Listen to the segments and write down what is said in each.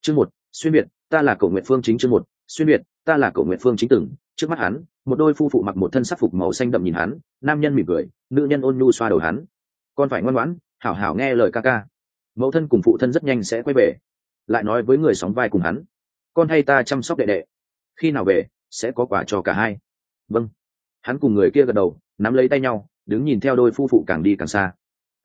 Chương 1, xuyên biệt, ta là Cổ Nguyệt Phương Chính. Chương 1, xuyên biệt, ta là Cổ Nguyệt Phương Chính. Từng trước mắt hắn, một đôi phu phụ mặc một thân sắc phục màu xanh đậm nhìn hắn, nam nhân mỉm cười, nữ nhân ôn nhu xoa đầu hắn. Con phải ngoan ngoãn, hảo hảo nghe lời ca ca. Mẫu thân cùng phụ thân rất nhanh sẽ quay về, lại nói với người sóng vai cùng hắn, con hay ta chăm sóc đệ đệ, khi nào về sẽ có quà cho cả hai. Vâng. Hắn cùng người kia gật đầu, nắm lấy tay nhau, đứng nhìn theo đôi phu phụ càng đi càng xa.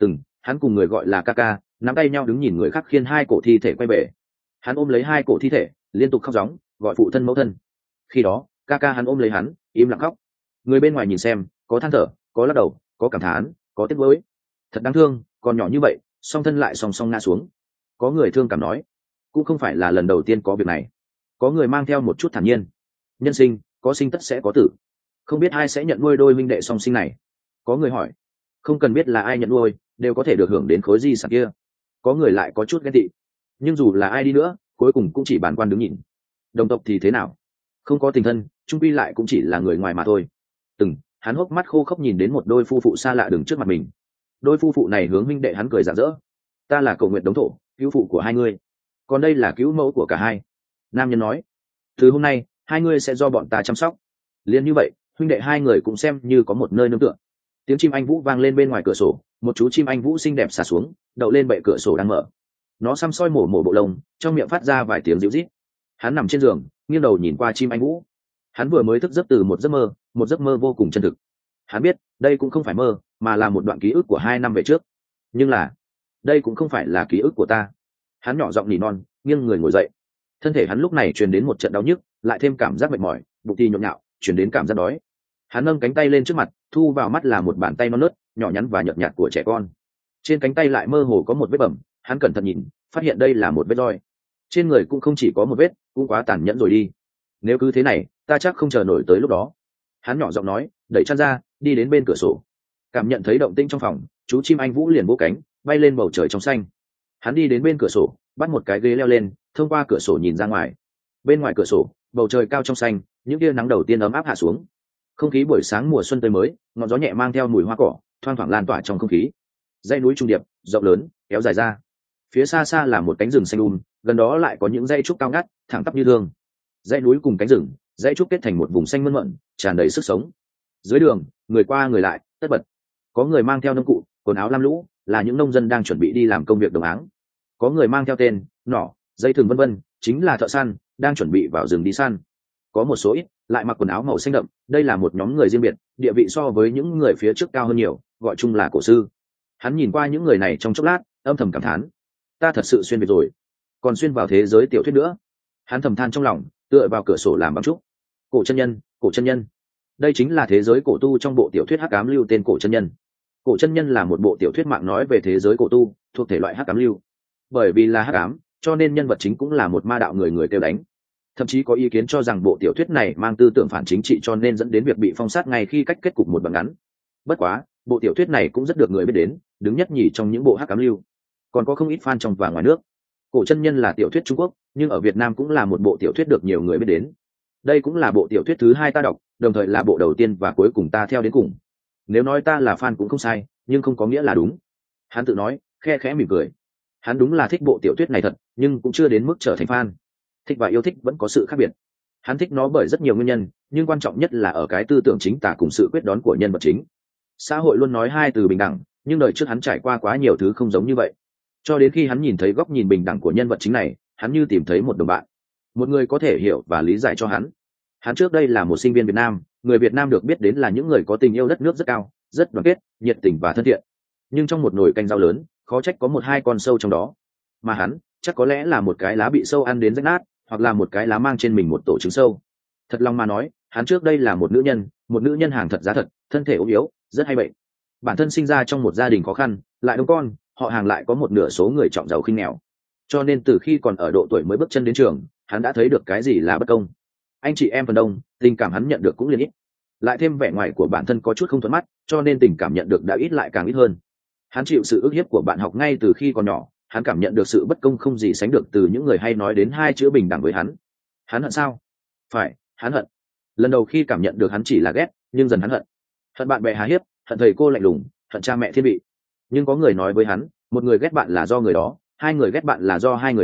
Hắn cùng người gọi là ca ca, nắm tay nhau đứng nhìn người khác khiêng hai cổ thi thể quay về. Hắn ôm lấy hai cổ thi thể, liên tục khóc rống, gọi phụ thân mẫu thân. Khi đó ca ca hắn ôm lấy hắn, im lặng khóc. Người bên ngoài nhìn xem, có than thở, có lắc đầu, có cảm thán, có tiếc nuối. Thật đáng thương, còn nhỏ như vậy, song thân lại song song ngã xuống. Có người thương cảm nói, cũng không phải là lần đầu tiên có việc này. Có người mang theo một chút thản nhiên, nhân sinh có sinh tất sẽ có tử, không biết ai sẽ nhận nuôi đôi minh đệ song sinh này. Có người hỏi, không cần biết là ai nhận nuôi, đều có thể được hưởng đến khối di sản kia. Có người lại có chút ghen tị, nhưng dù là ai đi nữa, cuối cùng cũng chỉ bản quan đứng nhìn. Đồng tộc thì thế nào, không có tình thân, trung quy lại cũng chỉ là người ngoài mà thôi. Hắn hốc mắt khô khốc nhìn đến một đôi phu phụ xa lạ đứng trước mặt mình. Đôi phu phụ này hướng minh đệ hắn cười rạng rỡ, ta là Cầu Nguyện Đống Thổ, cứu phụ của hai ngươi, còn đây là cứu mẫu của cả hai. Nam nhân nói, từ hôm nay hai ngươi sẽ do bọn ta chăm sóc. Liên như vậy, huynh đệ hai người cũng xem như có một nơi nương tựa. Tiếng chim anh vũ vang lên bên ngoài cửa sổ, một chú chim anh vũ xinh đẹp xả xuống, đậu lên bệ cửa sổ đang mở. Nó xăm soi mổ bộ lông, trong miệng phát ra vài tiếng ríu rít. Hắn nằm trên giường, nghiêng đầu nhìn qua chim anh vũ. Hắn vừa mới thức giấc từ một giấc mơ vô cùng chân thực. Hắn biết đây cũng không phải mơ, mà là một đoạn ký ức của 2 năm về trước. Nhưng là đây cũng không phải là ký ức của ta. Hắn nhỏ giọng nỉ non, nghiêng người ngồi dậy. Thân thể hắn lúc này truyền đến một trận đau nhức, lại thêm cảm giác mệt mỏi, bụng thì nhộn nhạo, truyền đến cảm giác đói. Hắn nâng cánh tay lên trước mặt, thu vào mắt là một bàn tay non nớt, nhỏ nhắn và nhợt nhạt của trẻ con. Trên cánh tay lại mơ hồ có một vết bầm, hắn cẩn thận nhìn, phát hiện đây là một vết roi. Trên người cũng không chỉ có một vết, cũng quá tàn nhẫn rồi đi. Nếu cứ thế này, ta chắc không chờ nổi tới lúc đó. Hắn nhỏ giọng nói, đẩy chăn ra, đi đến bên cửa sổ. Cảm nhận thấy động tĩnh trong phòng, chú chim anh vũ liền vỗ cánh, bay lên bầu trời trong xanh. Hắn đi đến bên cửa sổ, bắt một cái ghế leo lên, thông qua cửa sổ nhìn ra ngoài. Bên ngoài cửa sổ, bầu trời cao trong xanh, những tia nắng đầu tiên ấm áp hạ xuống. Không khí buổi sáng mùa xuân tới mới, ngọn gió nhẹ mang theo mùi hoa cỏ, thoang thoảng lan tỏa trong không khí. Dãy núi trung điệp, rộng lớn, kéo dài ra. Phía xa xa là một cánh rừng xanh gần đó lại có những dãy trúc cao ngắt, thẳng tắp như thương. Dãy núi cùng cánh rừng, dãy trúc kết thành một vùng xanh mơn mởn, tràn đầy sức sống. Dưới đường, người qua người lại, tất bật. Có người mang theo nông cụ, quần áo lam lũ, là những nông dân đang chuẩn bị đi làm công việc đồng áng. Có người mang theo tên, nỏ, dây thừng vân vân, chính là thợ săn, đang chuẩn bị vào rừng đi săn. Có một số ít lại mặc quần áo màu xanh đậm, đây là một nhóm người riêng biệt, địa vị so với những người phía trước cao hơn nhiều, gọi chung là cổ sư. Hắn nhìn qua những người này trong chốc lát, âm thầm cảm thán, ta thật sự xuyên việt rồi, còn xuyên vào thế giới tiểu thuyết nữa. Hắn thầm than trong lòng, tựa vào cửa sổ làm bằng trúc. Cổ chân nhân, cổ chân nhân, đây chính là thế giới cổ tu trong bộ tiểu thuyết hắc ám lưu tên cổ chân nhân. Cổ chân nhân là một bộ tiểu thuyết mạng nói về thế giới cổ tu, thuộc thể loại hắc ám lưu. Bởi vì là hắc ám, cho nên nhân vật chính cũng là một ma đạo người người kêu đánh. Thậm chí có ý kiến cho rằng bộ tiểu thuyết này mang tư tưởng phản chính trị, cho nên dẫn đến việc bị phong sát ngay khi cách kết cục một đoạn ngắn. Bất quá, bộ tiểu thuyết này cũng rất được người biết đến, đứng nhất nhì trong những bộ hắc ám lưu. Còn có không ít fan trong và ngoài nước. Cổ chân nhân là tiểu thuyết Trung Quốc, nhưng ở Việt Nam cũng là một bộ tiểu thuyết được nhiều người biết đến. Đây cũng là bộ tiểu thuyết thứ 2 ta đọc, đồng thời là bộ đầu tiên và cuối cùng ta theo đến cùng. Nếu nói ta là fan cũng không sai, nhưng không có nghĩa là đúng. Hắn tự nói, khe khẽ mỉm cười. Hắn đúng là thích bộ tiểu thuyết này thật, nhưng cũng chưa đến mức trở thành fan. Thích và yêu thích vẫn có sự khác biệt. Hắn thích nó bởi rất nhiều nguyên nhân, nhưng quan trọng nhất là ở cái tư tưởng chính tả cùng sự quyết đoán của nhân vật chính. Xã hội luôn nói 2 từ bình đẳng, nhưng đời trước hắn trải qua quá nhiều thứ không giống như vậy. Cho đến khi hắn nhìn thấy góc nhìn bình đẳng của nhân vật chính này, hắn như tìm thấy một đồng bạn, một người có thể hiểu và lý giải cho hắn. Hắn trước đây là một sinh viên Việt Nam, người Việt Nam được biết đến là những người có tình yêu đất nước rất cao, rất đoàn kết, nhiệt tình và thân thiện. Nhưng trong một nồi canh rau lớn, khó trách có 1-2 con sâu trong đó. Mà hắn, chắc có lẽ là một cái lá bị sâu ăn đến rách nát, hoặc là một cái lá mang trên mình một tổ trứng sâu. Thật lòng mà nói, hắn trước đây là một nữ nhân hàng thật giá thật, thân thể ốm yếu, rất hay bệnh. Bản thân sinh ra trong một gia đình khó khăn, lại đông con, họ hàng lại có một nửa số người trọng giàu khinh nghèo. Cho nên từ khi còn ở độ tuổi mới bước chân đến trường, hắn đã thấy được cái gì là bất công. Anh chị em phần đông, tình cảm hắn nhận được cũng liền ít. Lại thêm vẻ ngoài của bản thân có chút không thuận mắt, cho nên tình cảm nhận được đã ít lại càng ít hơn. Hắn chịu sự ức hiếp của bạn học ngay từ khi còn nhỏ, hắn cảm nhận được sự bất công không gì sánh được từ những người hay nói đến 2 chữ bình đẳng với hắn. Hắn hận sao? Phải, hắn hận. Lần đầu khi cảm nhận được hắn chỉ là ghét, nhưng dần hắn hận. Hận bạn bè há hiếp, hận thầy cô lạnh lùng, hận cha mẹ thiên vị. Nhưng có người nói với hắn, một người ghét bạn là do người đó, 2 người ghét bạn là do 2 người đó,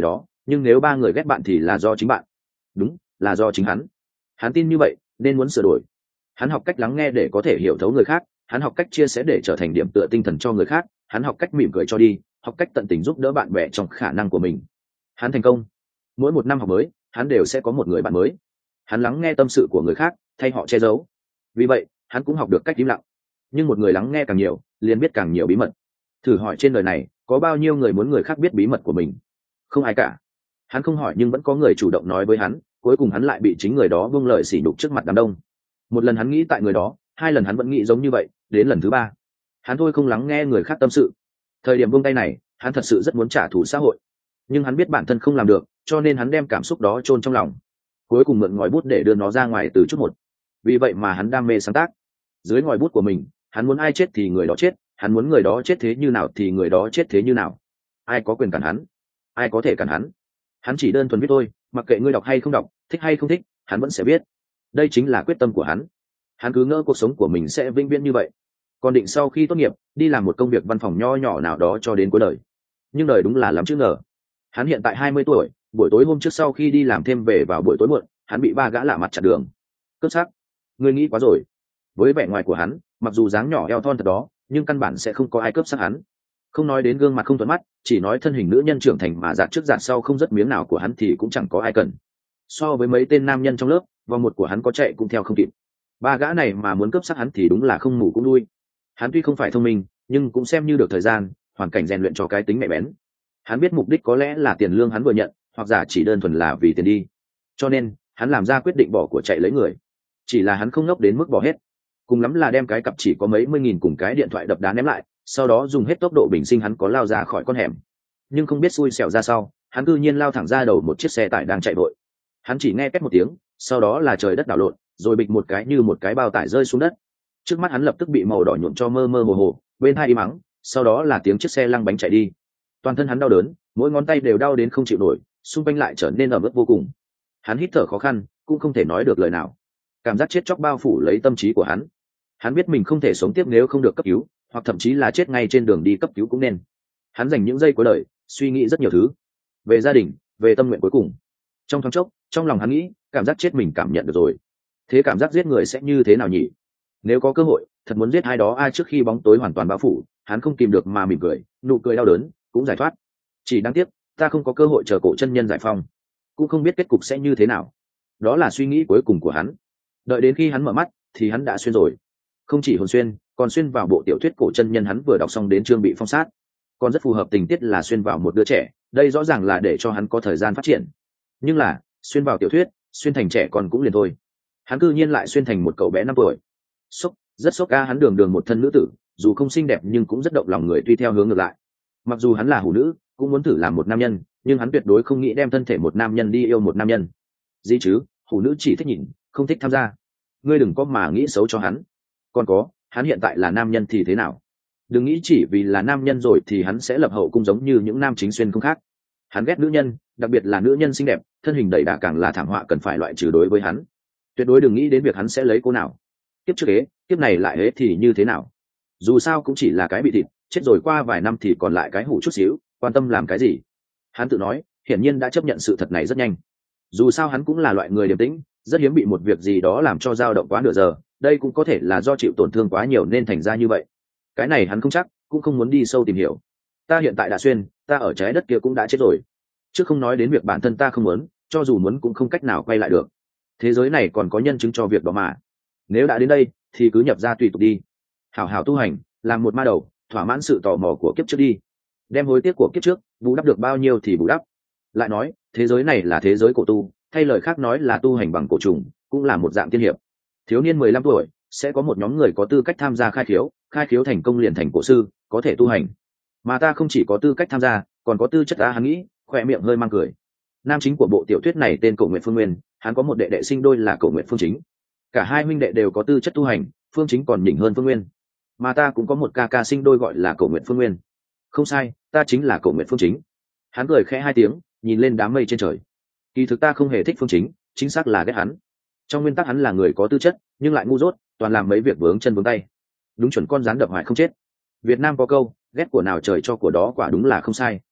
nhưng nếu ba người ghét bạn thì là do chính bạn. Đúng, là do chính hắn tin như vậy nên muốn sửa đổi. Hắn học cách lắng nghe để có thể hiểu thấu người khác, hắn học cách chia sẻ để trở thành điểm tựa tinh thần cho người khác, hắn học cách mỉm cười cho đi, học cách tận tình giúp đỡ bạn bè trong khả năng của mình. Hắn thành công. Mỗi một năm học mới, hắn đều sẽ có một người bạn mới. Hắn lắng nghe tâm sự của người khác thay họ che giấu. Vì vậy hắn cũng học được cách im lặng. Nhưng một người lắng nghe càng nhiều liền biết càng nhiều bí mật. Thử hỏi trên đời này có bao nhiêu người muốn người khác biết bí mật của mình? Không ai cả. Hắn không hỏi nhưng vẫn có người chủ động nói với hắn, cuối cùng hắn lại bị chính người đó buông lời sỉ nhục trước mặt đám đông. Một lần hắn nghĩ tại người đó, hai lần hắn vẫn nghĩ giống như vậy, đến lần thứ ba hắn thôi không lắng nghe người khác tâm sự. Thời điểm buông tay này hắn thật sự rất muốn trả thù xã hội, nhưng hắn biết bản thân không làm được, cho nên hắn đem cảm xúc đó chôn trong lòng, cuối cùng mượn ngòi bút để đưa nó ra ngoài từ chút một. Vì vậy mà hắn đam mê sáng tác. Dưới ngòi bút của mình, hắn muốn ai chết thì người đó chết, hắn muốn người đó chết thế như nào thì người đó chết thế như nào. Ai có quyền cản hắn? Ai có thể cản hắn? Hắn chỉ đơn thuần viết thôi, mặc kệ ngươi đọc hay không đọc, thích hay không thích, hắn vẫn sẽ viết. Đây chính là quyết tâm của hắn. Hắn cứ ngỡ cuộc sống của mình sẽ vĩnh viễn như vậy, còn định sau khi tốt nghiệp đi làm một công việc văn phòng nho nhỏ nào đó cho đến cuối đời. Nhưng đời đúng là lắm chữ ngờ. Hắn hiện tại 20 tuổi, buổi tối hôm trước sau khi đi làm thêm về vào buổi tối muộn, hắn bị ba gã lạ mặt chặn đường. Cướp xác. Ngươi nghĩ quá rồi. Với vẻ ngoài của hắn, mặc dù dáng nhỏ eo thon thật đó, nhưng căn bản sẽ không có ai cướp xác hắn. Không nói đến gương mặt không thuận mắt, chỉ nói thân hình nữ nhân trưởng thành mà dạt trước dạt sau không rất miếng nào của hắn thì cũng chẳng có ai cần. So với mấy tên nam nhân trong lớp, vòng một của hắn có chạy cũng theo không kịp. Ba gã này mà muốn cướp xác hắn thì đúng là không ngủ cũng đuôi. Hắn tuy không phải thông minh, nhưng cũng xem như được thời gian, hoàn cảnh rèn luyện cho cái tính mẹ bén. Hắn biết mục đích có lẽ là tiền lương hắn vừa nhận, hoặc giả chỉ đơn thuần là vì tiền đi. Cho nên hắn làm ra quyết định bỏ của chạy lấy người. Chỉ là hắn không ngốc đến mức bỏ hết, cùng lắm là đem cái cặp chỉ có mấy mươi nghìn cùng cái điện thoại đập đá ném lại, sau đó dùng hết tốc độ bình sinh hắn có lao ra khỏi con hẻm. Nhưng không biết xui xẻo ra sau, hắn cư nhiên lao thẳng ra đầu một chiếc xe tải đang chạy vội. Hắn chỉ nghe két một tiếng, sau đó là trời đất đảo lộn, rồi bịch một cái như một cái bao tải rơi xuống đất. Trước mắt hắn lập tức bị màu đỏ nhuộm cho mơ mơ hồ hồ, bên hai im mắng, sau đó là tiếng chiếc xe lăn bánh chạy đi. Toàn thân hắn đau đớn, mỗi ngón tay đều đau đến không chịu nổi, xung quanh lại trở nên ẩm ướt vô cùng. Hắn hít thở khó khăn, cũng không thể nói được lời nào. Cảm giác chết chóc bao phủ lấy tâm trí của hắn. Hắn biết mình không thể sống tiếp nếu không được cấp cứu, hoặc thậm chí là chết ngay trên đường đi cấp cứu cũng nên. Hắn dành những giây cuối đời suy nghĩ rất nhiều thứ, về gia đình, về tâm nguyện cuối cùng. Trong thoáng chốc, trong lòng hắn nghĩ, cảm giác chết mình cảm nhận được rồi. Thế cảm giác giết người sẽ như thế nào nhỉ? Nếu có cơ hội, thật muốn giết ai đó ai trước khi bóng tối hoàn toàn bao phủ. Hắn không kìm được mà mỉm cười, nụ cười đau đớn cũng giải thoát. Chỉ đáng tiếc, ta không có cơ hội chờ cổ chân nhân giải phong, cũng không biết kết cục sẽ như thế nào. Đó là suy nghĩ cuối cùng của hắn. Đợi đến khi hắn mở mắt thì hắn đã xuyên rồi. Không chỉ hồn xuyên, còn xuyên vào bộ tiểu thuyết cổ chân nhân hắn vừa đọc xong đến chương bị phong sát. Còn rất phù hợp tình tiết là xuyên vào một đứa trẻ, đây rõ ràng là để cho hắn có thời gian phát triển. Nhưng là xuyên vào tiểu thuyết, xuyên thành trẻ con cũng liền thôi. Hắn cư nhiên lại xuyên thành một cậu bé 5 tuổi. Sốc, rất sốc ca. Hắn đường đường một thân nữ tử, dù không xinh đẹp nhưng cũng rất động lòng người, tuy theo hướng ngược lại. Mặc dù hắn là hủ nữ, cũng muốn thử làm một nam nhân, nhưng hắn tuyệt đối không nghĩ đem thân thể một nam nhân đi yêu một nam nhân. Gì chứ, hủ nữ chỉ thích nhìn, không thích tham gia. Ngươi đừng có mà nghĩ xấu cho hắn. Còn có, hắn hiện tại là nam nhân thì thế nào? Đừng nghĩ chỉ vì là nam nhân rồi thì hắn sẽ lập hậu cung giống như những nam chính xuyên không khác. Hắn ghét nữ nhân, đặc biệt là nữ nhân xinh đẹp, thân hình đầy đà càng là thảm họa cần phải loại trừ đối với hắn. Tuyệt đối đừng nghĩ đến việc hắn sẽ lấy cô nào. Kiếp trước ế, kiếp này lại ế thì như thế nào? Dù sao cũng chỉ là cái bị thịt, chết rồi qua vài năm thì còn lại cái hủ chút xíu, quan tâm làm cái gì? Hắn tự nói, hiển nhiên đã chấp nhận sự thật này rất nhanh. Dù sao hắn cũng là loại người điềm tĩnh, rất hiếm bị một việc gì đó làm cho dao động quá nửa giờ, đây cũng có thể là do chịu tổn thương quá nhiều nên thành ra như vậy. Cái này hắn không chắc, cũng không muốn đi sâu tìm hiểu. Ta hiện tại đã xuyên, ta ở trái đất kia cũng đã chết rồi. Chứ không nói đến việc bản thân ta không muốn, cho dù muốn cũng không cách nào quay lại được. Thế giới này còn có nhân chứng cho việc đó mà. Nếu đã đến đây thì cứ nhập ra tùy tục đi, hảo hảo tu hành, làm một ma đầu, thỏa mãn sự tò mò của kiếp trước đi. Đem hối tiếc của kiếp trước bù đắp được bao nhiêu thì bù đắp. Lại nói, thế giới này là thế giới cổ tu, thay lời khác nói là tu hành bằng cổ trùng, cũng là một dạng tiên hiệp. Thiếu niên 15 tuổi sẽ có một nhóm người có tư cách tham gia khai khiếu thành công liền thành cổ sư, có thể tu hành. Mà ta không chỉ có tư cách tham gia, còn có tư chất. Hắn nghĩ, khoe miệng hơi mang cười. Nam chính của bộ tiểu thuyết này tên Cổ Nguyệt Phương Nguyên, hắn có một đệ đệ sinh đôi là Cổ Nguyệt Phương Chính. Cả hai huynh đệ đều có tư chất tu hành, Phương Chính còn nhỉnh hơn Phương Nguyên. Mà ta cũng có một ca ca sinh đôi gọi là Cổ Nguyệt Phương Nguyên. Không sai, ta chính là Cổ Nguyệt Phương Chính. Hắn cười khẽ 2 tiếng, nhìn lên đám mây trên trời. Kỳ thực ta không hề thích Phương Chính, chính xác là ghét hắn. Trong nguyên tắc hắn là người có tư chất, nhưng lại ngu dốt, toàn làm mấy việc vướng chân vướng tay. Đúng chuẩn con rắn đập hoài không chết. Việt Nam có câu, ghét của nào trời cho của đó, quả đúng là không sai.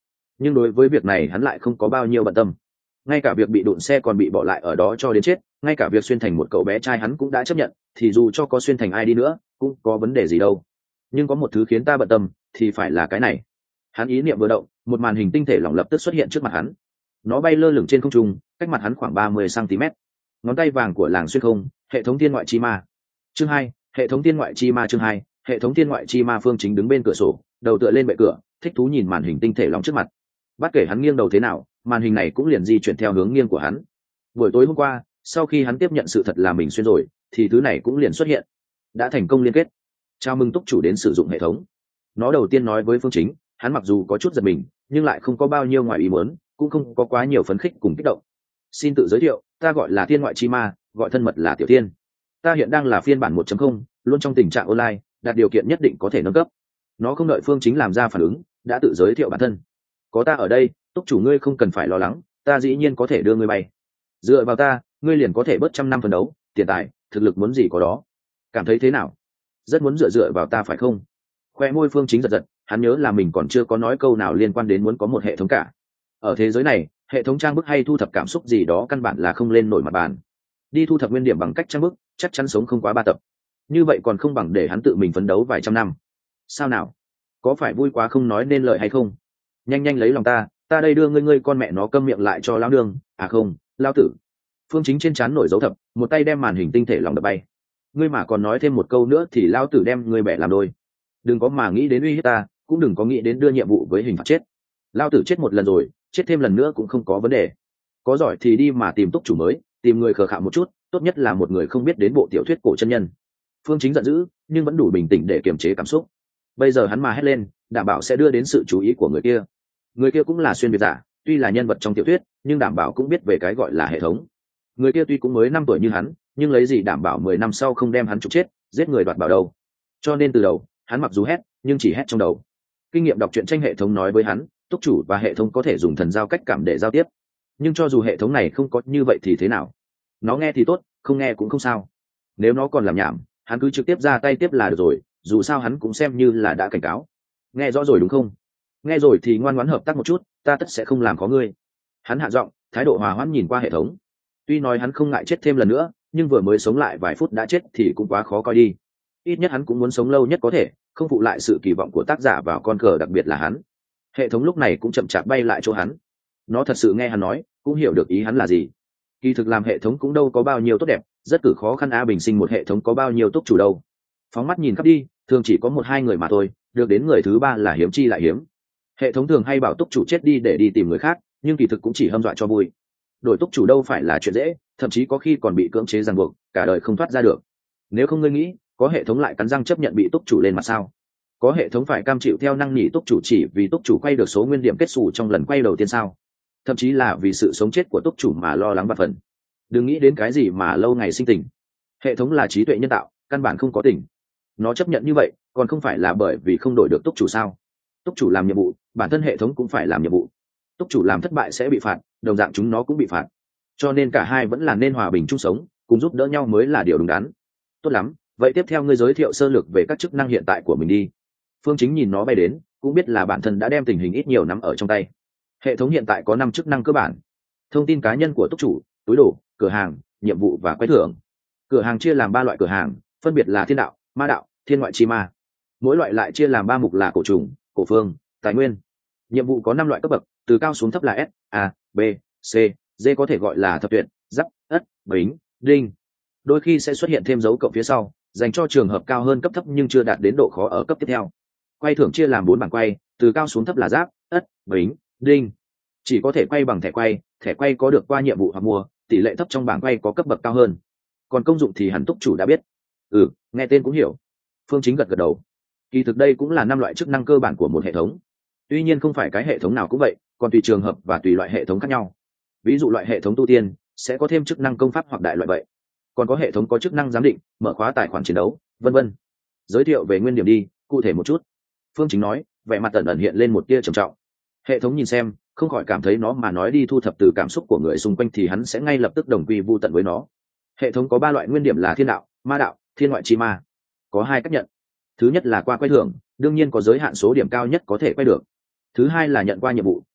nhưng đối với việc này hắn lại không có bao nhiêu bận tâm. Ngay cả việc bị đụng xe còn bị bỏ lại ở đó cho đến chết, ngay cả việc xuyên thành một cậu bé trai hắn cũng đã chấp nhận, thì dù cho có xuyên thành ai đi nữa cũng có vấn đề gì đâu. Nhưng có một thứ khiến ta bận tâm thì phải là cái này. Hắn ý niệm vừa động, một màn hình tinh thể lỏng lập tức xuất hiện trước mặt hắn. Nó bay lơ lửng trên không trung, cách mặt hắn khoảng 30 cm. Ngón tay vàng của làng xuyên không, hệ thống thiên ngoại chi ma. Chương 2, hệ thống thiên ngoại chi ma. Chương 2, hệ thống thiên ngoại chi ma. Phương Chính đứng bên cửa sổ, đầu tựa lên bệ cửa, thích thú nhìn màn hình tinh thể lỏng trước mặt. Bất kể hắn nghiêng đầu thế nào, màn hình này cũng liền di chuyển theo hướng nghiêng của hắn. Buổi tối hôm qua, sau khi hắn tiếp nhận sự thật là mình xuyên rồi, thì thứ này cũng liền xuất hiện. Đã thành công liên kết. Chào mừng túc chủ đến sử dụng hệ thống. Nó đầu tiên nói với Phương Chính, hắn mặc dù có chút giật mình, nhưng lại không có bao nhiêu ngoài ý muốn, cũng không có quá nhiều phấn khích cùng kích động. Xin tự giới thiệu, ta gọi là thiên ngoại chi ma, gọi thân mật là Tiểu Thiên. Ta hiện đang là phiên bản 1.0, luôn trong tình trạng online, đạt điều kiện nhất định có thể nâng cấp. Nó không đợi Phương Chính làm ra phản ứng, đã tự giới thiệu bản thân. Có ta ở đây, túc chủ ngươi không cần phải lo lắng, ta dĩ nhiên có thể đưa ngươi bay. Dựa vào ta, ngươi liền có thể bớt trăm năm phấn đấu, tiền tài, thực lực muốn gì có đó. Cảm thấy thế nào? Rất muốn dựa vào ta phải không? Khoe môi Phương Chính giật giật, hắn nhớ là mình còn chưa có nói câu nào liên quan đến muốn có một hệ thống cả. Ở thế giới này, hệ thống trang bức hay thu thập cảm xúc gì đó căn bản là không lên nổi mặt bàn. Đi thu thập nguyên điểm bằng cách trang bức, chắc chắn sống không quá 3 tập. Như vậy còn không bằng để hắn tự mình phấn đấu vài trăm năm. Sao nào? Có phải vui quá không nói nên lời hay không? Nhanh nhanh lấy lòng ta đây đưa ngươi con mẹ nó câm miệng lại cho lão nương, à không, lão tử. Phương Chính trên trán nổi dấu thập, một tay đem màn hình tinh thể lòng đập bay. Ngươi mà còn nói thêm một câu nữa thì lão tử đem ngươi bẻ làm đôi. Đừng có mà nghĩ đến uy hiếp ta, cũng đừng có nghĩ đến đưa nhiệm vụ với hình phạt chết. Lão tử chết một lần rồi, chết thêm lần nữa cũng không có vấn đề. Có giỏi thì đi mà tìm túc chủ mới, tìm người khờ khạo một chút, tốt nhất là một người không biết đến bộ tiểu thuyết cổ chân nhân. Phương Chính giận dữ, nhưng vẫn đủ bình tĩnh để kiềm chế cảm xúc. Bây giờ hắn mà hét lên, đảm bảo sẽ đưa đến sự chú ý của người kia. Người kia cũng là xuyên việt giả, tuy là nhân vật trong tiểu thuyết, nhưng đảm bảo cũng biết về cái gọi là hệ thống. Người kia tuy cũng mới 5 tuổi như hắn, nhưng lấy gì đảm bảo 10 năm sau không đem hắn trục chết, giết người đoạt bảo đâu. Cho nên từ đầu, hắn mặc dù hét, nhưng chỉ hét trong đầu. Kinh nghiệm đọc truyện tranh hệ thống nói với hắn, túc chủ và hệ thống có thể dùng thần giao cách cảm để giao tiếp. Nhưng cho dù hệ thống này không có như vậy thì thế nào? Nó nghe thì tốt, không nghe cũng không sao. Nếu nó còn làm nhảm, hắn cứ trực tiếp ra tay tiếp là được rồi, dù sao hắn cũng xem như là đã cảnh cáo. Nghe rõ rồi đúng không? Nghe rồi thì ngoan ngoãn hợp tác một chút, ta tất sẽ không làm khó ngươi. Hắn hạ giọng, thái độ hòa hoãn nhìn qua hệ thống. Tuy nói hắn không ngại chết thêm lần nữa, nhưng vừa mới sống lại vài phút đã chết thì cũng quá khó coi đi. Ít nhất hắn cũng muốn sống lâu nhất có thể, không phụ lại sự kỳ vọng của tác giả vào con cờ đặc biệt là hắn. Hệ thống lúc này cũng chậm chạp bay lại chỗ hắn. Nó thật sự nghe hắn nói, cũng hiểu được ý hắn là gì. Kỳ thực làm hệ thống cũng đâu có bao nhiêu tốt đẹp, rất cử khó khăn bình sinh một hệ thống có bao nhiêu túc chủ đâu. Phóng mắt nhìn khắp đi, thường chỉ có 1-2 người mà thôi, được đến người thứ 3 là hiếm chi lại hiếm. Hệ thống thường hay bảo túc chủ chết đi để đi tìm người khác, nhưng kỳ thực cũng chỉ hâm dọa cho vui. Đổi túc chủ đâu phải là chuyện dễ, thậm chí có khi còn bị cưỡng chế ràng buộc, cả đời không thoát ra được. Nếu không ngươi nghĩ, có hệ thống lại cắn răng chấp nhận bị túc chủ lên mặt sao? Có hệ thống phải cam chịu theo năng nỉ túc chủ chỉ vì túc chủ quay được số nguyên điểm kết xù trong lần quay đầu tiên sao? Thậm chí là vì sự sống chết của túc chủ mà lo lắng vạn phần. Đừng nghĩ đến cái gì mà lâu ngày sinh tình. Hệ thống là trí tuệ nhân tạo, căn bản không có tình. Nó chấp nhận như vậy, còn không phải là bởi vì không đổi được túc chủ sao? Túc chủ làm nhiệm vụ, bản thân hệ thống cũng phải làm nhiệm vụ. Túc chủ làm thất bại sẽ bị phạt, đồng dạng chúng nó cũng bị phạt. Cho nên cả hai vẫn là nên hòa bình chung sống, cùng giúp đỡ nhau mới là điều đúng đắn. Tốt lắm, vậy tiếp theo ngươi giới thiệu sơ lược về các chức năng hiện tại của mình đi. Phương Chính nhìn nó bay đến, cũng biết là bản thân đã đem tình hình ít nhiều nắm ở trong tay. Hệ thống hiện tại có 5 chức năng cơ bản. Thông tin cá nhân của túc chủ, túi đồ, cửa hàng, nhiệm vụ và quái thưởng. Cửa hàng chia làm 3 loại cửa hàng, phân biệt là thiên đạo, ma đạo, thiên ngoại chi ma. Mỗi loại lại chia làm 3 mục là cổ trùng, cổ phương, tài nguyên. Nhiệm vụ có 5 loại cấp bậc, từ cao xuống thấp là S, A, B, C, D có thể gọi là thập tuyệt, giáp, ất, bính, đinh. Đôi khi sẽ xuất hiện thêm dấu cộng phía sau, dành cho trường hợp cao hơn cấp thấp nhưng chưa đạt đến độ khó ở cấp tiếp theo. Quay thưởng chia làm 4 bảng quay, từ cao xuống thấp là giáp, ất, bính, đinh. Chỉ có thể quay bằng thẻ quay có được qua nhiệm vụ hoặc mua, tỷ lệ thấp trong bảng quay có cấp bậc cao hơn. Còn công dụng thì hẳn túc chủ đã biết. Nghe tên cũng hiểu. Phương Chính gật gật đầu. Kỳ thực đây cũng là 5 loại chức năng cơ bản của một hệ thống. Tuy nhiên không phải cái hệ thống nào cũng vậy, còn tùy trường hợp và tùy loại hệ thống khác nhau. Ví dụ loại hệ thống tu tiên sẽ có thêm chức năng công pháp hoặc đại loại vậy. Còn có hệ thống có chức năng giám định, mở khóa tài khoản chiến đấu, vân vân. Giới thiệu về nguyên điểm đi, cụ thể một chút. Phương Chính nói, vẻ mặt ẩn ẩn hiện lên một tia trầm trọng. Hệ thống nhìn xem, không khỏi cảm thấy nó mà nói đi thu thập từ cảm xúc của người xung quanh thì hắn sẽ ngay lập tức đồng quy vu tận với nó. Hệ thống có 3 loại nguyên điểm là thiên đạo, ma đạo, thiên ngoại chi ma. Có 2 cách nhận. Thứ nhất là qua quay thưởng, đương nhiên có giới hạn số điểm cao nhất có thể quay được. Thứ hai là nhận qua nhiệm vụ,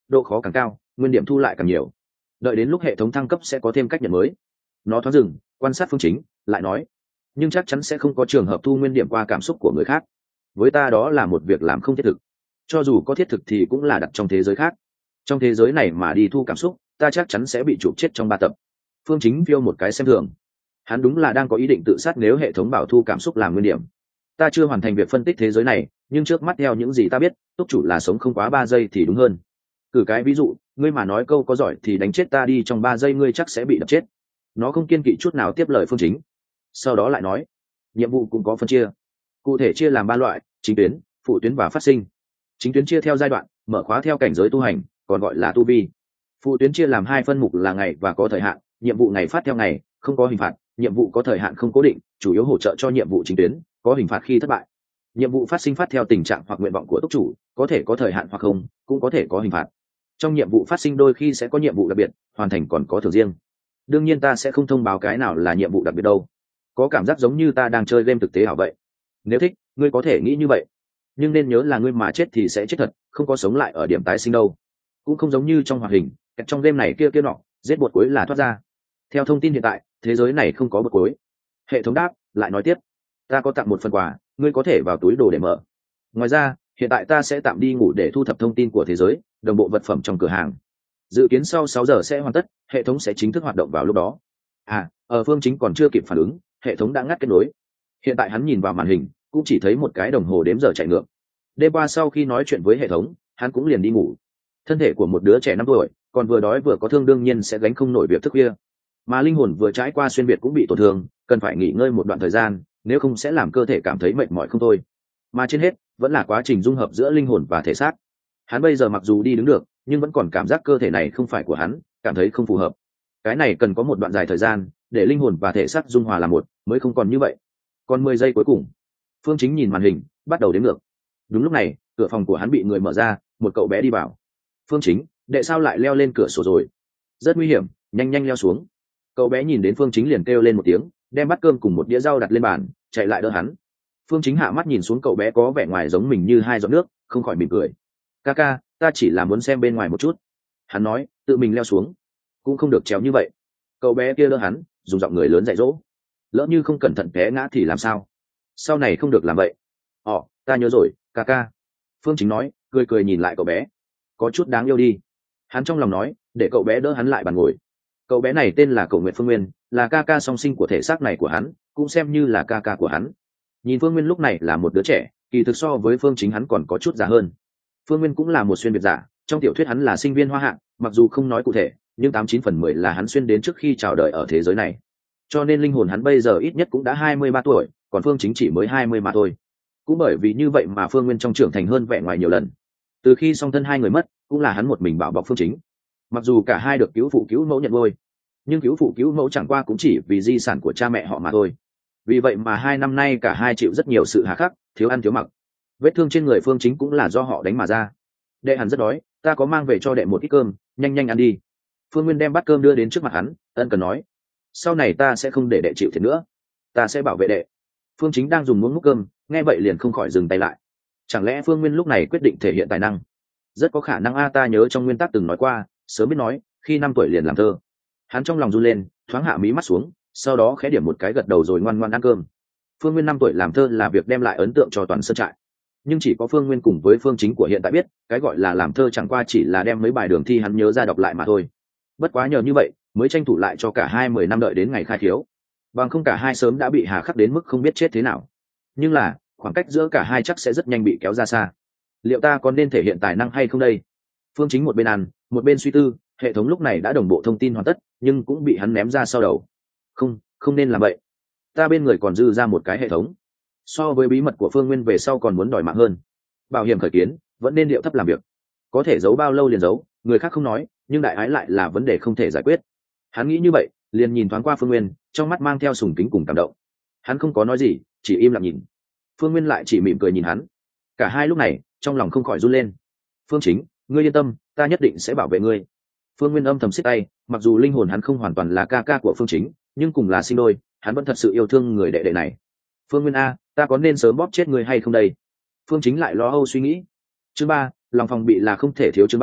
độ khó càng cao nguyên điểm thu lại càng nhiều. Đợi đến lúc hệ thống thăng cấp sẽ có thêm cách nhận mới. Nó thoáng dừng, quan sát Phương Chính lại nói, nhưng chắc chắn sẽ không có trường hợp thu nguyên điểm qua cảm xúc của người khác. Với ta đó là một việc làm không thiết thực, cho dù có thiết thực thì cũng là đặt trong thế giới khác. Trong thế giới này mà đi thu cảm xúc, ta chắc chắn sẽ bị chụp chết trong 3 tập. Phương Chính phiêu một cái xem thường. Hắn đúng là đang có ý định tự sát nếu hệ thống bảo thu cảm xúc làm nguyên điểm. Ta chưa hoàn thành việc phân tích thế giới này, nhưng trước mắt theo những gì ta biết, túc chủ là sống không quá 3 giây thì đúng hơn. Cử cái ví dụ, ngươi mà nói câu có giỏi thì đánh chết ta đi trong 3 giây ngươi chắc sẽ bị đập chết. Nó không kiên kỵ chút nào tiếp lời Phương Chính. Sau đó lại nói, nhiệm vụ cũng có phân chia, cụ thể chia làm 3 loại: chính tuyến, phụ tuyến và phát sinh. Chính tuyến chia theo giai đoạn, mở khóa theo cảnh giới tu hành, còn gọi là tu vi. Phụ tuyến chia làm 2 phân mục là ngày và có thời hạn, nhiệm vụ ngày phát theo ngày, không có hình phạt; nhiệm vụ có thời hạn không cố định, chủ yếu hỗ trợ cho nhiệm vụ chính tuyến, có hình phạt khi thất bại. Nhiệm vụ phát sinh phát theo tình trạng hoặc nguyện vọng của túc chủ, có thể có thời hạn hoặc không, cũng có thể có hình phạt. Trong nhiệm vụ phát sinh đôi khi sẽ có nhiệm vụ đặc biệt, hoàn thành còn có thưởng riêng. Đương nhiên ta sẽ không thông báo cái nào là nhiệm vụ đặc biệt đâu. Có cảm giác giống như ta đang chơi game thực tế hảo vậy. Nếu thích, ngươi có thể nghĩ như vậy, nhưng nên nhớ là ngươi mà chết thì sẽ chết thật, không có sống lại ở điểm tái sinh đâu. Cũng không giống như trong hoạt hình, trong game này kia nọ, giết bột cuối là thoát ra. Theo thông tin hiện tại, thế giới này không có bột cuối. Hệ thống đáp, lại nói tiếp, ta có tặng một phần quà, ngươi có thể vào túi đồ để mở. Ngoài ra, hiện tại ta sẽ tạm đi ngủ để thu thập thông tin của thế giới, đồng bộ vật phẩm trong cửa hàng. Dự kiến sau 6 giờ sẽ hoàn tất, hệ thống sẽ chính thức hoạt động vào lúc đó. Phương Chính còn chưa kịp phản ứng, hệ thống đã ngắt kết nối. Hiện tại hắn nhìn vào màn hình, cũng chỉ thấy một cái đồng hồ đếm giờ chạy ngược. Đêm qua sau khi nói chuyện với hệ thống, hắn cũng liền đi ngủ. Thân thể của một đứa trẻ 5 tuổi, còn vừa đói vừa có thương đương nhiên sẽ gánh không nổi việc thức khuya. Mà linh hồn vừa trải qua xuyên việt cũng bị tổn thương, cần phải nghỉ ngơi một đoạn thời gian, nếu không sẽ làm cơ thể cảm thấy mệt mỏi không thôi. Mà trên hết, vẫn là quá trình dung hợp giữa linh hồn và thể xác. Hắn bây giờ mặc dù đi đứng được, nhưng vẫn còn cảm giác cơ thể này không phải của hắn, cảm thấy không phù hợp. Cái này cần có một đoạn dài thời gian để linh hồn và thể xác dung hòa làm một, mới không còn như vậy. Còn 10 giây cuối cùng, Phương Chính nhìn màn hình, bắt đầu đếm ngược. Đúng lúc này, cửa phòng của hắn bị người mở ra, một cậu bé đi vào. Phương Chính, đệ sao lại leo lên cửa sổ rồi? Rất nguy hiểm, nhanh nhanh leo xuống. Cậu bé nhìn đến Phương Chính liền kêu lên một tiếng, đem bát cơm cùng một đĩa rau đặt lên bàn, chạy lại đỡ hắn. Phương Chính hạ mắt nhìn xuống cậu bé có vẻ ngoài giống mình như 2 giọt nước, không khỏi mỉm cười. Ca, ta chỉ là muốn xem bên ngoài một chút. Hắn nói, tự mình leo xuống. Cũng không được trèo như vậy. Cậu bé kia đỡ hắn, dùng giọng người lớn dạy dỗ. Lỡ như không cẩn thận té ngã thì làm sao? Sau này không được làm vậy. Ta nhớ rồi, ca. Phương Chính nói, cười nhìn lại cậu bé. Có chút đáng yêu đi. Hắn trong lòng nói, để cậu bé đỡ hắn lại bàn ngồi. Cậu bé này tên là Cổ Nguyệt Phương Nguyên, là ca song sinh của thể xác này của hắn, cũng xem như là ca của hắn. Nhìn Phương Nguyên lúc này là một đứa trẻ, kỳ thực so với Phương Chính hắn còn có chút già hơn. Phương Nguyên cũng là một xuyên việt giả, trong tiểu thuyết hắn là sinh viên hoa hạng, mặc dù không nói cụ thể, nhưng 89/10 là hắn xuyên đến trước khi chào đời ở thế giới này. Cho nên linh hồn hắn bây giờ ít nhất cũng đã 23 tuổi, còn Phương Chính chỉ mới 20 mà thôi. Cũng bởi vì như vậy mà Phương Nguyên trong trưởng thành hơn vẻ ngoài nhiều lần. Từ khi song thân hai người mất, cũng là hắn một mình bảo bọc Phương Chính. Mặc dù cả hai được cứu phụ cứu mẫu nhận nuôi, nhưng cứu phụ cứu mẫu chẳng qua cũng chỉ vì di sản của cha mẹ họ mà thôi. Vì vậy mà 2 năm nay cả hai chịu rất nhiều sự hà khắc, thiếu ăn thiếu mặc. Vết thương trên người Phương Chính cũng là do họ đánh mà ra. Đệ hắn rất đói, ta có mang về cho đệ một ít cơm, nhanh ăn đi. Phương Nguyên đem bát cơm đưa đến trước mặt hắn, ân cần nói, sau này ta sẽ không để đệ chịu thiệt nữa, ta sẽ bảo vệ đệ. Phương Chính đang dùng muỗng múc cơm, nghe vậy liền không khỏi dừng tay lại. Chẳng lẽ Phương Nguyên lúc này quyết định thể hiện tài năng? Rất có khả năng ta nhớ trong nguyên tắc từng nói qua, sớm biết nói, khi 5 tuổi liền làm thơ. Hắn trong lòng run lên, thoáng hạ mí mắt xuống, sau đó khẽ điểm một cái gật đầu rồi ngoan ngoãn ăn cơm. Phương Nguyên 5 tuổi làm thơ là việc đem lại ấn tượng cho toàn sơn trại, nhưng chỉ có Phương Nguyên cùng với Phương Chính của hiện tại biết, cái gọi là làm thơ chẳng qua chỉ là đem mấy bài đường thi hắn nhớ ra đọc lại mà thôi. Bất quá nhờ như vậy mới tranh thủ lại cho cả hai 10 năm đợi đến ngày khai thiếu, bằng không cả hai sớm đã bị hà khắc đến mức không biết chết thế nào. Nhưng là khoảng cách giữa cả hai chắc sẽ rất nhanh bị kéo ra xa. Liệu ta còn nên thể hiện tài năng hay không đây? Phương Chính một bên ăn một bên suy tư. Hệ thống lúc này đã đồng bộ thông tin hoàn tất, nhưng cũng bị hắn ném ra sau đầu. Không nên làm vậy. Ta bên người còn dư ra một cái hệ thống, so với bí mật của Phương Nguyên về sau còn muốn đòi mạng hơn. Bảo hiểm khởi kiến, vẫn nên điệu thấp làm việc. Có thể giấu bao lâu liền giấu, người khác không nói, nhưng đại ái lại là vấn đề không thể giải quyết. Hắn nghĩ như vậy, liền nhìn thoáng qua Phương Nguyên, trong mắt mang theo sùng kính cùng cảm động. Hắn không có nói gì, chỉ im lặng nhìn. Phương Nguyên lại chỉ mỉm cười nhìn hắn. Cả hai lúc này trong lòng không khỏi run lên. Phương Chính, ngươi yên tâm, ta nhất định sẽ bảo vệ ngươi. Phương Nguyên âm thầm siết tay, mặc dù linh hồn hắn không hoàn toàn là ca của Phương Chính, nhưng cùng là sinh đôi, hắn vẫn thật sự yêu thương người đệ đệ này. Phương Nguyên a, ta có nên sớm bóp chết ngươi hay không đây? Phương Chính lại lo âu suy nghĩ. Chương 3, lòng phòng bị là không thể thiếu. Chương 3,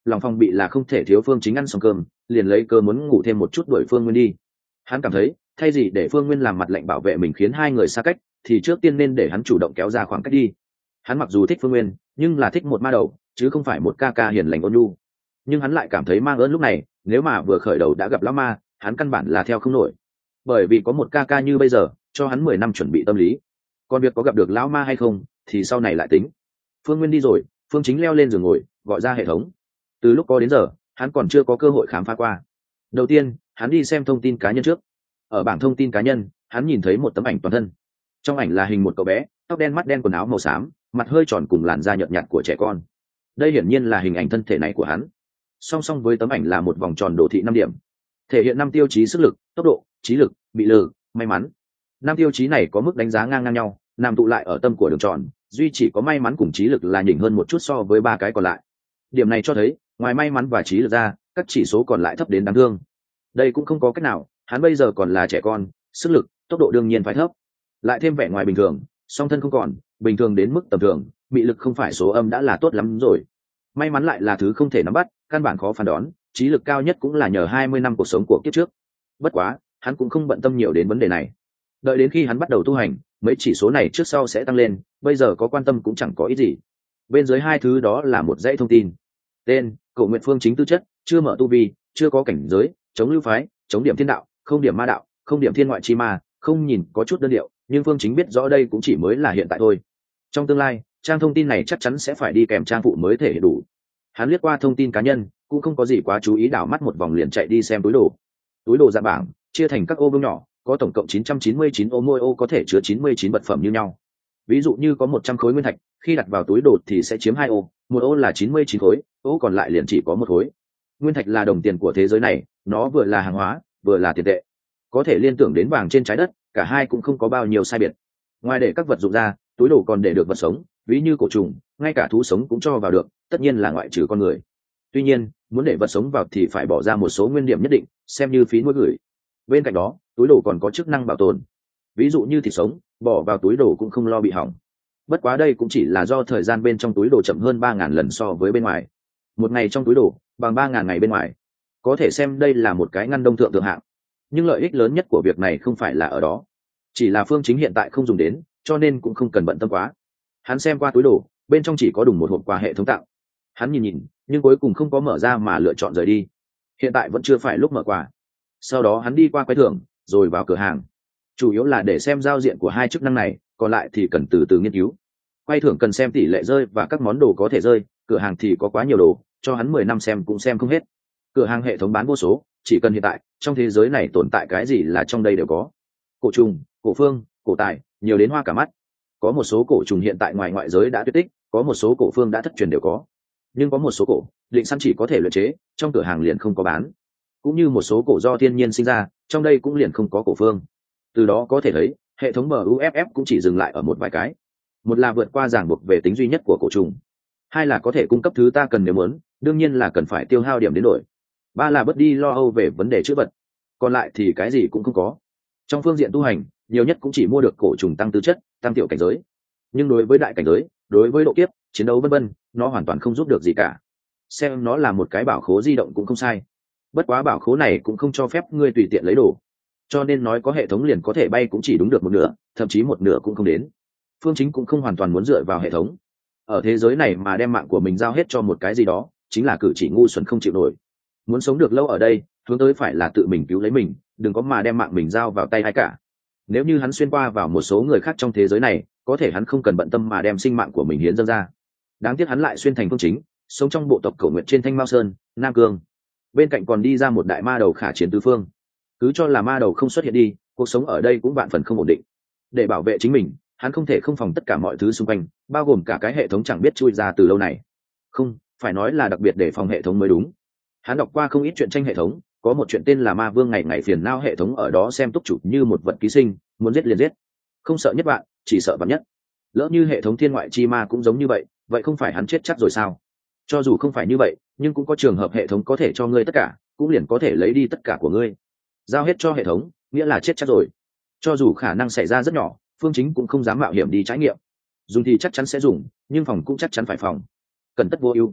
lòng phòng bị là không thể thiếu Phương Chính ăn xong cơm liền lấy cơ muốn ngủ thêm một chút đuổi Phương Nguyên đi. Hắn cảm thấy thay gì để Phương Nguyên làm mặt lạnh bảo vệ mình khiến hai người xa cách thì trước tiên nên để hắn chủ động kéo ra khoảng cách đi. Hắn mặc dù thích Phương Nguyên nhưng là thích một ma đầu chứ không phải một ca ca hiền lành ôn nhu. Nhưng hắn lại cảm thấy mang ơn lúc này nếu mà vừa khởi đầu đã gặp lão ma hắn căn bản là theo không nổi, bởi vì có một ca ca như bây giờ cho hắn 10 năm chuẩn bị tâm lý. Còn việc có gặp được lão ma hay không thì sau này lại tính. Phương Nguyên đi rồi, Phương Chính leo lên giường ngồi gọi ra hệ thống. Từ lúc có đến giờ hắn còn chưa có cơ hội khám phá qua. Đầu tiên hắn đi xem thông tin cá nhân trước. Ở bảng thông tin cá nhân hắn nhìn thấy một tấm ảnh toàn thân. Trong ảnh là hình một cậu bé tóc đen mắt đen quần áo màu xám, mặt hơi tròn cùng làn da nhợt nhạt của trẻ con. Đây hiển nhiên là hình ảnh thân thể này của hắn. Song song với tấm ảnh là một vòng tròn đồ thị 5 điểm, thể hiện 5 tiêu chí sức lực, tốc độ, trí lực, bị lử, may mắn. 5 tiêu chí này có mức đánh giá ngang ngang nhau, nằm tụ lại ở tâm của đường tròn, duy chỉ có may mắn cùng trí lực là nhỉnh hơn một chút so với ba cái còn lại. Điểm này cho thấy ngoài may mắn và trí lực ra các chỉ số còn lại thấp đến đáng thương. Đây cũng không có cách nào, hắn bây giờ còn là trẻ con, sức lực, tốc độ đương nhiên phải thấp, lại thêm vẻ ngoài bình thường, song thân không còn bình thường đến mức tầm thường, bị lực không phải số âm đã là tốt lắm rồi. May mắn lại là thứ không thể nắm bắt, căn bản khó phán đoán, trí lực cao nhất cũng là nhờ 20 năm cuộc sống của kiếp trước. Bất quá hắn cũng không bận tâm nhiều đến vấn đề này, đợi đến khi hắn bắt đầu tu hành mấy chỉ số này trước sau sẽ tăng lên, bây giờ có quan tâm cũng chẳng có ý gì. Bên dưới hai thứ đó là một dãy thông tin: tên Cổ Nguyệt Phương chính tư chất, chưa mở tu vi, chưa có cảnh giới, chống lưu phái, chống điểm thiên đạo, không điểm ma đạo, không điểm thiên ngoại chi ma. Không nhìn có chút đơn điệu, nhưng Phương Chính biết rõ đây cũng chỉ mới là hiện tại thôi. Trong tương lai trang thông tin này chắc chắn sẽ phải đi kèm trang phụ mới thể hiện đủ. Hắn liếc qua thông tin cá nhân cũng không có gì quá chú ý, đảo mắt một vòng liền chạy đi xem túi đồ. Túi đồ dạng bảng chia thành các ô vuông nhỏ, có tổng cộng 999 ô, mỗi ô có thể chứa 99 vật phẩm như nhau. Ví dụ như có 100 khối nguyên thạch, khi đặt vào túi đồ thì sẽ chiếm 2 ô, một ô là 99 khối, ô còn lại liền chỉ có một khối. Nguyên thạch là đồng tiền của thế giới này, nó vừa là hàng hóa vừa là tiền tệ, có thể liên tưởng đến vàng trên trái đất, cả hai cũng không có bao nhiêu sai biệt. Ngoài để các vật dụng ra, túi đồ còn để được vật sống, ví như cổ trùng, ngay cả thú sống cũng cho vào được, tất nhiên là ngoại trừ con người. Tuy nhiên muốn để vật sống vào thì phải bỏ ra một số nguyên điểm nhất định, xem như phí nuôi gửi. Bên cạnh đó túi đồ còn có chức năng bảo tồn, ví dụ như thịt sống bỏ vào túi đồ cũng không lo bị hỏng. Bất quá đây cũng chỉ là do thời gian bên trong túi đồ chậm hơn 3.000 lần so với bên ngoài. Một ngày trong túi đồ bằng 3.000 ngày bên ngoài, có thể xem đây là một cái ngăn đông thượng hạng. Nhưng lợi ích lớn nhất của việc này không phải là ở đó, chỉ là Phương Chính hiện tại không dùng đến, cho nên cũng không cần bận tâm quá. Hắn xem qua túi đồ, bên trong chỉ có đùng một hộp quà hệ thống tặng. Hắn nhìn nhưng cuối cùng không có mở ra mà lựa chọn rời đi. Hiện tại vẫn chưa phải lúc mở quà. Sau đó hắn đi qua quầy thưởng rồi vào cửa hàng, chủ yếu là để xem giao diện của hai chức năng này, còn lại thì cần từ từ nghiên cứu. Quầy thưởng cần xem tỷ lệ rơi và các món đồ có thể rơi, cửa hàng thì có quá nhiều đồ, cho hắn 10 năm xem cũng xem không hết. Cửa hàng hệ thống bán vô số, chỉ cần hiện tại trong thế giới này tồn tại cái gì là trong đây đều có. Cổ trùng, cổ phương, cổ tài, nhiều đến hoa cả mắt. Có một số cổ trùng hiện tại ngoài ngoại giới đã tuyệt tích, có một số cổ phương đã thất truyền đều có. Nhưng có một số cổ định săn chỉ có thể luyện chế, trong cửa hàng liền không có bán. Cũng như một số cổ do thiên nhiên sinh ra, trong đây cũng liền không có cổ phương. Từ đó có thể thấy hệ thống MUFF cũng chỉ dừng lại ở một vài cái. Một là vượt qua ràng buộc về tính duy nhất của cổ trùng, hai là có thể cung cấp thứ ta cần nếu muốn, đương nhiên là cần phải tiêu hao điểm đến đổi, ba là bớt đi lo âu về vấn đề chữa vật, còn lại thì cái gì cũng không có. Trong phương diện tu hành nhiều nhất cũng chỉ mua được cổ trùng tăng tư chất, tăng tiểu cảnh giới, nhưng đối với đại cảnh giới, đối với độ kiếp, chiến đấu vân vân, nó hoàn toàn không giúp được gì cả. Xem nó là một cái bảo khố di động cũng không sai, bất quá bảo khố này cũng không cho phép ngươi tùy tiện lấy đồ, cho nên nói có hệ thống liền có thể bay cũng chỉ đúng được một nửa, thậm chí một nửa cũng không đến. Phương Chính cũng không hoàn toàn muốn dựa vào hệ thống. Ở thế giới này mà đem mạng của mình giao hết cho một cái gì đó, chính là cử chỉ ngu xuẩn không chịu nổi. Muốn sống được lâu ở đây, hướng tới phải là tự mình cứu lấy mình, đừng có mà đem mạng mình giao vào tay ai cả. Nếu như hắn xuyên qua vào một số người khác trong thế giới này, có thể hắn không cần bận tâm mà đem sinh mạng của mình hiến dâng ra. Đáng tiếc hắn lại xuyên thành Phương Chính, sống trong bộ tộc Cổ Nguyệt trên Thanh Mao Sơn, Nam Cương. Bên cạnh còn đi ra một đại ma đầu khả chiến tứ phương. Cứ cho là ma đầu không xuất hiện đi, cuộc sống ở đây cũng vạn phần không ổn định. Để bảo vệ chính mình, hắn không thể không phòng tất cả mọi thứ xung quanh, bao gồm cả cái hệ thống chẳng biết chui ra từ lâu này. Không phải nói là đặc biệt để phòng hệ thống mới đúng. Hắn đọc qua không ít chuyện tranh hệ thống, có một chuyện tên là Ma Vương ngày ngày phiền não hệ thống ở đó xem túc chủ như một vật ký sinh, muốn giết liền giết, không sợ nhất bạn, chỉ sợ bạn nhất. Lỡ như hệ thống thiên ngoại chi ma cũng giống như vậy, vậy không phải hắn chết chắc rồi sao? Cho dù không phải như vậy, nhưng cũng có trường hợp hệ thống có thể cho ngươi tất cả, cũng liền có thể lấy đi tất cả của ngươi. Giao hết cho hệ thống, nghĩa là chết chắc rồi. Cho dù khả năng xảy ra rất nhỏ, Phương Chính cũng không dám mạo hiểm đi trải nghiệm. Dùng thì chắc chắn sẽ dùng, nhưng phòng cũng chắc chắn phải phòng. Cần tất vô ưu.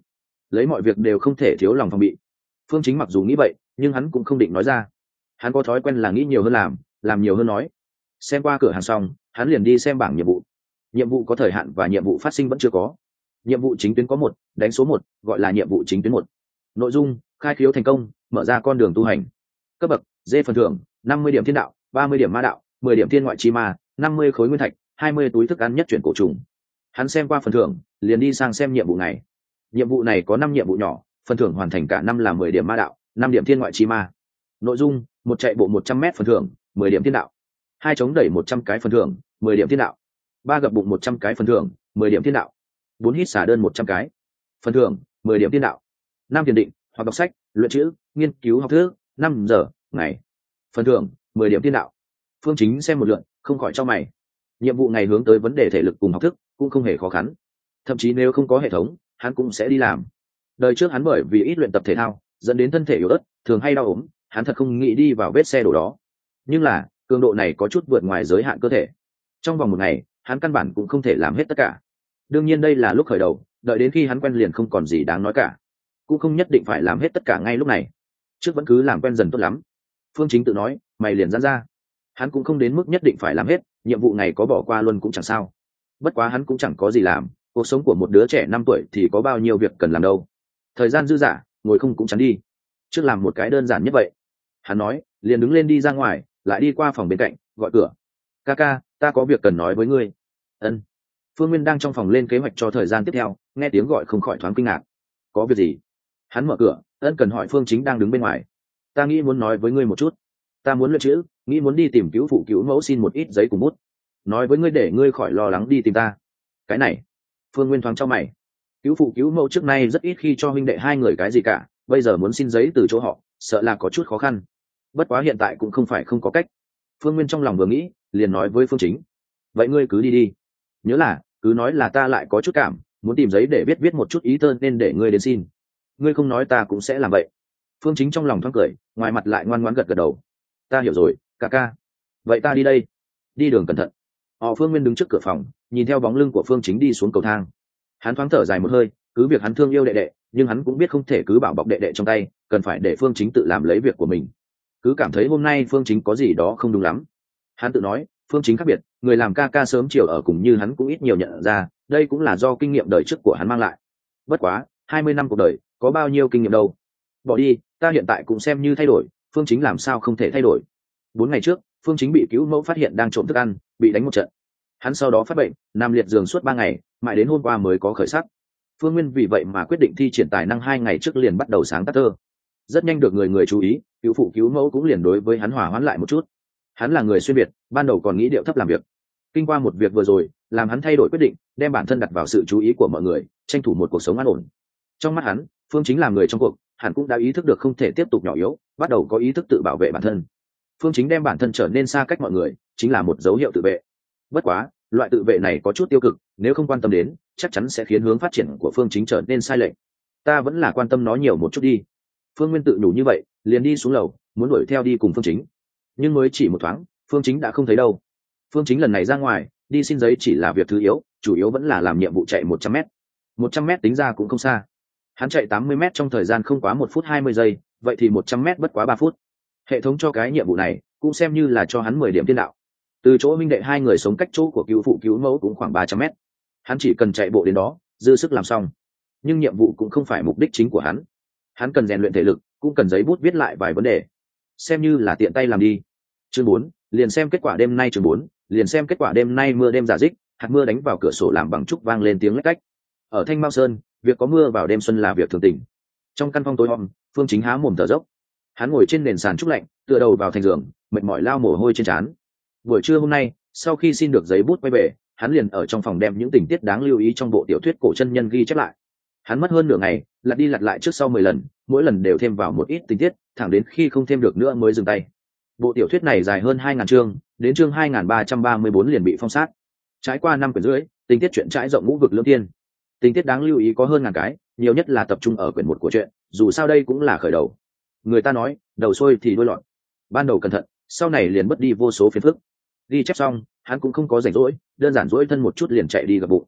lấy mọi việc đều không thể thiếu lòng phòng bị. Phương Chính mặc dù nghĩ vậy nhưng hắn cũng không định nói ra. Hắn có thói quen là nghĩ nhiều hơn làm nhiều hơn nói. Xem qua cửa hàng xong hắn liền đi xem bảng nhiệm vụ. Nhiệm vụ có thời hạn và nhiệm vụ phát sinh vẫn chưa có. Nhiệm vụ chính tuyến có một, đánh số một, gọi là nhiệm vụ chính tuyến một. Nội dung: khai khiếu thành công, mở ra con đường tu hành. Cấp bậc: D phần thưởng 50 điểm thiên đạo, 30 điểm ma đạo, 10 điểm thiên ngoại chi ma, 50 khối nguyên thạch, 20 túi thức ăn nhất chuyển cổ trùng. Hắn xem qua phần thưởng liền đi sang xem nhiệm vụ này. Nhiệm vụ này có 5 nhiệm vụ nhỏ, phần thưởng hoàn thành cả năm là 10 điểm ma đạo, 5 điểm thiên ngoại chi ma. Nội dung: một chạy bộ 100m phần thưởng 10 điểm thiên đạo, 2 chống đẩy 100 cái phần thưởng 10 điểm thiên đạo, 3 gập bụng 100 cái phần thưởng 10 điểm thiên đạo, 4 hít xả đơn 100 cái phần thưởng 10 điểm thiên đạo, 5 thiền định hoặc đọc sách, luyện chữ, nghiên cứu học thức 5 giờ ngày, phần thưởng 10 điểm thiên đạo. Phương Chính xem một lượt không khỏi chau mày. Nhiệm vụ này hướng tới vấn đề thể lực cùng học thức cũng không hề khó khăn, thậm chí nếu không có hệ thống hắn cũng sẽ đi làm. Đời trước hắn bởi vì ít luyện tập thể thao dẫn đến thân thể yếu ớt, thường hay đau ốm, hắn thật không nghĩ đi vào vết xe đổ đó. Nhưng là cường độ này có chút vượt ngoài giới hạn cơ thể. Trong vòng một ngày hắn căn bản cũng không thể làm hết tất cả. Đương nhiên đây là lúc khởi đầu, đợi đến khi hắn quen liền không còn gì đáng nói cả, cũng không nhất định phải làm hết tất cả ngay lúc này. Trước vẫn cứ làm quen dần tốt lắm. Phương Chính tự nói, mày liền giãn ra. Hắn cũng không đến mức nhất định phải làm hết, nhiệm vụ này có bỏ qua luôn cũng chẳng sao. Bất quá hắn cũng chẳng có gì làm, cuộc sống của một đứa trẻ 5 tuổi thì có bao nhiêu việc cần làm đâu. Thời gian dư dả, ngồi không cũng chán đi. Trước làm một cái đơn giản nhất vậy. Hắn nói, liền đứng lên đi ra ngoài, lại đi qua phòng bên cạnh, gọi cửa. Ca, ta có việc cần nói với ngươi. Ân. Phương Nguyên đang trong phòng lên kế hoạch cho thời gian tiếp theo, nghe tiếng gọi không khỏi thoáng kinh ngạc. Có việc gì? Hắn mở cửa, ân cần hỏi Phương Chính đang đứng bên ngoài. Ta nghĩ muốn nói với ngươi một chút. Ta muốn luyện chữ, nghĩ muốn đi tìm cứu phụ cứu mẫu xin một ít giấy cùng bút. Nói với ngươi để ngươi khỏi lo lắng đi tìm ta. Cái này. Phương Nguyên thoáng chau mày. Cứu phụ cứu mẫu trước nay rất ít khi cho huynh đệ hai người cái gì cả, bây giờ muốn xin giấy từ chỗ họ, sợ là có chút khó khăn. Bất quá hiện tại cũng không phải không có cách. Phương Nguyên trong lòng vừa nghĩ, liền nói với Phương Chính. Vậy ngươi cứ đi. Nhớ là, cứ nói là ta lại có chút cảm, muốn tìm giấy để viết một chút ý thơ nên để ngươi đến xin. Ngươi không nói ta cũng sẽ làm vậy. Phương Chính trong lòng thoáng cười, ngoài mặt lại ngoan ngoãn gật đầu. Ta hiểu rồi, ca. Vậy ta đi đây. Đi đường cẩn thận. Phương Nguyên đứng trước cửa phòng, nhìn theo bóng lưng của Phương Chính đi xuống cầu thang. Hắn thoáng thở dài một hơi, cứ việc hắn thương yêu đệ đệ, nhưng hắn cũng biết không thể cứ bảo bọc đệ đệ trong tay, cần phải để Phương Chính tự làm lấy việc của mình. Cứ cảm thấy hôm nay Phương Chính có gì đó không đúng lắm. Hắn tự nói, Phương Chính khác biệt, người làm ca sớm chiều ở cùng như hắn cũng ít nhiều nhận ra, đây cũng là do kinh nghiệm đời trước của hắn mang lại. Bất quá, 20 năm cuộc đời, có bao nhiêu kinh nghiệm đâu. Bỏ đi, ta hiện tại cũng xem như thay đổi, Phương Chính làm sao không thể thay đổi. 4 ngày trước, Phương Chính bị cứu mẫu phát hiện đang trộm thức ăn, bị đánh một trận. Hắn sau đó phát bệnh, nằm liệt giường suốt 3 ngày, mãi đến hôm qua mới có khởi sắc. Phương Nguyên vì vậy mà quyết định thi triển tài năng 2 ngày trước liền bắt đầu sáng tác thơ. Rất nhanh được người chú ý, cứu phụ cứu mẫu cũng liền đối với hắn hòa hoãn lại một chút. Hắn là người xuyên việt, ban đầu còn nghĩ điệu thấp làm việc. Kinh qua một việc vừa rồi, làm hắn thay đổi quyết định, đem bản thân đặt vào sự chú ý của mọi người, tranh thủ một cuộc sống an ổn. Trong mắt hắn, Phương Chính là người trong cuộc, hắn cũng đã ý thức được không thể tiếp tục nhỏ yếu, bắt đầu có ý thức tự bảo vệ bản thân. Phương Chính đem bản thân trở nên xa cách mọi người, chính là một dấu hiệu tự vệ. Bất quá, loại tự vệ này có chút tiêu cực, nếu không quan tâm đến, chắc chắn sẽ khiến hướng phát triển của Phương Chính trở nên sai lệch. Ta vẫn là quan tâm nó nhiều một chút đi. Phương Nguyên tự nhủ như vậy, liền đi xuống lầu, muốn đuổi theo đi cùng Phương Chính. Nhưng mới chỉ một thoáng, Phương Chính đã không thấy đâu. Phương Chính lần này ra ngoài, đi xin giấy chỉ là việc thứ yếu, chủ yếu vẫn là làm nhiệm vụ chạy 100m. 100m tính ra cũng không xa. Hắn chạy 80m trong thời gian không quá 1 phút 20 giây, vậy thì 100m bất quá 3 phút. Hệ thống cho cái nhiệm vụ này, cũng xem như là cho hắn 10 điểm thiên đạo. Từ chỗ minh đệ hai người sống cách chỗ của cứu phụ cứu mẫu cũng khoảng 300m. Hắn chỉ cần chạy bộ đến đó, dư sức làm xong. Nhưng nhiệm vụ cũng không phải mục đích chính của hắn. Hắn cần rèn luyện thể lực, cũng cần giấy bút viết lại vài vấn đề. Xem như là tiện tay làm đi. Chương 4, liền xem kết quả đêm nay. Chương 4, liền xem kết quả đêm nay. Mưa đêm giả dích, hạt mưa đánh vào cửa sổ làm bằng trúc vang lên tiếng lách cách. Ở Thanh Mao Sơn, việc có mưa vào đêm xuân là việc thường tình. Trong căn phòng tối om, Phương Chính há mồm thở dốc. Hắn ngồi trên nền sàn trúc lạnh, tựa đầu vào thành giường, mệt mỏi lao mồ hôi trên trán. Buổi trưa hôm nay, sau khi xin được giấy bút quay về, hắn liền ở trong phòng đem những tình tiết đáng lưu ý trong bộ tiểu thuyết cổ chân nhân ghi chép lại. Hắn mất hơn nửa ngày, lật đi lật lại trước sau 10 lần, mỗi lần đều thêm vào một ít tình tiết, thẳng đến khi không thêm được nữa mới dừng tay. Bộ tiểu thuyết này dài hơn 2000 chương, đến chương 2334 liền bị phong sát. Trải qua 5 quyển rưỡi, tình tiết truyện trải rộng ngũ vực lưỡng thiên. Tình tiết đáng lưu ý có hơn ngàn cái, nhiều nhất là tập trung ở quyển 1 của truyện, dù sao đây cũng là khởi đầu. Người ta nói, đầu xuôi thì đuôi lọt. Ban đầu cẩn thận, sau này liền mất đi vô số phiền phức. Ghi chép xong, hắn cũng không có rảnh rỗi, đơn giản rỗi thân một chút liền chạy đi gặp bụng.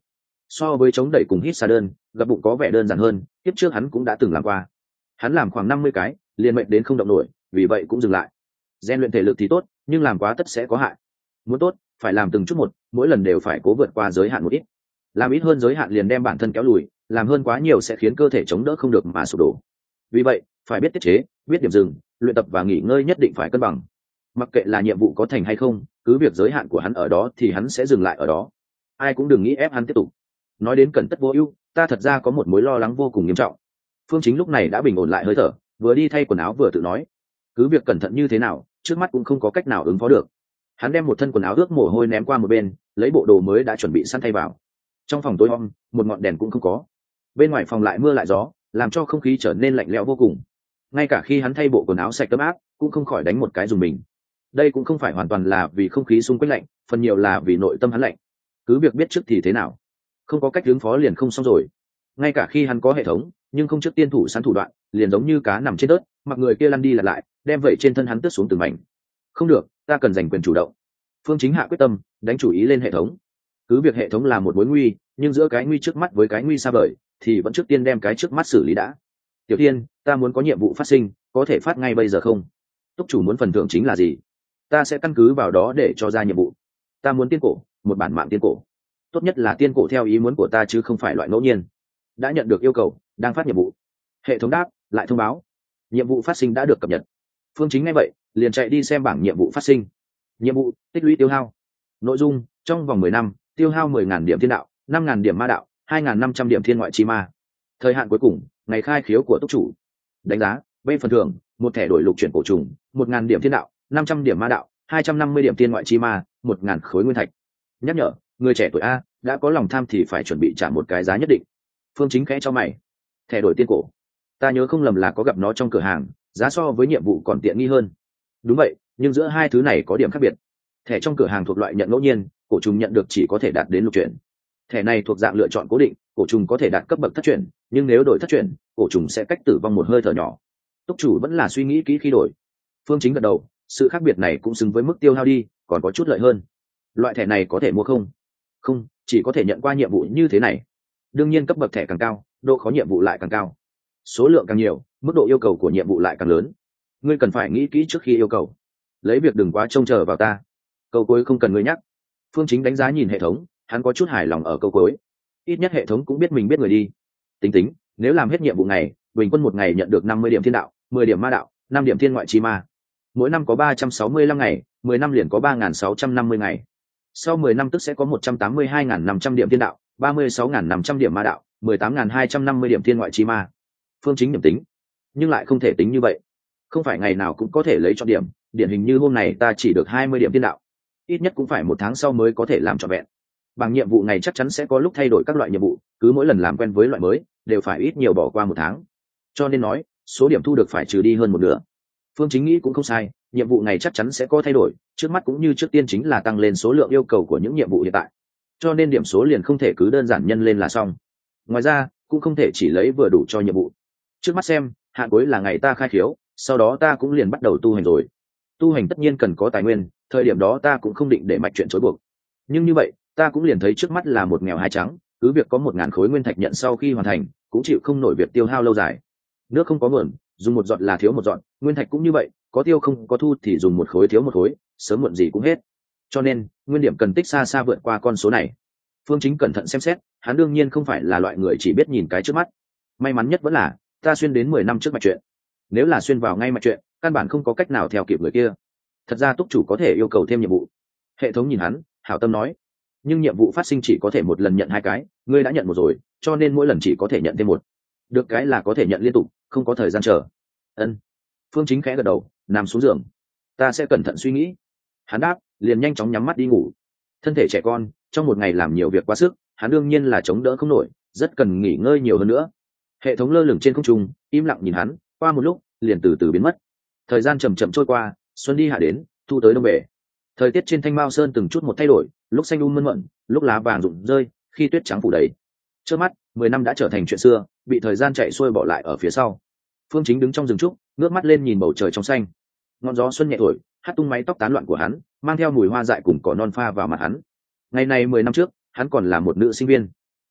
So với chống đẩy cùng hít xa đơn, gập bụng có vẻ đơn giản hơn, tiếp trước hắn cũng đã từng làm qua. Hắn làm khoảng 50 cái, liền mệnh đến không động nổi, vì vậy cũng dừng lại. Rèn luyện thể lực thì tốt, nhưng làm quá tất sẽ có hại. Muốn tốt, phải làm từng chút một, mỗi lần đều phải cố vượt qua giới hạn một ít. Làm ít hơn giới hạn liền đem bản thân kéo lùi, làm hơn quá nhiều sẽ khiến cơ thể chống đỡ không được mà sụp đổ. Vì vậy, phải biết tiết chế, biết điểm dừng, luyện tập và nghỉ ngơi nhất định phải cân bằng. Mặc kệ là nhiệm vụ có thành hay không, cứ việc giới hạn của hắn ở đó thì hắn sẽ dừng lại ở đó. Ai cũng đừng nghĩ ép hắn tiếp tục. Nói đến cẩn tất vô ưu, ta thật ra có một mối lo lắng vô cùng nghiêm trọng. Phương Chính lúc này đã bình ổn lại hơi thở, vừa đi thay quần áo vừa tự nói, cứ việc cẩn thận như thế nào, trước mắt cũng không có cách nào ứng phó được. Hắn đem một thân quần áo ướt mồ hôi ném qua một bên, lấy bộ đồ mới đã chuẩn bị sẵn thay vào. Trong phòng tối om, một ngọn đèn cũng không có. Bên ngoài phòng lại mưa lại gió, làm cho không khí trở nên lạnh lẽo vô cùng. Ngay cả khi hắn thay bộ quần áo sạch ấm áp, cũng không khỏi đánh một cái dùng mình. Đây cũng không phải hoàn toàn là vì không khí xung quanh lạnh, phần nhiều là vì nội tâm hắn lạnh. Cứ việc biết trước thì thế nào, không có cách ứng phó liền không xong rồi. Ngay cả khi hắn có hệ thống, nhưng không trước tiên thủ sẵn thủ đoạn, liền giống như cá nằm trên đất, mặc người kia lăn đi lật lại, đem vậy trên thân hắn tước xuống từng mảnh. Không được, ta cần giành quyền chủ động. Phương Chính hạ quyết tâm, đánh chủ ý lên hệ thống. Cứ việc hệ thống là một mối nguy, nhưng giữa cái nguy trước mắt với cái nguy xa vời, thì vẫn trước tiên đem cái trước mắt xử lý đã. Tiểu Tiên, ta muốn có nhiệm vụ phát sinh, có thể phát ngay bây giờ không? Túc chủ muốn phần thưởng chính là gì? Ta sẽ căn cứ vào đó để cho ra nhiệm vụ. Ta muốn tiên cổ, một bản mạng tiên cổ. Tốt nhất là tiên cổ theo ý muốn của ta chứ không phải loại ngẫu nhiên. Đã nhận được yêu cầu, đang phát nhiệm vụ. Hệ thống đáp, lại thông báo. Nhiệm vụ phát sinh đã được cập nhật. Phương Chính nghe vậy, liền chạy đi xem bảng nhiệm vụ phát sinh. Nhiệm vụ, tích lũy tiêu hao. Nội dung, trong vòng 10 năm, tiêu hao 10.000 điểm thiên đạo, 5.000 điểm ma đạo, 2.500 điểm thiên ngoại chi ma. Thời hạn cuối cùng, ngày khai khiếu của túc chủ. Đánh giá, B phần thưởng, một thẻ đổi lục chuyển cổ trùng, 1.000 điểm thiên đạo, 500 điểm ma đạo, 250 điểm thiên ngoại chi ma, 1.000 khối nguyên thạch. Nhắc nhở, người trẻ tuổi A, đã có lòng tham thì phải chuẩn bị trả một cái giá nhất định. Phương Chính khẽ cho mày. Thẻ đổi tiên cổ. Ta nhớ không lầm là có gặp nó trong cửa hàng, giá so với nhiệm vụ còn tiện nghi hơn. Đúng vậy, nhưng giữa hai thứ này có điểm khác biệt. Thẻ trong cửa hàng thuộc loại nhận ngẫu nhiên, cổ trùng nhận được chỉ có thể đạt đến lục chuyển. Thẻ này thuộc dạng lựa chọn cố định, cổ trùng có thể đạt cấp bậc thất chuyển, nhưng nếu đổi thất chuyển, cổ trùng sẽ cách tử vong một hơi thở nhỏ. Túc chủ vẫn là suy nghĩ kỹ khi đổi. Phương Chính gật đầu, sự khác biệt này cũng xứng với mức tiêu hao đi, còn có chút lợi hơn. Loại thẻ này có thể mua không? Không, chỉ có thể nhận qua nhiệm vụ như thế này. Đương nhiên cấp bậc thẻ càng cao, độ khó nhiệm vụ lại càng cao. Số lượng càng nhiều, mức độ yêu cầu của nhiệm vụ lại càng lớn. Ngươi cần phải nghĩ kỹ trước khi yêu cầu. Lấy việc đừng quá trông chờ vào ta. Câu cuối không cần ngươi nhắc. Phương Chính đánh giá nhìn hệ thống, hắn có chút hài lòng ở câu cuối. Ít nhất hệ thống cũng biết mình biết người đi. Tính, nếu làm hết nhiệm vụ này, bình quân một ngày nhận được 50 điểm thiên đạo, 10 điểm ma đạo, 5 điểm thiên ngoại chi ma. Mỗi năm có 365 ngày, 10 năm liền có 3.650 ngày. Sau 10 năm tức sẽ có 182.500 điểm thiên đạo, 36.500 điểm ma đạo, 18.250 điểm thiên ngoại chi ma. Phương Chính điểm tính, nhưng lại không thể tính như vậy. Không phải ngày nào cũng có thể lấy chọn điểm, điển hình như hôm nay ta chỉ được 20 điểm thiên đạo. Ít nhất cũng phải một tháng sau mới có thể làm trọn vẹn. Bằng nhiệm vụ này chắc chắn sẽ có lúc thay đổi các loại nhiệm vụ, cứ mỗi lần làm quen với loại mới, đều phải ít nhiều bỏ qua một tháng. Cho nên nói, số điểm thu được phải trừ đi hơn một nửa. Phương Chính nghĩ cũng không sai, nhiệm vụ này chắc chắn sẽ có thay đổi, trước mắt cũng như trước tiên chính là tăng lên số lượng yêu cầu của những nhiệm vụ hiện tại. Cho nên điểm số liền không thể cứ đơn giản nhân lên là xong. Ngoài ra, cũng không thể chỉ lấy vừa đủ cho nhiệm vụ. Trước mắt xem, hạn cuối là ngày ta khai khiếu, sau đó ta cũng liền bắt đầu tu hành rồi. Tu hành tất nhiên cần có tài nguyên, thời điểm đó ta cũng không định để mạch chuyện chối buộc. Nhưng như vậy, ta cũng liền thấy trước mắt là một nghèo hai trắng, cứ việc có 1.000 khối nguyên thạch nhận sau khi hoàn thành, cũng chịu không nổi việc tiêu hao lâu dài. Nước không có nguồn, dùng một giọt là thiếu một giọt, nguyên thạch cũng như vậy, có tiêu không có thu thì dùng một khối thiếu một khối, sớm muộn gì cũng hết. Cho nên, nguyên điểm cần tích xa xa vượt qua con số này. Phương Chính cẩn thận xem xét, hắn đương nhiên không phải là loại người chỉ biết nhìn cái trước mắt. May mắn nhất vẫn là ta xuyên đến 10 năm trước mạch chuyện. Nếu là xuyên vào ngay mạch chuyện, căn bản không có cách nào theo kịp người kia. Thật ra túc chủ có thể yêu cầu thêm nhiệm vụ. Hệ thống nhìn hắn, hảo tâm nói, nhưng nhiệm vụ phát sinh chỉ có thể một lần nhận 2 cái, ngươi đã nhận một rồi, cho nên mỗi lần chỉ có thể nhận thêm một. Được cái là có thể nhận liên tục, không có thời gian chờ. Ân. Phương Chính khẽ gật đầu, nằm xuống giường. Ta sẽ cẩn thận suy nghĩ. Hắn đáp, liền nhanh chóng nhắm mắt đi ngủ. Thân thể trẻ con, trong một ngày làm nhiều việc quá sức, hắn đương nhiên là chống đỡ không nổi, rất cần nghỉ ngơi nhiều hơn nữa. Hệ thống lơ lửng trên không trung, im lặng nhìn hắn, qua một lúc, liền từ từ biến mất. Thời gian chậm chậm trôi qua, xuân đi hạ đến, thu tới đông về. Thời tiết trên Thanh Mao Sơn từng chút một thay đổi, lúc xanh mơn mận, lúc lá vàng rụng rơi, khi tuyết trắng phủ đầy. Trước mắt, 10 năm đã trở thành chuyện xưa, bị thời gian chạy xuôi bỏ lại ở phía sau. Phương Chính đứng trong rừng trúc, ngước mắt lên nhìn bầu trời trong xanh. Ngọn gió xuân nhẹ thổi, hắt tung mái tóc tán loạn của hắn, mang theo mùi hoa dại cùng cỏ non pha vào mặt hắn. Ngày này 10 năm trước, hắn còn là một nữ sinh viên.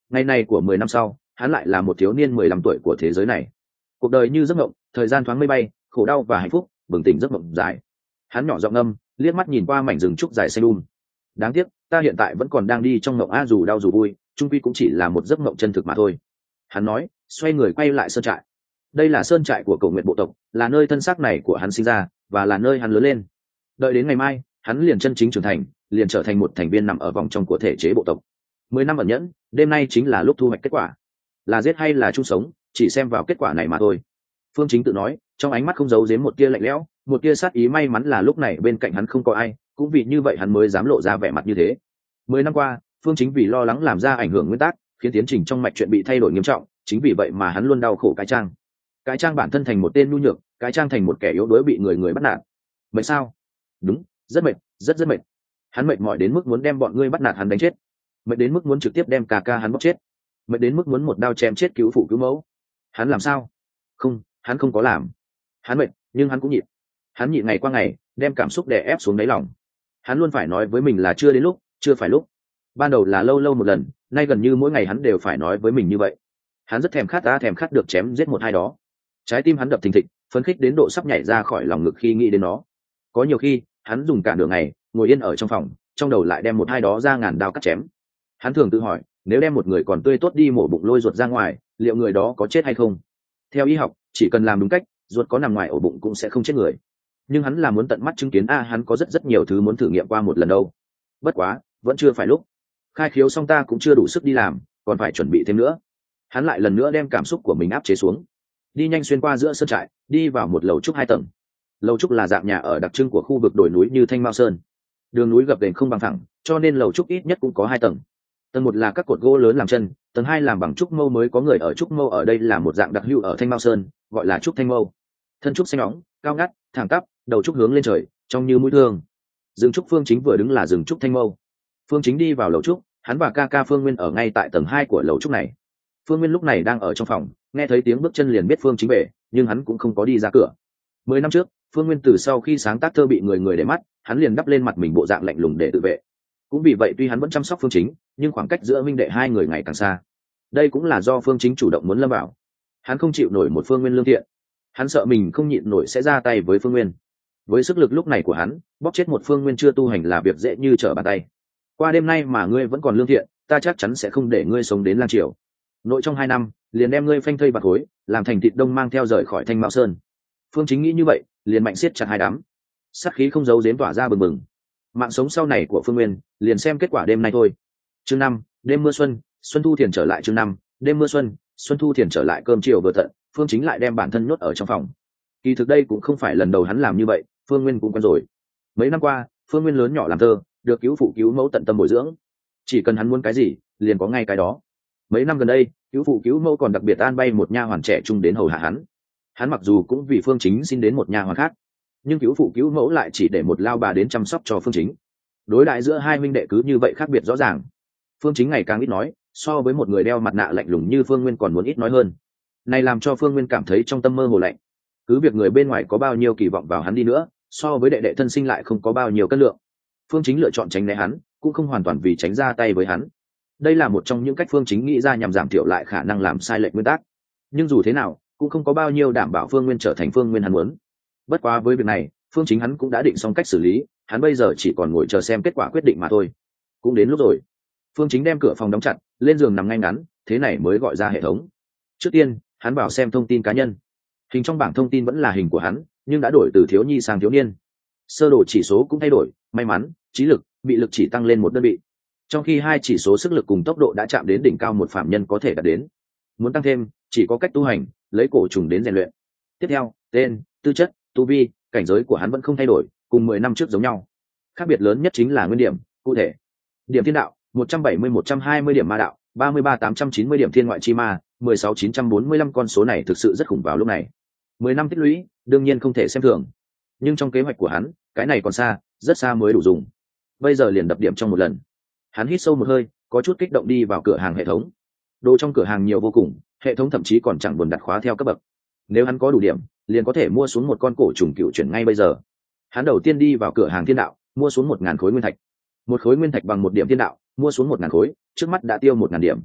Ngày này của 10 năm sau, hắn lại là một thiếu niên 15 tuổi của thế giới này. Cuộc đời như giấc mộng, thời gian thoáng mây bay, khổ đau và hạnh phúc bừng tỉnh giấc mộng dài. Hắn nhỏ giọng ngâm, liếc mắt nhìn qua mảnh rừng trúc dài xanh đáng tiếc ta hiện tại vẫn còn đang đi trong mộng a, dù đau dù vui trung quy cũng chỉ là một giấc mộng chân thực mà thôi. Hắn nói, xoay người quay lại sơn trại. Đây là sơn trại của Cổ Nguyệt bộ tộc, là nơi thân xác này của hắn sinh ra và là nơi hắn lớn lên. Đợi đến ngày mai, hắn liền chân chính trưởng thành, liền trở thành một thành viên nằm ở vòng trong của thể chế bộ tộc. 10 năm ẩn nhẫn, đêm nay chính là lúc thu hoạch kết quả. Là giết hay là chung sống, chỉ xem vào kết quả này mà thôi. Phương Chính tự nói, trong ánh mắt không giấu giếm một tia lạnh lẽo, một tia sát ý. May mắn là lúc này bên cạnh hắn không có ai, cũng vì như vậy hắn mới dám lộ ra vẻ mặt như thế. 10 năm qua, Phương Chính vì lo lắng làm ra ảnh hưởng nguyên tắc, khiến tiến trình trong mạch chuyện bị thay đổi nghiêm trọng, chính vì vậy mà hắn luôn đau khổ cái trang. Cái trang bản thân thành một tên nhu nhược, cái trang thành một kẻ yếu đuối bị người bắt nạt. Mệt sao? Đúng, rất mệt, rất mệt. Hắn mệt mỏi đến mức muốn đem bọn ngươi bắt nạt hắn đánh chết, mệt đến mức muốn trực tiếp đem ca hắn bóc chết, mệt đến mức muốn một đao chém chết cứu phụ cứu mẫu. Hắn làm sao? Không, hắn không có làm. Hắn mệt, nhưng hắn cũng nhịn. Hắn nhịn ngày qua ngày, đem cảm xúc đè ép xuống đáy lòng. Hắn luôn phải nói với mình là chưa đến lúc, chưa phải lúc. Ban đầu là lâu lâu một lần, nay gần như mỗi ngày hắn đều phải nói với mình như vậy. Hắn rất thèm khát được chém giết một hai đó. Trái tim hắn đập thình thịch, phấn khích đến độ sắp nhảy ra khỏi lòng ngực khi nghĩ đến nó. Có nhiều khi, hắn dùng cả nửa ngày, ngồi yên ở trong phòng, trong đầu lại đem một hai đó ra ngàn đao cắt chém. Hắn thường tự hỏi, nếu đem một người còn tươi tốt đi mổ bụng lôi ruột ra ngoài, liệu người đó có chết hay không? Theo y học, chỉ cần làm đúng cách, ruột có nằm ngoài ổ bụng cũng sẽ không chết người. Nhưng hắn là muốn tận mắt chứng kiến hắn có rất nhiều thứ muốn thử nghiệm qua một lần đâu. Bất quá, vẫn chưa phải lúc. Khai khiếu xong ta cũng chưa đủ sức đi làm, còn phải chuẩn bị thêm nữa. Hắn lại lần nữa đem cảm xúc của mình áp chế xuống, đi nhanh xuyên qua giữa sơn trại, đi vào một lầu trúc 2 tầng. Lầu trúc là dạng nhà ở đặc trưng của khu vực đồi núi như Thanh Mao Sơn. Đường núi gập ghềnh không bằng phẳng, cho nên lầu trúc ít nhất cũng có 2 tầng. Tầng 1 là các cột gỗ lớn làm chân, tầng 2 làm bằng trúc mâu, mới có người ở trúc mâu. Ở đây là một dạng đặc hữu ở Thanh Mao Sơn, gọi là trúc Thanh Mâu. Thân trúc xanh óng, cao ngắt, thẳng tắp, đầu trúc hướng lên trời, trông như mũi thương. Rừng trúc Phương Chính vừa đứng là rừng trúc Thanh Mâu. Phương Chính đi vào lầu trúc, hắn và ca Phương Nguyên ở ngay tại tầng 2 của lầu trúc này. Phương Nguyên lúc này đang ở trong phòng, nghe thấy tiếng bước chân liền biết Phương Chính về, nhưng hắn cũng không có đi ra cửa. 10 năm trước, Phương Nguyên từ sau khi sáng tác thơ bị người để mắt, hắn liền đắp lên mặt mình bộ dạng lạnh lùng để tự vệ. Cũng vì vậy tuy hắn vẫn chăm sóc Phương Chính, nhưng khoảng cách giữa minh đệ hai người ngày càng xa. Đây cũng là do Phương Chính chủ động muốn lâm vào. Hắn không chịu nổi một Phương Nguyên lương thiện, hắn sợ mình không nhịn nổi sẽ ra tay với Phương Nguyên. Với sức lực lúc này của hắn, bóp chết một Phương Nguyên chưa tu hành là việc dễ như trở bàn tay. Qua đêm nay mà ngươi vẫn còn lương thiện, ta chắc chắn sẽ không để ngươi sống đến Lang Triều. Nội trong 2 năm, liền đem ngươi phanh thây bạc khối, làm thành thịt đông mang theo rời khỏi Thanh Mao Sơn. Phương Chính nghĩ như vậy, liền mạnh siết chặt hai đám, sát khí không giấu giếm tỏa ra bừng bừng. Mạng sống sau này của Phương Nguyên, liền xem kết quả đêm nay thôi. Chương 5, đêm mưa xuân, xuân thu thiền trở lại. Chương 5, đêm mưa xuân, xuân thu thiền trở lại. Cơm chiều vừa tận, Phương Chính lại đem bản thân nhốt ở trong phòng. Kỳ thực đây cũng không phải lần đầu hắn làm như vậy, Phương Nguyên cũng quen rồi. Mấy năm qua, Phương Nguyên lớn nhỏ làm thơ, được cứu phụ cứu mẫu tận tâm bồi dưỡng. Chỉ cần hắn muốn cái gì, liền có ngay cái đó. Mấy năm gần đây, cứu phụ cứu mẫu còn đặc biệt an bay một nha hoàn trẻ trung đến hầu hạ hắn. Hắn mặc dù cũng vì Phương Chính xin đến một nha hoàn khác, nhưng cứu phụ cứu mẫu lại chỉ để một lao bà đến chăm sóc cho Phương Chính. Đối đại giữa hai minh đệ cứ như vậy khác biệt rõ ràng. Phương Chính ngày càng ít nói, so với một người đeo mặt nạ lạnh lùng như Phương Nguyên còn muốn ít nói hơn. Này làm cho Phương Nguyên cảm thấy trong tâm mơ hồ lạnh. Cứ việc người bên ngoài có bao nhiêu kỳ vọng vào hắn đi nữa, so với đệ đệ thân sinh lại không có bao nhiêu cân lượng. Phương Chính lựa chọn tránh né hắn, cũng không hoàn toàn vì tránh ra tay với hắn. Đây là một trong những cách Phương Chính nghĩ ra nhằm giảm thiểu lại khả năng làm sai lệch nguyên tắc. Nhưng dù thế nào, cũng không có bao nhiêu đảm bảo Phương Nguyên trở thành Phương Nguyên hắn muốn. Bất quá với việc này, Phương Chính hắn cũng đã định xong cách xử lý, hắn bây giờ chỉ còn ngồi chờ xem kết quả quyết định mà thôi. Cũng đến lúc rồi. Phương Chính đem cửa phòng đóng chặt, lên giường nằm ngay ngắn, thế này mới gọi ra hệ thống. Trước tiên, hắn vào xem thông tin cá nhân. Hình trong bảng thông tin vẫn là hình của hắn, nhưng đã đổi từ thiếu nhi sang thiếu niên. Sơ đồ chỉ số cũng thay đổi, may mắn, trí lực, bị lực chỉ tăng lên một đơn vị. Trong khi hai chỉ số sức lực cùng tốc độ đã chạm đến đỉnh cao một phạm nhân có thể đạt đến. Muốn tăng thêm, chỉ có cách tu hành, lấy cổ trùng đến rèn luyện. Tiếp theo, tên, tư chất, tu vi, cảnh giới của hắn vẫn không thay đổi, cùng 10 năm trước giống nhau. Khác biệt lớn nhất chính là nguyên điểm, cụ thể. Điểm thiên đạo, 170-120 điểm ma đạo, 33-890 điểm thiên ngoại chi ma, 16-945. Con số này thực sự rất khủng vào lúc này. 10 năm tích lũy, đương nhiên không thể xem thường. Nhưng trong kế hoạch của hắn, cái này còn xa, rất xa mới đủ dùng. Bây giờ liền đập điểm trong một lần. Hắn hít sâu một hơi, có chút kích động đi vào cửa hàng hệ thống. Đồ trong cửa hàng nhiều vô cùng, hệ thống thậm chí còn chẳng buồn đặt khóa theo cấp bậc. Nếu hắn có đủ điểm, liền có thể mua xuống một con cổ trùng cựu chuyển ngay bây giờ. Hắn đầu tiên đi vào cửa hàng thiên đạo, mua xuống 1000 khối nguyên thạch. Một khối nguyên thạch bằng 1 điểm thiên đạo, mua xuống 1000 khối, trước mắt đã tiêu 1000 điểm.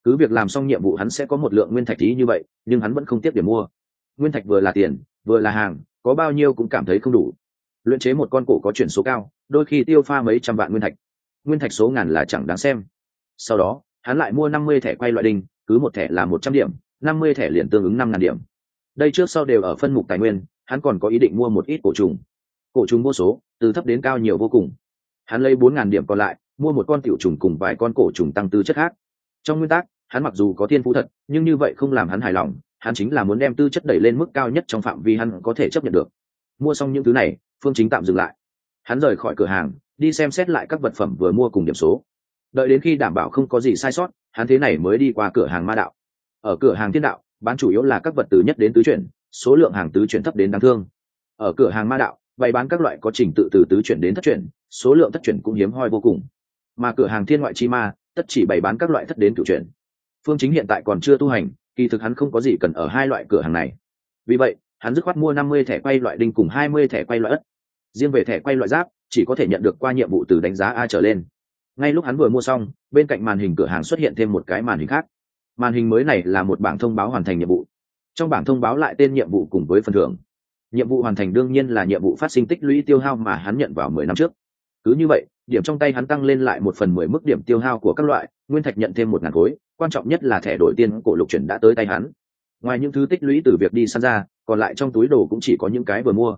cứ việc làm xong nhiệm vụ hắn sẽ có một lượng nguyên thạch tí như vậy, nhưng hắn vẫn không tiếp điểm mua. Nguyên thạch vừa là tiền vừa là hàng, có bao nhiêu cũng cảm thấy không đủ. Luyện chế một con cổ có chuyển số cao, đôi khi tiêu pha mấy trăm vạn nguyên thạch. Nguyên thạch số ngàn là chẳng đáng xem. Sau đó hắn lại mua 50 thẻ quay loại đinh, cứ một thẻ là 100 điểm, 50 thẻ liền tương ứng 5.000 điểm. Đây trước sau đều ở phân mục tài nguyên, hắn còn có ý định mua một ít cổ trùng. Cổ trùng vô số, từ thấp đến cao nhiều vô cùng. Hắn lấy 4.000 điểm còn lại, mua một con tiểu trùng cùng vài con cổ trùng tăng tư chất khác. Trong nguyên tắc, hắn mặc dù có thiên phú thật, nhưng như vậy không làm hắn hài lòng, hắn chính là muốn đem tư chất đẩy lên mức cao nhất trong phạm vi hắn có thể chấp nhận được. Mua xong những thứ này, Phương Chính tạm dừng lại. Hắn rời khỏi cửa hàng, đi xem xét lại các vật phẩm vừa mua cùng điểm số. Đợi đến khi đảm bảo không có gì sai sót, hắn thế này mới đi qua cửa hàng ma đạo. Ở cửa hàng thiên đạo, bán chủ yếu là các vật từ nhất đến tứ chuyển, số lượng hàng tứ chuyển thấp đến đáng thương. Ở cửa hàng ma đạo, bày bán các loại có trình tự từ tứ chuyển đến thất chuyển, số lượng thất chuyển cũng hiếm hoi vô cùng. Mà cửa hàng thiên ngoại chi ma, tất chỉ bày bán các loại thất đến cửu chuyển. Phương Chính hiện tại còn chưa tu hành, kỳ thực hắn không có gì cần ở hai loại cửa hàng này. Vì vậy, hắn dứt khoát mua 50 thẻ quay loại đinh cùng 20 thẻ quay loại ất. Riêng về thẻ quay loại giáp, chỉ có thể nhận được qua nhiệm vụ từ đánh giá A trở lên. Ngay lúc hắn vừa mua xong, bên cạnh màn hình cửa hàng xuất hiện thêm một cái màn hình khác. Màn hình mới này là một bảng thông báo hoàn thành nhiệm vụ. Trong bảng thông báo lại tên nhiệm vụ cùng với phần thưởng. Nhiệm vụ hoàn thành đương nhiên là nhiệm vụ phát sinh tích lũy tiêu hao mà hắn nhận vào 10 năm trước. Cứ như vậy, điểm trong tay hắn tăng lên lại 1/10 mức điểm tiêu hao của các loại, nguyên thạch nhận thêm 1.000 khối, quan trọng nhất là thẻ đổi tiền cổ lục chuyển đã tới tay hắn. Ngoài những thứ tích lũy từ việc đi săn ra, còn lại trong túi đồ cũng chỉ có những cái vừa mua.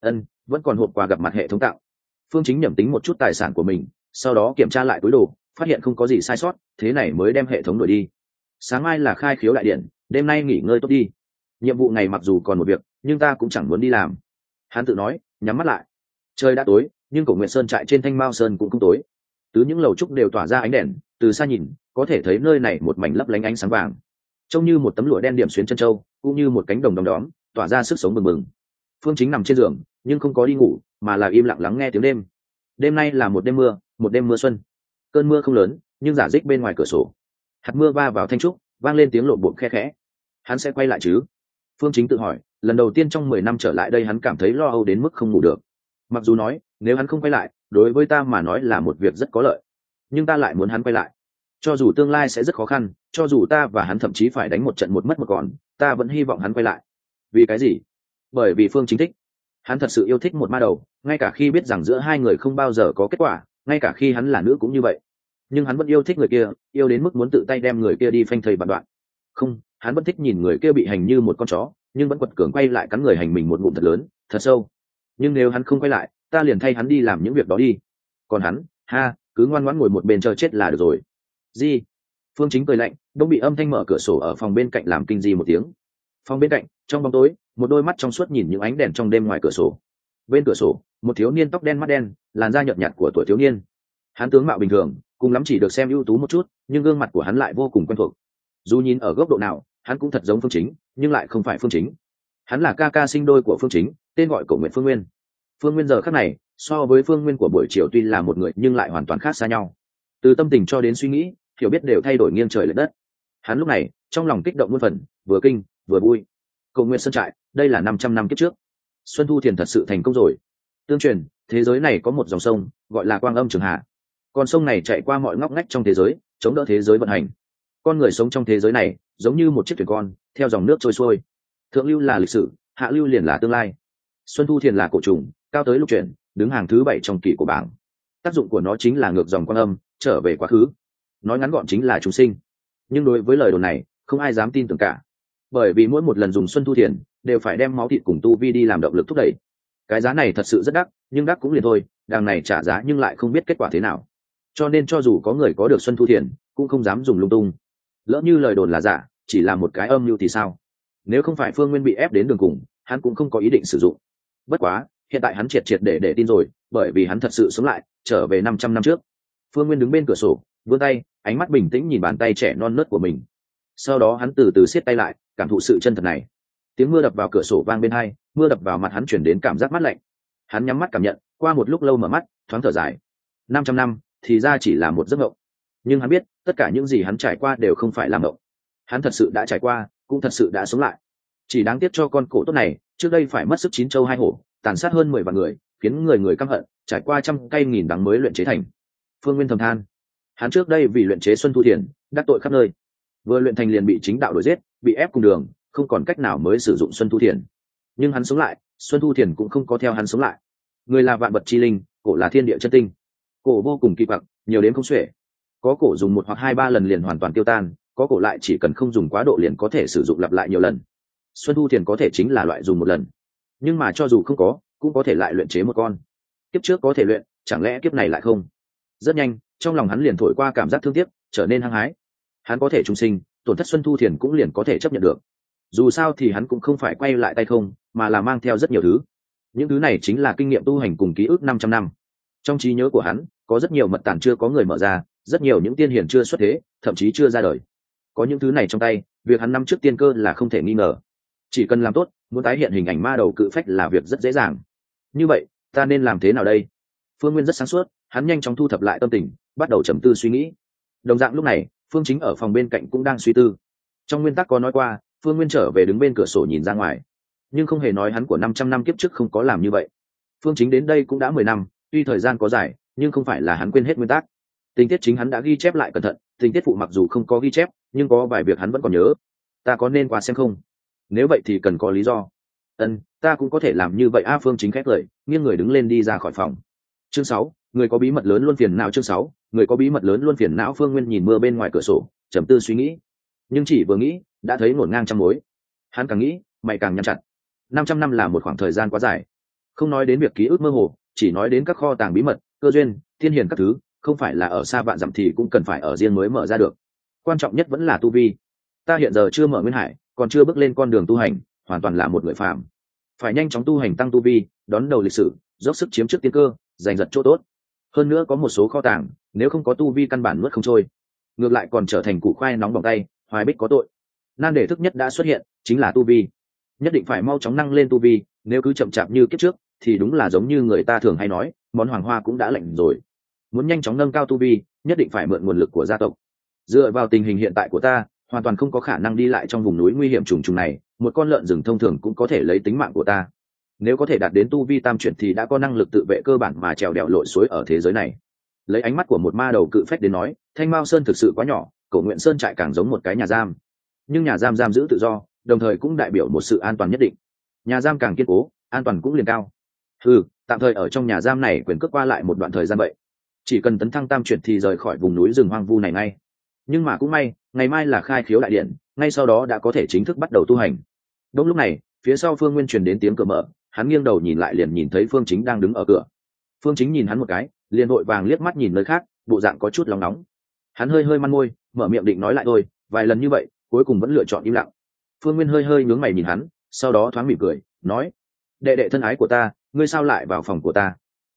Vẫn còn hộp quà gặp mặt hệ thống tặng. Phương Chính nhẩm tính một chút tài sản của mình, sau đó kiểm tra lại túi đồ, phát hiện không có gì sai sót, thế này mới đem hệ thống đuổi đi. Sáng mai là khai khiếu đại điện, đêm nay nghỉ ngơi tốt đi. Nhiệm vụ này mặc dù còn một việc, nhưng ta cũng chẳng muốn đi làm. Hắn tự nói, nhắm mắt lại. Trời đã tối, nhưng Cổ Nguyệt Sơn trại trên Thanh Mao Sơn cũng không tối. Từ những lầu trúc đều tỏa ra ánh đèn, từ xa nhìn, có thể thấy nơi này một mảnh lấp lánh ánh sáng vàng, trông như một tấm lụa đen điểm xuyến chân châu, cũng như một cánh đồng đom đóm, tỏa ra sức sống bừng bừng. Phương Chính nằm trên giường, nhưng không có đi ngủ, mà là im lặng lắng nghe tiếng đêm. Đêm nay là một đêm mưa xuân. Cơn mưa không lớn, nhưng rả rích bên ngoài cửa sổ. Hạt mưa va vào thanh trúc, vang lên tiếng lộn bộn khe khẽ. Hắn sẽ quay lại chứ? Phương Chính tự hỏi, lần đầu tiên trong 10 năm trở lại đây hắn cảm thấy lo âu đến mức không ngủ được. Mặc dù nói, nếu hắn không quay lại, đối với ta mà nói là một việc rất có lợi, nhưng ta lại muốn hắn quay lại. Cho dù tương lai sẽ rất khó khăn, cho dù ta và hắn thậm chí phải đánh một trận một mất một còn, ta vẫn hy vọng hắn quay lại. Vì cái gì? Bởi vì Phương Chính thích. Hắn thật sự yêu thích một ma đầu, ngay cả khi biết rằng giữa hai người không bao giờ có kết quả, ngay cả khi hắn là nữ cũng như vậy. Nhưng hắn vẫn yêu thích người kia, yêu đến mức muốn tự tay đem người kia đi phanh thây bạt đoạn. Không, hắn vẫn thích nhìn người kia bị hành như một con chó, nhưng vẫn quật cường quay lại cắn người hành mình một ngụm thật lớn, thật sâu. Nhưng nếu hắn không quay lại, ta liền thay hắn đi làm những việc đó đi. Còn hắn, cứ ngoan ngoãn ngồi một bên chờ chết là được rồi. Gì? Phương Chính cười lạnh, đông bị âm thanh mở cửa sổ ở phòng bên cạnh làm kinh di một tiếng. Phòng bên cạnh, trong bóng tối, một đôi mắt trong suốt nhìn những ánh đèn trong đêm ngoài cửa sổ. Bên cửa sổ, một thiếu niên tóc đen mắt đen, làn da nhợt nhạt của tuổi thiếu niên. Hắn tướng mạo bình thường, cùng lắm chỉ được xem ưu tú một chút, nhưng gương mặt của hắn lại vô cùng quen thuộc. Dù nhìn ở góc độ nào, hắn cũng thật giống Phương Chính, nhưng lại không phải Phương Chính. Hắn là ca ca sinh đôi của Phương Chính, tên gọi Cổ Nguyệt Phương Nguyên. Phương Nguyên giờ khắc này, so với Phương Nguyên của buổi chiều tuy là một người nhưng lại hoàn toàn khác xa nhau. Từ tâm tình cho đến suy nghĩ, hiểu biết đều thay đổi nghiêng trời lệch đất. Hắn lúc này, trong lòng kích động muôn phần, vừa kinh, vừa vui. Cổ Nguyệt Sơn trại, đây là 500 năm kiếp trước. Xuân Thu Thiền thật sự thành công rồi. Tương truyền, thế giới này có một dòng sông, gọi là Quang Âm Trường Hà. Con sông này chạy qua mọi ngóc ngách trong thế giới, chống đỡ thế giới vận hành. Con người sống trong thế giới này, giống như một chiếc thuyền con, theo dòng nước trôi xuôi. Thượng lưu là lịch sử, hạ lưu liền là tương lai. Xuân Thu Thiền là cổ trùng, cao tới lục chuyển, đứng hàng thứ 7 trong kỷ của bảng. Tác dụng của nó chính là ngược dòng Quang Âm, trở về quá khứ. Nói ngắn gọn chính là chúng sinh. Nhưng đối với lời đồn này, không ai dám tin tưởng cả. Bởi vì mỗi một lần dùng Xuân Thu Thiền, đều phải đem máu thịt cùng tu vi đi làm động lực thúc đẩy. Cái giá này thật sự rất đắt, nhưng đắt cũng liền thôi, đằng này trả giá nhưng lại không biết kết quả thế nào. Cho nên cho dù có người có được Xuân Thu Thiền, cũng không dám dùng lung tung. Lỡ như lời đồn là giả, chỉ là một cái âm mưu thì sao? Nếu không phải Phương Nguyên bị ép đến đường cùng, hắn cũng không có ý định sử dụng. Bất quá, hiện tại hắn triệt triệt để tin rồi, bởi vì hắn thật sự sống lại, trở về 500 năm trước. Phương Nguyên đứng bên cửa sổ, vươn tay, ánh mắt bình tĩnh nhìn bàn tay trẻ non nớt của mình. Sau đó hắn từ từ siết tay lại, cảm thụ sự chân thật này. Tiếng mưa đập vào cửa sổ vang bên tai, mưa đập vào mặt hắn chuyển đến cảm giác mát lạnh. Hắn nhắm mắt cảm nhận, qua một lúc lâu mở mắt, thoáng thở dài. 500 năm, thì ra chỉ là một giấc mộng. Nhưng hắn biết, tất cả những gì hắn trải qua đều không phải là mộng. Hắn thật sự đã trải qua, cũng thật sự đã sống lại. Chỉ đáng tiếc cho con cổ tốt này, trước đây phải mất sức 9 châu 2 hổ, tàn sát hơn 10 vạn người, khiến người người căm hận, trải qua trăm cây nghìn đắng mới luyện chế thành. Phương Nguyên thầm than, hắn trước đây vì luyện chế Xuân Thu Thiền, đắc tội khắp nơi. vừa luyện thành liền bị chính đạo đuổi giết, bị ép cùng đường, không còn cách nào mới sử dụng Xuân Thu Thiền. Nhưng hắn sống lại, Xuân Thu Thiền cũng không có theo hắn sống lại. Người là vạn vật chi linh, cổ là thiên địa chân tinh, cổ vô cùng kỳ quặc, nhiều đến không xuể. Có cổ dùng một hoặc hai ba lần liền hoàn toàn tiêu tan, có cổ lại chỉ cần không dùng quá độ liền có thể sử dụng lặp lại nhiều lần. Xuân Thu Thiền có thể chính là loại dùng một lần, nhưng mà cho dù không có, cũng có thể lại luyện chế một con. Kiếp trước có thể luyện, chẳng lẽ kiếp này lại không? Rất nhanh, trong lòng hắn liền thổi qua cảm giác thương tiếc, trở nên hăng hái. Hắn có thể trùng sinh, tổn thất Xuân Thu Thiền cũng liền có thể chấp nhận được. Dù sao thì hắn cũng không phải quay lại tay không, mà là mang theo rất nhiều thứ. Những thứ này chính là kinh nghiệm tu hành cùng ký ức 500 năm. Trong trí nhớ của hắn, có rất nhiều mật tản chưa có người mở ra, rất nhiều những tiên hiển chưa xuất thế, thậm chí chưa ra đời. Có những thứ này trong tay, việc hắn nắm trước tiên cơ là không thể nghi ngờ. Chỉ cần làm tốt, muốn tái hiện hình ảnh ma đầu cự phách là việc rất dễ dàng. Như vậy, ta nên làm thế nào đây? Phương Nguyên rất sáng suốt, hắn nhanh chóng thu thập lại tâm tình, bắt đầu trầm tư suy nghĩ. Đồng dạng lúc này, Phương Chính ở phòng bên cạnh cũng đang suy tư. Trong nguyên tắc có nói qua, Phương Nguyên trở về đứng bên cửa sổ nhìn ra ngoài, nhưng không hề nói hắn của 500 năm kiếp trước không có làm như vậy. Phương Chính đến đây cũng đã 10 năm, tuy thời gian có dài, nhưng không phải là hắn quên hết nguyên tắc. Tình tiết chính hắn đã ghi chép lại cẩn thận, tình tiết phụ mặc dù không có ghi chép, nhưng có vài việc hắn vẫn còn nhớ. Ta có nên qua xem không? Nếu vậy thì cần có lý do. Ta cũng có thể làm như vậy a. Phương Chính khét lời, nghiêng người đứng lên đi ra khỏi phòng. Chương 6, người có bí mật lớn luôn phiền não. Chương 6, người có bí mật lớn luôn phiền não. Phương Nguyên nhìn mưa bên ngoài cửa sổ, trầm tư suy nghĩ, nhưng chỉ vừa nghĩ đã thấy ngổn ngang trăm mối. Hắn càng nghĩ mày càng nhăn chặt. 500 năm là một khoảng thời gian quá dài, không nói đến việc ký ức mơ hồ, chỉ nói đến các kho tàng bí mật, cơ duyên, thiên hiền các thứ, không phải là ở xa vạn dặm thì cũng cần phải ở riêng mới mở ra được. Quan trọng nhất vẫn là tu vi. Ta hiện giờ chưa mở nguyên hải, còn chưa bước lên con đường tu hành, hoàn toàn là một người phàm. Phải nhanh chóng tu hành tăng tu vi, đón đầu lịch sử, dốc sức chiếm trước tiên cơ, giành giật chỗ tốt. Hơn nữa có một số kho tàng, nếu không có tu vi căn bản nuốt không trôi, ngược lại còn trở thành củ khoai nóng bỏng tay, hoài bích có tội. Nan đề thức nhất đã xuất hiện, chính là tu vi. Nhất định phải mau chóng năng lên tu vi, nếu cứ chậm chạp như kiếp trước thì đúng là giống như người ta thường hay nói, món hoàng hoa cũng đã lạnh rồi. Muốn nhanh chóng nâng cao tu vi, nhất định phải mượn nguồn lực của gia tộc. Dựa vào tình hình hiện tại của ta, hoàn toàn không có khả năng đi lại trong vùng núi nguy hiểm trùng trùng này, một con lợn rừng thông thường cũng có thể lấy tính mạng của ta. Nếu có thể đạt đến tu vi tam chuyển thì đã có năng lực tự vệ cơ bản mà trèo đèo lội suối ở thế giới này. Lấy ánh mắt của một ma đầu cự phách đến nói, Thanh Mao Sơn thực sự quá nhỏ, Cổ Nguyện Sơn trại càng giống một cái nhà giam. Nhưng nhà giam giam giữ tự do, đồng thời cũng đại biểu một sự an toàn nhất định. Nhà giam càng kiên cố, an toàn cũng liền cao. Tạm thời ở trong nhà giam này quyền cước qua lại một đoạn thời gian vậy. Chỉ cần tấn thăng tam chuyển thì rời khỏi vùng núi rừng hoang vu này ngay. Nhưng mà cũng may, ngày mai là khai khiếu đại điện, ngay sau đó đã có thể chính thức bắt đầu tu hành. Đúng lúc này, phía sau Phương Nguyên truyền đến tiếng cửa mở, hắn nghiêng đầu nhìn lại liền nhìn thấy Phương Chính đang đứng ở cửa. Phương Chính nhìn hắn một cái, liền vội vàng liếc mắt nhìn nơi khác, bộ dạng có chút lòng nóng. Hắn hơi hơi măn môi, mở miệng định nói lại thôi, vài lần như vậy, cuối cùng vẫn lựa chọn im lặng. Phương Nguyên hơi hơi nhướng mày nhìn hắn, sau đó thoáng mỉm cười, nói: "Đệ đệ thân ái của ta, ngươi sao lại vào phòng của ta?"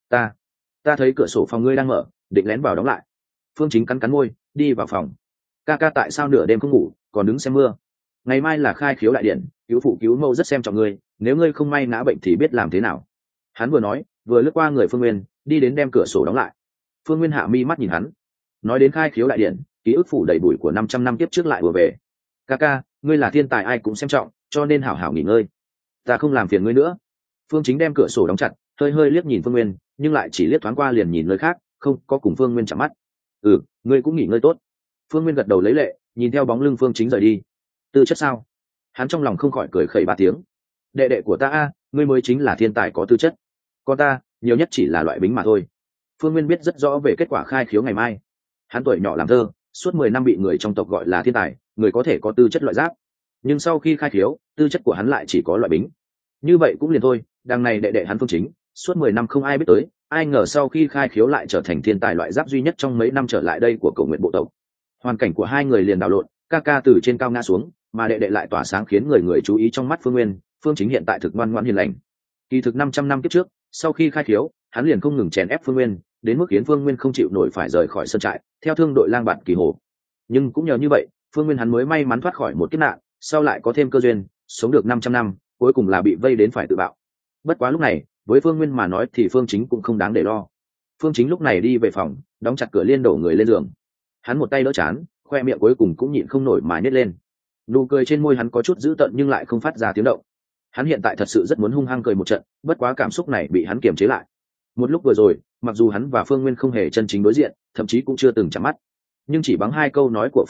Ta thấy cửa sổ phòng ngươi đang mở, định lén vào đóng lại." Phương Chính cắn cắn môi, đi vào phòng. "Ca ca tại sao nửa đêm không ngủ, còn đứng xem mưa? Ngày mai là khai khiếu đại điện, cứu phụ cứu mẫu rất xem trọng ngươi, nếu ngươi không may ngã bệnh thì biết làm thế nào." Hắn vừa nói, vừa lướt qua người Phương Nguyên, đi đến đem cửa sổ đóng lại. Phương Nguyên hạ mi mắt nhìn hắn, nói đến khai khiếu đại điện, ký ức phủ đầy bụi của 500 năm kiếp trước lại vừa về. "Ca ca, ngươi là thiên tài ai cũng xem trọng, cho nên hảo hảo nghỉ ngơi. Ta không làm phiền ngươi nữa." Phương Chính đem cửa sổ đóng chặt, hơi hơi liếc nhìn Phương Nguyên, nhưng lại chỉ liếc thoáng qua liền nhìn nơi khác, không có cùng Phương Nguyên chạm mắt. Ngươi cũng nghỉ ngơi tốt." Phương Nguyên gật đầu lấy lệ, nhìn theo bóng lưng Phương Chính rời đi. Tư chất sao? Hắn trong lòng không khỏi cười khẩy ba tiếng. "Đệ đệ của ta a, ngươi mới chính là thiên tài có tư chất. Còn ta, nhiều nhất chỉ là loại bính mà thôi." Phương Nguyên biết rất rõ về kết quả khai khiếu ngày mai. Hắn tuổi nhỏ làm thơ, suốt 10 năm bị người trong tộc gọi là thiên tài, người có thể có tư chất loại giáp. Nhưng sau khi khai khiếu, tư chất của hắn lại chỉ có loại bính. Như vậy cũng liền thôi, đằng này đệ đệ hắn Phương Chính, suốt 10 năm không ai biết tới, ai ngờ sau khi khai khiếu lại trở thành thiên tài loại giáp duy nhất trong mấy năm trở lại đây của Cổ Nguyện bộ tộc. Hoàn cảnh của hai người liền đảo lộn, ca ca từ trên cao ngã xuống, mà đệ đệ lại tỏa sáng khiến người người chú ý trong mắt Phương Nguyên. Phương Chính hiện tại thực ngoan ngoãn hiền lành. Kỳ thực 500 năm kiếp trước, sau khi khai khiếu, hắn liền không ngừng chèn ép Phương Nguyên, đến mức khiến Phương Nguyên không chịu nổi phải rời khỏi sơn trại, theo thương đội lang bạt kỳ hồ. Nhưng cũng nhờ như vậy, Phương Nguyên hắn mới may mắn thoát khỏi một kiếp nạn, sau lại có thêm cơ duyên, sống được 500 năm, cuối cùng là bị vây đến phải tự bạo. Bất quá lúc này, với Phương Nguyên mà nói thì Phương Chính cũng không đáng để lo. Phương Chính lúc này đi về phòng, đóng chặt cửa liên đổ người lên giường. Hắn một tay đỡ chán, khoe miệng cuối cùng cũng nhịn không nổi mà nhếch lên. Nụ cười trên môi hắn có chút dữ tợn nhưng lại không phát ra tiếng động. Hắn hiện tại thật sự rất muốn hung hăng cười một trận, bất quá cảm xúc này bị hắn kiềm chế lại. Một lúc vừa rồi, mặc dù hắn và Phương Nguyên không hề chân chính đối diện, thậm chí cũng chưa từng chạm mắt, nhưng chỉ bằng hai câu nói của Phương Nguyên,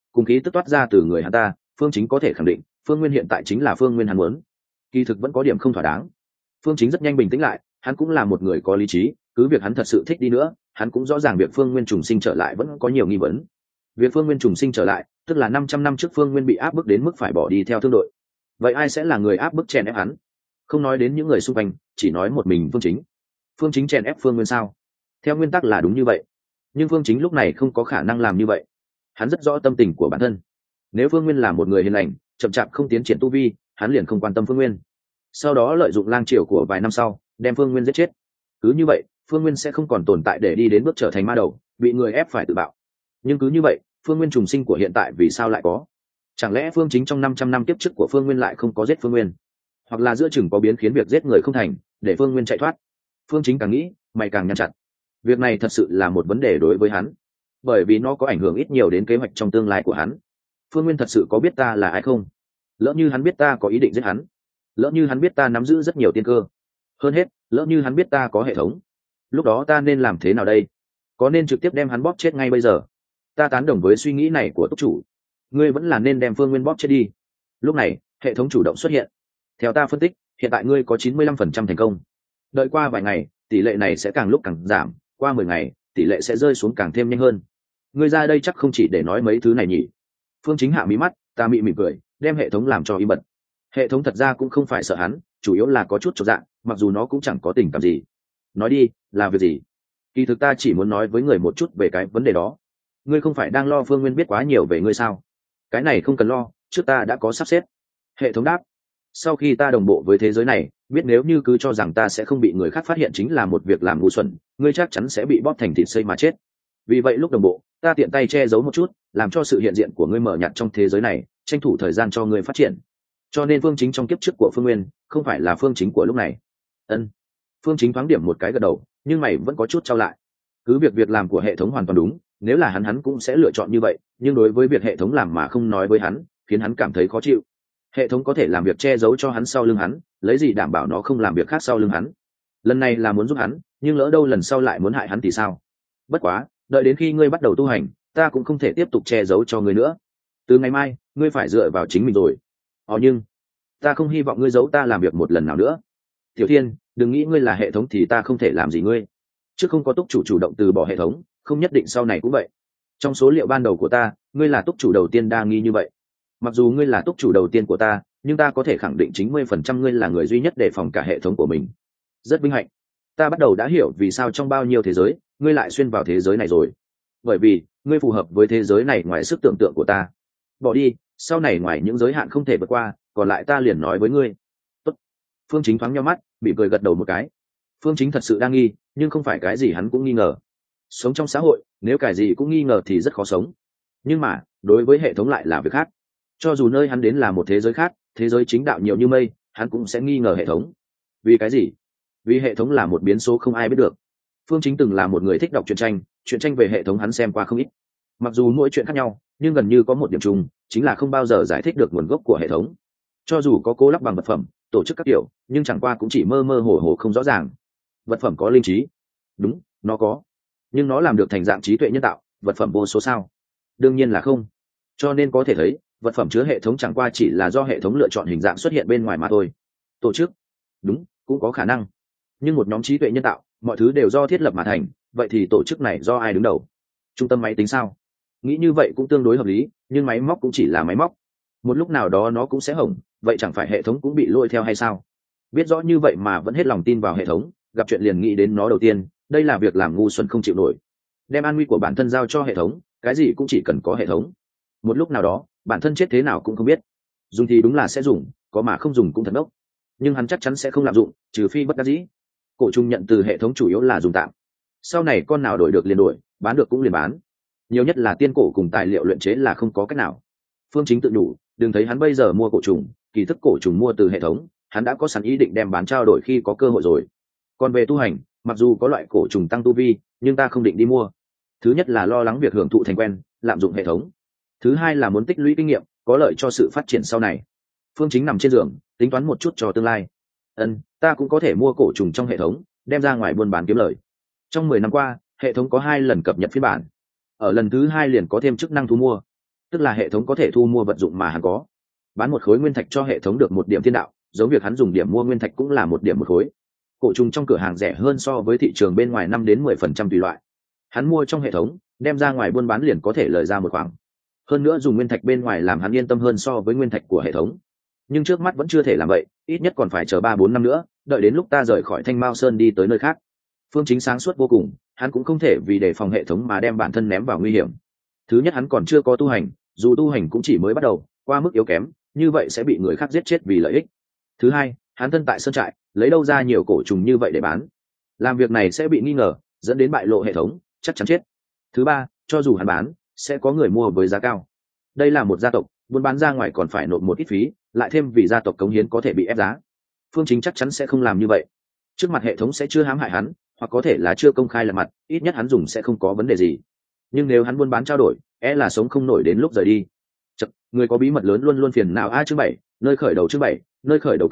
cùng khí tức toát ra từ người hắn ta, Phương Chính có thể khẳng định Phương Nguyên hiện tại chính là Phương Nguyên hắn muốn. Kỳ thực vẫn có điểm không thỏa đáng. Phương Chính rất nhanh bình tĩnh lại, hắn cũng là một người có lý trí, cứ việc hắn thật sự thích đi nữa, hắn cũng rõ ràng việc Phương Nguyên trùng sinh trở lại vẫn có nhiều nghi vấn. Việc Phương Nguyên trùng sinh trở lại, tức là 500 năm trước Phương Nguyên bị áp bức đến mức phải bỏ đi theo thương đội. Vậy ai sẽ là người áp bức chèn ép hắn? Không nói đến những người xung quanh, chỉ nói một mình Phương Chính. Phương Chính chèn ép Phương Nguyên sao? Theo nguyên tắc là đúng như vậy, nhưng Phương Chính lúc này không có khả năng làm như vậy. Hắn rất rõ tâm tình của bản thân. Nếu Phương Nguyên là một người hiền lành, chậm chạp không tiến triển tu vi, hắn liền không quan tâm Phương Nguyên. Sau đó lợi dụng lang triều của vài năm sau, đem Phương Nguyên giết chết. Cứ như vậy, Phương Nguyên sẽ không còn tồn tại để đi đến bước trở thành ma đầu, bị người ép phải tự bạo. Nhưng cứ như vậy, Phương Nguyên trùng sinh của hiện tại vì sao lại có? Chẳng lẽ Phương Chính trong 500 năm kiếp trước của Phương Nguyên lại không có giết Phương Nguyên? Hoặc là giữa chừng có biến khiến việc giết người không thành, để Phương Nguyên chạy thoát? Phương Chính càng nghĩ, mày càng nhăn chặt. Việc này thật sự là một vấn đề đối với hắn, bởi vì nó có ảnh hưởng ít nhiều đến kế hoạch trong tương lai của hắn. Phương Nguyên thật sự có biết ta là ai không? Lỡ như hắn biết ta có ý định giết hắn, lỡ như hắn biết ta nắm giữ rất nhiều tiên cơ, hơn hết lỡ như hắn biết ta có hệ thống, lúc đó ta nên làm thế nào đây? Có nên trực tiếp đem hắn bóp chết ngay bây giờ? Ta tán đồng với suy nghĩ này của túc chủ, ngươi vẫn là nên đem Phương Nguyên bóp chết đi. Lúc này hệ thống chủ động xuất hiện. Theo ta phân tích, hiện tại ngươi có 95% thành công. Đợi qua vài ngày, tỷ lệ này sẽ càng lúc càng giảm, qua 10 ngày tỷ lệ sẽ rơi xuống càng thêm nhanh hơn. Ngươi ra đây chắc không chỉ để nói mấy thứ này nhỉ? Phương Chính hạ mí mắt, ta mỉm cười, đem hệ thống làm cho im bặt. Hệ thống thật ra cũng không phải sợ hắn, chủ yếu là có chút chột dạ, mặc dù nó cũng chẳng có tình cảm gì. Nói đi, là việc gì? Kỳ thực ta chỉ muốn nói với người một chút về cái vấn đề đó. Ngươi không phải đang lo Phương Nguyên biết quá nhiều về ngươi sao? Cái này không cần lo, trước ta đã có sắp xếp. Hệ thống đáp. Sau khi ta đồng bộ với thế giới này, biết nếu như cứ cho rằng ta sẽ không bị người khác phát hiện chính là một việc làm ngu xuẩn, ngươi chắc chắn sẽ bị bóp thành thịt xây mà chết. Vì vậy lúc đồng bộ, ta tiện tay che giấu một chút, làm cho sự hiện diện của ngươi mờ nhạt trong thế giới này, tranh thủ thời gian cho ngươi phát triển. Cho nên Phương Chính trong kiếp trước của Phương Nguyên không phải là Phương Chính của lúc này. Ân. Phương Chính thoáng điểm một cái gật đầu, nhưng mày vẫn có chút trao lại. Cứ việc làm của hệ thống hoàn toàn đúng, nếu là hắn cũng sẽ lựa chọn như vậy, nhưng đối với việc hệ thống làm mà không nói với hắn, khiến hắn cảm thấy khó chịu. Hệ thống có thể làm việc che giấu cho hắn sau lưng hắn, lấy gì đảm bảo nó không làm việc khác sau lưng hắn? Lần này là muốn giúp hắn, nhưng lỡ đâu lần sau lại muốn hại hắn thì sao? Bất quá, đợi đến khi ngươi bắt đầu tu hành, ta cũng không thể tiếp tục che giấu cho ngươi nữa. Từ ngày mai, ngươi phải dựa vào chính mình rồi. Nhưng ta không hy vọng ngươi giấu ta làm việc một lần nào nữa. Tiểu Thiên, đừng nghĩ ngươi là hệ thống thì ta không thể làm gì ngươi. Chứ không có túc chủ chủ động từ bỏ hệ thống, không nhất định sau này cũng vậy. Trong số liệu ban đầu của ta, ngươi là túc chủ đầu tiên đa nghi như vậy. Mặc dù ngươi là túc chủ đầu tiên của ta, nhưng ta có thể khẳng định 90% ngươi là người duy nhất đề phòng cả hệ thống của mình. Rất vinh hạnh. Ta bắt đầu đã hiểu vì sao trong bao nhiêu thế giới, ngươi lại xuyên vào thế giới này rồi. Bởi vì, ngươi phù hợp với thế giới này ngoài sức tưởng tượng của ta. Bỏ đi, sau này ngoài những giới hạn không thể vượt qua, còn lại ta liền nói với ngươi. Tốt. Phương Chính thoáng nhíu mắt, bị cười gật đầu một cái. Phương Chính thật sự đang nghi, nhưng không phải cái gì hắn cũng nghi ngờ. Sống trong xã hội, nếu cái gì cũng nghi ngờ thì rất khó sống. Nhưng mà, đối với hệ thống lại là việc khác. Cho dù nơi hắn đến là một thế giới khác, thế giới chính đạo nhiều như mây, hắn cũng sẽ nghi ngờ hệ thống. Vì cái gì? Vì hệ thống là một biến số không ai biết được. Phương Chính từng là một người thích đọc truyện tranh về hệ thống hắn xem qua không ít. Mặc dù mỗi chuyện khác nhau, nhưng gần như có một điểm chung, chính là không bao giờ giải thích được nguồn gốc của hệ thống. Cho dù có cố lắp bằng vật phẩm, tổ chức các kiểu, nhưng chẳng qua cũng chỉ mơ mơ hồ hồ không rõ ràng. Vật phẩm có linh trí. Đúng, nó có. Nhưng nó làm được thành dạng trí tuệ nhân tạo, vật phẩm vô số sao? Đương nhiên là không. Cho nên có thể thấy, vật phẩm chứa hệ thống chẳng qua chỉ là do hệ thống lựa chọn hình dạng xuất hiện bên ngoài mà thôi. Tổ chức. Đúng, cũng có khả năng. Nhưng một nhóm trí tuệ nhân tạo, mọi thứ đều do thiết lập mà thành, vậy thì tổ chức này do ai đứng đầu? Trung tâm máy tính sao? Nghĩ như vậy cũng tương đối hợp lý, nhưng máy móc cũng chỉ là máy móc. Một lúc nào đó nó cũng sẽ hỏng, vậy chẳng phải hệ thống cũng bị lôi theo hay sao? Biết rõ như vậy mà vẫn hết lòng tin vào hệ thống, gặp chuyện liền nghĩ đến nó đầu tiên, đây là việc làm ngu xuẩn không chịu nổi. Đem an nguy của bản thân giao cho hệ thống, cái gì cũng chỉ cần có hệ thống. Một lúc nào đó, bản thân chết thế nào cũng không biết. Dùng thì đúng là sẽ dùng, có mà không dùng cũng thật ngốc. Nhưng hắn chắc chắn sẽ không lạm dụng, trừ phi bất đắc dĩ. Cổ trùng nhận từ hệ thống chủ yếu là dùng tạm. Sau này con nào đổi được liền đổi, bán được cũng liền bán. Nhiều nhất là tiên cổ cùng tài liệu luyện chế là không có cách nào. Phương Chính tự nhủ, đừng thấy hắn bây giờ mua cổ trùng, kỳ thức cổ trùng mua từ hệ thống, hắn đã có sẵn ý định đem bán trao đổi khi có cơ hội rồi. Còn về tu hành, mặc dù có loại cổ trùng tăng tu vi, nhưng ta không định đi mua. Thứ nhất là lo lắng việc hưởng thụ thành quen, lạm dụng hệ thống. Thứ hai là muốn tích lũy kinh nghiệm, có lợi cho sự phát triển sau này. Phương Chính nằm trên giường, tính toán một chút cho tương lai. Ta cũng có thể mua cổ trùng trong hệ thống, đem ra ngoài buôn bán kiếm lời. Trong 10 năm qua, hệ thống có 2 lần cập nhật phiên bản. Ở lần thứ 2 liền có thêm chức năng thu mua. tức là hệ thống có thể thu mua vật dụng mà hắn có. Bán một khối nguyên thạch cho hệ thống được một điểm thiên đạo, giống việc hắn dùng điểm mua nguyên thạch cũng là một điểm một khối. Cổ trùng trong cửa hàng rẻ hơn so với thị trường bên ngoài 5 đến 10% tùy loại. Hắn mua trong hệ thống, đem ra ngoài buôn bán liền có thể lời ra một khoản. Hơn nữa dùng nguyên thạch bên ngoài làm hắn yên tâm hơn so với nguyên thạch của hệ thống. Nhưng trước mắt vẫn chưa thể làm vậy, ít nhất còn phải chờ 3-4 năm nữa, đợi đến lúc ta rời khỏi Thanh Mao Sơn đi tới nơi khác. Phương Chính sáng suốt vô cùng, hắn cũng không thể vì đề phòng hệ thống mà đem bản thân ném vào nguy hiểm. Thứ nhất, hắn còn chưa có tu hành, dù tu hành cũng chỉ mới bắt đầu, qua mức yếu kém, như vậy sẽ bị người khác giết chết vì lợi ích. Thứ hai, hắn thân tại sơn trại, lấy đâu ra nhiều cổ trùng như vậy để bán? Làm việc này sẽ bị nghi ngờ, dẫn đến bại lộ hệ thống, chắc chắn chết. Thứ ba, cho dù hắn bán, sẽ có người mua với giá cao. Đây là một gia tộc, buôn bán ra ngoài còn phải nộp một ít phí, lại thêm vì gia tộc cống hiến có thể bị ép giá. Phương Chính chắc chắn sẽ không làm như vậy. Trước mặt hệ thống sẽ chưa hãm hại hắn, hoặc có thể là chưa công khai là mặt, ít nhất hắn dùng sẽ không có vấn đề gì. Nhưng nếu hắn buôn bán trao đổi, là sống không nổi đến lúc rời đi. Chật, người có bí mật lớn luôn luôn phiền não. Chương 7, nơi khởi đầu. Chương 7, nơi khởi đầu.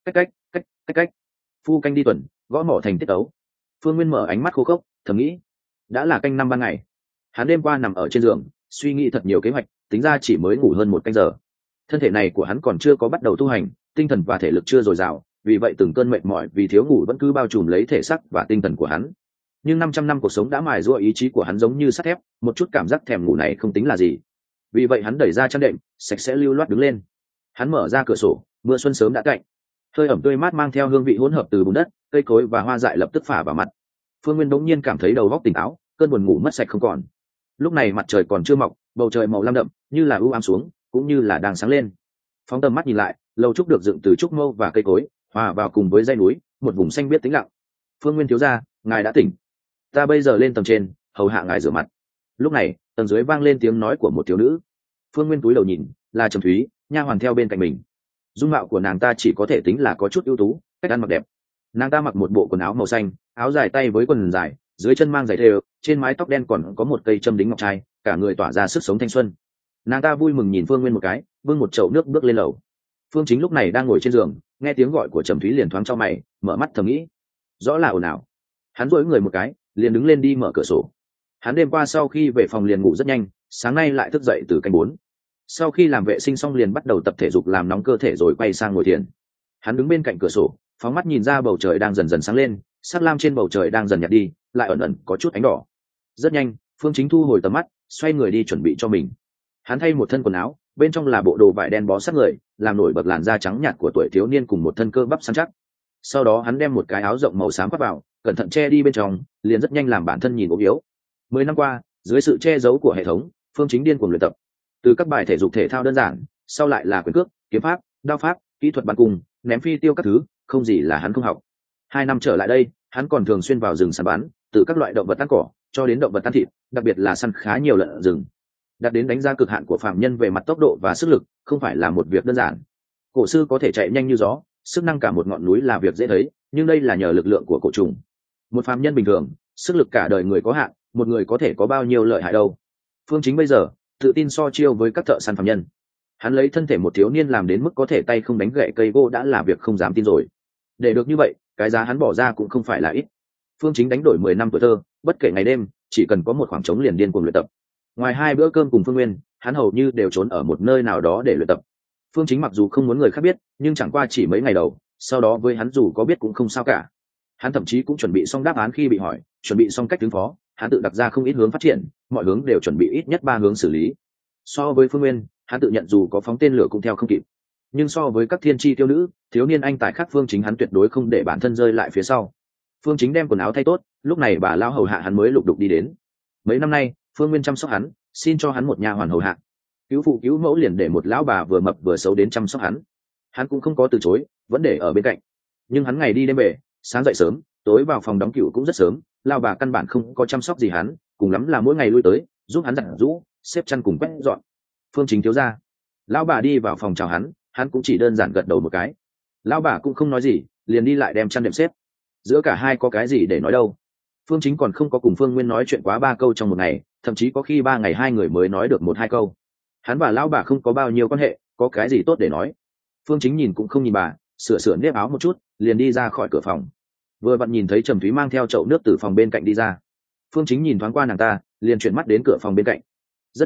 Cách. Phu canh đi tuần, gõ mỏ thành tiết tấu. Phương Nguyên mở ánh mắt khô khốc, thầm nghĩ, đã là canh 5 ban ngày. Hắn đêm qua nằm ở trên giường, suy nghĩ thật nhiều kế hoạch, tính ra chỉ mới ngủ hơn 1 canh giờ. Thân thể này của hắn còn chưa có bắt đầu tu hành, tinh thần và thể lực chưa dồi dào, vì vậy từng cơn mệt mỏi vì thiếu ngủ vẫn cứ bao trùm lấy thể xác và tinh thần của hắn. Nhưng 500 năm cuộc sống đã mài giũa ý chí của hắn giống như sắt thép, một chút cảm giác thèm ngủ này không tính là gì. Vì vậy hắn đẩy ra chăn đệm, sạch sẽ lưu loát đứng lên. Hắn mở ra cửa sổ, mưa xuân sớm đã cạnh, hơi ẩm tươi mát mang theo hương vị hỗn hợp từ bùn đất, cây cối và hoa dại lập tức phả vào mặt. Phương Nguyên bỗng nhiên cảm thấy đầu óc tỉnh táo, cơn buồn ngủ mất sạch không còn. Lúc này mặt trời còn chưa mọc, bầu trời màu lam đậm, như là u ám xuống, cũng như là đang sáng lên. Phóng tầm mắt nhìn lại, lầu trúc được dựng từ trúc mâu và cây cối, hòa vào cùng với dãy núi, một vùng xanh biếc tĩnh lặng. Phương Nguyên thiếu gia, ngài đã tỉnh. Ta bây giờ lên tầng trên, hầu hạ ngài rửa mặt. Lúc này, tầng dưới vang lên tiếng nói của một thiếu nữ. Phương Nguyên cúi đầu nhìn, là Trầm Thúy, nha hoàn theo bên cạnh mình. Dung mạo của nàng ta chỉ có thể tính là có chút ưu tú, cách ăn mặc đẹp. Nàng ta mặc một bộ quần áo màu xanh, áo dài tay với quần dài, dưới chân mang giày thêu, trên mái tóc đen còn có một cây châm đính ngọc trai, cả người tỏa ra sức sống thanh xuân. Nàng ta vui mừng nhìn Phương Nguyên một cái, bưng một chậu nước bước lên lầu. Phương Chính lúc này đang ngồi trên giường, nghe tiếng gọi của Trầm Thúy liền thoáng chau mày, mở mắt thầm nghĩ, rõ là ồn ào. Hắn duỗi người một cái, liền đứng lên đi mở cửa sổ. Hắn đêm qua sau khi về phòng liền ngủ rất nhanh, sáng nay lại thức dậy từ canh 4. Sau khi làm vệ sinh xong liền bắt đầu tập thể dục làm nóng cơ thể rồi quay sang ngồi thiền. Hắn đứng bên cạnh cửa sổ, phóng mắt nhìn ra bầu trời đang dần dần sáng lên, sắc lam trên bầu trời đang dần nhạt đi, lại ẩn ẩn có chút ánh đỏ. Rất nhanh, Phương Chính thu hồi tầm mắt, xoay người đi chuẩn bị cho mình. Hắn thay một thân quần áo, bên trong là bộ đồ vải đen bó sát người, làm nổi bật làn da trắng nhạt của tuổi thiếu niên cùng một thân cơ bắp săn chắc. Sau đó hắn đem một cái áo rộng màu xám khoác vào, cẩn thận che đi bên trong, liền rất nhanh làm bản thân nhìn ốm yếu. 10 năm qua, dưới sự che giấu của hệ thống, Phương Chính điên cuồng luyện tập. Từ các bài thể dục thể thao đơn giản, sau lại là quyền cước, kiếm pháp, đao pháp, kỹ thuật bắn cung, ném phi tiêu các thứ, không gì là hắn không học. 2 năm trở lại đây, hắn còn thường xuyên vào rừng săn bắn, từ các loại động vật ăn cỏ cho đến động vật ăn thịt, đặc biệt là săn khá nhiều lợn rừng. Đạt đến đánh giá cực hạn của phạm nhân về mặt tốc độ và sức lực, không phải là một việc đơn giản. Cổ sư có thể chạy nhanh như gió, sức năng cả một ngọn núi là việc dễ thấy, nhưng đây là nhờ lực lượng của cổ trùng. Một phạm nhân bình thường, sức lực cả đời người có hạn, một người có thể có bao nhiêu lợi hại đâu. Phương Chính bây giờ tự tin so chiêu với các thợ săn phạm nhân. Hắn lấy thân thể một thiếu niên làm đến mức có thể tay không đánh gậy cây gỗ đã là việc không dám tin rồi. Để được như vậy, cái giá hắn bỏ ra cũng không phải là ít. Phương Chính đánh đổi 10 năm tuổi thơ, bất kể ngày đêm, chỉ cần có một khoảng trống liền điên cuồng luyện tập. Ngoài 2 bữa cơm cùng Phương Nguyên, hắn hầu như đều trốn ở một nơi nào đó để luyện tập. Phương Chính mặc dù không muốn người khác biết, nhưng chẳng qua chỉ mấy ngày đầu, sau đó với hắn dù có biết cũng không sao cả. Hắn thậm chí cũng chuẩn bị xong đáp án khi bị hỏi, chuẩn bị xong cách ứng phó, hắn tự đặt ra không ít hướng phát triển, mọi hướng đều chuẩn bị ít nhất 3 hướng xử lý. So với Phương Nguyên, hắn tự nhận dù có phóng tên lửa cũng theo không kịp. Nhưng so với các thiên chi tiêu nữ, thiếu niên anh tài khác Phương Chính hắn tuyệt đối không để bản thân rơi lại phía sau. Phương Chính đem quần áo thay tốt, lúc này bà lão hầu hạ hắn mới lục đục đi đến. Mấy năm nay, Phương Nguyên chăm sóc hắn, xin cho hắn một nha hoàn hầu hạ. Cứu phụ cứu mẫu liền để một lão bà vừa mập vừa xấu đến chăm sóc hắn. Hắn cũng không có từ chối, vẫn để ở bên cạnh. Nhưng hắn ngày đi đêm về, sáng dậy sớm, tối vào phòng đóng cựu cũng rất sớm, lão bà căn bản không có chăm sóc gì hắn, cùng lắm là mỗi ngày lui tới, giúp hắn giặt giũ, xếp chăn cùng quét dọn. Phương Chính thiếu gia. Lão bà đi vào phòng chào hắn cũng chỉ đơn giản gật đầu một cái. Lão bà cũng không nói gì, liền đi lại đem chăn đệm xếp. Giữa cả hai có cái gì để nói đâu. Phương Chính còn không có cùng Phương Nguyên nói chuyện quá 3 câu trong một ngày, thậm chí có khi 3 ngày 2 người mới nói được 1-2 câu. Hắn và lão bà không có bao nhiêu quan hệ, có cái gì tốt để nói. Phương Chính nhìn cũng không nhìn bà, sửa nếp áo một chút, liền đi ra khỏi cửa phòng. Vừa vặn nhìn thấy Trầm Thúy mang theo chậu nước từ phòng bên cạnh đi ra. Phương Chính nhìn thoáng qua nàng ta, liền chuyển mắt đến cửa phòng bên cạnh. Rất nhanh,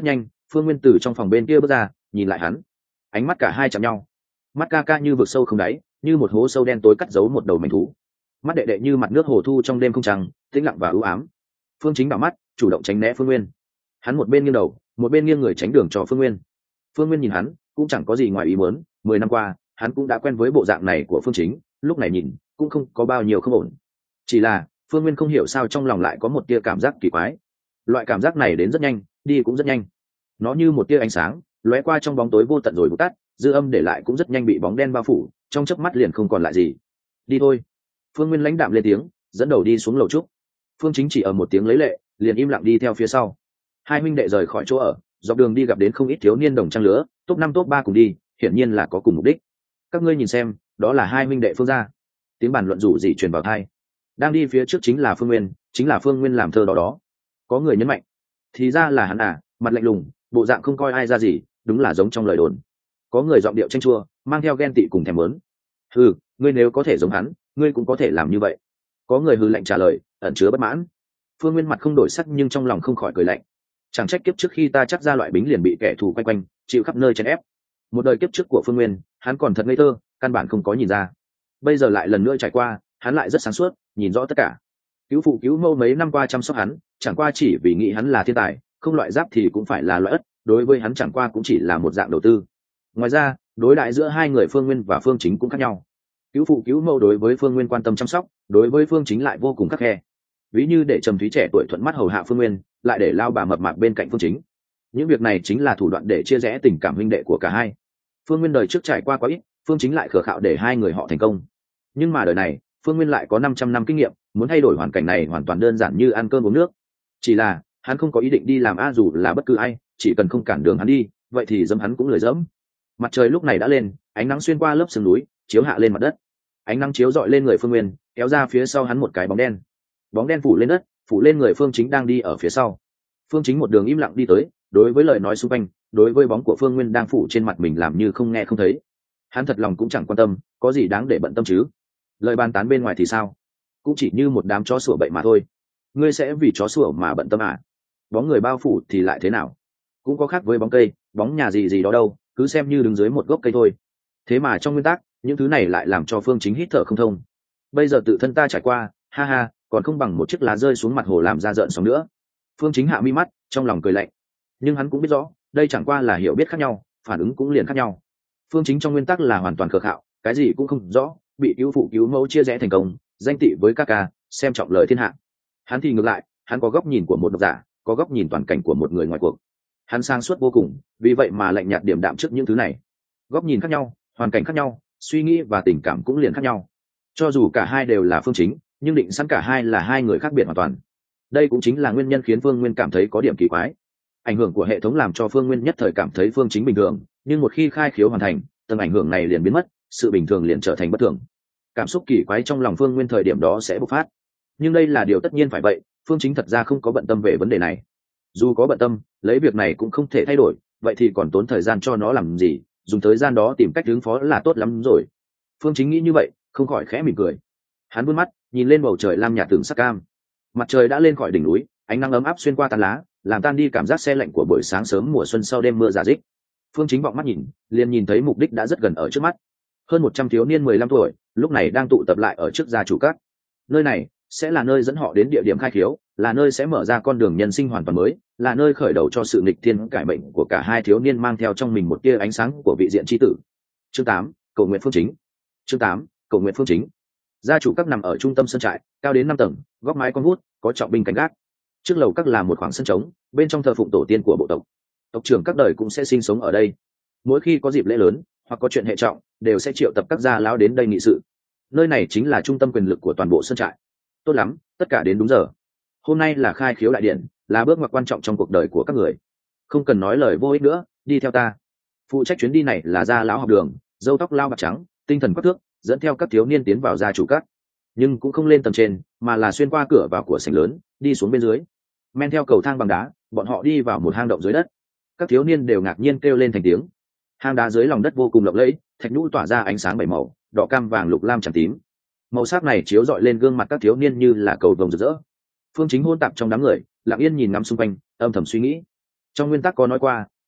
Phương Nguyên từ trong phòng bên kia bước ra, nhìn lại hắn, ánh mắt cả hai chạm nhau, mắt ca ca như vực sâu không đáy, như một hố sâu đen tối cắt giấu một đầu mảnh thú, mắt đệ đệ như mặt nước hồ thu trong đêm không trăng, tĩnh lặng và u ám. Phương Chính đảo mắt, chủ động tránh né Phương Nguyên. Hắn một bên nghiêng đầu, một bên nghiêng người tránh đường cho Phương Nguyên. Phương Nguyên nhìn hắn, cũng chẳng có gì ngoài ý muốn, 10 năm qua, hắn cũng đã quen với bộ dạng này của Phương Chính, lúc này nhìn, cũng không có bao nhiêu không ổn. Chỉ là, Phương Nguyên không hiểu sao trong lòng lại có một tia cảm giác kỳ quái. Loại cảm giác này đến rất nhanh, đi cũng rất nhanh. Nó như một tia ánh sáng, lóe qua trong bóng tối vô tận rồi vụt tắt, dư âm để lại cũng rất nhanh bị bóng đen bao phủ, trong chớp mắt liền không còn lại gì. Đi thôi. Phương Nguyên lãnh đạm lên tiếng, dẫn đầu đi xuống lầu trúc. Phương Chính chỉ ở một tiếng lấy lệ, liền im lặng đi theo phía sau. Hai huynh đệ rời khỏi chỗ ở, dọc đường đi gặp đến không ít thiếu niên đồng trang lứa, top 5 top 3 cùng đi, hiển nhiên là có cùng mục đích. Các ngươi nhìn xem, đó là hai huynh đệ Phương gia. Tiếng bàn luận rủ rỉ truyền vào tai. Đang đi phía trước chính là Phương Nguyên, chính là Phương Nguyên làm thơ đó. Có người nhấn mạnh, thì ra là hắn à, mặt lạnh lùng, bộ dạng không coi ai ra gì, đúng là giống trong lời đồn. Có người giọng điệu tranh chua, mang theo ghen tị cùng thèm muốn. Hừ, ngươi nếu có thể giống hắn, ngươi cũng có thể làm như vậy. Có người hừ lạnh trả lời, ẩn chứa bất mãn. Phương Nguyên mặt không đổi sắc nhưng trong lòng không khỏi cười lạnh. Chẳng trách kiếp trước khi ta chắc ra loại bính liền bị kẻ thù quay quanh, chịu khắp nơi chèn ép. Một đời kiếp trước của Phương Nguyên, hắn còn thật ngây thơ, căn bản không có nhìn ra. Bây giờ lại lần nữa trải qua, hắn lại rất sáng suốt, nhìn rõ tất cả. Cứu phụ cứu mẫu mấy năm qua chăm sóc hắn, chẳng qua chỉ vì nghĩ hắn là thiên tài, không loại giáp thì cũng phải là loại ất, đối với hắn chẳng qua cũng chỉ là một dạng đầu tư. Ngoài ra, đối đãi giữa hai người Phương Nguyên và Phương Chính cũng khác nhau. Cứu phụ cứu mẫu đối với Phương Nguyên quan tâm chăm sóc, đối với Phương Chính lại vô cùng khắt khe. Ví như để Trầm Thúy trẻ tuổi thuận mắt hầu hạ Phương Nguyên, lại để lao bà mập mạp bên cạnh Phương Chính. Những việc này chính là thủ đoạn để chia rẽ tình cảm huynh đệ của cả hai. Phương Nguyên đời trước trải qua quá ít, Phương Chính lại khờ khạo để hai người họ thành công. Nhưng mà đời này, Phương Nguyên lại có 500 năm kinh nghiệm, muốn thay đổi hoàn cảnh này hoàn toàn đơn giản như ăn cơm uống nước. Chỉ là, hắn không có ý định đi làm a dù là bất cứ ai, chỉ cần không cản đường hắn đi, vậy thì dẫm hắn cũng lười dẫm. Mặt trời lúc này đã lên, ánh nắng xuyên qua lớp sương núi, chiếu hạ lên mặt đất. Ánh nắng chiếu rọi lên người Phương Nguyên, kéo ra phía sau hắn một cái bóng đen. Bóng đen phủ lên đất, phủ lên người Phương Chính đang đi ở phía sau. Phương Chính một đường im lặng đi tới, đối với lời nói xung quanh, đối với bóng của Phương Nguyên đang phủ trên mặt mình làm như không nghe không thấy. Hắn thật lòng cũng chẳng quan tâm, có gì đáng để bận tâm chứ? Lời bàn tán bên ngoài thì sao? Cũng chỉ như một đám chó sủa bậy mà thôi. Ngươi sẽ vì chó sủa mà bận tâm à? Bóng người bao phủ thì lại thế nào? Cũng có khác với bóng cây, bóng nhà gì gì đó đâu, cứ xem như đứng dưới một gốc cây thôi. Thế mà trong nguyên tắc, những thứ này lại làm cho Phương Chính hít thở không thông. Bây giờ tự thân ta trải qua, ha ha, còn không bằng một chiếc lá rơi xuống mặt hồ làm ra rợn sóng nữa. Phương Chính hạ mi mắt, trong lòng cười lạnh. Nhưng hắn cũng biết rõ, đây chẳng qua là hiểu biết khác nhau, phản ứng cũng liền khác nhau. Phương Chính trong nguyên tắc là hoàn toàn khờ khạo, cái gì cũng không rõ, bị cứu phụ cứu mẫu chia rẽ thành công, danh tị với các ca, xem trọng lời thiên hạ. Hắn thì ngược lại, hắn có góc nhìn của một độc giả, có góc nhìn toàn cảnh của một người ngoài cuộc. Hắn sáng suốt vô cùng, vì vậy mà lạnh nhạt điềm đạm trước những thứ này. Góc nhìn khác nhau, hoàn cảnh khác nhau, suy nghĩ và tình cảm cũng liền khác nhau. Cho dù cả hai đều là Phương Chính, nhưng định sẵn cả hai là hai người khác biệt hoàn toàn. Đây cũng chính là nguyên nhân khiến Phương Nguyên cảm thấy có điểm kỳ quái. Ảnh hưởng của hệ thống làm cho Phương Nguyên nhất thời cảm thấy Phương Chính bình thường, nhưng một khi khai khiếu hoàn thành, tầng ảnh hưởng này liền biến mất, sự bình thường liền trở thành bất thường. Cảm xúc kỳ quái trong lòng Phương Nguyên thời điểm đó sẽ bộc phát. Nhưng đây là điều tất nhiên phải vậy, Phương Chính thật ra không có bận tâm về vấn đề này. Dù có bận tâm, lấy việc này cũng không thể thay đổi, vậy thì còn tốn thời gian cho nó làm gì, dùng thời gian đó tìm cách ứng phó là tốt lắm rồi. Phương Chính nghĩ như vậy, không khỏi khẽ mỉm cười. Hắn vươn mắt, nhìn lên bầu trời lam nhạt tưởng sắc cam. Mặt trời đã lên khỏi đỉnh núi, ánh nắng ấm áp xuyên qua tán lá, làm tan đi cảm giác se lạnh của buổi sáng sớm mùa xuân sau đêm mưa rả rích. Phương Chính vọng mắt nhìn, liền nhìn thấy mục đích đã rất gần ở trước mắt. Hơn 100 thiếu niên 15 tuổi, lúc này đang tụ tập lại ở trước gia chủ các. Nơi này sẽ là nơi dẫn họ đến địa điểm khai khiếu, là nơi sẽ mở ra con đường nhân sinh hoàn toàn mới, là nơi khởi đầu cho sự nghịch thiên cải mệnh của cả hai thiếu niên mang theo trong mình một tia ánh sáng của vị diện chi tử. Chương 8, cầu nguyện Phương Chính. Chương 8, cầu nguyện Phương Chính. Gia chủ các nằm ở trung tâm sân trại, cao đến 5 tầng, góc mái con vút, có trọng binh canh gác. Trước lầu các là một khoảng sân trống, bên trong thờ phụng tổ tiên của bộ tộc. Tộc trưởng các đời cũng sẽ sinh sống ở đây. Mỗi khi có dịp lễ lớn hoặc có chuyện hệ trọng, đều sẽ triệu tập các gia lão đến đây nghị sự. Nơi này chính là trung tâm quyền lực của toàn bộ sân trại. Tốt lắm, tất cả đến đúng giờ. Hôm nay là khai khiếu đại điện, là bước ngoặt quan trọng trong cuộc đời của các người. Không cần nói lời vô ích nữa, đi theo ta. Phụ trách chuyến đi này là gia lão học đường, râu tóc lao bạc trắng, tinh thần quắc thước, dẫn theo các thiếu niên tiến vào gia chủ các. Nhưng cũng không lên tầng trên, mà là xuyên qua cửa vào của sảnh lớn, đi xuống bên dưới. Men theo cầu thang bằng đá, bọn họ đi vào một hang động dưới đất. Các thiếu niên đều ngạc nhiên kêu lên thành tiếng. Hang đá dưới lòng đất vô cùng lộng lẫy, thạch nhũ tỏa ra ánh sáng bảy màu, đỏ cam vàng lục lam trắng tím. Màu sắc này chiếu rọi lên gương mặt các thiếu niên như là cầu vồng rực rỡ. Phương Chính hôn tạp trong đám người, lặng yên nhìn ngắm xung quanh, âm thầm suy nghĩ. Trong nguyên tắc có nói qua,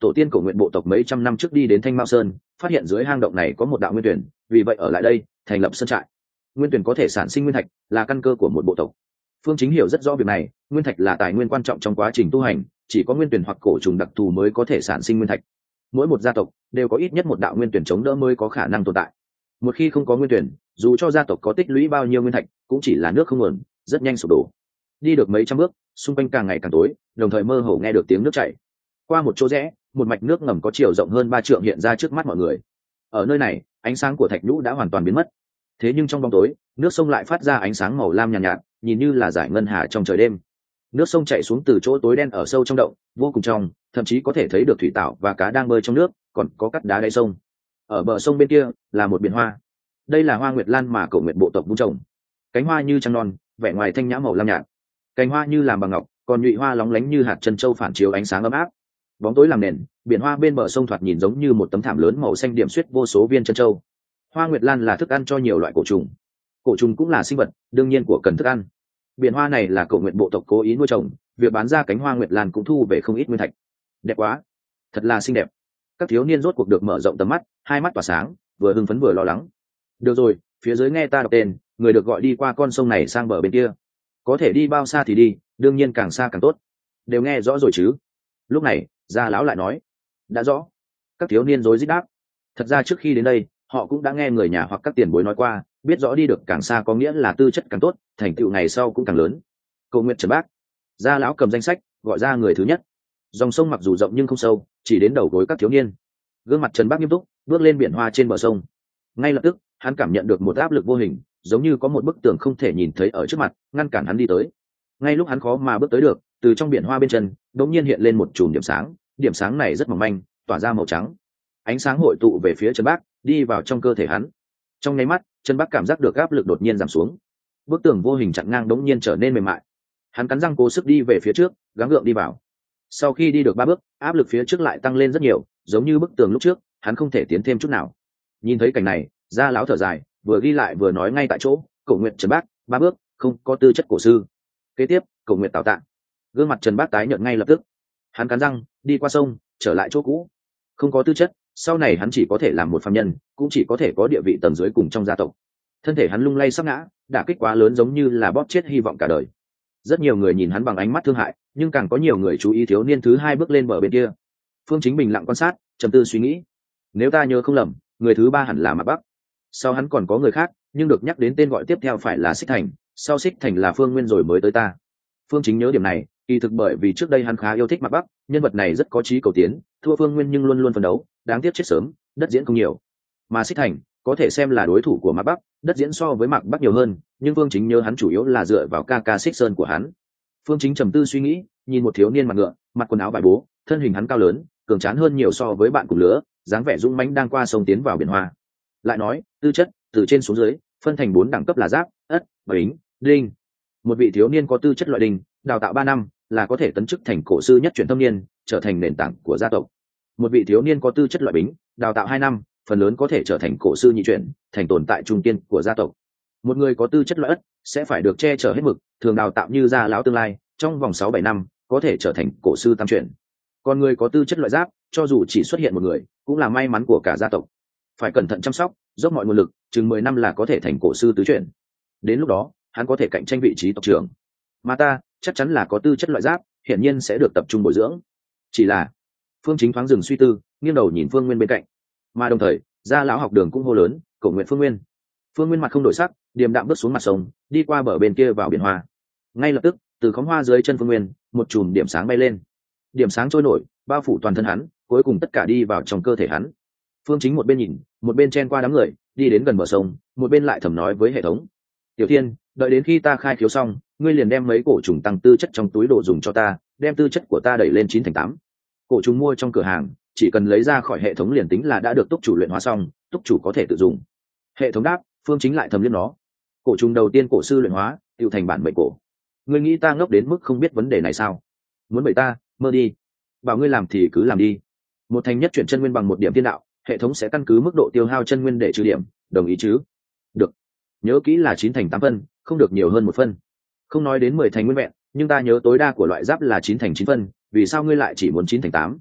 tổ tiên cổ nguyện bộ tộc mấy trăm năm trước đi đến Thanh Mao Sơn, phát hiện dưới hang động này có một đạo nguyên tuyển, vì vậy ở lại đây thành lập sơn trại. Nguyên tuyển có thể sản sinh nguyên thạch, là căn cơ của một bộ tộc. Phương Chính hiểu rất rõ việc này, nguyên thạch là tài nguyên quan trọng trong quá trình tu hành, chỉ có nguyên tuyển hoặc cổ trùng đặc thù mới có thể sản sinh nguyên thạch. Mỗi một gia tộc đều có ít nhất một đạo nguyên tuyển chống đỡ mới có khả năng tồn tại. Một khi không có nguyên tuyển, dù cho gia tộc có tích lũy bao nhiêu nguyên thạch, cũng chỉ là nước không nguồn, rất nhanh sụp đổ. Đi được mấy trăm bước, xung quanh càng ngày càng tối, đồng thời mơ hồ nghe được tiếng nước chảy. Qua một chỗ rẽ, một mạch nước ngầm có chiều rộng hơn 3 trượng hiện ra trước mắt mọi người. Ở nơi này, ánh sáng của thạch nhũ đã hoàn toàn biến mất. Thế nhưng trong bóng tối, nước sông lại phát ra ánh sáng màu lam nhàn nhạt, nhìn như là dải ngân hà trong trời đêm. Nước sông chảy xuống từ chỗ tối đen ở sâu trong động, vô cùng trong, thậm chí có thể thấy được thủy tảo và cá đang bơi trong nước, còn có cắt đá đáy sông. Ở bờ sông bên kia là một biển hoa. Đây là hoa nguyệt lan mà Cổ Nguyệt bộ tộc vun trồng. Cánh hoa như trăng non, vẻ ngoài thanh nhã màu lam nhạt. Cành hoa như làm bằng ngọc, còn nhụy hoa lóng lánh như hạt chân châu phản chiếu ánh sáng ấm áp. Bóng tối làm nền, biển hoa bên bờ sông thoạt nhìn giống như một tấm thảm lớn màu xanh điểm xuyết vô số viên chân châu. Hoa nguyệt lan là thức ăn cho nhiều loại cổ trùng. Cổ trùng cũng là sinh vật đương nhiên của cần thức ăn. Biển hoa này là Cổ Nguyệt bộ tộc cố ý nuôi trồng, việc bán ra cánh hoa nguyệt lan cũng thu về không ít nguyên thạch. Đẹp quá, thật là xinh đẹp. Các thiếu niên rốt cuộc được mở rộng tầm mắt, hai mắt tỏa sáng, vừa hưng phấn vừa lo lắng. Được rồi, phía dưới nghe ta đọc tên, người được gọi đi qua con sông này sang bờ bên kia. Có thể đi bao xa thì đi, đương nhiên càng xa càng tốt. Đều nghe rõ rồi chứ? Lúc này, Gia lão lại nói. Đã rõ. Các thiếu niên rối rít đáp. Thật ra trước khi đến đây, họ cũng đã nghe người nhà hoặc các tiền bối nói qua, biết rõ đi được càng xa có nghĩa là tư chất càng tốt, thành tựu ngày sau cũng càng lớn. Cầu nguyện Trần Bác. Gia lão cầm danh sách, gọi ra người thứ nhất. Dòng sông mặc dù rộng nhưng không sâu, chỉ đến đầu gối các thiếu niên. Gương mặt Trần Bác nghiêm túc, bước lên biển hoa trên bờ sông. Ngay lập tức, hắn cảm nhận được một áp lực vô hình, giống như có một bức tường không thể nhìn thấy ở trước mặt, ngăn cản hắn đi tới. Ngay lúc hắn khó mà bước tới được, từ trong biển hoa bên chân, đột nhiên hiện lên một chùm điểm sáng, điểm sáng này rất mỏng manh, tỏa ra màu trắng. Ánh sáng hội tụ về phía Trần Bác, đi vào trong cơ thể hắn. Trong nháy mắt, Trần Bác cảm giác được áp lực đột nhiên giảm xuống. Bức tường vô hình chặn ngang đột nhiên trở nên mềm mại. Hắn cắn răng cố sức đi về phía trước, gắng gượng đi vào. Sau khi đi được 3 bước, áp lực phía trước lại tăng lên rất nhiều, giống như bức tường lúc trước, hắn không thể tiến thêm chút nào. Nhìn thấy cảnh này, Gia lão thở dài, vừa ghi lại vừa nói ngay tại chỗ, Cổ Nguyệt Trần Bác, 3 bước, không có tư chất cổ sư. Kế tiếp, Cổ Nguyệt Tào Tạng. Gương mặt Trần Bác tái nhợt ngay lập tức. Hắn cắn răng, đi qua sông, trở lại chỗ cũ. Không có tư chất, sau này hắn chỉ có thể làm một phàm nhân, cũng chỉ có thể có địa vị tầng dưới cùng trong gia tộc. Thân thể hắn lung lay sắp ngã, đả kích quá lớn giống như là bóp chết hy vọng cả đời. Rất nhiều người nhìn hắn bằng ánh mắt thương hại, nhưng càng có nhiều người chú ý thiếu niên thứ 2 bước lên bờ bên kia. Phương Chính bình lặng quan sát, trầm tư suy nghĩ. Nếu ta nhớ không lầm, người thứ 3 hẳn là Mạc Bắc. Sau hắn còn có người khác, nhưng được nhắc đến tên gọi tiếp theo phải là Xích Thành, sau Xích Thành là Phương Nguyên rồi mới tới ta. Phương Chính nhớ điểm này, kỳ thực bởi vì trước đây hắn khá yêu thích Mạc Bắc, nhân vật này rất có chí cầu tiến, thua Phương Nguyên nhưng luôn luôn phấn đấu, đáng tiếc chết sớm, đất diễn không nhiều. Mà Xích Thành có thể xem là đối thủ của Mạc Bắc, đất diễn so với Mạc Bắc nhiều hơn, nhưng Phương Chính nhớ hắn chủ yếu là dựa vào ca ca Xích Sơn của hắn. Phương Chính trầm tư suy nghĩ, nhìn một thiếu niên mặt ngựa, mặc quần áo vải bố, thân hình hắn cao lớn, cường tráng hơn nhiều so với bạn cùng lứa, dáng vẻ dũng mãnh đang qua sông tiến vào biển hoa. Lại nói, tư chất từ trên xuống dưới, phân thành 4 đẳng cấp là giáp, ất, bính, đinh. Một vị thiếu niên có tư chất loại đinh, đào tạo 3 năm là có thể tấn chức thành cổ sư nhất chuyển thâm niên, trở thành nền tảng của gia tộc. Một vị thiếu niên có tư chất loại bính, đào tạo 2 năm, phần lớn có thể trở thành cổ sư nhị chuyển, thành tồn tại trung tiên của gia tộc. Một người có tư chất loại ất sẽ phải được che chở hết mực, thường đào tạo như Gia lão tương lai, trong vòng 6-7 năm có thể trở thành cổ sư tam chuyển. Còn người có tư chất loại giáp, cho dù chỉ xuất hiện một người, cũng là may mắn của cả gia tộc. Phải cẩn thận chăm sóc, dốc mọi nguồn lực, chừng 10 năm là có thể thành cổ sư tứ chuyển. Đến lúc đó, hắn có thể cạnh tranh vị trí tộc trưởng. Mà ta, chắc chắn là có tư chất loại giáp, hiển nhiên sẽ được tập trung bồi dưỡng. Chỉ là, Phương Chính thoáng dừng suy tư, nghiêng đầu nhìn Phương Nguyên bên cạnh. Mà đồng thời, Gia lão học đường cũng hô lớn, Cổ nguyện Phương Nguyên. Phương Nguyên mặt không đổi sắc, điềm đạm bước xuống mặt sông, đi qua bờ bên kia vào biển hoa. Ngay lập tức, từ khóm hoa dưới chân Phương Nguyên, một chùm điểm sáng bay lên. Điểm sáng trôi nổi, bao phủ toàn thân hắn, cuối cùng tất cả đi vào trong cơ thể hắn. Phương Chính một bên nhìn, một bên chen qua đám người, đi đến gần bờ sông, một bên lại thầm nói với hệ thống: Tiểu Thiên, đợi đến khi ta khai khiếu xong, ngươi liền đem mấy cổ trùng tăng tư chất trong túi đồ dùng cho ta, đem tư chất của ta đẩy lên 9 thành 8. Cổ trùng mua trong cửa hàng, chỉ cần lấy ra khỏi hệ thống liền tính là đã được túc chủ luyện hóa xong, túc chủ có thể tự dùng. Hệ thống đáp. Phương Chính lại thầm liếc nó. Cổ trùng đầu tiên cổ sư luyện hóa, tiêu thành bản mệnh cổ. Ngươi nghĩ ta ngốc đến mức không biết vấn đề này sao? Muốn bậy ta, mơ đi. Bảo ngươi làm thì cứ làm đi. Một thành nhất chuyển chân nguyên bằng 1 điểm thiên đạo, hệ thống sẽ căn cứ mức độ tiêu hao chân nguyên để trừ điểm, đồng ý chứ? Được. Nhớ kỹ là 9 thành 8 phân, không được nhiều hơn 1 phân. Không nói đến 10 thành nguyên vẹn, nhưng ta nhớ tối đa của loại giáp là 9 thành 9 phân, vì sao ngươi lại chỉ muốn 9 thành 8?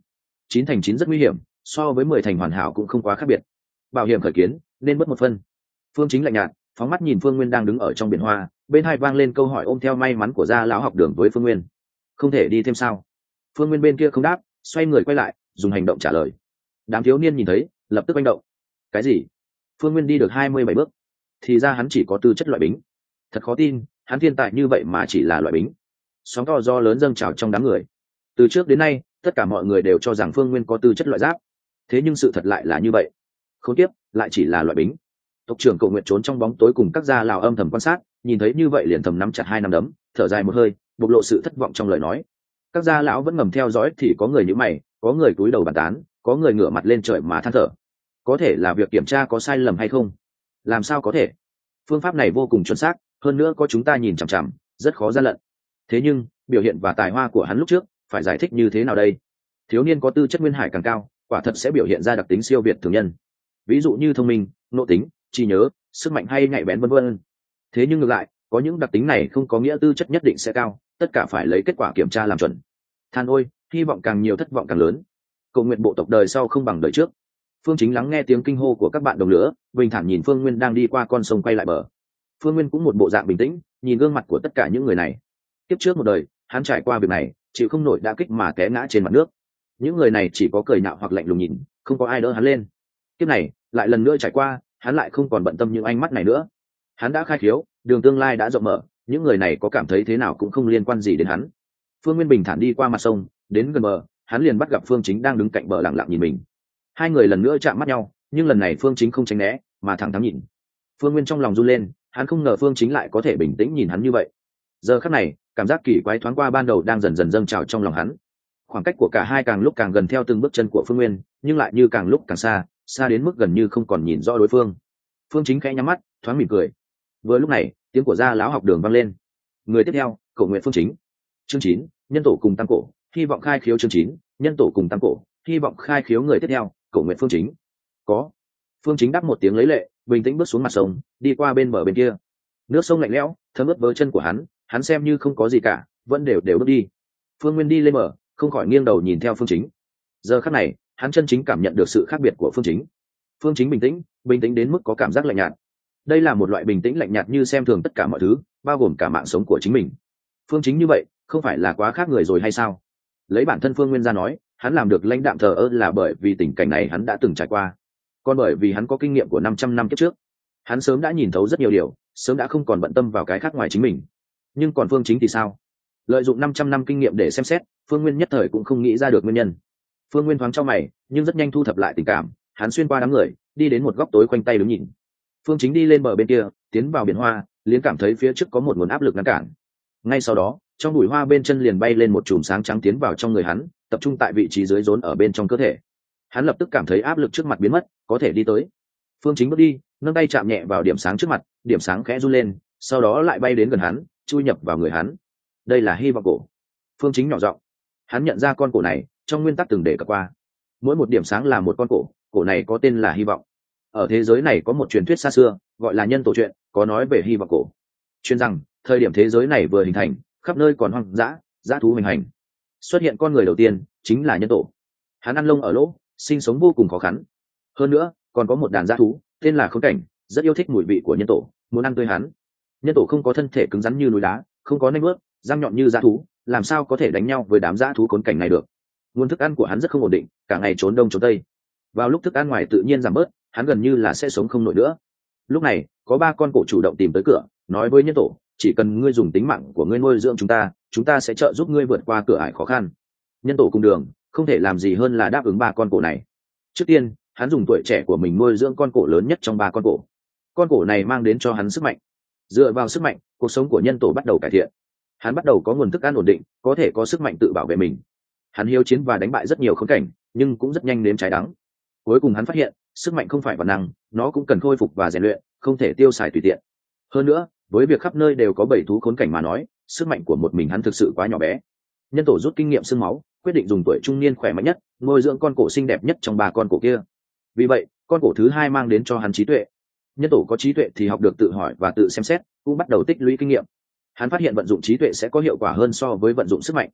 9/9 rất nguy hiểm, so với 10 thành hoàn hảo cũng không quá khác biệt. Bảo hiểm khởi kiến nên mất một phân. Phương Chính lạnh nhạt phóng mắt nhìn Phương Nguyên đang đứng ở trong biển hoa, bên hai vang lên câu hỏi ôm theo may mắn của gia lão học đường với Phương Nguyên. Không thể đi thêm sao? Phương Nguyên bên kia không đáp, xoay người quay lại dùng hành động trả lời. Đám thiếu niên nhìn thấy lập tức manh động. Cái gì? Phương Nguyên đi được 27 bước, thì ra hắn chỉ có tư chất loại bính. Thật khó tin, hắn thiên tài như vậy mà chỉ là loại bính. Sóng to do lớn dâng trào trong đám người. Từ trước đến nay tất cả mọi người đều cho rằng Phương Nguyên có tư chất loại giáp, thế nhưng sự thật lại là như vậy. Không tiếp, lại chỉ là loại bính. Tộc trưởng Cầu Nguyện trốn trong bóng tối cùng các gia lão âm thầm quan sát, nhìn thấy như vậy liền thầm nắm chặt 2 nắm đấm, thở dài một hơi, bộc lộ sự thất vọng trong lời nói. Các gia lão vẫn ngầm theo dõi, thì có người nhíu mày, có người cúi đầu bàn tán, có người ngửa mặt lên trời mà than thở. Có thể là việc kiểm tra có sai lầm hay không? Làm sao có thể? Phương pháp này vô cùng chuẩn xác, hơn nữa có chúng ta nhìn chằm chằm, rất khó gian lận. Thế nhưng biểu hiện và tài hoa của hắn lúc trước phải giải thích như thế nào đây? Thiếu niên có tư chất nguyên hải càng cao, quả thật sẽ biểu hiện ra đặc tính siêu việt thường nhân, ví dụ như thông minh, nội tính, trí nhớ, sức mạnh hay nhạy bén vân vân. Thế nhưng ngược lại có những đặc tính này không có nghĩa tư chất nhất định sẽ cao, tất cả phải lấy kết quả kiểm tra làm chuẩn. Than ôi, hy vọng càng nhiều thất vọng càng lớn. Cầu nguyện bộ tộc đời sau không bằng đời trước. Phương Chính lắng nghe tiếng kinh hô của các bạn đồng lứa, bình thản nhìn Phương Nguyên đang đi qua con sông quay lại bờ. Phương Nguyên cũng một bộ dạng bình tĩnh, nhìn gương mặt của tất cả những người này. Tiếp trước một đời hắn trải qua việc này, chịu không nổi đả kích mà té ngã trên mặt nước. Những người này chỉ có cười nhạo hoặc lạnh lùng nhìn, không có ai đỡ hắn lên. Kiếp này lại lần nữa trải qua, hắn lại không còn bận tâm những ánh mắt này nữa. Hắn đã khai khiếu, đường tương lai đã rộng mở, những người này có cảm thấy thế nào cũng không liên quan gì đến hắn. Phương Nguyên bình thản đi qua mặt sông, đến gần bờ, hắn liền bắt gặp Phương Chính đang đứng cạnh bờ lặng lặng nhìn mình. Hai người lần nữa chạm mắt nhau, nhưng lần này Phương Chính không tránh né, mà thẳng thắn nhìn. Phương Nguyên trong lòng run lên, hắn không ngờ Phương Chính lại có thể bình tĩnh nhìn hắn như vậy. Giờ khắc này, cảm giác kỳ quái thoáng qua ban đầu đang dần dần dâng trào trong lòng hắn. Khoảng cách của cả hai càng lúc càng gần theo từng bước chân của Phương Nguyên, nhưng lại như càng lúc càng xa, xa đến mức gần như không còn nhìn rõ đối phương. Phương Chính khẽ nhắm mắt, thoáng mỉm cười. Vừa lúc này, tiếng của gia lão học đường vang lên. Người tiếp theo, Cầu Nguyện Phương Chính. Chương 9, nhân tổ cùng tam cổ, hy vọng khai khiếu. Chương 9, nhân tổ cùng tam cổ, hy vọng khai khiếu. Người tiếp theo, Cầu Nguyện Phương Chính. Có. Phương Chính đáp một tiếng lấy lệ, bình tĩnh bước xuống mặt sông, đi qua bên bờ bên kia. Nước sông lạnh lẽo, thấm ướt vớ chân của hắn xem như không có gì cả, vẫn đều bước đi. Phương Nguyên đi lên bờ, không khỏi nghiêng đầu nhìn theo Phương Chính. Giờ khắc này, hắn chân chính cảm nhận được sự khác biệt của Phương Chính. Phương Chính bình tĩnh đến mức có cảm giác lạnh nhạt. Đây là một loại bình tĩnh lạnh nhạt như xem thường tất cả mọi thứ, bao gồm cả mạng sống của chính mình. Phương Chính như vậy không phải là quá khác người rồi hay sao? Lấy bản thân Phương Nguyên ra nói, hắn làm được lãnh đạm thờ ơ là bởi vì tình cảnh này hắn đã từng trải qua, còn bởi vì hắn có kinh nghiệm của 500 năm kiếp trước. Hắn sớm đã nhìn thấu rất nhiều điều, sớm đã không còn bận tâm vào cái khác ngoài chính mình. Nhưng còn Phương Chính thì sao? Lợi dụng 500 năm kinh nghiệm để xem xét, Phương Nguyên nhất thời cũng không nghĩ ra được nguyên nhân. Phương Nguyên thoáng trong mày, nhưng rất nhanh thu thập lại tình cảm, hắn xuyên qua đám người, đi đến một góc tối khoanh tay đứng nhìn. Phương Chính đi lên bờ bên kia, tiến vào biển hoa, liền cảm thấy phía trước có một nguồn áp lực ngăn cản. Ngay sau đó, trong bụi hoa bên chân liền bay lên một chùm sáng trắng tiến vào trong người hắn, tập trung tại vị trí dưới rốn ở bên trong cơ thể. Hắn lập tức cảm thấy áp lực trước mặt biến mất, có thể đi tới. Phương Chính bước đi, nâng tay chạm nhẹ vào điểm sáng trước mặt, điểm sáng khẽ run lên, sau đó lại bay đến gần hắn, chui nhập vào người hắn. Đây là hy vọng cổ. Phương Chính nhỏ giọng. Hắn nhận ra con cổ này, trong nguyên tắc từng đề cập qua. Mỗi một điểm sáng là một con cổ, cổ này có tên là hy vọng. Ở thế giới này có một truyền thuyết xa xưa, gọi là nhân tổ truyện, có nói về hy vọng cổ. Truyền rằng, thời điểm thế giới này vừa hình thành, khắp nơi còn hoang dã, dã thú hoành hành. Xuất hiện con người đầu tiên, chính là nhân tổ. Hắn ăn lông ở lỗ, sinh sống vô cùng khó khăn. Hơn nữa, còn có một đàn dã thú, tên là Khốn Cảnh, rất yêu thích mùi vị của nhân tổ, muốn ăn tươi hắn. Nhân tổ không có thân thể cứng rắn như núi đá, không có nanh bước, răng nhọn như dã thú, làm sao có thể đánh nhau với đám dã thú Khốn Cảnh này được? Nguồn thức ăn của hắn rất không ổn định, cả ngày trốn đông trốn tây. Vào lúc thức ăn ngoài tự nhiên giảm bớt, hắn gần như là sẽ sống không nổi nữa. Lúc này, có 3 con cổ chủ động tìm tới cửa, nói với nhân tổ, chỉ cần ngươi dùng tính mạng của ngươi nuôi dưỡng chúng ta sẽ trợ giúp ngươi vượt qua cửa ải khó khăn. Nhân tổ cùng đường không thể làm gì hơn là đáp ứng 3 con cổ này. Trước tiên, hắn dùng tuổi trẻ của mình nuôi dưỡng con cổ lớn nhất trong 3 con cổ. Con cổ này mang đến cho hắn sức mạnh. Dựa vào sức mạnh, cuộc sống của nhân tổ bắt đầu cải thiện. Hắn bắt đầu có nguồn thức ăn ổn định, có thể có sức mạnh tự bảo vệ mình. Hắn hiếu chiến và đánh bại rất nhiều khốn cảnh, nhưng cũng rất nhanh nếm trái đắng. Cuối cùng hắn phát hiện, sức mạnh không phải bản năng, nó cũng cần khôi phục và rèn luyện, không thể tiêu xài tùy tiện. Hơn nữa, với việc khắp nơi đều có 7 thú khốn cảnh mà nói, sức mạnh của một mình hắn thực sự quá nhỏ bé. Nhân tổ rút kinh nghiệm xương máu, quyết định dùng tuổi trung niên khỏe mạnh nhất, nuôi dưỡng con cổ xinh đẹp nhất trong 3 con cổ kia. Vì vậy, con cổ thứ 2 mang đến cho hắn trí tuệ. Nhân tổ có trí tuệ thì học được tự hỏi và tự xem xét, cũng bắt đầu tích lũy kinh nghiệm. Hắn phát hiện vận dụng trí tuệ sẽ có hiệu quả hơn so với vận dụng sức mạnh.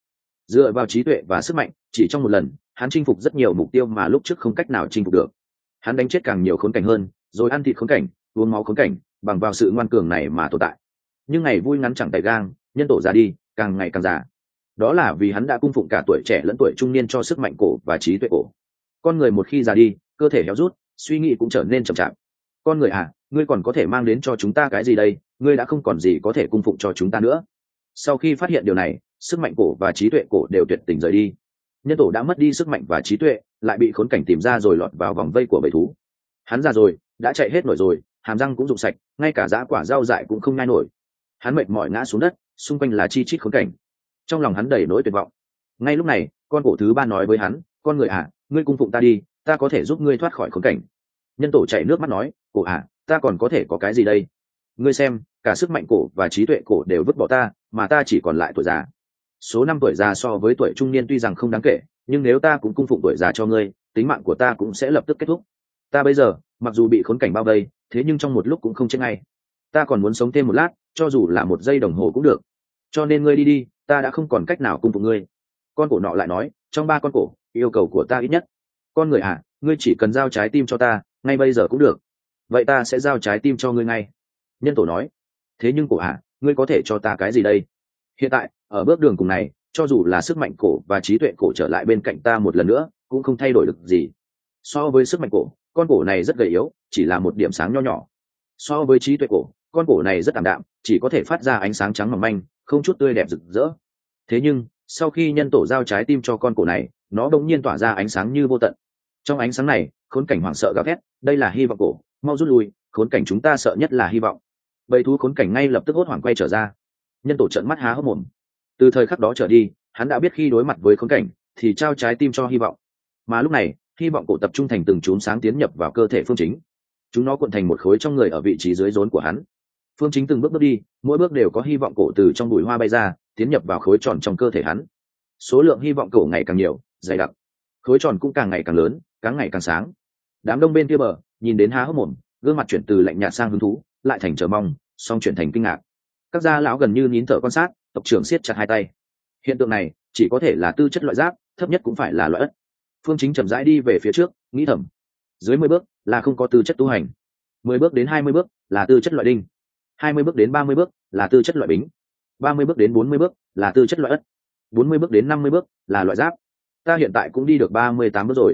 Dựa vào trí tuệ và sức mạnh, chỉ trong một lần hắn chinh phục rất nhiều mục tiêu mà lúc trước không cách nào chinh phục được. Hắn đánh chết càng nhiều khốn cảnh hơn, rồi ăn thịt khốn cảnh, uống máu khốn cảnh, bằng vào sự ngoan cường này mà tồn tại. Nhưng ngày vui ngắn chẳng tay gang, nhân tổ già đi càng ngày càng già. Đó là vì hắn đã cung phụng cả tuổi trẻ lẫn tuổi trung niên cho sức mạnh cổ và trí tuệ cổ. Con người một khi già đi, cơ thể héo rút, suy nghĩ cũng trở nên chậm chạp. Con người à, ngươi còn có thể mang đến cho chúng ta cái gì đây? Ngươi đã không còn gì có thể cung phụng cho chúng ta nữa. Sau khi phát hiện điều này, sức mạnh cổ và trí tuệ cổ đều tuyệt tình rời đi. Nhân tổ đã mất đi sức mạnh và trí tuệ, lại bị khốn cảnh tìm ra rồi lọt vào vòng vây của bầy thú. Hắn già rồi, đã chạy hết nổi rồi, hàm răng cũng rụng sạch, ngay cả dã quả rau dại cũng không nhai nổi. Hắn mệt mỏi ngã xuống đất, xung quanh là chi chít khốn cảnh. Trong lòng hắn đầy nỗi tuyệt vọng. Ngay lúc này, con cổ thứ ba nói với hắn, con người à, ngươi cung phụng ta đi, ta có thể giúp ngươi thoát khỏi khốn cảnh. Nhân tổ chảy nước mắt nói, cổ à, ta còn có thể có cái gì đây? Ngươi xem, cả sức mạnh cổ và trí tuệ cổ đều vứt bỏ ta, mà ta chỉ còn lại tuổi già. Số năm tuổi già so với tuổi trung niên tuy rằng không đáng kể, nhưng nếu ta cũng cung phụng tuổi già cho ngươi, tính mạng của ta cũng sẽ lập tức kết thúc. Ta bây giờ mặc dù bị khốn cảnh bao vây, thế nhưng trong một lúc cũng không chết ngay. Ta còn muốn sống thêm một lát, cho dù là 1 giây đồng hồ cũng được. Cho nên ngươi đi đi, ta đã không còn cách nào cung phụng ngươi. Con cổ nọ lại nói, trong 3 con cổ, yêu cầu của ta ít nhất. Con người à, ngươi chỉ cần giao trái tim cho ta, ngay bây giờ cũng được. Vậy ta sẽ giao trái tim cho ngươi ngay. Nhân tổ nói, thế nhưng cổ à, ngươi có thể cho ta cái gì đây? Hiện tại ở bước đường cùng này, cho dù là sức mạnh cổ và trí tuệ cổ trở lại bên cạnh ta một lần nữa, cũng không thay đổi được gì. So với sức mạnh cổ, con cổ này rất gầy yếu, chỉ là một điểm sáng nho nhỏ. So với trí tuệ cổ, con cổ này rất ảm đạm, chỉ có thể phát ra ánh sáng trắng mỏng manh, không chút tươi đẹp rực rỡ. Thế nhưng sau khi nhân tổ giao trái tim cho con cổ này, nó bỗng nhiên tỏa ra ánh sáng như vô tận. Trong ánh sáng này, khốn cảnh hoảng sợ gào thét, đây là hy vọng cổ, mau rút lui, khốn cảnh chúng ta sợ nhất là hy vọng. Bầy thú khốn cảnh ngay lập tức hốt hoảng quay trở ra. Nhân tổ trợn mắt há hốc mồm. Từ thời khắc đó trở đi, hắn đã biết khi đối mặt với khốn cảnh thì trao trái tim cho hy vọng. Mà lúc này, hy vọng cổ tập trung thành từng chùm sáng tiến nhập vào cơ thể Phương Chính. Chúng nó cuộn thành một khối trong người ở vị trí dưới rốn của hắn. Phương Chính từng bước bước đi, mỗi bước đều có hy vọng cổ từ trong bụi hoa bay ra, tiến nhập vào khối tròn trong cơ thể hắn. Số lượng hy vọng cổ ngày càng nhiều, dày đặc. Khối tròn cũng càng ngày càng lớn, càng ngày càng sáng. Đám đông bên kia bờ nhìn đến há hốc mồm, gương mặt chuyển từ lạnh nhạt sang hứng thú, lại thành chờ mong, xong chuyển thành kinh ngạc. Các gia lão gần như nín thở quan sát, tộc trưởng siết chặt hai tay. Hiện tượng này chỉ có thể là tư chất loại giáp, thấp nhất cũng phải là loại ất. Phương Chính chậm rãi đi về phía trước, nghĩ thầm, dưới 10 bước là không có tư chất tu hành, 10 bước đến 20 bước là tư chất loại đinh, 20 bước đến 30 bước là tư chất loại bính, 30 bước đến 40 bước là tư chất loại ất, 40 bước đến 50 bước là loại giáp. Ta hiện tại cũng đi được 38 bước rồi.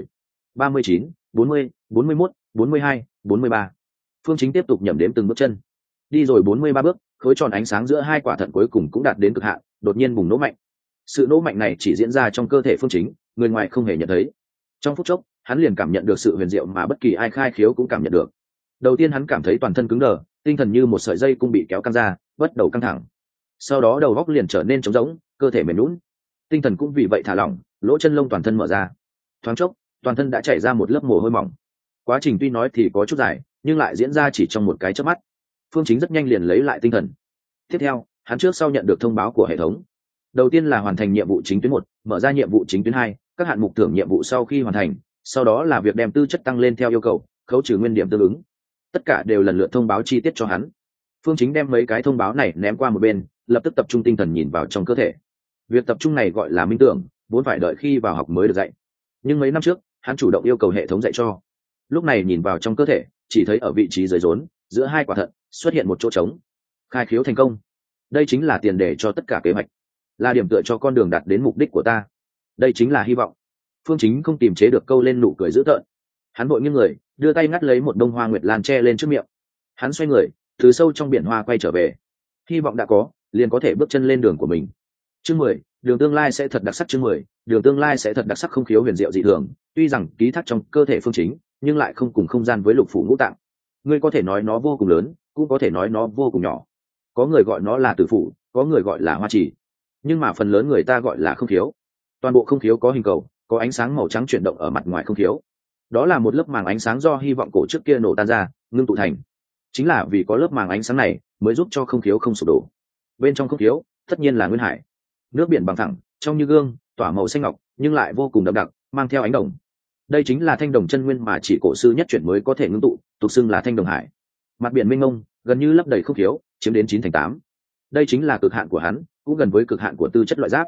39, 40, 41, 42, 43. Phương Chính tiếp tục nhẩm đếm từng bước chân. Đi rồi 43 bước, khối tròn ánh sáng giữa hai quả thận cuối cùng cũng đạt đến cực hạn, đột nhiên bùng nổ mạnh. Sự nổ mạnh này chỉ diễn ra trong cơ thể Phương Chính, người ngoài không hề nhận thấy. Trong phút chốc, hắn liền cảm nhận được sự huyền diệu mà bất kỳ ai khai khiếu cũng cảm nhận được. Đầu tiên hắn cảm thấy toàn thân cứng đờ, tinh thần như một sợi dây cung bị kéo căng ra, bắt đầu căng thẳng. Sau đó đầu óc liền trở nên trống rỗng, cơ thể mềm nhũn, tinh thần cũng vì vậy thả lỏng, lỗ chân lông toàn thân mở ra. Thoáng chốc, toàn thân đã chảy ra một lớp mồ hôi mỏng. Quá trình tuy nói thì có chút dài, nhưng lại diễn ra chỉ trong một cái chớp mắt. Phương Chính rất nhanh liền lấy lại tinh thần. Tiếp theo, hắn trước sau nhận được thông báo của hệ thống. Đầu tiên là hoàn thành nhiệm vụ chính tuyến 1, mở ra nhiệm vụ chính tuyến 2, các hạng mục thưởng nhiệm vụ sau khi hoàn thành, sau đó là việc đem tư chất tăng lên theo yêu cầu, khấu trừ nguyên điểm tương ứng. Tất cả đều lần lượt thông báo chi tiết cho hắn. Phương Chính đem mấy cái thông báo này ném qua một bên, lập tức tập trung tinh thần nhìn vào trong cơ thể. Việc tập trung này gọi là minh tưởng, vốn phải đợi khi vào học mới được dạy. Nhưng mấy năm trước, hắn chủ động yêu cầu hệ thống dạy cho. Lúc này nhìn vào trong cơ thể, chỉ thấy ở vị trí dưới rốn, giữa hai quả thận, xuất hiện một chỗ trống. Khai khiếu thành công. Đây chính là tiền đề cho tất cả kế hoạch, là điểm tựa cho con đường đạt đến mục đích của ta. Đây chính là hy vọng. Phương Chính không kiềm chế được câu lên nụ cười dữ tợn. Hắn vội nghiêng người, đưa tay ngắt lấy một bông hoa nguyệt lan che lên trước miệng. Hắn xoay người, từ sâu trong biển hoa quay trở về. Hy vọng đã có, liền có thể bước chân lên đường của mình. Chương 10, đường tương lai sẽ thật đặc sắc. Chương 10, đường tương lai sẽ thật đặc sắc. Không khiếu huyền diệu dị thường, tuy rằng ký thác trong cơ thể Phương Chính, nhưng lại không cùng không gian với lục phủ ngũ tạng. Ngươi có thể nói nó vô cùng lớn, cũng có thể nói nó vô cùng nhỏ. Có người gọi nó là tử phủ, có người gọi là hoa chỉ, nhưng mà phần lớn người ta gọi là không khiếu. Toàn bộ không khiếu có hình cầu, có ánh sáng màu trắng chuyển động ở mặt ngoài không khiếu. Đó là một lớp màng ánh sáng do hy vọng cổ trước kia nổ tan ra, ngưng tụ thành. Chính là vì có lớp màng ánh sáng này, mới giúp cho không khiếu không sụp đổ. Bên trong không khiếu, tất nhiên là nguyên hải. Nước biển bằng thẳng, trong như gương, tỏa màu xanh ngọc, nhưng lại vô cùng đậm đặc, mang theo ánh đồng. Đây chính là thanh đồng chân nguyên mà chỉ cổ sư nhất chuyển mới có thể ngưng tụ, tục xưng là thanh đồng hải. Mặt biển mênh mông, gần như lấp đầy không khiếu, chiếm đến 9/8. Đây chính là cực hạn của hắn, cũng gần với cực hạn của tư chất loại giáp.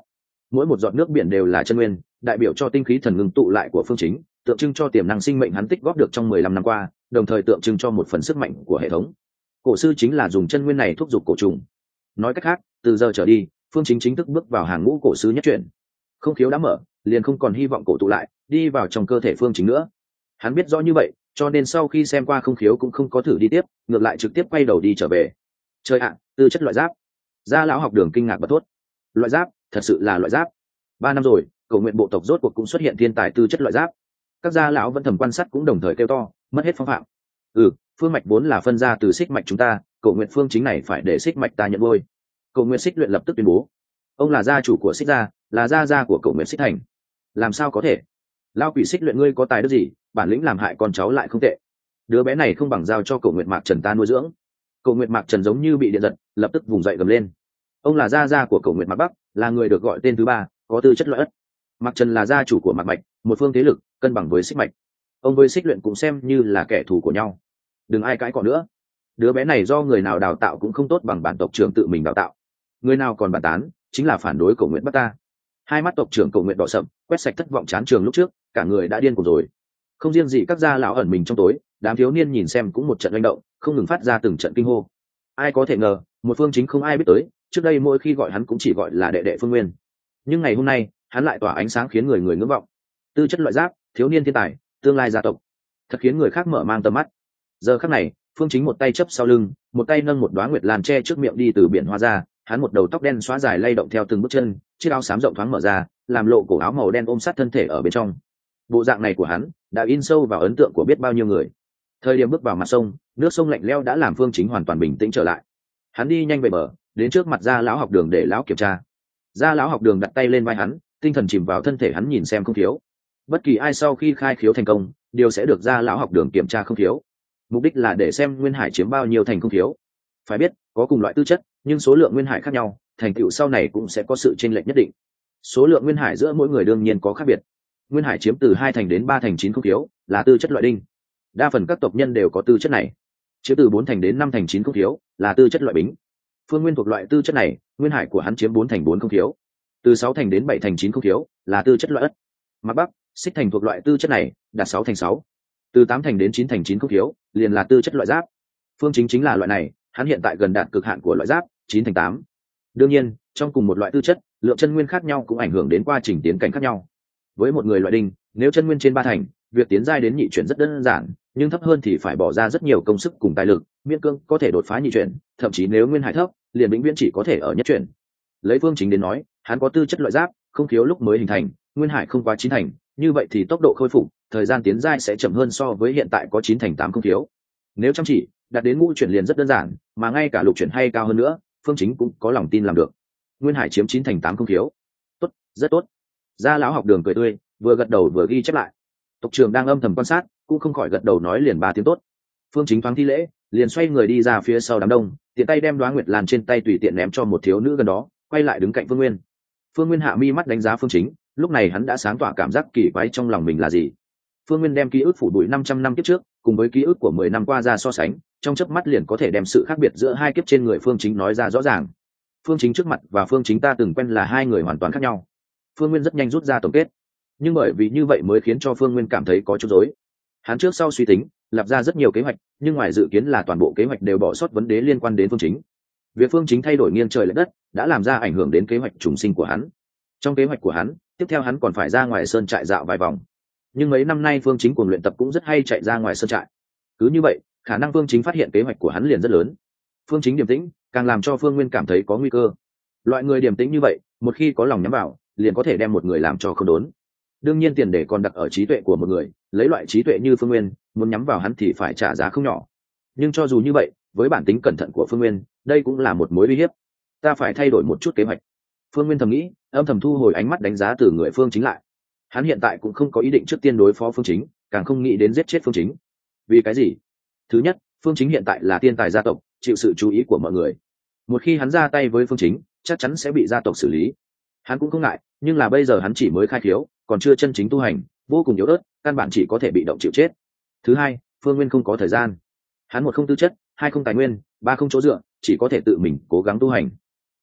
mỗi một giọt nước biển đều là chân nguyên, đại biểu cho tinh khí thần ngưng tụ lại của Phương Chính, tượng trưng cho tiềm năng sinh mệnh hắn tích góp được trong 15 năm qua, đồng thời tượng trưng cho một phần sức mạnh của hệ thống. Cổ sư chính là dùng chân nguyên này thúc giục cổ trùng. Nói cách khác, từ giờ trở đi, Phương Chính chính thức bước vào hàng ngũ cổ sư nhất chuyển. Không khiếu đã mở, liền không còn hy vọng cổ tụ lại đi vào trong cơ thể Phương Chính nữa. Hắn biết rõ như vậy, cho nên sau khi xem qua không khiếu cũng không có thử đi tiếp, ngược lại trực tiếp quay đầu đi trở về. Trời ạ, tư chất loại giáp! Gia lão học đường kinh ngạc bật thốt. Loại giáp, thật sự là loại giáp. 3 năm rồi, Cổ Nguyện bộ tộc rốt cuộc cũng xuất hiện thiên tài tư chất loại giáp. Các gia lão vẫn thầm quan sát cũng đồng thời kêu to, mất hết phong phạm. Phương mạch vốn là phân ra từ xích mạch chúng ta, Cổ Nguyện phương chính này phải để xích mạch ta nhận ngôi. Cổ Nguyện xích luyện lập tức tuyên bố, ông là gia chủ của xích gia, là gia của Cổ Nguyện xích thành. Làm sao có thể? Lao quỷ xích luyện ngươi có tài đức gì, bản lĩnh làm hại con cháu lại không tệ. Đứa bé này không bằng giao cho Cổ Nguyện Mạc Trần ta nuôi dưỡng. Cổ Nguyện Mạc Trần giống như bị điện giật, lập tức vùng dậy gầm lên. Ông là gia của Cổ Nguyện Mạc Bắc, là người được gọi tên thứ 3, có tư chất loại ất. Mạc Trần là gia chủ của Mạc Mạch, một phương thế lực cân bằng với xích mạch. Ông với xích luyện cũng xem như là kẻ thù của nhau. Đừng ai cãi cọ nữa. Đứa bé này do người nào đào tạo cũng không tốt bằng bản tộc trưởng tự mình đào tạo. Người nào còn bàn tán, chính là phản đối Cổ Nguyện Bắc ta. Hai mắt tộc trưởng Cổ Nguyện đỏ sậm, quét sạch thất vọng chán trường lúc trước, cả người đã điên cuồng rồi. Không riêng gì các gia lão ẩn mình trong tối, đám thiếu niên nhìn xem cũng một trận manh động, không ngừng phát ra từng trận kinh hô. Ai có thể ngờ, một Phương Chính không ai biết tới, trước đây mỗi khi gọi hắn cũng chỉ gọi là đệ đệ Phương Nguyên. Nhưng ngày hôm nay, hắn lại tỏa ánh sáng khiến người người ngưỡng vọng. Tư chất loại giáp, thiếu niên thiên tài, tương lai gia tộc, thật khiến người khác mở mang tầm mắt. Giờ khắc này, Phương Chính một tay chấp sau lưng, một tay nâng một đóa nguyệt lan che trước miệng đi từ biển hoa ra, hắn một đầu tóc đen xóa dài lay động theo từng bước chân, chiếc áo xám rộng thoáng mở ra, làm lộ cổ áo màu đen ôm sát thân thể ở bên trong. Bộ dạng này của hắn đã in sâu vào ấn tượng của biết bao nhiêu người. Thời điểm bước vào mặt sông, nước sông lạnh lẽo đã làm Phương Chính hoàn toàn bình tĩnh trở lại. Hắn đi nhanh về bờ, đến trước mặt Gia lão học đường để lão kiểm tra. Gia lão học đường đặt tay lên vai hắn, tinh thần chìm vào thân thể hắn nhìn xem không thiếu. Bất kỳ ai sau khi khai khiếu thành công, đều sẽ được Gia lão học đường kiểm tra không thiếu. Mục đích là để xem nguyên hải chiếm bao nhiêu thành không thiếu. Phải biết, có cùng loại tư chất, nhưng số lượng nguyên hải khác nhau, thành tựu sau này cũng sẽ có sự chênh lệch nhất định. Số lượng nguyên hải giữa mỗi người đương nhiên có khác biệt. Nguyên hải chiếm từ 2 thành đến 3 thành 9 không thiếu, là tư chất loại đinh. Đa phần các tộc nhân đều có tư chất này. Chiếm từ 4 thành đến 5 thành 9 không thiếu, là tư chất loại bính. Phương Nguyên thuộc loại tư chất này, nguyên hải của hắn chiếm 4 thành 4 không thiếu. Từ 6 thành đến 7 thành 9 không thiếu, là tư chất loại ất. Mạc Bắc, xích thành thuộc loại tư chất này, đạt 6 thành 6. Từ 8 thành đến 9 thành 9 không thiếu, liền là tư chất loại giáp. Phương Chính chính là loại này, hắn hiện tại gần đạt cực hạn của loại giáp, 9 thành 8. Đương nhiên, trong cùng một loại tư chất, lượng chân nguyên khác nhau cũng ảnh hưởng đến quá trình tiến cảnh khác nhau. Với một người loại đinh, nếu chân nguyên trên 3 thành, việc tiến giai đến nhị chuyển rất đơn giản, nhưng thấp hơn thì phải bỏ ra rất nhiều công sức cùng tài lực, miễn cưỡng có thể đột phá nhị chuyển, thậm chí nếu nguyên hải thấp, liền vĩnh viễn chỉ có thể ở nhất chuyển. Lấy Phương Chính đến nói, hắn có tư chất loại giáp, không thiếu lúc mới hình thành, nguyên hải không quá 9 thành, như vậy thì tốc độ khôi phục, thời gian tiến giai sẽ chậm hơn so với hiện tại có 9 thành 8 không thiếu. Nếu chăm chỉ, đạt đến ngũ chuyển liền rất đơn giản, mà ngay cả lục chuyển hay cao hơn nữa, Phương Chính cũng có lòng tin làm được. Nguyên hải chiếm 9 thành 8 không thiếu. Tốt, rất tốt. Gia lão học đường cười tươi, vừa gật đầu vừa ghi chép lại. Tộc trưởng đang âm thầm quan sát, cũng không khỏi gật đầu nói liền 3 tiếng tốt. Phương Chính thoáng thi lễ, liền xoay người đi ra phía sau đám đông, tiện tay đem đóa nguyệt lan trên tay tùy tiện ném cho một thiếu nữ gần đó, quay lại đứng cạnh Phương Nguyên. Phương Nguyên hạ mi mắt đánh giá Phương Chính, lúc này hắn đã sáng tỏa cảm giác kỳ quái trong lòng mình là gì. Phương Nguyên đem ký ức phủ bụi 500 năm kiếp trước, cùng với ký ức của 10 năm qua ra so sánh, trong chớp mắt liền có thể đem sự khác biệt giữa hai kiếp trên người Phương Chính nói ra rõ ràng. Phương Chính trước mặt và Phương Chính ta từng quen là hai người hoàn toàn khác nhau. Phương Nguyên rất nhanh rút ra tổng kết, nhưng bởi vì như vậy mới khiến cho Phương Nguyên cảm thấy có chút rối. Hắn trước sau suy tính, lập ra rất nhiều kế hoạch, nhưng ngoài dự kiến là toàn bộ kế hoạch đều bỏ sót vấn đề liên quan đến Phương Chính. Việc Phương Chính thay đổi nghiêng trời lệch đất đã làm ra ảnh hưởng đến kế hoạch trùng sinh của hắn. Trong kế hoạch của hắn, tiếp theo hắn còn phải ra ngoài sơn trại dạo vài vòng. Nhưng mấy năm nay Phương Chính cuồng luyện tập cũng rất hay chạy ra ngoài sơn trại. Cứ như vậy, khả năng Phương Chính phát hiện kế hoạch của hắn liền rất lớn. Phương Chính điềm tĩnh, càng làm cho Phương Nguyên cảm thấy có nguy cơ. Loại người điềm tĩnh như vậy, một khi có lòng nhắm vào, liền có thể đem một người làm cho không đốn. Đương nhiên tiền đề còn đặt ở trí tuệ của một người, lấy loại trí tuệ như Phương Nguyên, muốn nhắm vào hắn thì phải trả giá không nhỏ. Nhưng cho dù như vậy, với bản tính cẩn thận của Phương Nguyên, đây cũng là một mối uy hiếp. Ta phải thay đổi một chút kế hoạch. Phương Nguyên thầm nghĩ, âm thầm thu hồi ánh mắt đánh giá từ người Phương Chính lại. Hắn hiện tại cũng không có ý định trước tiên đối phó Phương Chính, càng không nghĩ đến giết chết Phương Chính. Vì cái gì? Thứ nhất, Phương Chính hiện tại là thiên tài gia tộc, chịu sự chú ý của mọi người. Một khi hắn ra tay với Phương Chính, chắc chắn sẽ bị gia tộc xử lý. Hắn cũng không ngại, nhưng là bây giờ hắn chỉ mới khai khiếu, còn chưa chân chính tu hành, vô cùng yếu ớt, căn bản chỉ có thể bị động chịu chết. Thứ hai, Phương Nguyên không có thời gian. Hắn một không tư chất, hai không tài nguyên, ba không chỗ dựa, chỉ có thể tự mình cố gắng tu hành.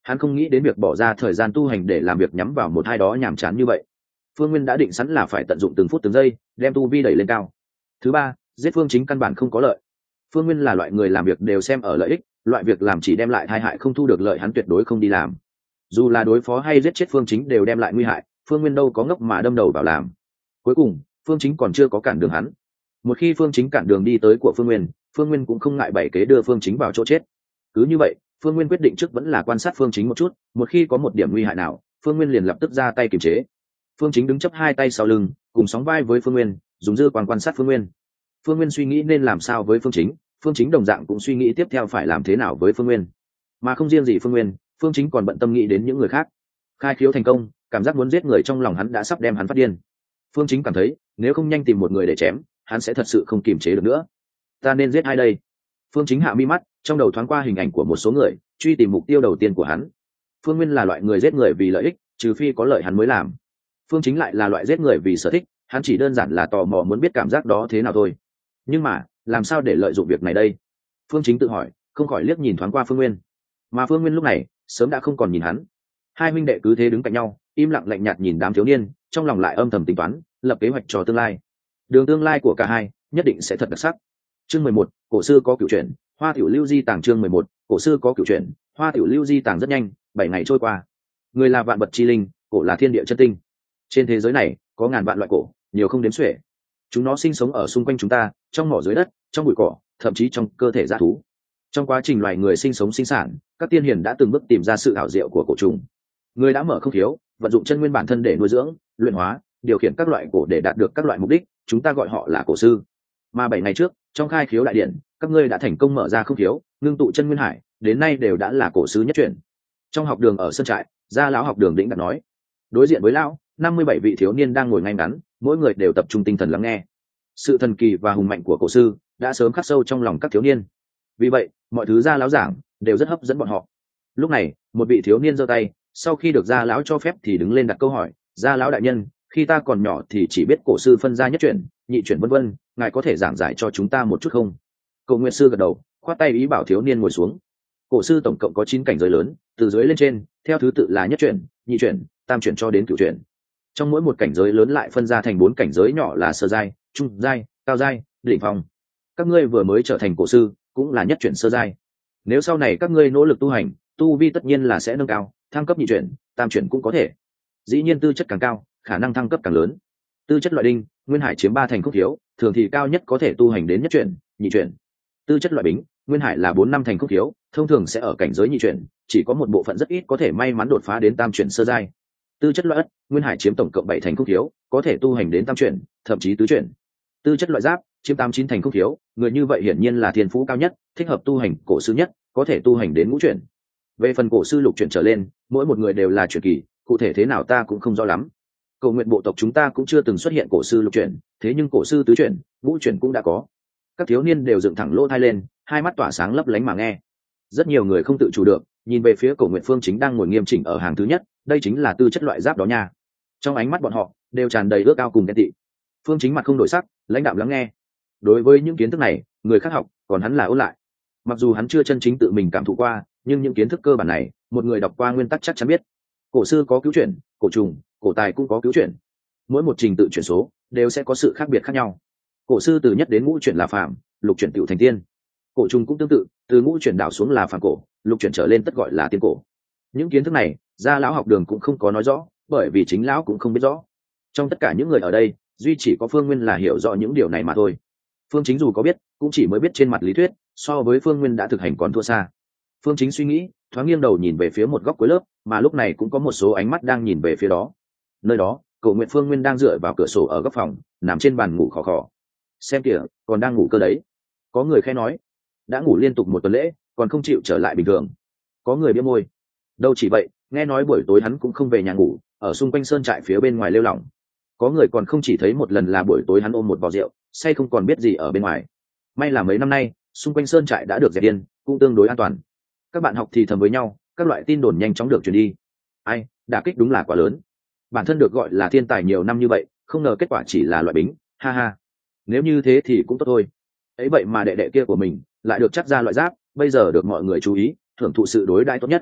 Hắn không nghĩ đến việc bỏ ra thời gian tu hành để làm việc nhắm vào một hai đó nhàm chán như vậy. Phương Nguyên đã định sẵn là phải tận dụng từng phút từng giây đem tu vi đẩy lên cao. Thứ ba, giết Phương Chính căn bản không có lợi. Phương Nguyên là loại người làm việc đều xem ở lợi ích, loại việc làm chỉ đem lại tai hại không thu được lợi hắn tuyệt đối không đi làm. Dù là đối phó hay giết chết Phương Chính đều đem lại nguy hại, Phương Nguyên đâu có ngốc mà đâm đầu vào làm. Cuối cùng Phương Chính còn chưa có cản đường hắn. Một khi Phương Chính cản đường đi tới của Phương Nguyên cũng không ngại bày kế đưa Phương Chính vào chỗ chết. Cứ như vậy Phương Nguyên quyết định trước vẫn là quan sát Phương Chính một chút, một khi có một điểm nguy hại nào Phương Nguyên liền lập tức ra tay kiềm chế. Phương Chính đứng chấp hai tay sau lưng cùng sóng vai với Phương Nguyên, dùng dư quan sát Phương Nguyên. Phương Nguyên suy nghĩ nên làm sao với Phương Chính, Phương Chính đồng dạng cũng suy nghĩ tiếp theo phải làm thế nào với Phương Nguyên. Mà không riêng gì Phương Nguyên, Phương Chính còn bận tâm nghĩ đến những người khác. Khai khiếu thành công, cảm giác muốn giết người trong lòng hắn đã sắp đem hắn phát điên. Phương Chính cảm thấy nếu không nhanh tìm một người để chém hắn sẽ thật sự không kiềm chế được nữa. Ta nên giết ai đây? Phương Chính hạ mi mắt, trong đầu thoáng qua hình ảnh của một số người, truy tìm mục tiêu đầu tiên của hắn. Phương Nguyên là loại người giết người vì lợi ích, trừ phi có lợi hắn mới làm. Phương Chính lại là loại giết người vì sở thích, hắn chỉ đơn giản là tò mò muốn biết cảm giác đó thế nào thôi. Nhưng mà làm sao để lợi dụng việc này đây? Phương Chính tự hỏi, không khỏi liếc nhìn thoáng qua Phương Nguyên. Mà Phương Nguyên lúc này sớm đã không còn nhìn hắn. Hai huynh đệ cứ thế đứng cạnh nhau, im lặng lạnh nhạt nhìn đám thiếu niên, trong lòng lại âm thầm tính toán, lập kế hoạch cho tương lai. Đường tương lai của cả hai nhất định sẽ thật đặc sắc. Chương 11, cổ sư có cửu truyện, Hoa Tiểu Lưu Di Tàng. Chương 11, cổ sư có cửu truyện, Hoa Tiểu Lưu Di Tàng. Rất nhanh 7 ngày trôi qua. Người là vạn vật chi linh, cổ là thiên địa chân tinh. Trên thế giới này có ngàn vạn loại cổ, nhiều không đếm xuể. Chúng nó sinh sống ở xung quanh chúng ta, trong mỏ dưới đất, trong bụi cỏ, thậm chí trong cơ thể dã thú. Trong quá trình loài người sinh sống sinh sản, các tiên hiền đã từng bước tìm ra sự ảo diệu của cổ trùng. Người đã mở không thiếu, vận dụng chân nguyên bản thân để nuôi dưỡng, luyện hóa, điều khiển các loại cổ để đạt được các loại mục đích, chúng ta gọi họ là cổ sư. Mà 7 ngày trước, trong khai khiếu đại điện, các ngươi đã thành công mở ra không thiếu, ngưng tụ chân nguyên hải, đến nay đều đã là cổ sư nhất truyền. Trong học đường ở sân trại, gia lão học đường đĩnh đặt nói. Đối diện với lão, 57 vị thiếu niên đang ngồi ngay ngắn, mỗi người đều tập trung tinh thần lắng nghe. Sự thần kỳ và hùng mạnh của cổ sư đã sớm khắc sâu trong lòng các thiếu niên. Vì vậy, mọi thứ gia lão giảng đều rất hấp dẫn bọn họ. Lúc này, một vị thiếu niên giơ tay, sau khi được gia lão cho phép thì đứng lên đặt câu hỏi. Gia lão đại nhân, khi ta còn nhỏ thì chỉ biết cổ sư phân ra nhất chuyển, nhị chuyển vân vân, ngài có thể giảng giải cho chúng ta một chút không? Cổ Nguyệt sư gật đầu, khoát tay ý bảo thiếu niên ngồi xuống. Cổ sư tổng cộng có 9 cảnh giới lớn, từ dưới lên trên, theo thứ tự là nhất chuyển, nhị chuyển, tam chuyển cho đến cửu chuyển. Trong mỗi một cảnh giới lớn lại phân ra thành 4 cảnh giới nhỏ là sơ giai, trung giai, cao giai, đỉnh phong. Các ngươi vừa mới trở thành cổ sư, cũng là nhất chuyển sơ giai. Nếu sau này các ngươi nỗ lực tu hành, tu vi tất nhiên là sẽ nâng cao, thăng cấp nhị chuyển, tam chuyển cũng có thể. Dĩ nhiên tư chất càng cao, khả năng thăng cấp càng lớn. Tư chất loại đinh, nguyên hải chiếm 3 thành không thiếu, thường thì cao nhất có thể tu hành đến nhất chuyển, nhị chuyển. Tư chất loại bính, nguyên hải là 4-5 thành không thiếu, thông thường sẽ ở cảnh giới nhị chuyển, chỉ có một bộ phận rất ít có thể may mắn đột phá đến tam chuyển sơ giai. Tư chất loại ất, nguyên hải chiếm tổng cộng 7 thành không thiếu, có thể tu hành đến tam chuyển, thậm chí tứ chuyển. Tư chất loại giáp, chiếm 8-9 thành không thiếu, người như vậy hiển nhiên là thiên phú cao nhất, thích hợp tu hành cổ sư nhất, có thể tu hành đến ngũ chuyển. Về phần cổ sư lục chuyển trở lên, mỗi một người đều là chuyển kỳ, cụ thể thế nào ta cũng không rõ lắm. Cầu nguyện bộ tộc chúng ta cũng chưa từng xuất hiện cổ sư lục chuyển, thế nhưng cổ sư tứ chuyển, ngũ chuyển cũng đã có. Các thiếu niên đều dựng thẳng lỗ tai lên, hai mắt tỏa sáng lấp lánh mà nghe. Rất nhiều người không tự chủ được, nhìn về phía Cổ Nguyện Phương Chính đang ngồi nghiêm chỉnh ở hàng thứ nhất, đây chính là tư chất loại giáp đó nha. Trong ánh mắt bọn họ đều tràn đầy ước ao cùng ghen tị. Phương Chính mặt không đổi sắc, lãnh đạm lắng nghe. Đối với những kiến thức này, người khác học, còn hắn là ôn lại. Mặc dù hắn chưa chân chính tự mình cảm thụ qua, nhưng những kiến thức cơ bản này, một người đọc qua nguyên tắc chắc chắn biết. Cổ sư có cứu chuyển, cổ trùng, cổ tài cũng có cứu chuyển. Mỗi một trình tự chuyển số đều sẽ có sự khác biệt khác nhau. Cổ sư từ nhất đến ngũ chuyển là phàm, lục chuyển tiểu thành tiên. Cổ trùng cũng tương tự, từ ngũ chuyển đảo xuống là phàm cổ, lục chuyển trở lên tất gọi là tiên cổ. Những kiến thức này, gia lão học đường cũng không có nói rõ, bởi vì chính lão cũng không biết rõ. Trong tất cả những người ở đây, duy chỉ có Phương Nguyên là hiểu rõ những điều này mà thôi. Phương Chính dù có biết, cũng chỉ mới biết trên mặt lý thuyết, so với Phương Nguyên đã thực hành còn thua xa. Phương Chính suy nghĩ, thoáng nghiêng đầu nhìn về phía một góc cuối lớp, mà lúc này cũng có một số ánh mắt đang nhìn về phía đó. Nơi đó, Cổ Nguyệt Phương Nguyên đang dựa vào cửa sổ ở góc phòng, nằm trên bàn ngủ khò khò. Xem kìa, còn đang ngủ cơ đấy. Có người khẽ nói, đã ngủ liên tục một tuần lễ, còn không chịu trở lại bình thường. Có người bĩu môi, đâu chỉ vậy, nghe nói buổi tối hắn cũng không về nhà ngủ, ở xung quanh sơn trại phía bên ngoài lêu lỏng. Có người còn không chỉ thấy một lần là buổi tối hắn ôm một vò rượu, say không còn biết gì ở bên ngoài. May là mấy năm nay, xung quanh sơn trại đã được dẹp yên, cũng tương đối an toàn. Các bạn học thì thầm với nhau, các loại tin đồn nhanh chóng được truyền đi. Ai, đả kích đúng là quá lớn. Bản thân được gọi là thiên tài nhiều năm như vậy, không ngờ kết quả chỉ là loại bính, ha ha. Nếu như thế thì cũng tốt thôi. Ấy vậy mà đệ đệ kia của mình lại được chắc ra loại giáp, bây giờ được mọi người chú ý, thưởng thụ sự đối đãi tốt nhất.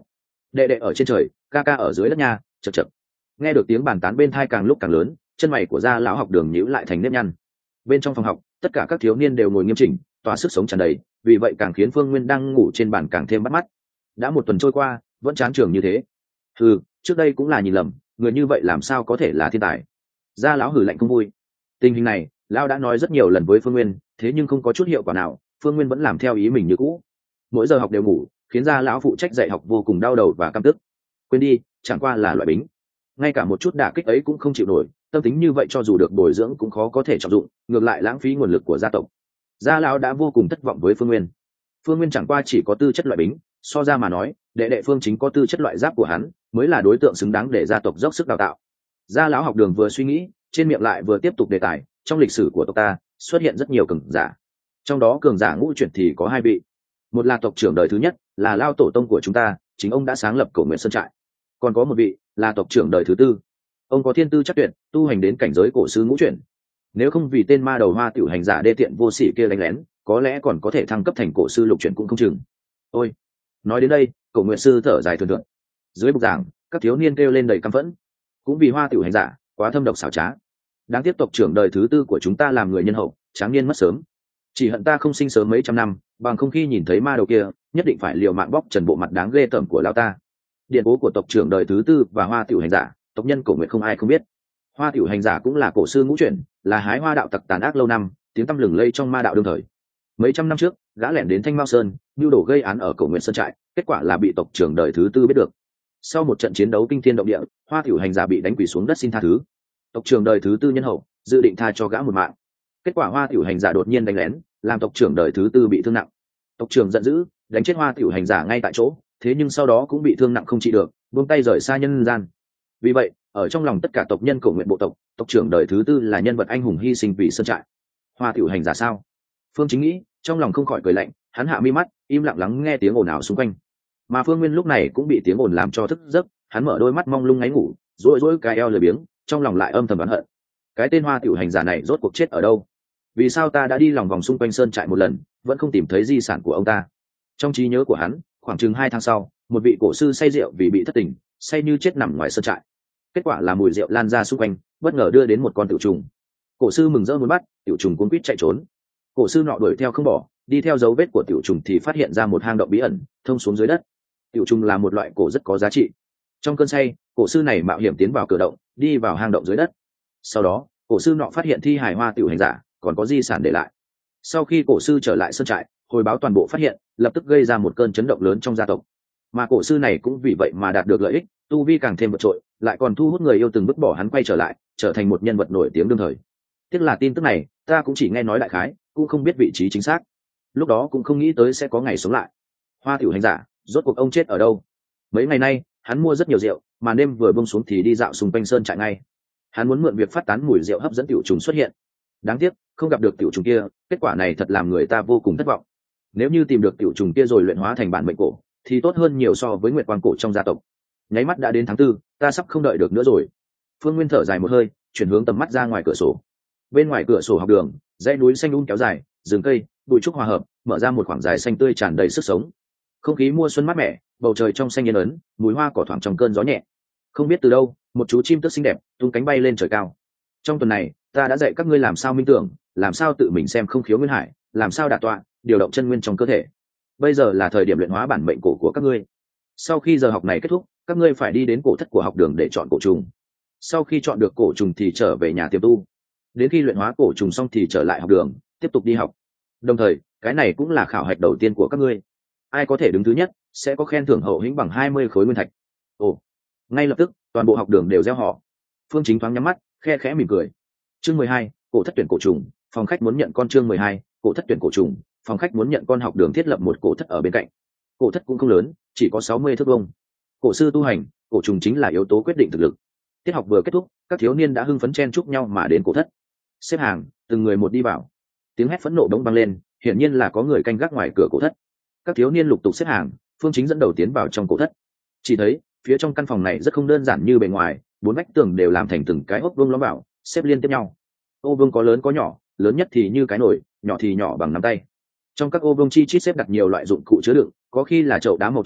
đệ đệ ở trên trời, ca ca ở dưới đất nha, chật chật. Nghe được tiếng bàn tán bên thai càng lúc càng lớn, chân mày của gia lão học đường nhíu lại thành nếp nhăn. Bên trong phòng học, tất cả các thiếu niên đều ngồi nghiêm chỉnh, tỏa sức sống tràn đầy, vì vậy càng khiến Phương Nguyên đang ngủ trên bàn càng thêm bắt mắt. Đã một tuần trôi qua, vẫn chán trường như thế. Trước đây cũng là nhìn lầm, người như vậy làm sao có thể là thiên tài. Gia lão hử lạnh không vui. Tình hình này, lão đã nói rất nhiều lần với Phương Nguyên, thế nhưng không có chút hiệu quả nào, Phương Nguyên vẫn làm theo ý mình như cũ. Mỗi giờ học đều ngủ, khiến gia lão phụ trách dạy học vô cùng đau đầu và căm tức. Quên đi, chẳng qua là loại bính, ngay cả một chút đả kích ấy cũng không chịu nổi, tâm tính như vậy cho dù được bồi dưỡng cũng khó có thể trọng dụng, ngược lại lãng phí nguồn lực của gia tộc. Gia lão đã vô cùng thất vọng với Phương Nguyên. Phương Nguyên chẳng qua chỉ có tư chất loại bính, so ra mà nói, đệ đệ Phương Chính có tư chất loại giáp của hắn, mới là đối tượng xứng đáng để gia tộc dốc sức đào tạo. Gia lão học đường vừa suy nghĩ, trên miệng lại vừa tiếp tục đề tài, trong lịch sử của tộc ta xuất hiện rất nhiều cường giả, trong đó cường giả ngũ chuyển thì có hai vị. Một là tộc trưởng đời thứ nhất, là lao tổ tông của chúng ta, chính ông đã sáng lập Cổ Nguyện Sơn trại. Còn có một vị là tộc trưởng đời thứ tư, ông có thiên tư chắc tuyệt, tu hành đến cảnh giới cổ sư ngũ chuyển. Nếu không vì tên ma đầu hoa tiểu hành giả đê tiện vô sỉ kia đánh lén, có lẽ còn có thể thăng cấp thành cổ sư lục chuyển cũng không chừng. Ôi, nói đến đây, Cổ Nguyện sư thở dài thường thượng. Dưới bục giảng, các thiếu niên kêu lên đầy căm phẫn. Cũng vì hoa tiểu hành giả quá thâm độc xảo trá, đáng tiếc tộc trưởng đời thứ tư của chúng ta làm người nhân hậu, tráng niên mất sớm. Chỉ hận ta không sinh sớm mấy trăm năm, bằng không khi nhìn thấy ma đầu kia, nhất định phải liều mạng bóc trần bộ mặt đáng ghê tởm của lão ta. Điện cố của tộc trưởng đời thứ tư và hoa tiểu hành giả, tộc nhân Cổ Nguyệt không ai không biết. Hoa tiểu hành giả cũng là cổ sư ngũ chuyển, là hái hoa đạo tặc tàn ác lâu năm, tiếng tăm lừng lây trong ma đạo đương thời. Mấy trăm năm trước, gã lẻn đến Thanh Mao Sơn, nhu đổ gây án ở Cổ Nguyệt Sơn trại, kết quả là bị tộc trưởng đời thứ tư biết được. Sau một trận chiến đấu kinh thiên động địa, hoa tiểu hành giả bị đánh quỳ xuống đất xin tha thứ. Tộc trưởng đời thứ tư nhân hậu, dự định tha cho gã một mạng. Kết quả hoa tiểu hành giả đột nhiên đánh lén, làm tộc trưởng đời thứ tư bị thương nặng. Tộc trưởng giận dữ, đánh chết hoa tiểu hành giả ngay tại chỗ, thế nhưng sau đó cũng bị thương nặng không trị được, buông tay rời xa nhân gian. Vì vậy, ở trong lòng tất cả tộc nhân Cổ Nguyện bộ tộc, tộc trưởng đời thứ tư là nhân vật anh hùng hy sinh vì sơn trại. Hoa tiểu hành giả sao? Phương Chính nghĩ, trong lòng không khỏi cười lạnh, hắn hạ mi mắt, im lặng lắng nghe tiếng ồn ào xung quanh. Mà Phương Nguyên lúc này cũng bị tiếng ồn làm cho thức giấc, hắn mở đôi mắt mong lung ngáy ngủ, rỗi cái eo lười biếng, trong lòng lại âm thầm oán hận. Cái tên hoa tiểu hành giả này rốt cuộc chết ở đâu? Vì sao ta đã đi lòng vòng xung quanh sơn trại một lần, vẫn không tìm thấy di sản của ông ta? Trong trí nhớ của hắn, khoảng chừng 2 tháng sau, một vị cổ sư say rượu vì bị thất tình, say như chết nằm ngoài sơn trại. Kết quả là mùi rượu lan ra xung quanh, bất ngờ đưa đến một con tiểu trùng. Cổ sư mừng rỡ muốn bắt, tiểu trùng cuống quýt chạy trốn. Cổ sư nọ đuổi theo không bỏ, đi theo dấu vết của tiểu trùng thì phát hiện ra một hang động bí ẩn, thông xuống dưới đất. Tiểu trùng là một loại cổ rất có giá trị. Trong cơn say, cổ sư này mạo hiểm tiến vào cửa động, đi vào hang động dưới đất. Sau đó, cổ sư nọ phát hiện thi hài hoa tiểu hành giả, còn có di sản để lại. Sau khi cổ sư trở lại sơn trại, hồi báo toàn bộ phát hiện, lập tức gây ra một cơn chấn động lớn trong gia tộc. Mà cổ sư này cũng vì vậy mà đạt được lợi ích, tu vi càng thêm vượt trội, lại còn thu hút người yêu từng vứt bỏ hắn quay trở lại, trở thành một nhân vật nổi tiếng đương thời. Tiếc là tin tức này, ta cũng chỉ nghe nói đại khái, cũng không biết vị trí chính xác. Lúc đó cũng không nghĩ tới sẽ có ngày sống lại. Hoa tiểu hành giả, rốt cuộc ông chết ở đâu? Mấy ngày nay, hắn mua rất nhiều rượu, mà đêm vừa buông xuống thì đi dạo xung quanh sơn trại ngay. Hắn muốn mượn việc phát tán mùi rượu hấp dẫn tiểu trùng xuất hiện. Đáng tiếc, không gặp được tiểu trùng kia, kết quả này thật làm người ta vô cùng thất vọng. Nếu như tìm được tiểu trùng kia rồi luyện hóa thành bản mệnh cổ, thì tốt hơn nhiều so với nguyệt quang cổ trong gia tộc. Nháy mắt đã đến tháng 4, ta sắp không đợi được nữa rồi. Phương Nguyên thở dài một hơi, chuyển hướng tầm mắt ra ngoài cửa sổ. Bên ngoài cửa sổ học đường, dãy núi xanh kéo dài, rừng cây, bụi trúc hòa hợp, mở ra một khoảng dài xanh tươi tràn đầy sức sống. Không khí mùa xuân mát mẻ, bầu trời trong xanh yên ấn, mùi hoa cỏ thoảng trong cơn gió nhẹ. Không biết từ đâu, một chú chim tước xinh đẹp tung cánh bay lên trời cao. Trong tuần này, ta đã dạy các ngươi làm sao minh tưởng, làm sao tự mình xem không khiếu nguyên hải, làm sao đả tọa, điều động chân nguyên trong cơ thể. Bây giờ là thời điểm luyện hóa bản mệnh cổ của các ngươi. Sau khi giờ học này kết thúc, các ngươi phải đi đến cổ thất của học đường để chọn cổ trùng. Sau khi chọn được cổ trùng thì trở về nhà tiềm tu. Đến khi luyện hóa cổ trùng xong thì trở lại học đường, tiếp tục đi học. Đồng thời, cái này cũng là khảo hạch đầu tiên của các ngươi. Ai có thể đứng thứ nhất, sẽ có khen thưởng hậu hĩnh bằng 20 khối nguyên thạch. Ồ, ngay lập tức, toàn bộ học đường đều reo hò. Phương Chính thoáng nhắm mắt, khe khẽ mỉm cười. Chương 12, cổ thất tuyển cổ trùng, phòng khách muốn nhận con. Chương 12, cổ thất tuyển cổ trùng, phòng khách muốn nhận con. Học đường thiết lập một cổ thất ở bên cạnh. Cổ thất cũng không lớn, chỉ có 60 thước vuông. Cổ sư tu hành, cổ trùng chính là yếu tố quyết định thực lực. Tiết học vừa kết thúc, các thiếu niên đã hưng phấn chen chúc nhau mà đến cổ thất. Xếp hàng, từng người một đi vào. Tiếng hét phẫn nộ bỗng vang lên, hiển nhiên là có người canh gác ngoài cửa cổ thất. Các thiếu niên lục tục xếp hàng, Phương Chính dẫn đầu tiến vào trong cổ thất. Chỉ thấy, phía trong căn phòng này rất không đơn giản như bề ngoài, 4 vách tường đều làm thành từng cái ốc vuông lõm vào, xếp liên tiếp nhau. Ô vuông có lớn có nhỏ, lớn nhất thì như cái nồi, nhỏ thì nhỏ bằng nắm tay. Trong các ô vuông chi chít xếp đặt nhiều loại dụng cụ chứa đựng, có khi là chậu đá màu tro,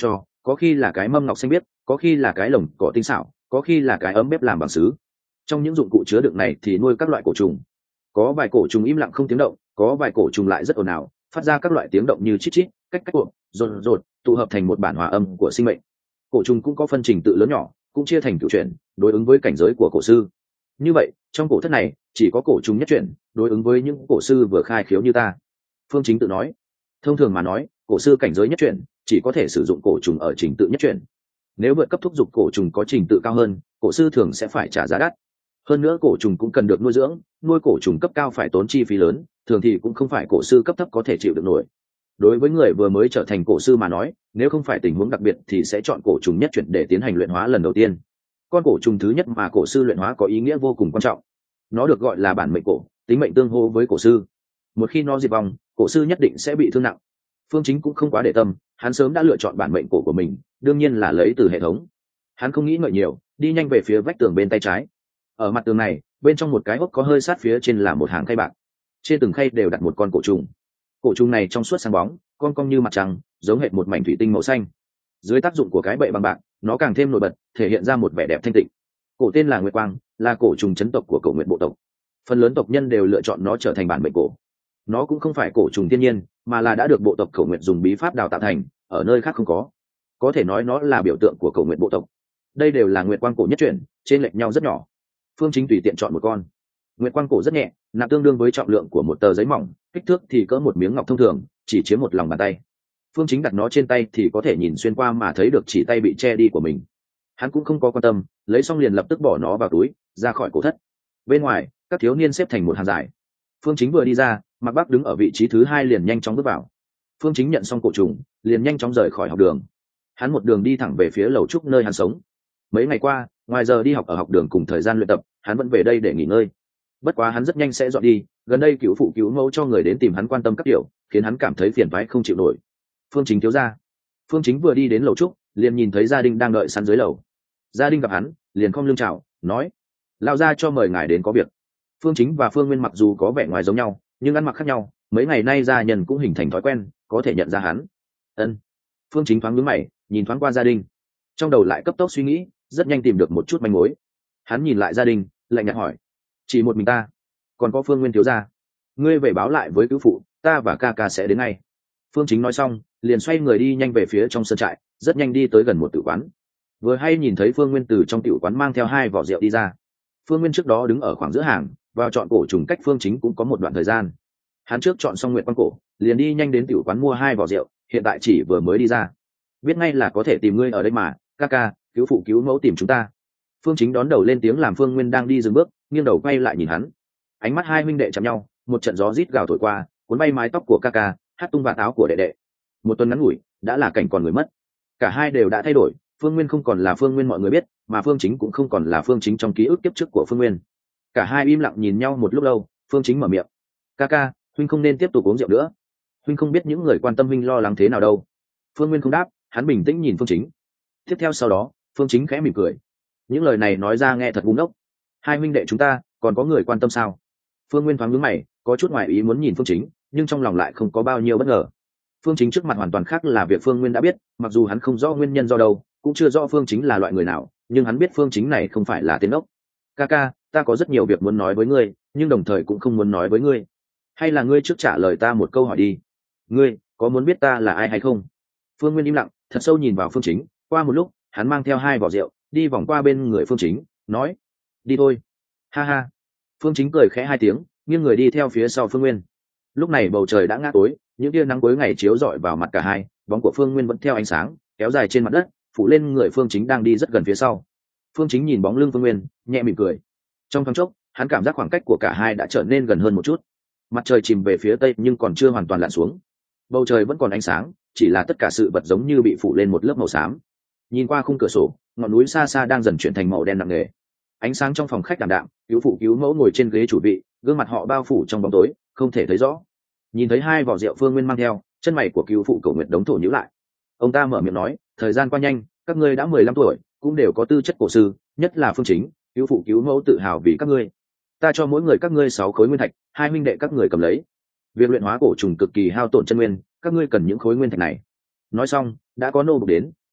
có khi là cái mâm ngọc xanh biếc, có khi là cái lồng cỏ tinh xảo, có khi là cái ấm bếp làm bằng sứ. Trong những dụng cụ chứa đựng này thì nuôi các loại cổ trùng. Có vài cổ trùng im lặng không tiếng động, có vài cổ trùng lại rất ồn ào, phát ra các loại tiếng động như chít chít, cách cách cuộn, rột rột, tụ hợp thành một bản hòa âm của sinh mệnh. Cổ trùng cũng có phân trình tự lớn nhỏ, cũng chia thành cửu chuyển, đối ứng với cảnh giới của cổ sư. Như vậy, trong cổ thất này chỉ có cổ trùng nhất chuyển, đối ứng với những cổ sư vừa khai khiếu như ta. Phương Chính tự nói. Thông thường mà nói, cổ sư cảnh giới nhất chuyển chỉ có thể sử dụng cổ trùng ở trình tự nhất chuyển. Nếu vượt cấp thúc giục cổ trùng có trình tự cao hơn, cổ sư thường sẽ phải trả giá đắt. Hơn nữa cổ trùng cũng cần được nuôi dưỡng, nuôi cổ trùng cấp cao phải tốn chi phí lớn, thường thì cũng không phải cổ sư cấp thấp có thể chịu được nổi. Đối với người vừa mới trở thành cổ sư mà nói, nếu không phải tình huống đặc biệt thì sẽ chọn cổ trùng nhất chuyển để tiến hành luyện hóa lần đầu tiên. Con cổ trùng thứ nhất mà cổ sư luyện hóa có ý nghĩa vô cùng quan trọng. Nó được gọi là bản mệnh cổ, tính mệnh tương hô với cổ sư. Một khi nó diệt vong, cổ sư nhất định sẽ bị thương nặng. Phương Chính cũng không quá để tâm, hắn sớm đã lựa chọn bản mệnh cổ của mình, đương nhiên là lấy từ hệ thống. Hắn không nghĩ ngợi nhiều, đi nhanh về phía vách tường bên tay trái. Ở mặt tường này, bên trong một cái hốc có hơi sát phía trên là một hàng khay bạc. Trên từng khay đều đặt một con cổ trùng. Cổ trùng này trong suốt sáng bóng, con cong như mặt trăng, giống hệt một mảnh thủy tinh màu xanh. Dưới tác dụng của cái bậy bằng bạc, nó càng thêm nổi bật, thể hiện ra một vẻ đẹp thanh tịnh. Cổ tên là Nguyệt Quang, là cổ trùng chấn tộc của Cổ Nguyệt bộ tộc. Phần lớn tộc nhân đều lựa chọn nó trở thành bản mệnh cổ. Nó cũng không phải cổ trùng thiên nhiên, mà là đã được bộ tộc Cổ Nguyệt dùng bí pháp đào tạo thành, ở nơi khác không có thể nói nó là biểu tượng của Cổ Nguyệt bộ tộc. Đây đều là Nguyệt Quang cổ nhất chuyển, trên lệch nhau rất nhỏ. Phương Chính tùy tiện chọn một con. Nguyệt Quang cổ rất nhẹ, nặng tương đương với trọng lượng của một tờ giấy mỏng, kích thước thì cỡ một miếng ngọc thông thường, chỉ chiếm một lòng bàn tay. Phương Chính đặt nó trên tay thì có thể nhìn xuyên qua mà thấy được chỉ tay bị che đi của mình. Hắn cũng không có quan tâm, lấy xong liền lập tức bỏ nó vào túi, ra khỏi cổ thất. Bên ngoài, các thiếu niên xếp thành một hàng dài. Phương Chính vừa đi ra, Mạc Bắc đứng ở vị trí thứ hai liền nhanh chóng bước vào. Phương Chính nhận xong cổ trùng, liền nhanh chóng rời khỏi học đường. Hắn một đường đi thẳng về phía lầu trúc nơi hắn sống. Mấy ngày qua, ngoài giờ đi học ở học đường cùng thời gian luyện tập, hắn vẫn về đây để nghỉ ngơi. Bất quá hắn rất nhanh sẽ dọn đi, gần đây cứu phụ cứu mẫu cho người đến tìm hắn quan tâm các kiểu, khiến hắn cảm thấy phiền toái không chịu nổi. Phương Chính thiếu gia. Phương Chính vừa đi đến lầu trúc, liền nhìn thấy gia đình đang đợi sẵn dưới lầu. Gia đình gặp hắn, liền khom lưng chào, nói: "Lão gia cho mời ngài đến có việc." Phương Chính và Phương Nguyên mặc dù có vẻ ngoài giống nhau, nhưng ăn mặc khác nhau, mấy ngày nay gia nhân cũng hình thành thói quen, có thể nhận ra hắn. Ân. Phương Chính thoáng nhướng mày, nhìn thoáng qua gia đình, trong đầu lại cấp tốc suy nghĩ, rất nhanh tìm được một chút manh mối. Hắn nhìn lại gia đình, lạnh nhạt hỏi: "Chỉ một mình ta? Còn có Phương Nguyên thiếu gia? Ngươi về báo lại với cứu phụ, ta và ca ca sẽ đến ngay." Phương Chính nói xong, liền xoay người đi nhanh về phía trong sân trại, rất nhanh đi tới gần một tử quán. Vừa hay nhìn thấy Phương Nguyên từ trong tiểu quán mang theo hai vỏ rượu đi ra. Phương Nguyên trước đó đứng ở khoảng giữa hàng, vào chọn cổ trùng cách Phương Chính cũng có một đoạn thời gian. Hắn trước chọn xong Nguyệt Quang cổ, liền đi nhanh đến tiểu quán mua hai vỏ rượu, hiện tại chỉ vừa mới đi ra. Biết ngay là có thể tìm ngươi ở đây mà, ca ca, cứu phụ cứu mẫu tìm chúng ta. Phương Chính đón đầu lên tiếng làm Phương Nguyên đang đi dừng bước, nghiêng đầu quay lại nhìn hắn. Ánh mắt hai huynh đệ chạm nhau, một trận gió rít gào thổi qua, cuốn bay mái tóc của ca ca, hất tung vạt áo của đệ đệ. Một tuần ngắn ngủi, đã là cảnh còn người mất. Cả hai đều đã thay đổi, Phương Nguyên không còn là Phương Nguyên mọi người biết, mà Phương Chính cũng không còn là Phương Chính trong ký ức kiếp trước của Phương Nguyên. Cả hai im lặng nhìn nhau một lúc lâu, Phương Chính mở miệng: "Ca ca, huynh không nên tiếp tục uống rượu nữa. Huynh không biết những người quan tâm huynh lo lắng thế nào đâu." Phương Nguyên không đáp, hắn bình tĩnh nhìn Phương Chính. Tiếp theo sau đó, Phương Chính khẽ mỉm cười. Những lời này nói ra nghe thật ngu ngốc. Hai huynh đệ chúng ta, còn có người quan tâm sao? Phương Nguyên thoáng nhướng mày, có chút ngoài ý muốn nhìn Phương Chính, nhưng trong lòng lại không có bao nhiêu bất ngờ. Phương Chính trước mặt hoàn toàn khác là việc Phương Nguyên đã biết, mặc dù hắn không rõ nguyên nhân do đâu, cũng chưa rõ Phương Chính là loại người nào, nhưng hắn biết Phương Chính này không phải là tên ốc. "Ca ca, ta có rất nhiều việc muốn nói với ngươi, nhưng đồng thời cũng không muốn nói với ngươi. Hay là ngươi trước trả lời ta một câu hỏi đi. Ngươi có muốn biết ta là ai hay không?" Phương Nguyên im lặng, thật sâu nhìn vào Phương Chính, qua một lúc, hắn mang theo hai vỏ rượu, đi vòng qua bên người Phương Chính, nói: "Đi thôi." Ha ha. Phương Chính cười khẽ hai tiếng, nghiêng người đi theo phía sau Phương Nguyên. Lúc này bầu trời đã ngã tối, những tia nắng cuối ngày chiếu rọi vào mặt cả hai, bóng của Phương Nguyên vẫn theo ánh sáng kéo dài trên mặt đất, phủ lên người Phương Chính đang đi rất gần phía sau. Phương Chính nhìn bóng lưng Phương Nguyên, nhẹ mỉm cười. Trong thoáng chốc, hắn cảm giác khoảng cách của cả hai đã trở nên gần hơn một chút. Mặt trời chìm về phía tây nhưng còn chưa hoàn toàn lặn xuống. Bầu trời vẫn còn ánh sáng, chỉ là tất cả sự vật giống như bị phủ lên một lớp màu xám. Nhìn qua khung cửa sổ, ngọn núi xa xa đang dần chuyển thành màu đen nặng nề. Ánh sáng trong phòng khách đạm đạm, cứu phụ cứu mẫu ngồi trên ghế chủ vị, gương mặt họ bao phủ trong bóng tối, không thể thấy rõ. Nhìn thấy hai vỏ rượu Phương Nguyên mang theo, chân mày của cứu phụ Cổ Nguyệt đống thổ nhíu lại. Ông ta mở miệng nói: "Thời gian qua nhanh, các ngươi đã 15 tuổi, cũng đều có tư chất cổ sư, nhất là Phương Chính, cứu phụ cứu mẫu tự hào vì các ngươi. Ta cho mỗi người các ngươi 6 khối nguyên thạch, hai huynh đệ các người cầm lấy. Việc luyện hóa cổ trùng cực kỳ hao tổn chân nguyên, các ngươi cần những khối nguyên thạch này." Nói xong, đã có nô buộc đến,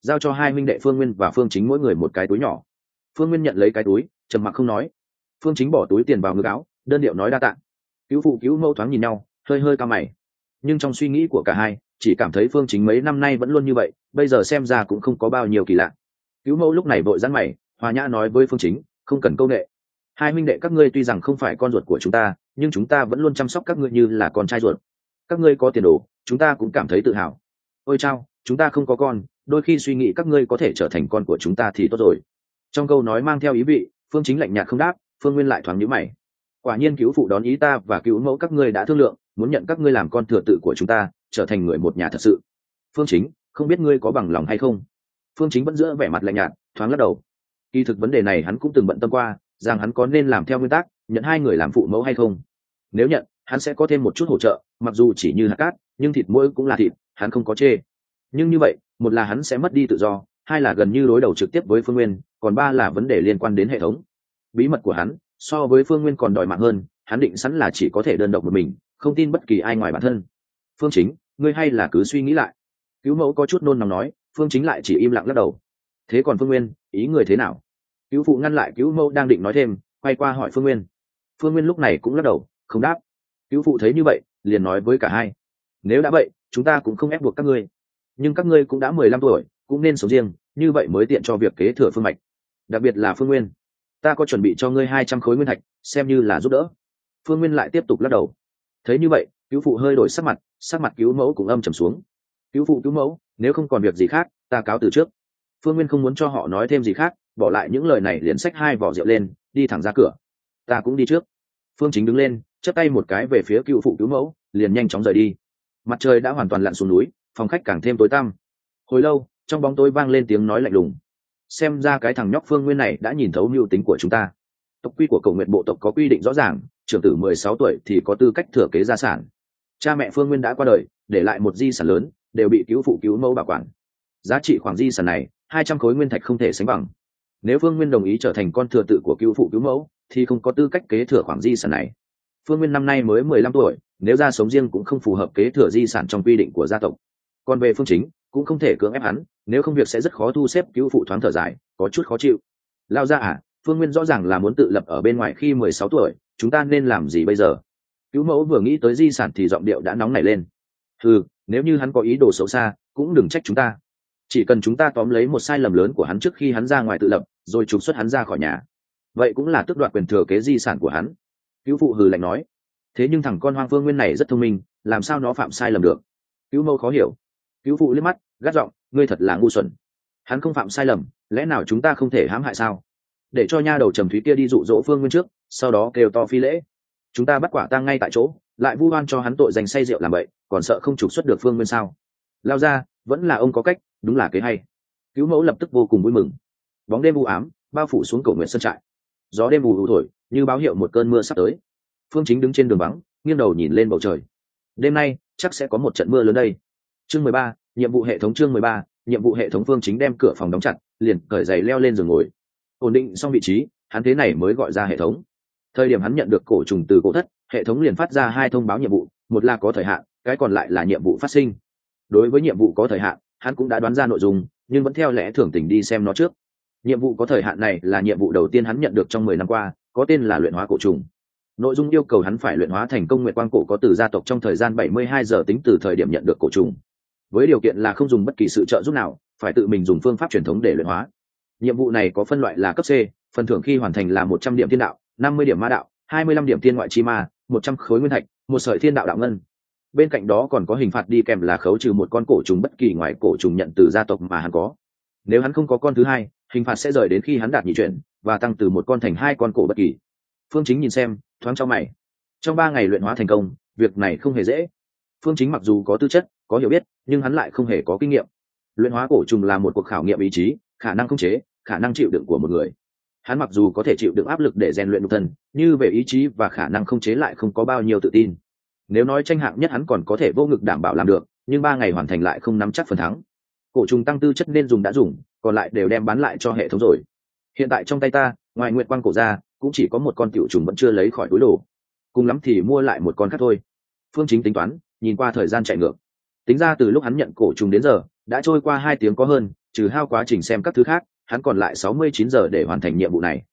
giao cho hai huynh đệ Phương Nguyên và Phương Chính mỗi người một cái túi nhỏ. Phương Nguyên nhận lấy cái túi, trầm mặc không nói. Phương Chính bỏ túi tiền vào ngực áo, đơn điệu nói đa tạ. Cứu phụ cứu mẫu thoáng nhìn nhau, hơi hơi cao mày. Nhưng trong suy nghĩ của cả hai, chỉ cảm thấy Phương Chính mấy năm nay vẫn luôn như vậy, bây giờ xem ra cũng không có bao nhiêu kỳ lạ. Cứu mẫu lúc này vội giãn mày, hòa nhã nói với Phương Chính, không cần câu nệ. Hai huynh đệ các ngươi tuy rằng không phải con ruột của chúng ta, nhưng chúng ta vẫn luôn chăm sóc các ngươi như là con trai ruột. Các ngươi có tiền đồ, chúng ta cũng cảm thấy tự hào. Ôi chao, chúng ta không có con, đôi khi suy nghĩ các ngươi có thể trở thành con của chúng ta thì tốt rồi. Trong câu nói mang theo ý vị, Phương Chính lạnh nhạt không đáp. Phương Nguyên lại thoáng nhíu mày. Quả nhiên cứu phụ đón ý ta và cứu mẫu các ngươi đã thương lượng, muốn nhận các ngươi làm con thừa tự của chúng ta, trở thành người một nhà thật sự. Phương Chính, không biết ngươi có bằng lòng hay không? Phương Chính vẫn giữ vẻ mặt lạnh nhạt, thoáng lắc đầu. Kỳ thực vấn đề này hắn cũng từng bận tâm qua, rằng hắn có nên làm theo nguyên tắc, nhận hai người làm phụ mẫu hay không. Nếu nhận, hắn sẽ có thêm một chút hỗ trợ, mặc dù chỉ như hạt cát, nhưng thịt mỗi cũng là thịt, hắn không có chê. Nhưng như vậy, một là hắn sẽ mất đi tự do, hai là gần như đối đầu trực tiếp với Phương Nguyên, còn ba là vấn đề liên quan đến hệ thống. Bí mật của hắn so với Phương Nguyên còn đòi mạng hơn, hắn định sẵn là chỉ có thể đơn độc một mình, không tin bất kỳ ai ngoài bản thân. Phương Chính, ngươi hay là cứ suy nghĩ lại. Cứu mẫu có chút nôn nóng nói. Phương Chính lại chỉ im lặng lắc đầu. Thế còn Phương Nguyên, ý người thế nào? Cứu phụ ngăn lại cứu mẫu đang định nói thêm, quay qua hỏi Phương Nguyên. Phương Nguyên lúc này cũng lắc đầu, không đáp. Cứu phụ thấy như vậy, liền nói với cả hai. Nếu đã vậy, chúng ta cũng không ép buộc các ngươi. Nhưng các ngươi cũng đã 15 tuổi, cũng nên sống riêng, như vậy mới tiện cho việc kế thừa phương mạch. Đặc biệt là Phương Nguyên. Ta có chuẩn bị cho ngươi 200 khối nguyên thạch, xem như là giúp đỡ. Phương Nguyên lại tiếp tục lắc đầu. Thấy như vậy, cứu phụ hơi đổi sắc mặt cứu mẫu cũng âm trầm xuống. Cứu phụ cứu mẫu, nếu không còn việc gì khác, ta cáo từ trước. Phương Nguyên không muốn cho họ nói thêm gì khác, bỏ lại những lời này liền xách hai vỏ rượu lên, đi thẳng ra cửa. Ta cũng đi trước. Phương Chính đứng lên, chắp tay một cái về phía cứu phụ cứu mẫu, liền nhanh chóng rời đi. Mặt trời đã hoàn toàn lặn xuống núi, phòng khách càng thêm tối tăm. Hồi lâu, trong bóng tối vang lên tiếng nói lạnh lùng. Xem ra cái thằng nhóc Phương Nguyên này đã nhìn thấu mưu tính của chúng ta. Tộc quy của Cổ Nguyệt bộ tộc có quy định rõ ràng, trưởng tử 16 tuổi thì có tư cách thừa kế gia sản. Cha mẹ Phương Nguyên đã qua đời, để lại một di sản lớn, đều bị cứu phụ cứu mẫu bảo quản. Giá trị khoản di sản này, 200 khối nguyên thạch không thể sánh bằng. Nếu Phương Nguyên đồng ý trở thành con thừa tự của cứu phụ cứu mẫu, thì không có tư cách kế thừa khoản di sản này. Phương Nguyên năm nay mới 15 tuổi, nếu ra sống riêng cũng không phù hợp kế thừa di sản trong quy định của gia tộc. Còn về Phương Chính, cũng không thể cưỡng ép hắn, nếu không việc sẽ rất khó thu xếp. Cứu phụ thoáng thở dài, có chút khó chịu. Lao ra à, Phương Nguyên rõ ràng là muốn tự lập ở bên ngoài khi 16 tuổi, chúng ta nên làm gì bây giờ? Cứu mẫu vừa nghĩ tới di sản thì giọng điệu đã nóng nảy lên. Nếu như hắn có ý đồ xấu xa, cũng đừng trách chúng ta. Chỉ cần chúng ta tóm lấy một sai lầm lớn của hắn trước khi hắn ra ngoài tự lập, rồi trục xuất hắn ra khỏi nhà, vậy cũng là tước đoạt quyền thừa kế di sản của hắn. Cứu phụ hừ lạnh nói. Thế nhưng thằng con hoang Phương Nguyên này rất thông minh, làm sao nó phạm sai lầm được? Cứu mẫu khó hiểu. Cứu phụ liếc mắt, gắt giọng, ngươi thật là ngu xuẩn. Hắn không phạm sai lầm, lẽ nào chúng ta không thể hãm hại sao? Để cho nha đầu Trầm Thúy kia đi dụ dỗ Phương Nguyên trước, sau đó kêu to phi lễ. Chúng ta bắt quả tang ngay tại chỗ, lại vu oan cho hắn tội dành say rượu làm vậy, còn sợ không trục xuất được Phương Nguyên sao? Lao ra, vẫn là ông có cách, đúng là kế hay. Cứu mẫu lập tức vô cùng vui mừng. Bóng đêm u ám bao phủ xuống Cổ Nguyệt sơn trại, gió đêm ù ù thổi như báo hiệu một cơn mưa sắp tới. Phương Chính đứng trên đường vắng, nghiêng đầu nhìn lên bầu trời. Đêm nay chắc sẽ có một trận mưa lớn đây. Chương 13, nhiệm vụ hệ thống. Chương 13, nhiệm vụ hệ thống. Phương Chính đem cửa phòng đóng chặt, liền cởi giày leo lên giường ngồi. Ổn định xong vị trí, hắn thế này mới gọi ra hệ thống. Thời điểm hắn nhận được cổ trùng từ cổ thất, hệ thống liền phát ra hai thông báo nhiệm vụ, một là có thời hạn, cái còn lại là nhiệm vụ phát sinh. Đối với nhiệm vụ có thời hạn, hắn cũng đã đoán ra nội dung, nhưng vẫn theo lẽ thường tình đi xem nó trước. Nhiệm vụ có thời hạn này là nhiệm vụ đầu tiên hắn nhận được trong 10 năm qua, có tên là luyện hóa cổ trùng. Nội dung yêu cầu hắn phải luyện hóa thành công nguyệt quang cổ có từ gia tộc trong thời gian 72 giờ tính từ thời điểm nhận được cổ trùng, với điều kiện là không dùng bất kỳ sự trợ giúp nào, phải tự mình dùng phương pháp truyền thống để luyện hóa. Nhiệm vụ này có phân loại là cấp C, phần thưởng khi hoàn thành là 100 điểm thiên đạo, 50 điểm ma đạo, 25 điểm thiên ngoại chi ma, 100 khối nguyên thạch, một sợi thiên đạo đạo ngân. Bên cạnh đó còn có hình phạt đi kèm là khấu trừ một con cổ trùng bất kỳ ngoài cổ trùng nhận từ gia tộc mà hắn có. Nếu hắn không có con thứ hai, hình phạt sẽ rời đến khi hắn đạt nhị chuyển và tăng từ một con thành hai con cổ bất kỳ. Phương Chính nhìn xem, thoáng trong mày. Trong 3 ngày luyện hóa thành công, việc này không hề dễ. Phương Chính mặc dù có tư chất, có hiểu biết, nhưng hắn lại không hề có kinh nghiệm. Luyện hóa cổ trùng là một cuộc khảo nghiệm ý chí, khả năng khống chế, khả năng chịu đựng của một người. Hắn mặc dù có thể chịu đựng áp lực để rèn luyện nhục thân, như về ý chí và khả năng khống chế lại không có bao nhiêu tự tin. Nếu nói tranh hạng nhất hắn còn có thể vô ngực đảm bảo làm được, nhưng 3 ngày hoàn thành lại không nắm chắc phần thắng. Cổ trùng tăng tư chất nên dùng đã dùng, còn lại đều đem bán lại cho hệ thống rồi. Hiện tại trong tay ta, ngoài nguyệt quang cổ ra, cũng chỉ có một con tiểu trùng vẫn chưa lấy khỏi túi đồ, cùng lắm thì mua lại một con khác thôi. Phương Chính tính toán, nhìn qua thời gian chạy ngược, tính ra từ lúc hắn nhận cổ trùng đến giờ đã trôi qua 2 tiếng có hơn, trừ hao quá trình xem các thứ khác, hắn còn lại 69 giờ để hoàn thành nhiệm vụ này.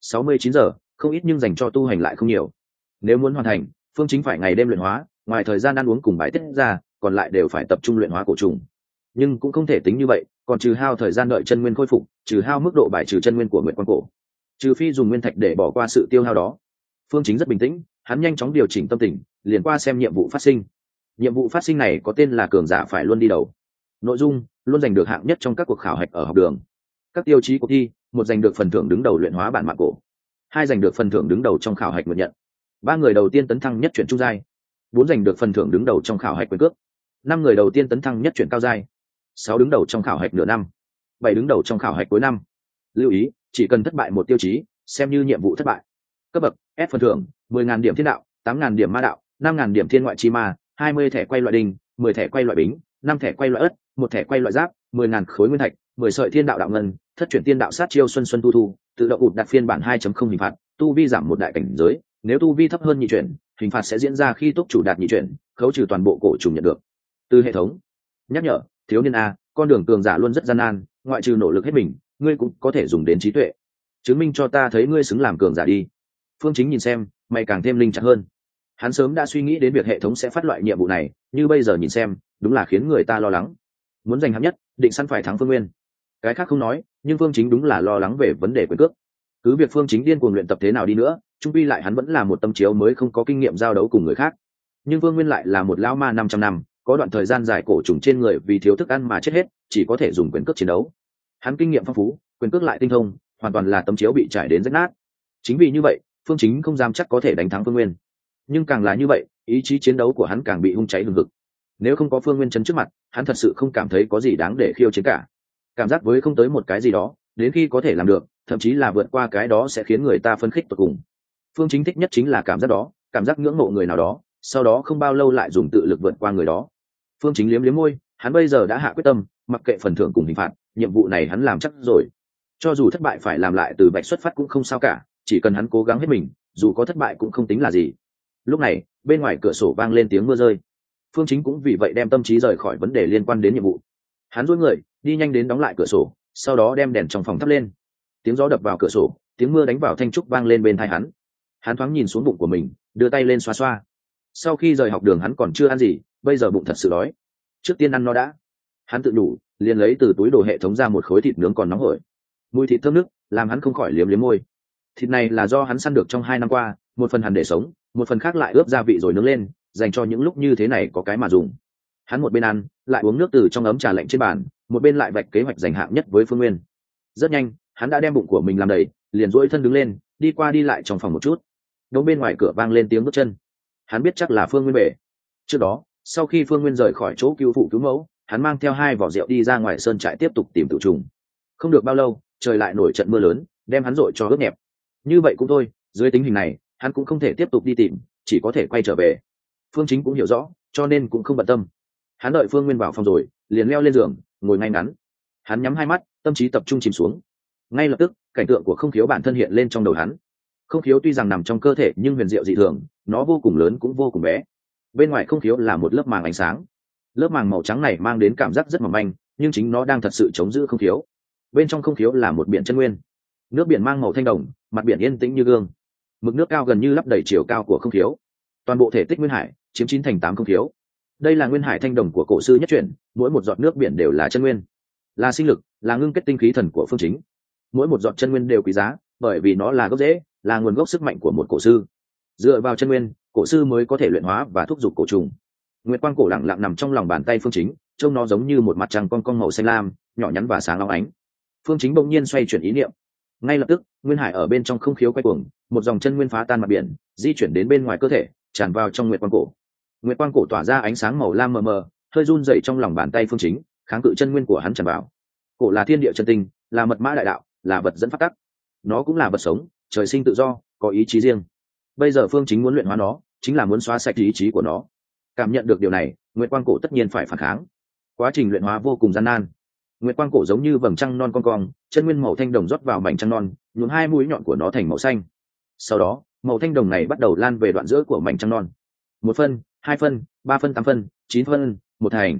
69 giờ không ít nhưng dành cho tu hành lại không nhiều. Nếu muốn hoàn thành, Phương Chính phải ngày đêm luyện hóa, ngoài thời gian ăn uống cùng bài tiết ra, còn lại đều phải tập trung luyện hóa cổ trùng. Nhưng cũng không thể tính như vậy, còn trừ hao thời gian đợi chân nguyên khôi phục, trừ hao mức độ bài trừ chân nguyên của Nguyệt Quan Cổ, trừ phi dùng nguyên thạch để bỏ qua sự tiêu hao đó. Phương Chính rất bình tĩnh, hắn nhanh chóng điều chỉnh tâm tình, liền qua xem nhiệm vụ phát sinh. Nhiệm vụ phát sinh này có tên là cường giả phải luôn đi đầu. Nội dung: luôn giành được hạng nhất trong các cuộc khảo hạch ở học đường. Các tiêu chí cuộc thi: 1 giành được phần thưởng đứng đầu luyện hóa bản mạng cổ, 2 giành được phần thưởng đứng đầu trong khảo hạch nguyện nhận, 3 người đầu tiên tấn thăng nhất chuyển trung giai, 4 giành được phần thưởng đứng đầu trong khảo hạch quyền cước, 5 người đầu tiên tấn thăng nhất chuyển cao giai, 6 đứng đầu trong khảo hạch nửa năm, 7 đứng đầu trong khảo hạch cuối năm. Lưu ý: chỉ cần thất bại một tiêu chí xem như nhiệm vụ thất bại. Cấp bậc: S phần thưởng 10.000 điểm thiên đạo, 8.000 điểm ma đạo, 5.000 điểm thiên ngoại chi ma, 20 thẻ quay loại đinh, 10 thẻ quay loại bính, 5 thẻ quay loại ất, 1 thẻ quay loại giáp, 10.000 khối nguyên thạch, 10 sợi thiên đạo đạo ngân, thất chuyển tiên đạo sát chiêu xuân xuân tu thu, tự động ụt đặt phiên bản 2.0 hình phạt, tu vi giảm 1 đại cảnh giới, nếu tu vi thấp hơn nhị chuyển, hình phạt sẽ diễn ra khi túc chủ đạt nhị chuyển, khấu trừ toàn bộ cổ trùng nhận được. Từ hệ thống nhắc nhở: thiếu niên a, con đường cường giả luôn rất gian nan, ngoại trừ nỗ lực hết mình, ngươi cũng có thể dùng đến trí tuệ, chứng minh cho ta thấy ngươi xứng làm cường giả đi. Phương Chính nhìn xem, mày càng thêm linh chặt hơn. Hắn sớm đã suy nghĩ đến việc hệ thống sẽ phát loại nhiệm vụ này, như bây giờ nhìn xem, đúng là khiến người ta lo lắng. Muốn giành hạng nhất, định săn phải thắng Phương Nguyên. Cái khác không nói, nhưng Phương Chính đúng là lo lắng về vấn đề quyền cước. Cứ việc Phương Chính điên cuồng luyện tập thế nào đi nữa, chung quy lại hắn vẫn là một tâm chiếu mới, không có kinh nghiệm giao đấu cùng người khác. Nhưng Phương Nguyên lại là một lão ma 500 năm, có đoạn thời gian dài cổ trùng trên người vì thiếu thức ăn mà chết hết, chỉ có thể dùng quyền cước chiến đấu. Hắn kinh nghiệm phong phú, quyền cước lại tinh thông, hoàn toàn là tấm chiếu bị trải đến rách nát. Chính vì như vậy, Phương Chính không dám chắc có thể đánh thắng Phương Nguyên. Nhưng càng là như vậy, ý chí chiến đấu của hắn càng bị hung cháy hừng hực. Nếu không có Phương Nguyên chấn trước mặt, hắn thật sự không cảm thấy có gì đáng để khiêu chiến cả. Cảm giác với không tới một cái gì đó, đến khi có thể làm được, thậm chí là vượt qua cái đó sẽ khiến người ta phấn khích tột cùng. Phương Chính thích nhất chính là cảm giác đó, cảm giác ngưỡng mộ người nào đó, sau đó không bao lâu lại dùng tự lực vượt qua người đó. Phương Chính liếm liếm môi, hắn bây giờ đã hạ quyết tâm, mặc kệ phần thưởng cùng hình phạt, nhiệm vụ này hắn làm chắc rồi. Cho dù thất bại phải làm lại từ vạch xuất phát cũng không sao cả, chỉ cần hắn cố gắng hết mình, dù có thất bại cũng không tính là gì. Lúc này, bên ngoài cửa sổ vang lên tiếng mưa rơi. Phương Chính cũng vì vậy đem tâm trí rời khỏi vấn đề liên quan đến nhiệm vụ. Hắn duỗi người, đi nhanh đến đóng lại cửa sổ, sau đó đem đèn trong phòng thắp lên. Tiếng gió đập vào cửa sổ, tiếng mưa đánh vào thanh trúc vang lên bên tai hắn. Hắn thoáng nhìn xuống bụng của mình, đưa tay lên xoa xoa. Sau khi rời học đường hắn còn chưa ăn gì, bây giờ bụng thật sự đói. Trước tiên ăn nó đã. Hắn tự đủ, liền lấy từ túi đồ hệ thống ra một khối thịt nướng còn nóng hổi. Mùi thịt thơm nức, làm hắn không khỏi liếm liếm môi. Thịt này là do hắn săn được trong 2 năm qua, một phần hẳn để sống, một phần khác lại ướp gia vị rồi nướng lên, dành cho những lúc như thế này có cái mà dùng. Hắn một bên ăn, lại uống nước từ trong ấm trà lạnh trên bàn, một bên lại vạch kế hoạch giành hạng nhất với Phương Nguyên. Rất nhanh, hắn đã đem bụng của mình làm đầy, liền duỗi thân đứng lên, đi qua đi lại trong phòng một chút. Đống bên ngoài cửa vang lên tiếng bước chân. Hắn biết chắc là Phương Nguyên về. Trước đó, sau khi Phương Nguyên rời khỏi chỗ cứu phụ cứu mẫu, hắn mang theo 2 vỏ rượu đi ra ngoài sơn trại tiếp tục tìm tự trùng. Không được bao lâu, trời lại nổi trận mưa lớn, đem hắn dội cho ướt nhẹp. Như vậy cũng thôi, dưới tình hình này, hắn cũng không thể tiếp tục đi tìm, chỉ có thể quay trở về. Phương Chính cũng hiểu rõ, cho nên cũng không bận tâm. Hắn đợi Phương Nguyên vào phòng rồi, liền leo lên giường, ngồi ngay ngắn. Hắn nhắm 2 mắt, tâm trí tập trung chìm xuống. Ngay lập tức, cảnh tượng của Không Khiếu bản thân hiện lên trong đầu hắn. Không Khiếu tuy rằng nằm trong cơ thể nhưng huyền diệu dị thường, nó vô cùng lớn cũng vô cùng bé. Bên ngoài Không Khiếu là một lớp màng ánh sáng. Lớp màng màu trắng này mang đến cảm giác rất mỏng manh, nhưng chính nó đang thật sự chống giữ Không Khiếu. Bên trong Không Khiếu là một biển chân nguyên. Nước biển mang màu thanh đồng, mặt biển yên tĩnh như gương. Mực nước cao gần như lấp đầy chiều cao của Không Khiếu. Toàn bộ thể tích nguyên hải chiếm 9/8 Không Khiếu. Đây là nguyên hải thanh đồng của cổ sư nhất truyền, mỗi một giọt nước biển đều là chân nguyên, là sinh lực, là ngưng kết tinh khí thần của Phương Chính. Mỗi một giọt chân nguyên đều quý giá, bởi vì nó là gốc rễ, là nguồn gốc sức mạnh của một cổ sư. Dựa vào chân nguyên, cổ sư mới có thể luyện hóa và thúc giục cổ trùng. Nguyệt quang cổ lặng lặng nằm trong lòng bàn tay Phương Chính, trông nó giống như một mặt trăng con màu xanh lam, nhỏ nhắn và sáng óng ánh. Phương Chính bỗng nhiên xoay chuyển ý niệm. Ngay lập tức, nguyên hải ở bên trong Không Khiếu quay cuồng, một dòng chân nguyên phá tan mặt biển, di chuyển đến bên ngoài cơ thể, tràn vào trong nguyệt quang cổ. Nguyệt quang cổ tỏa ra ánh sáng màu lam mờ mờ, hơi run rẩy trong lòng bàn tay Phương Chính, kháng cự chân nguyên của hắn tràn vào. Cổ là thiên địa chân tinh, là mật mã đại đạo, là vật dẫn phát tắc. Nó cũng là vật sống, trời sinh tự do, có ý chí riêng. Bây giờ Phương Chính muốn luyện hóa nó, chính là muốn xóa sạch ý chí của nó. Cảm nhận được điều này, Nguyệt quang cổ tất nhiên phải phản kháng. Quá trình luyện hóa vô cùng gian nan. Nguyệt quang cổ giống như vầng trăng non cong, chân nguyên màu thanh đồng rót vào mảnh trăng non, nhuộm 2 mũi nhọn của nó thành màu xanh. Sau đó, màu thanh đồng này bắt đầu lan về đoạn giữa của mảnh trăng non. 1 phân, 2 phân, 3 phân, 8 phân, 9 phân, một thành.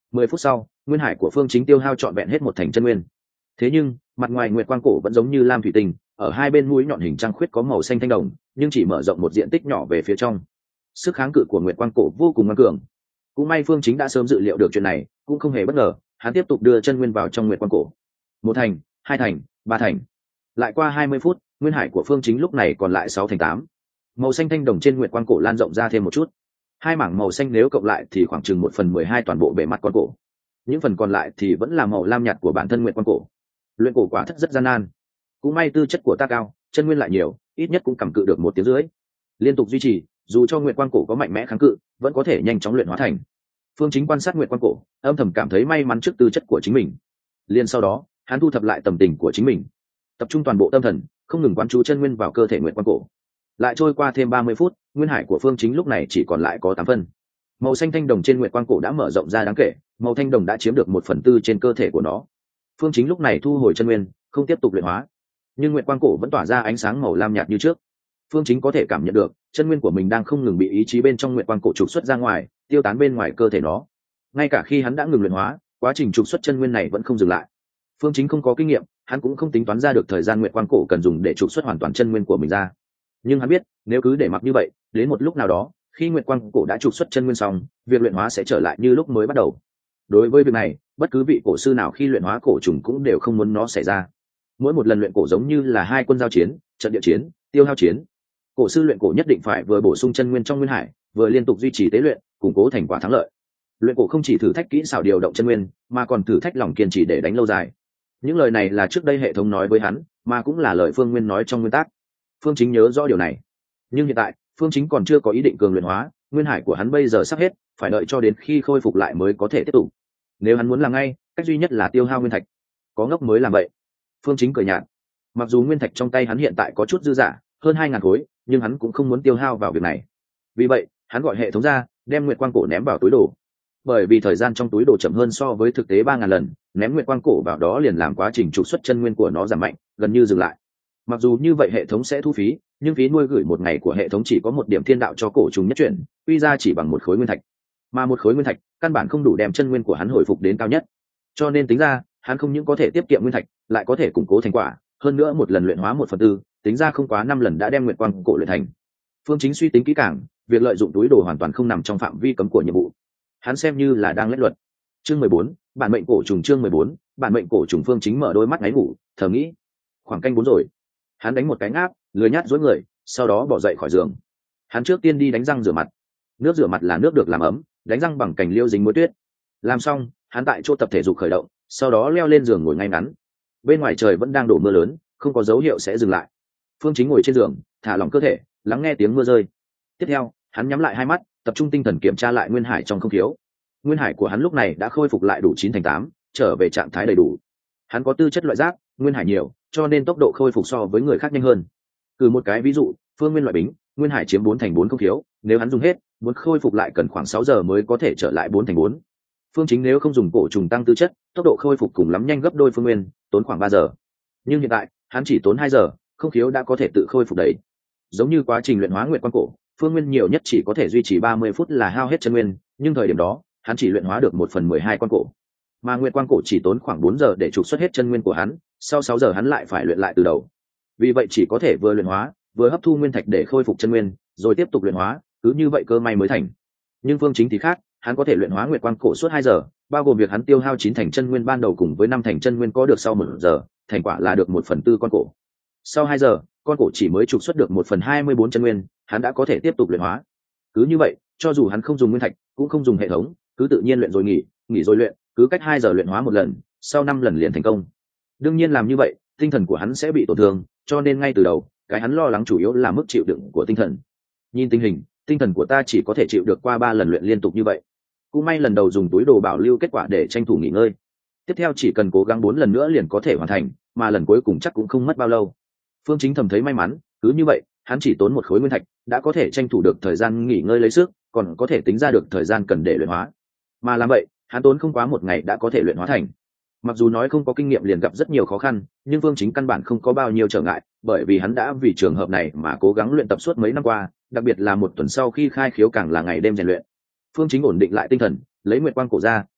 10 phút sau, nguyên hải của Phương Chính tiêu hao trọn vẹn hết một thành chân nguyên. Thế nhưng, mặt ngoài nguyệt quang cổ vẫn giống như lam thủy tinh, ở hai bên mũi nhọn hình trăng khuyết có màu xanh thanh đồng, nhưng chỉ mở rộng một diện tích nhỏ về phía trong. Sức kháng cự của nguyệt quang cổ vô cùng ngoan cường. Cũng may Phương Chính đã sớm dự liệu được chuyện này, cũng không hề bất ngờ, hắn tiếp tục đưa chân nguyên vào trong nguyệt quang cổ. Một thành, hai thành, ba thành. Lại qua 20 phút, nguyên hải của Phương Chính lúc này còn lại 6 thành 8. Màu xanh thanh đồng trên nguyệt quang cổ lan rộng ra thêm một chút. Hai mảng màu xanh nếu cộng lại thì khoảng chừng 1/12 toàn bộ bề mặt con cổ. Những phần còn lại thì vẫn là màu lam nhạt của bản thân nguyệt quang cổ. Luyện cổ quả thật rất gian nan. Cũng may tư chất của ta cao, chân nguyên lại nhiều, ít nhất cũng cầm cự được 1 tiếng rưỡi. Liên tục duy trì, dù cho nguyệt quang cổ có mạnh mẽ kháng cự, vẫn có thể nhanh chóng luyện hóa thành. Phương Chính quan sát nguyệt quang cổ, âm thầm cảm thấy may mắn trước tư chất của chính mình. Liền sau đó, hắn thu thập lại tầm tình của chính mình, tập trung toàn bộ tâm thần, không ngừng quán chú chân nguyên vào cơ thể nguyệt quang cổ. Lại trôi qua thêm 30 phút, nguyên hải của Phương Chính lúc này chỉ còn lại có 8 phân. Màu xanh thanh đồng trên nguyệt quang cổ đã mở rộng ra đáng kể, màu thanh đồng đã chiếm được 1/4 trên cơ thể của nó. Phương Chính lúc này thu hồi chân nguyên, không tiếp tục luyện hóa, nhưng nguyệt quang cổ vẫn tỏa ra ánh sáng màu lam nhạt như trước. Phương Chính có thể cảm nhận được chân nguyên của mình đang không ngừng bị ý chí bên trong nguyệt quang cổ trục xuất ra ngoài, tiêu tán bên ngoài cơ thể nó. Ngay cả khi hắn đã ngừng luyện hóa, quá trình trục xuất chân nguyên này vẫn không dừng lại. Phương Chính không có kinh nghiệm, hắn cũng không tính toán ra được thời gian nguyệt quang cổ cần dùng để trục xuất hoàn toàn chân nguyên của mình ra. Nhưng hắn biết, nếu cứ để mặc như vậy, đến một lúc nào đó, khi nguyệt quang cổ đã trục xuất chân nguyên xong, việc luyện hóa sẽ trở lại như lúc mới bắt đầu. Đối với việc này, bất cứ vị cổ sư nào khi luyện hóa cổ trùng cũng đều không muốn nó xảy ra. Mỗi một lần luyện cổ giống như là hai quân giao chiến, trận địa chiến, tiêu hao chiến. Cổ sư luyện cổ nhất định phải vừa bổ sung chân nguyên trong nguyên hải, vừa liên tục duy trì tế luyện, củng cố thành quả thắng lợi. Luyện cổ không chỉ thử thách kỹ xảo điều động chân nguyên, mà còn thử thách lòng kiên trì để đánh lâu dài. Những lời này là trước đây hệ thống nói với hắn, mà cũng là lời Phương Nguyên nói trong nguyên tắc. Phương Chính nhớ rõ điều này. Nhưng hiện tại, Phương Chính còn chưa có ý định cường luyện hóa, nguyên hải của hắn bây giờ sắp hết, phải đợi cho đến khi khôi phục lại mới có thể tiếp tục. Nếu hắn muốn làm ngay, cách duy nhất là tiêu hao nguyên thạch. Có ngốc mới làm vậy. Phương Chính cười nhạt. Mặc dù nguyên thạch trong tay hắn hiện tại có chút dư dả, hơn 2.000 khối, nhưng hắn cũng không muốn tiêu hao vào việc này. Vì vậy, hắn gọi hệ thống ra, đem nguyệt quang cổ ném vào túi đồ. Bởi vì thời gian trong túi đồ chậm hơn so với thực tế 3.000 lần, ném nguyệt quang cổ vào đó liền làm quá trình trục xuất chân nguyên của nó giảm mạnh, gần như dừng lại. Mặc dù như vậy hệ thống sẽ thu phí, nhưng phí nuôi gửi một ngày của hệ thống chỉ có 1 điểm thiên đạo cho cổ trùng nhất chuyển, quy ra chỉ bằng 1 khối nguyên thạch. Mà 1 khối nguyên thạch, căn bản không đủ đem chân nguyên của hắn hồi phục đến cao nhất. Cho nên tính ra, hắn không những có thể tiết kiệm nguyên thạch, lại có thể củng cố thành quả, hơn nữa một lần luyện hóa 1/4, tính ra không quá 5 lần đã đem nguyệt quang cổ luyện thành. Phương Chính suy tính kỹ càng, việc lợi dụng túi đồ hoàn toàn không nằm trong phạm vi cấm của nhiệm vụ. Hắn xem như là đang lách luật. Chương 14, bản mệnh cổ trùng. Chương 14, bản mệnh cổ trùng. Phương Chính mở đôi mắt ngáy ngủ, thầm nghĩ, khoảng canh 4 rồi. Hắn đánh một cái ngáp, lười nhát duỗi người, sau đó bỏ dậy khỏi giường. Hắn trước tiên đi đánh răng rửa mặt. Nước rửa mặt là nước được làm ấm, đánh răng bằng cành liêu dính muối tuyết. Làm xong, hắn tại chỗ tập thể dục khởi động, sau đó leo lên giường ngồi ngay ngắn. Bên ngoài trời vẫn đang đổ mưa lớn, không có dấu hiệu sẽ dừng lại. Phương Chính ngồi trên giường, thả lỏng cơ thể, lắng nghe tiếng mưa rơi. Tiếp theo, hắn nhắm lại hai mắt, tập trung tinh thần kiểm tra lại nguyên hải trong không khiếu. Nguyên hải của hắn lúc này đã khôi phục lại đủ 9 thành 8, trở về trạng thái đầy đủ. Hắn có tư chất loại giáp, nguyên hải nhiều, cho nên tốc độ khôi phục so với người khác nhanh hơn. Cử một cái ví dụ, Phương Nguyên loại bính, nguyên hải chiếm 4 thành 4 không khiếu, nếu hắn dùng hết, muốn khôi phục lại cần khoảng 6 giờ mới có thể trở lại 4 thành 4. Phương Chính nếu không dùng cổ trùng tăng tư chất, tốc độ khôi phục cùng lắm nhanh gấp đôi Phương Nguyên, tốn khoảng 3 giờ. Nhưng hiện tại, hắn chỉ tốn 2 giờ, không khiếu đã có thể tự khôi phục đấy. Giống như quá trình luyện hóa nguyệt quang cổ, Phương Nguyên nhiều nhất chỉ có thể duy trì 30 phút là hao hết chân nguyên, nhưng thời điểm đó, hắn chỉ luyện hóa được 1/12 con cổ. Mà nguyệt quang cổ chỉ tốn khoảng 4 giờ để trục xuất hết chân nguyên của hắn, sau 6 giờ hắn lại phải luyện lại từ đầu. Vì vậy chỉ có thể vừa luyện hóa, vừa hấp thu nguyên thạch để khôi phục chân nguyên, rồi tiếp tục luyện hóa, cứ như vậy cơ may mới thành. Nhưng Phương Chính thì khác, hắn có thể luyện hóa nguyệt quang cổ suốt 2 giờ, bao gồm việc hắn tiêu hao 9 thành chân nguyên ban đầu cùng với 5 thành chân nguyên có được sau 1 giờ, thành quả là được 1/4 con cổ. Sau 2 giờ, con cổ chỉ mới trục xuất được 1/24 chân nguyên, hắn đã có thể tiếp tục luyện hóa. Cứ như vậy, cho dù hắn không dùng nguyên thạch, cũng không dùng hệ thống, cứ tự nhiên luyện rồi nghỉ, nghỉ rồi luyện, cứ cách 2 giờ luyện hóa một lần, sau 5 lần liền thành công. Đương nhiên làm như vậy, tinh thần của hắn sẽ bị tổn thương, cho nên ngay từ đầu, cái hắn lo lắng chủ yếu là mức chịu đựng của tinh thần. Nhìn tình hình, tinh thần của ta chỉ có thể chịu được qua 3 lần luyện liên tục như vậy. Cũng may lần đầu dùng túi đồ bảo lưu kết quả để tranh thủ nghỉ ngơi. Tiếp theo chỉ cần cố gắng 4 lần nữa liền có thể hoàn thành, mà lần cuối cùng chắc cũng không mất bao lâu. Phương Chính thầm thấy may mắn, cứ như vậy, hắn chỉ tốn 1 khối nguyên thạch, đã có thể tranh thủ được thời gian nghỉ ngơi lấy sức, còn có thể tính ra được thời gian cần để luyện hóa. Mà làm vậy, hắn tốn không quá 1 ngày đã có thể luyện hóa thành. Mặc dù nói không có kinh nghiệm liền gặp rất nhiều khó khăn, nhưng Phương Chính căn bản không có bao nhiêu trở ngại, bởi vì hắn đã vì trường hợp này mà cố gắng luyện tập suốt mấy năm qua, đặc biệt là 1 tuần sau khi khai khiếu càng là ngày đêm rèn luyện. Phương Chính ổn định lại tinh thần, lấy nguyệt quang cổ ra,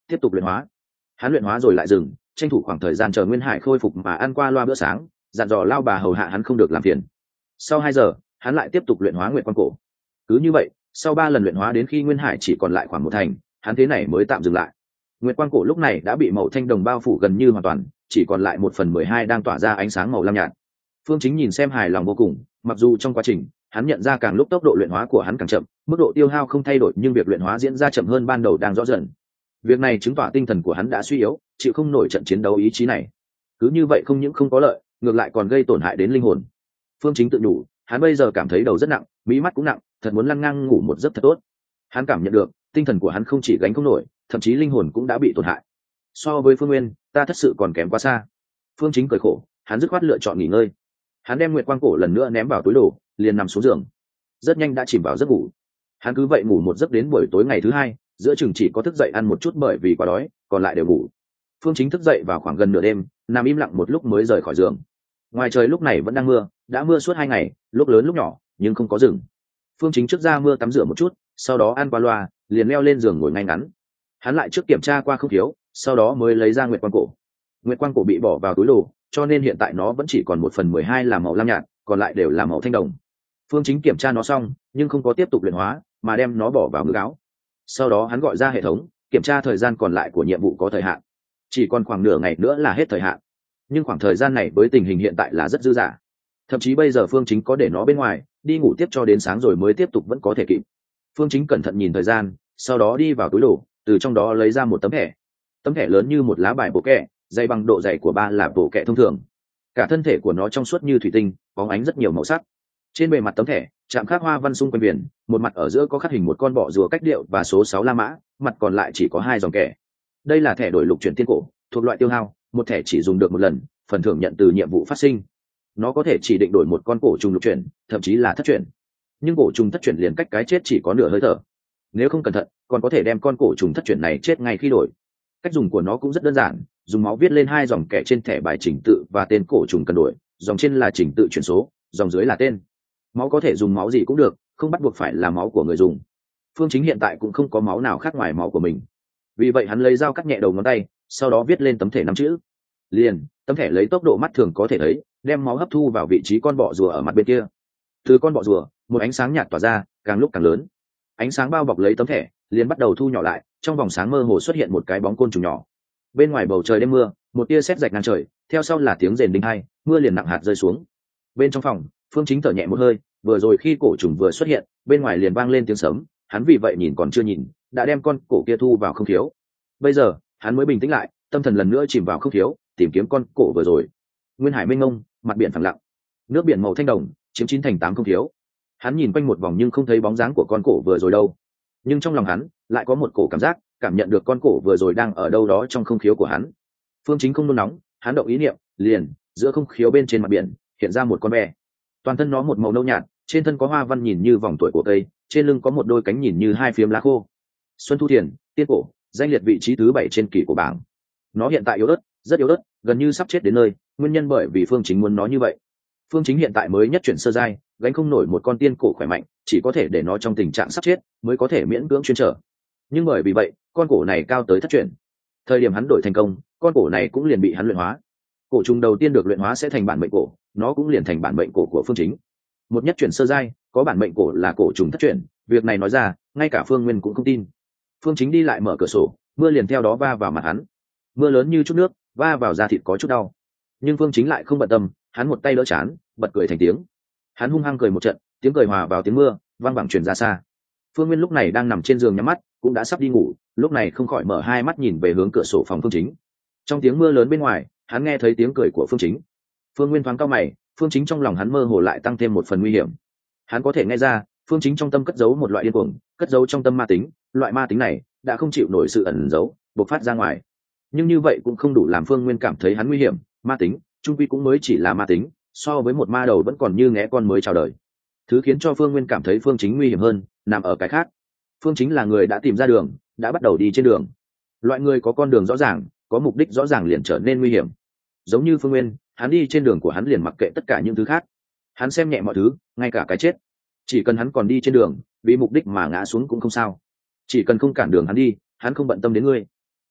tiếp tục luyện hóa. Hắn luyện hóa rồi lại dừng, tranh thủ khoảng thời gian chờ Nguyên Hải khôi phục mà ăn qua loa bữa sáng, dặn dò Lao bà hầu hạ hắn không được làm phiền. Sau 2 giờ, hắn lại tiếp tục luyện hóa nguyệt quang cổ. Cứ như vậy, sau 3 lần luyện hóa đến khi Nguyên Hải chỉ còn lại khoảng 1 thành, hắn thế này mới tạm dừng lại. Nguyệt quang cổ lúc này đã bị màu thanh đồng bao phủ gần như hoàn toàn, chỉ còn lại 1/12 đang tỏa ra ánh sáng màu lam nhạt. Phương Chính nhìn xem hài lòng vô cùng, mặc dù trong quá trình hắn nhận ra càng lúc tốc độ luyện hóa của hắn càng chậm, mức độ tiêu hao không thay đổi nhưng việc luyện hóa diễn ra chậm hơn ban đầu đang rõ dần. Việc này chứng tỏ tinh thần của hắn đã suy yếu, chịu không nổi trận chiến đấu ý chí này. Cứ như vậy không những không có lợi, ngược lại còn gây tổn hại đến linh hồn. Phương Chính tự nhủ, hắn bây giờ cảm thấy đầu rất nặng, mí mắt cũng nặng, thật muốn lăn ngang ngủ một giấc thật tốt. Hắn cảm nhận được, tinh thần của hắn không chỉ gánh không nổi, thậm chí linh hồn cũng đã bị tổn hại. So với Phương Nguyên, ta thật sự còn kém quá xa. Phương Chính cười khổ, hắn dứt khoát lựa chọn nghỉ ngơi. Hắn đem nguyệt quang cổ lần nữa ném vào túi đồ, liền nằm xuống giường. Rất nhanh đã chìm vào giấc ngủ. Hắn cứ vậy ngủ một giấc đến buổi tối ngày thứ 2, giữa chừng chỉ có thức dậy ăn một chút bởi vì quá đói, còn lại đều ngủ. Phương Chính thức dậy vào khoảng gần nửa đêm, nằm im lặng một lúc mới rời khỏi giường. Ngoài trời lúc này vẫn đang mưa, đã mưa suốt 2 ngày, lúc lớn lúc nhỏ, nhưng không có dừng. Phương Chính trước ra mưa tắm rửa một chút, sau đó ăn qua loa, liền leo lên giường ngồi ngay ngắn. Hắn lại trước kiểm tra qua không thiếu, sau đó mới lấy ra nguyệt quang cổ. Nguyệt quang cổ bị bỏ vào túi đồ, cho nên hiện tại nó vẫn chỉ còn 1/12 là màu lam nhạt, còn lại đều là màu thanh đồng. Phương Chính kiểm tra nó xong, nhưng không có tiếp tục luyện hóa, mà đem nó bỏ vào ngực áo. Sau đó hắn gọi ra hệ thống, kiểm tra thời gian còn lại của nhiệm vụ có thời hạn. Chỉ còn khoảng nửa ngày nữa là hết thời hạn. Nhưng khoảng thời gian này với tình hình hiện tại là rất dư dả. Thậm chí bây giờ Phương Chính có để nó bên ngoài, đi ngủ tiếp cho đến sáng rồi mới tiếp tục vẫn có thể kịp. Phương Chính cẩn thận nhìn thời gian, sau đó đi vào túi đồ, từ trong đó lấy ra một tấm thẻ. Tấm thẻ lớn như một lá bài bổ kẹ, dày bằng độ dày của 3 là bổ kẹ thông thường. Cả thân thể của nó trong suốt như thủy tinh, bóng ánh rất nhiều màu sắc. Trên bề mặt tấm thẻ chạm khắc hoa văn xung quanh biển, một mặt ở giữa có khắc hình một con bọ rùa cách điệu và số 6 La Mã, mặt còn lại chỉ có 2 dòng kẻ. Đây là thẻ đổi lục chuyển tiên cổ, thuộc loại tiêu hao, một thẻ chỉ dùng được một lần, phần thưởng nhận từ nhiệm vụ phát sinh. Nó có thể chỉ định đổi một con cổ trùng lục chuyển, thậm chí là thất chuyển. Nhưng cổ trùng thất chuyển liền cách cái chết chỉ có nửa hơi thở. Nếu không cẩn thận, còn có thể đem con cổ trùng thất chuyển này chết ngay khi đổi. Cách dùng của nó cũng rất đơn giản, dùng máu viết lên 2 dòng kẻ trên thẻ bài trình tự và tên cổ trùng cần đổi, dòng trên là trình tự chuyển số, dòng dưới là tên. Máu có thể dùng máu gì cũng được, không bắt buộc phải là máu của người dùng. Phương Chính hiện tại cũng không có máu nào khác ngoài máu của mình, vì vậy hắn lấy dao cắt nhẹ đầu ngón tay, sau đó viết lên tấm thẻ 5 chữ. Liền, tấm thẻ lấy tốc độ mắt thường có thể thấy, đem máu hấp thu vào vị trí con bọ rùa ở mặt bên kia. Từ con bọ rùa, một ánh sáng nhạt tỏa ra, càng lúc càng lớn. Ánh sáng bao bọc lấy tấm thẻ, liền bắt đầu thu nhỏ lại, trong vòng sáng mơ hồ xuất hiện một cái bóng côn trùng nhỏ. Bên ngoài bầu trời đêm mưa, một tia sét rạch ngang trời, theo sau là tiếng rền đinh hai, mưa liền nặng hạt rơi xuống. Bên trong phòng, Phương Chính thở nhẹ một hơi, vừa rồi khi cổ trùng vừa xuất hiện, bên ngoài liền vang lên tiếng sấm, hắn vì vậy nhìn còn chưa nhìn, đã đem con cổ kia thu vào không thiếu. Bây giờ, hắn mới bình tĩnh lại, tâm thần lần nữa chìm vào không thiếu, tìm kiếm con cổ vừa rồi. Nguyên hải mênh mông, mặt biển phẳng lặng, nước biển màu thanh đồng, chiếm 9/8 không thiếu. Hắn nhìn quanh một vòng nhưng không thấy bóng dáng của con cổ vừa rồi đâu. Nhưng trong lòng hắn lại có một cổ cảm giác, cảm nhận được con cổ vừa rồi đang ở đâu đó trong không khiếu của hắn. Phương Chính không nôn nóng, hắn động ý niệm, liền giữa không khiếu bên trên mặt biển hiện ra một con bè. Toàn thân nó một màu nâu nhạt, trên thân có hoa văn nhìn như vòng tuổi của cây, trên lưng có một đôi cánh nhìn như 2 phiếm lá khô. Xuân Thu Thiền, tiên cổ, danh liệt vị trí thứ 7 trên kỷ của bảng. Nó hiện tại yếu ớt, rất yếu ớt, gần như sắp chết đến nơi, nguyên nhân bởi vì Phương Chính muốn nó như vậy. Phương Chính hiện tại mới nhất chuyển sơ giai, gánh không nổi một con tiên cổ khỏe mạnh, chỉ có thể để nó trong tình trạng sắp chết mới có thể miễn cưỡng chuyên trở. Nhưng bởi vì vậy, con cổ này cao tới thất chuyển. Thời điểm hắn đổi thành công, con cổ này cũng liền bị hắn luyện hóa. Cổ trùng đầu tiên được luyện hóa sẽ thành bản mệnh cổ, nó cũng liền thành bản mệnh cổ của Phương Chính. Một nhất chuyển sơ giai, có bản mệnh cổ là cổ trùng thất chuyển, việc này nói ra, ngay cả Phương Nguyên cũng không tin. Phương Chính đi lại mở cửa sổ, mưa liền theo đó va vào mặt hắn. Mưa lớn như chút nước, va vào da thịt có chút đau. Nhưng Phương Chính lại không bận tâm, hắn một tay đỡ chán, bật cười thành tiếng. Hắn hung hăng cười một trận, tiếng cười hòa vào tiếng mưa, vang vẳng truyền ra xa. Phương Nguyên lúc này đang nằm trên giường nhắm mắt, cũng đã sắp đi ngủ, lúc này không khỏi mở 2 mắt nhìn về hướng cửa sổ phòng Phương Chính. Trong tiếng mưa lớn bên ngoài, hắn nghe thấy tiếng cười của Phương Chính. Phương Nguyên thoáng cau mày, Phương Chính trong lòng hắn mơ hồ lại tăng thêm một phần nguy hiểm. Hắn có thể nghe ra, Phương Chính trong tâm cất giấu một loại điên cuồng, cất giấu trong tâm ma tính, loại ma tính này đã không chịu nổi sự ẩn giấu, bộc phát ra ngoài. Nhưng như vậy cũng không đủ làm Phương Nguyên cảm thấy hắn nguy hiểm, ma tính, chung quy cũng mới chỉ là ma tính, so với một ma đầu vẫn còn như ngẽ con mới chào đời. Thứ khiến cho Phương Nguyên cảm thấy Phương Chính nguy hiểm hơn, nằm ở cái khác. Phương Chính là người đã tìm ra đường, đã bắt đầu đi trên đường. Loại người có con đường rõ ràng, có mục đích rõ ràng liền trở nên nguy hiểm. Giống như Phương Nguyên, hắn đi trên đường của hắn liền mặc kệ tất cả những thứ khác. Hắn xem nhẹ mọi thứ, ngay cả cái chết. Chỉ cần hắn còn đi trên đường, vì mục đích mà ngã xuống cũng không sao. Chỉ cần không cản đường hắn đi, hắn không bận tâm đến ngươi.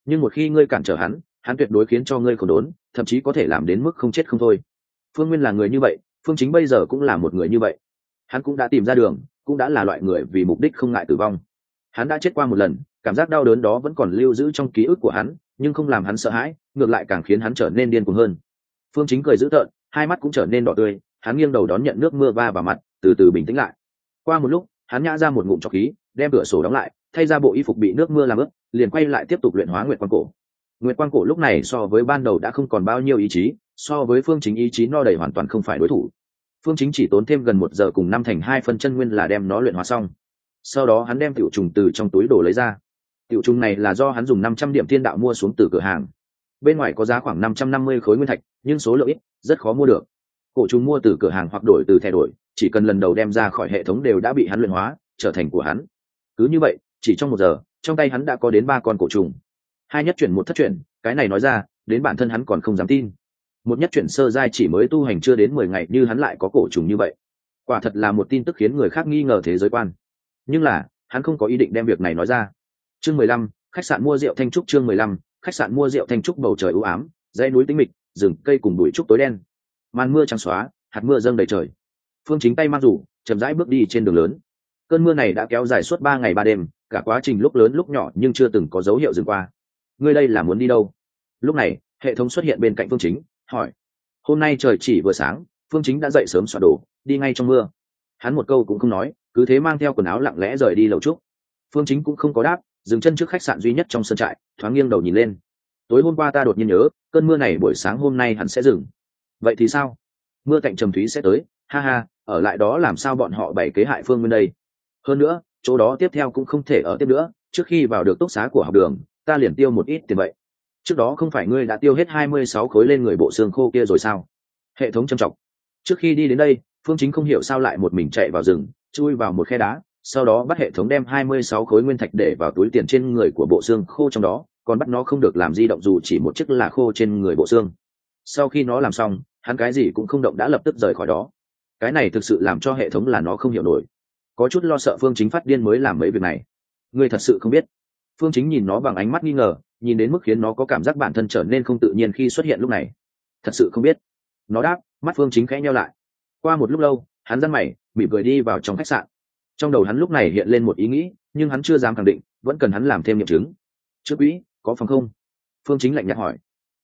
nhưng một khi ngươi cản trở hắn, hắn tuyệt đối khiến cho ngươi khổ đốn, thậm chí có thể làm đến mức không chết không thôi. Phương Nguyên là người như vậy, Phương Chính bây giờ cũng là một người như vậy. Hắn cũng đã tìm ra đường, cũng đã là loại người vì mục đích không ngại tử vong. Hắn đã chết qua một lần, cảm giác đau đớn đó vẫn còn lưu giữ trong ký ức của hắn, nhưng không làm hắn sợ hãi, ngược lại càng khiến hắn trở nên điên cuồng hơn. Phương Chính cười dữ tợn, hai mắt cũng trở nên đỏ tươi, hắn nghiêng đầu đón nhận nước mưa va vào mặt, từ từ bình tĩnh lại. Qua một lúc, hắn nhả ra một ngụm trọc khí, đem cửa sổ đóng lại, thay ra bộ y phục bị nước mưa làm ướt, liền quay lại tiếp tục luyện hóa nguyệt quang cổ. Nguyệt quang cổ lúc này so với ban đầu đã không còn bao nhiêu ý chí, so với Phương Chính ý chí no đầy hoàn toàn không phải đối thủ. Phương Chính chỉ tốn thêm gần 1 giờ cùng 5 thành 2 phân chân nguyên là đem nó luyện hóa xong. Sau đó hắn đem tiểu trùng từ trong túi đồ lấy ra. Tiểu trùng này là do hắn dùng 500 điểm thiên đạo mua xuống từ cửa hàng. Bên ngoài có giá khoảng 550 khối nguyên thạch, nhưng số lượng ít, rất khó mua được. Cổ trùng mua từ cửa hàng hoặc đổi từ thẻ đổi, chỉ cần lần đầu đem ra khỏi hệ thống đều đã bị hắn luyện hóa, trở thành của hắn. Cứ như vậy, chỉ trong 1 giờ, trong tay hắn đã có đến 3 con cổ trùng. 2 nhất chuyển 1 thất chuyển, cái này nói ra, đến bản thân hắn còn không dám tin. 1 nhất chuyển sơ giai chỉ mới tu hành chưa đến 10 ngày như hắn lại có cổ trùng như vậy. Quả thật là một tin tức khiến người khác nghi ngờ thế giới quan. Nhưng là, hắn không có ý định đem việc này nói ra. Chương 15, khách sạn mua rượu Thanh Trúc. Chương 15, khách sạn mua rượu Thanh Trúc. Bầu trời u ám, dãy núi tĩnh mịch, rừng cây cùng bụi trúc tối đen. Màn mưa trắng xóa, hạt mưa dâng đầy trời. Phương Chính tay mang rủ, chậm rãi bước đi trên đường lớn. Cơn mưa này đã kéo dài suốt 3 ngày 3 đêm, cả quá trình lúc lớn lúc nhỏ nhưng chưa từng có dấu hiệu dừng qua. Ngươi đây là muốn đi đâu? Lúc này, hệ thống xuất hiện bên cạnh Phương Chính, hỏi. Hôm nay trời chỉ vừa sáng, Phương Chính đã dậy sớm soạn đồ, đi ngay trong mưa. Hắn một câu cũng không nói, cứ thế mang theo quần áo lặng lẽ rời đi lầu trúc. Phương Chính cũng không có đáp, dừng chân trước khách sạn duy nhất trong sân trại, thoáng nghiêng đầu nhìn lên. Tối hôm qua ta đột nhiên nhớ, cơn mưa này buổi sáng hôm nay hẳn sẽ dừng. Vậy thì sao? Mưa cạnh trầm thúy sẽ tới, ha ha, ở lại đó làm sao bọn họ bày kế hại Phương Nguyên đây? Hơn nữa, chỗ đó tiếp theo cũng không thể ở tiếp nữa, trước khi vào được túc xá của học đường, ta liền tiêu một ít tiền vậy. Trước đó không phải ngươi đã tiêu hết 26 khối lên người bộ xương khô kia rồi sao? Hệ thống châm trọng. Trước khi đi đến đây, Phương Chính không hiểu sao lại một mình chạy vào rừng, chui vào một khe đá, sau đó bắt hệ thống đem 26 khối nguyên thạch để vào túi tiền trên người của bộ xương khô trong đó, còn bắt nó không được làm di động dù chỉ một chiếc là khô trên người bộ xương. Sau khi nó làm xong, hắn cái gì cũng không động đã lập tức rời khỏi đó. Cái này thực sự làm cho hệ thống là nó không hiểu nổi, có chút lo sợ Phương Chính phát điên mới làm mấy việc này. Ngươi thật sự không biết? Phương Chính nhìn nó bằng ánh mắt nghi ngờ, nhìn đến mức khiến nó có cảm giác bản thân trở nên không tự nhiên khi xuất hiện lúc này. Thật sự không biết. Nó đáp, mắt Phương Chính khẽ nheo lại. Qua một lúc lâu, hắn giăng mày, mỉm cười đi vào trong khách sạn. Trong đầu hắn lúc này hiện lên một ý nghĩ, nhưng hắn chưa dám khẳng định, vẫn cần hắn làm thêm nghiệm chứng. Trước quỹ, có phòng không? Phương Chính lạnh nhạt hỏi.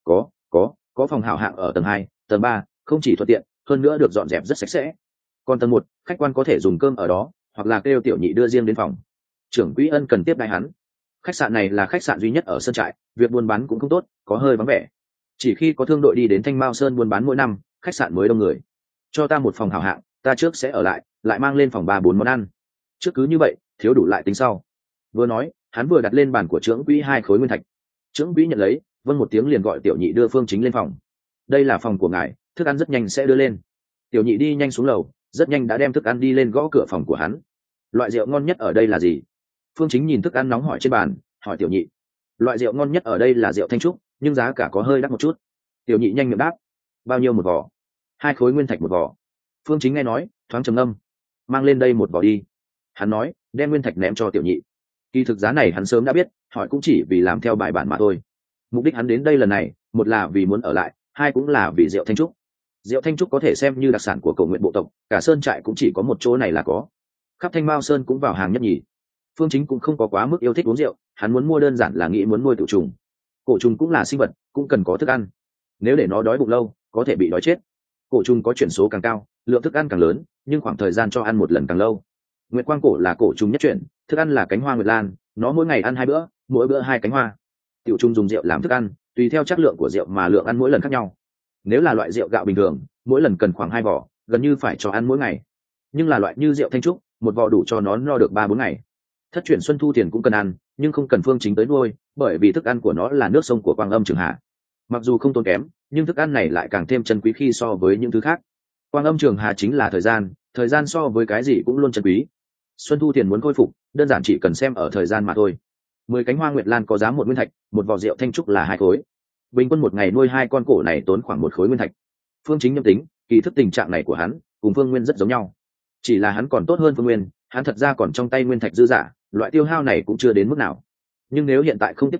Có phòng hảo hạng ở tầng 2, tầng 3, không chỉ thuận tiện, hơn nữa được dọn dẹp rất sạch sẽ. Còn tầng 1, khách quan có thể dùng cơm ở đó, hoặc là kêu tiểu nhị đưa riêng đến phòng. Trưởng quỹ ân cần tiếp đãi hắn. Khách sạn này là khách sạn duy nhất ở sơn trại, việc buôn bán cũng không tốt, có hơi vắng vẻ. Chỉ khi có thương đội đi đến Thanh Mao Sơn buôn bán mỗi năm, khách sạn mới đông người. Cho ta một phòng hảo hạng, ta trước sẽ ở lại mang lên phòng 3-4 món ăn. Trước cứ như vậy, thiếu đủ lại tính sau. Vừa nói, hắn vừa đặt lên bàn của trưởng quỹ 2 khối nguyên thạch. Trưởng quỹ nhận lấy, vâng một tiếng liền gọi tiểu nhị đưa Phương Chính lên phòng. Đây là phòng của ngài, thức ăn rất nhanh sẽ đưa lên. Tiểu nhị đi nhanh xuống lầu, rất nhanh đã đem thức ăn đi lên gõ cửa phòng của hắn. Loại rượu ngon nhất ở đây là gì? Phương Chính nhìn thức ăn nóng hỏi trên bàn, hỏi tiểu nhị. Loại rượu ngon nhất ở đây là rượu Thanh Trúc, nhưng giá cả có hơi đắt một chút. Tiểu nhị nhanh miệng đáp. Bao nhiêu một vỏ? 2 khối nguyên thạch một vỏ. Phương Chính nghe nói, thoáng trầm ngâm. Mang lên đây một vỏ đi. Hắn nói, đem nguyên thạch ném cho tiểu nhị. Kỳ thực giá này hắn sớm đã biết, hỏi cũng chỉ vì làm theo bài bản mà thôi. Mục đích hắn đến đây lần này, một là vì muốn ở lại, hai cũng là vì rượu Thanh Trúc. Rượu Thanh Trúc có thể xem như đặc sản của Cổ Nguyện bộ tộc, cả sơn trại cũng chỉ có một chỗ này là có. Khắp Thanh Mao Sơn cũng vào hàng nhất nhì. Phương Chính cũng không có quá mức yêu thích uống rượu, hắn muốn mua đơn giản là nghĩ muốn nuôi tiểu trùng. Cổ trùng cũng là sinh vật, cũng cần có thức ăn. Nếu để nó đói bụng lâu, có thể bị đói chết. Cổ trùng có chuyển số càng cao, lượng thức ăn càng lớn, nhưng khoảng thời gian cho ăn một lần càng lâu. Nguyệt quang cổ là cổ trùng nhất chuyển, thức ăn là cánh hoa nguyệt lan, nó mỗi ngày ăn 2 bữa, mỗi bữa 2 cánh hoa. Tiểu trùng dùng rượu làm thức ăn, tùy theo chất lượng của rượu mà lượng ăn mỗi lần khác nhau. Nếu là loại rượu gạo bình thường, mỗi lần cần khoảng 2 vỏ, gần như phải cho ăn mỗi ngày. Nhưng là loại như rượu Thanh Trúc, một vỏ đủ cho nó no được 3-4 ngày. Thất chuyển Xuân Thu Tiền cũng cần ăn, nhưng không cần Phương Chính tới nuôi, bởi vì thức ăn của nó là nước sông của Quang Âm Trường Hà. Mặc dù không tốn kém, nhưng thức ăn này lại càng thêm chân quý khi so với những thứ khác. Quang Âm Trường Hà chính là thời gian so với cái gì cũng luôn chân quý. Xuân Thu Tiền muốn khôi phục, đơn giản chỉ cần xem ở thời gian mà thôi. 10 cánh hoa nguyệt lan có giá 1 nguyên thạch, một vỏ rượu Thanh Trúc là 2 khối. Bình quân một ngày nuôi 2 con cổ này tốn khoảng 1 khối nguyên thạch. Phương Chính nhâm tính, kỳ thức tình trạng này của hắn cùng Phương Nguyên rất giống nhau, chỉ là hắn còn tốt hơn Phương Nguyên, hắn thật ra còn trong tay nguyên thạch dư giả, loại tiêu hao này cũng chưa đến mức nào. Nhưng nếu hiện tại không tiết kiệm,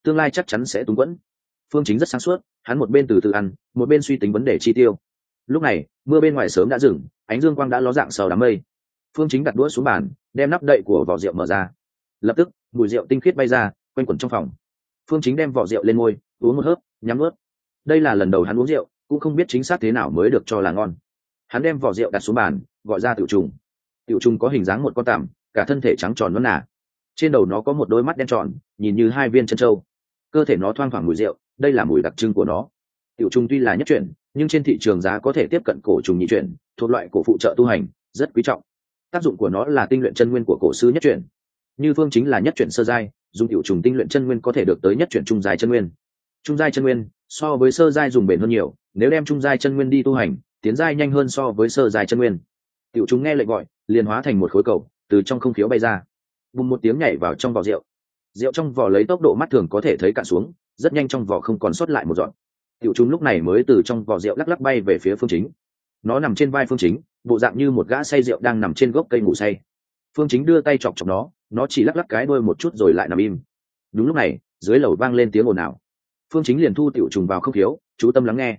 tương lai chắc chắn sẽ túng quẫn. Phương Chính rất sáng suốt, hắn một bên từ từ ăn, một bên suy tính vấn đề chi tiêu. Lúc này mưa bên ngoài sớm đã dừng, ánh dương quang đã ló dạng sau đám mây. Phương Chính đặt đũa xuống bàn, đem nắp đậy của vỏ rượu mở ra. Lập tức mùi rượu tinh khiết bay ra, quanh quẩn trong phòng. Phương Chính đem vỏ rượu lên môi, uống một hớp, nhắm nuốt. Đây là lần đầu hắn uống rượu, cũng không biết chính xác thế nào mới được cho là ngon. Hắn đem vỏ rượu đặt xuống bàn, gọi ra tiểu trùng. Tiểu trùng có hình dáng một con tằm, cả thân thể trắng tròn nõn nà. Trên đầu nó có một đôi mắt đen tròn, nhìn như hai viên chân trâu. Cơ thể nó thoang thoảng mùi rượu, đây là mùi đặc trưng của nó. Tiểu trùng tuy là nhất chuyển, nhưng trên thị trường giá có thể tiếp cận cổ trùng nhị chuyển, thuộc loại cổ phụ trợ tu hành, rất quý trọng. Tác dụng của nó là tinh luyện chân nguyên của cổ sư nhất chuyển. Như Phương Chính là nhất chuyển sơ giai, dùng tiểu trùng tinh luyện chân nguyên có thể được tới nhất chuyển trung giai chân nguyên. Trung giai chân nguyên so với sơ giai dùng bền hơn nhiều, nếu đem trung giai chân nguyên đi tu hành, tiến giai nhanh hơn so với sơ giai chân nguyên. Tiểu trùng nghe lệnh gọi, liền hóa thành một khối cầu, từ trong không khiếu bay ra, bùng một tiếng nhảy vào trong vỏ rượu. Rượu trong vỏ lấy tốc độ mắt thường có thể thấy cạn xuống, rất nhanh trong vỏ không còn sót lại một giọt. Tiểu trùng lúc này mới từ trong vỏ rượu lắc lắc bay về phía Phương Chính. Nó nằm trên vai Phương Chính, bộ dạng như một gã say rượu đang nằm trên gốc cây ngủ say. Phương Chính đưa tay chọc chọc nó chỉ lắc lắc cái đuôi một chút rồi lại nằm im. Đúng lúc này dưới lầu vang lên tiếng ồn ào. Phương Chính liền thu tiểu trùng vào không khiếu, chú tâm lắng nghe.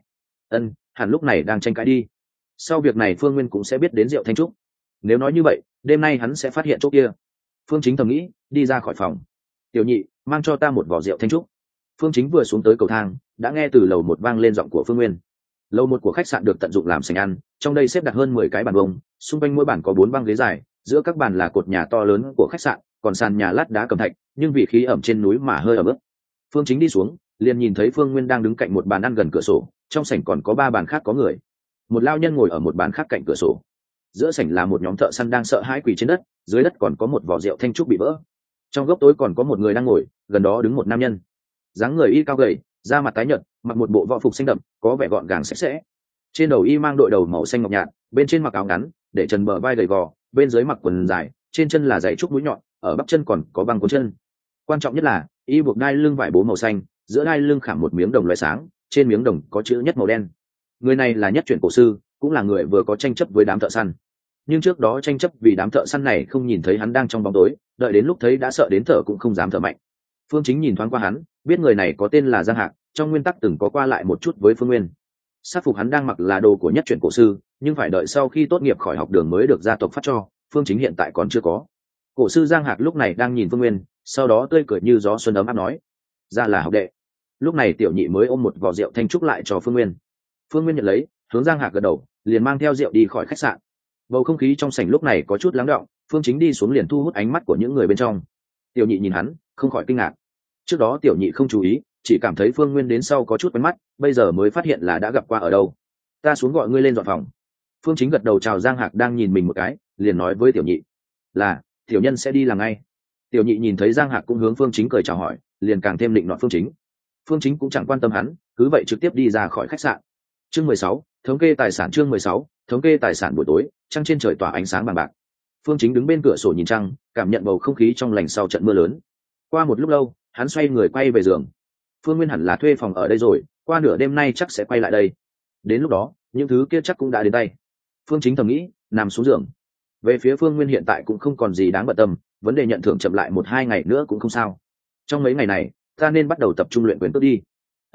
Hẳn lúc này đang tranh cãi đi. Sau việc này Phương Nguyên cũng sẽ biết đến rượu thanh trúc. Nếu nói như vậy, đêm nay hắn sẽ phát hiện chỗ kia. Phương Chính thầm nghĩ, đi ra khỏi phòng. Tiểu nhị, mang cho ta một vỏ rượu thanh trúc. Phương Chính vừa xuống tới cầu thang, đã nghe từ lầu một vang lên giọng của Phương Nguyên. Lầu một của khách sạn được tận dụng làm sảnh ăn, trong đây xếp đặt hơn 10 cái bàn bông, xung quanh mỗi bàn có 4 băng ghế dài, giữa các bàn là cột nhà to lớn của khách sạn, còn sàn nhà lát đá cẩm thạch, nhưng vì khí ẩm trên núi mà hơi ẩm ướt. Phương Chính đi xuống, liền nhìn thấy Phương Nguyên đang đứng cạnh một bàn ăn gần cửa sổ, trong sảnh còn có 3 bàn khác có người. Một lao nhân ngồi ở một bàn khác cạnh cửa sổ. Giữa sảnh là một nhóm thợ săn đang sợ hãi quỳ trên đất, dưới đất còn có một vỏ rượu thanh trúc bị vỡ. Trong góc tối còn có một người đang ngồi, gần đó đứng một nam nhân. Dáng người y cao gầy, da mặt tái nhợt, mặc một bộ võ phục xanh đậm, có vẻ gọn gàng sạch sẽ. Trên đầu y mang đội đầu màu xanh ngọc nhạt, bên trên mặc áo ngắn, để trần bờ vai gầy gò, bên dưới mặc quần dài, trên chân là giày trúc mũi nhọn, ở bắp chân còn có băng cuốn chân. Quan trọng nhất là y buộc đai lưng vải bố màu xanh, giữa đai lưng khảm một miếng đồng loại sáng, trên miếng đồng có chữ nhất màu đen. Người này là nhất chuyển cổ sư, cũng là người vừa có tranh chấp với đám thợ săn. Nhưng trước đó tranh chấp vì đám thợ săn này không nhìn thấy hắn đang trong bóng tối, đợi đến lúc thấy đã sợ đến thở cũng không dám thở mạnh. Phương Chính nhìn thoáng qua hắn, biết người này có tên là Giang Hạc, trong nguyên tắc từng có qua lại một chút với Phương Nguyên. Sát phục hắn đang mặc là đồ của nhất chuyển cổ sư, nhưng phải đợi sau khi tốt nghiệp khỏi học đường mới được gia tộc phát cho, Phương Chính hiện tại còn chưa có. Cổ sư Giang Hạc lúc này đang nhìn Phương Nguyên, sau đó tươi cười như gió xuân ấm áp nói: "Ra là học đệ." Lúc này tiểu nhị mới ôm một vò rượu thanh trúc lại cho Phương Nguyên. Phương Nguyên nhận lấy, hướng Giang Hạc gật đầu, liền mang theo rượu đi khỏi khách sạn. Bầu không khí trong sảnh lúc này có chút lắng đọng, Phương Chính đi xuống liền thu hút ánh mắt của những người bên trong. Tiểu nhị nhìn hắn, không khỏi kinh ngạc. Trước đó tiểu nhị không chú ý, chỉ cảm thấy Phương Nguyên đến sau có chút quen mắt, bây giờ mới phát hiện là đã gặp qua ở đâu. "Ta xuống gọi ngươi lên dọn phòng." Phương Chính gật đầu chào Giang Hạc đang nhìn mình một cái, liền nói với tiểu nhị: "Là, tiểu nhân sẽ đi làm ngay." Tiểu nhị nhìn thấy Giang Hạc cũng hướng Phương Chính cười chào hỏi, liền càng thêm định nọt Phương Chính. Phương Chính cũng chẳng quan tâm hắn, cứ vậy trực tiếp đi ra khỏi khách sạn. Chương 16, thống kê tài sản. Chương 16, thống kê tài sản. Buổi tối, trăng trên trời tỏa ánh sáng bằng bạc. Phương Chính đứng bên cửa sổ nhìn trăng, cảm nhận bầu không khí trong lành sau trận mưa lớn. Qua một lúc lâu, hắn xoay người quay về giường. Phương Nguyên hẳn là thuê phòng ở đây rồi, qua nửa đêm nay chắc sẽ quay lại đây. Đến lúc đó, những thứ kia chắc cũng đã đến tay. Phương Chính thầm nghĩ, nằm xuống giường. Về phía Phương Nguyên hiện tại cũng không còn gì đáng bận tâm, vấn đề nhận thưởng chậm lại 1-2 ngày nữa cũng không sao. Trong mấy ngày này, ta nên bắt đầu tập trung luyện quyền cước đi.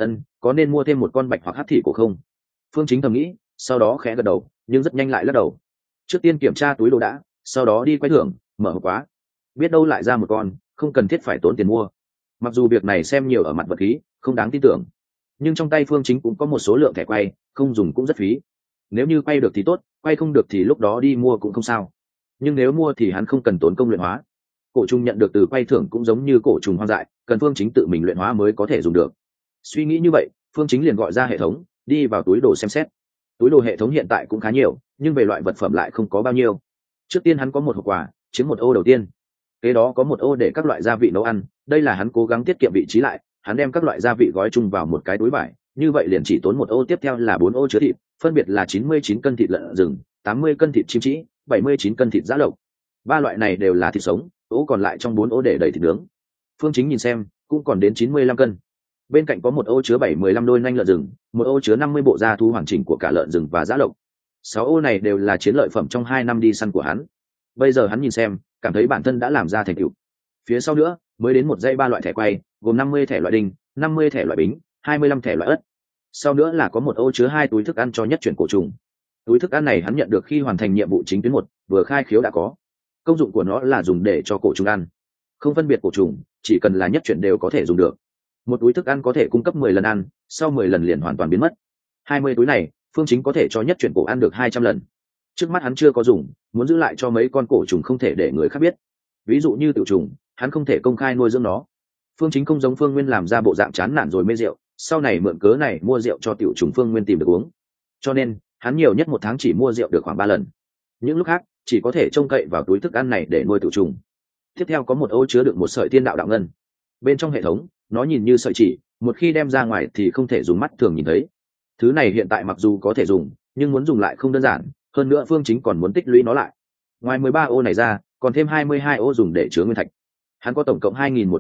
Có nên mua thêm một con bạch hoặc hắc thị cổ không? Phương Chính thầm nghĩ, sau đó khẽ gật đầu, nhưng rất nhanh lại lắc đầu. Trước tiên kiểm tra túi đồ đã, sau đó đi quay thưởng, mở hộp quá. Biết đâu lại ra một con, không cần thiết phải tốn tiền mua. Mặc dù việc này xem nhiều ở mặt vật khí, không đáng tin tưởng, nhưng trong tay Phương Chính cũng có một số lượng thẻ quay, không dùng cũng rất phí. Nếu như quay được thì tốt, quay không được thì lúc đó đi mua cũng không sao. Nhưng nếu mua thì hắn không cần tốn công luyện hóa. Cổ trùng nhận được từ quay thưởng cũng giống như cổ trùng hoang dại, cần Phương Chính tự mình luyện hóa mới có thể dùng được. Suy nghĩ như vậy, Phương Chính liền gọi ra hệ thống, đi vào túi đồ xem xét. Túi đồ hệ thống hiện tại cũng khá nhiều, nhưng về loại vật phẩm lại không có bao nhiêu. Trước tiên hắn có một hộp quà, chiếm một ô đầu tiên. Kế đó có một ô để các loại gia vị nấu ăn, đây là hắn cố gắng tiết kiệm vị trí lại, hắn đem các loại gia vị gói chung vào một cái túi vải, như vậy liền chỉ tốn một ô. Tiếp theo là 4 ô chứa thịt, phân biệt là 99 cân thịt lợn rừng, 80 cân thịt chim trĩ, 79 cân thịt giã lộc. 3 loại này đều là thịt sống, ô còn lại trong 4 ô để đầy thịt nướng. Phương Chính nhìn xem, cũng còn đến 95 cân. Bên cạnh có một ô chứa 75 đôi nanh lợn rừng, một ô chứa 50 bộ da thú hoàn chỉnh của cả lợn rừng và giã lộc. 6 ô này đều là chiến lợi phẩm trong 2 năm đi săn của hắn. Bây giờ hắn nhìn xem, cảm thấy bản thân đã làm ra thành tựu. Phía sau nữa mới đến một dãy 3 loại thẻ quay, gồm 50 thẻ loại đinh, 50 thẻ loại bính, 25 thẻ loại ớt. Sau nữa là có một ô chứa 2 túi thức ăn cho nhất chuyển cổ trùng. Túi thức ăn này hắn nhận được khi hoàn thành nhiệm vụ chính tuyến 1, vừa khai khiếu đã có. Công dụng của nó là dùng để cho cổ trùng ăn, không phân biệt cổ trùng, chỉ cần là nhất chuyển đều có thể dùng được. Một túi thức ăn có thể cung cấp 10 lần ăn, sau 10 lần liền hoàn toàn biến mất. 20 túi này, Phương Chính có thể cho nhất chuyển cổ ăn được 200 lần. Trước mắt hắn chưa có dùng, muốn giữ lại cho mấy con cổ trùng không thể để người khác biết. Ví dụ như tiểu trùng, hắn không thể công khai nuôi dưỡng nó. Phương Chính không giống Phương Nguyên làm ra bộ dạng chán nản rồi mê rượu, sau này mượn cớ này mua rượu cho tiểu trùng Phương Nguyên tìm được uống. Cho nên, hắn nhiều nhất một tháng chỉ mua rượu được khoảng 3 lần. Những lúc khác, chỉ có thể trông cậy vào túi thức ăn này để nuôi tiểu trùng. Tiếp theo có một ô chứa đựng một sợi tiên đạo đạo ngân. Bên trong hệ thống, nó nhìn như sợi chỉ, một khi đem ra ngoài thì không thể dùng mắt thường nhìn thấy. Thứ này hiện tại mặc dù có thể dùng, nhưng muốn dùng lại không đơn giản, hơn nữa Phương Chính còn muốn tích lũy nó lại. Ngoài 13 ô này ra, còn thêm 22 ô dùng để chứa nguyên thạch. Hắn có tổng cộng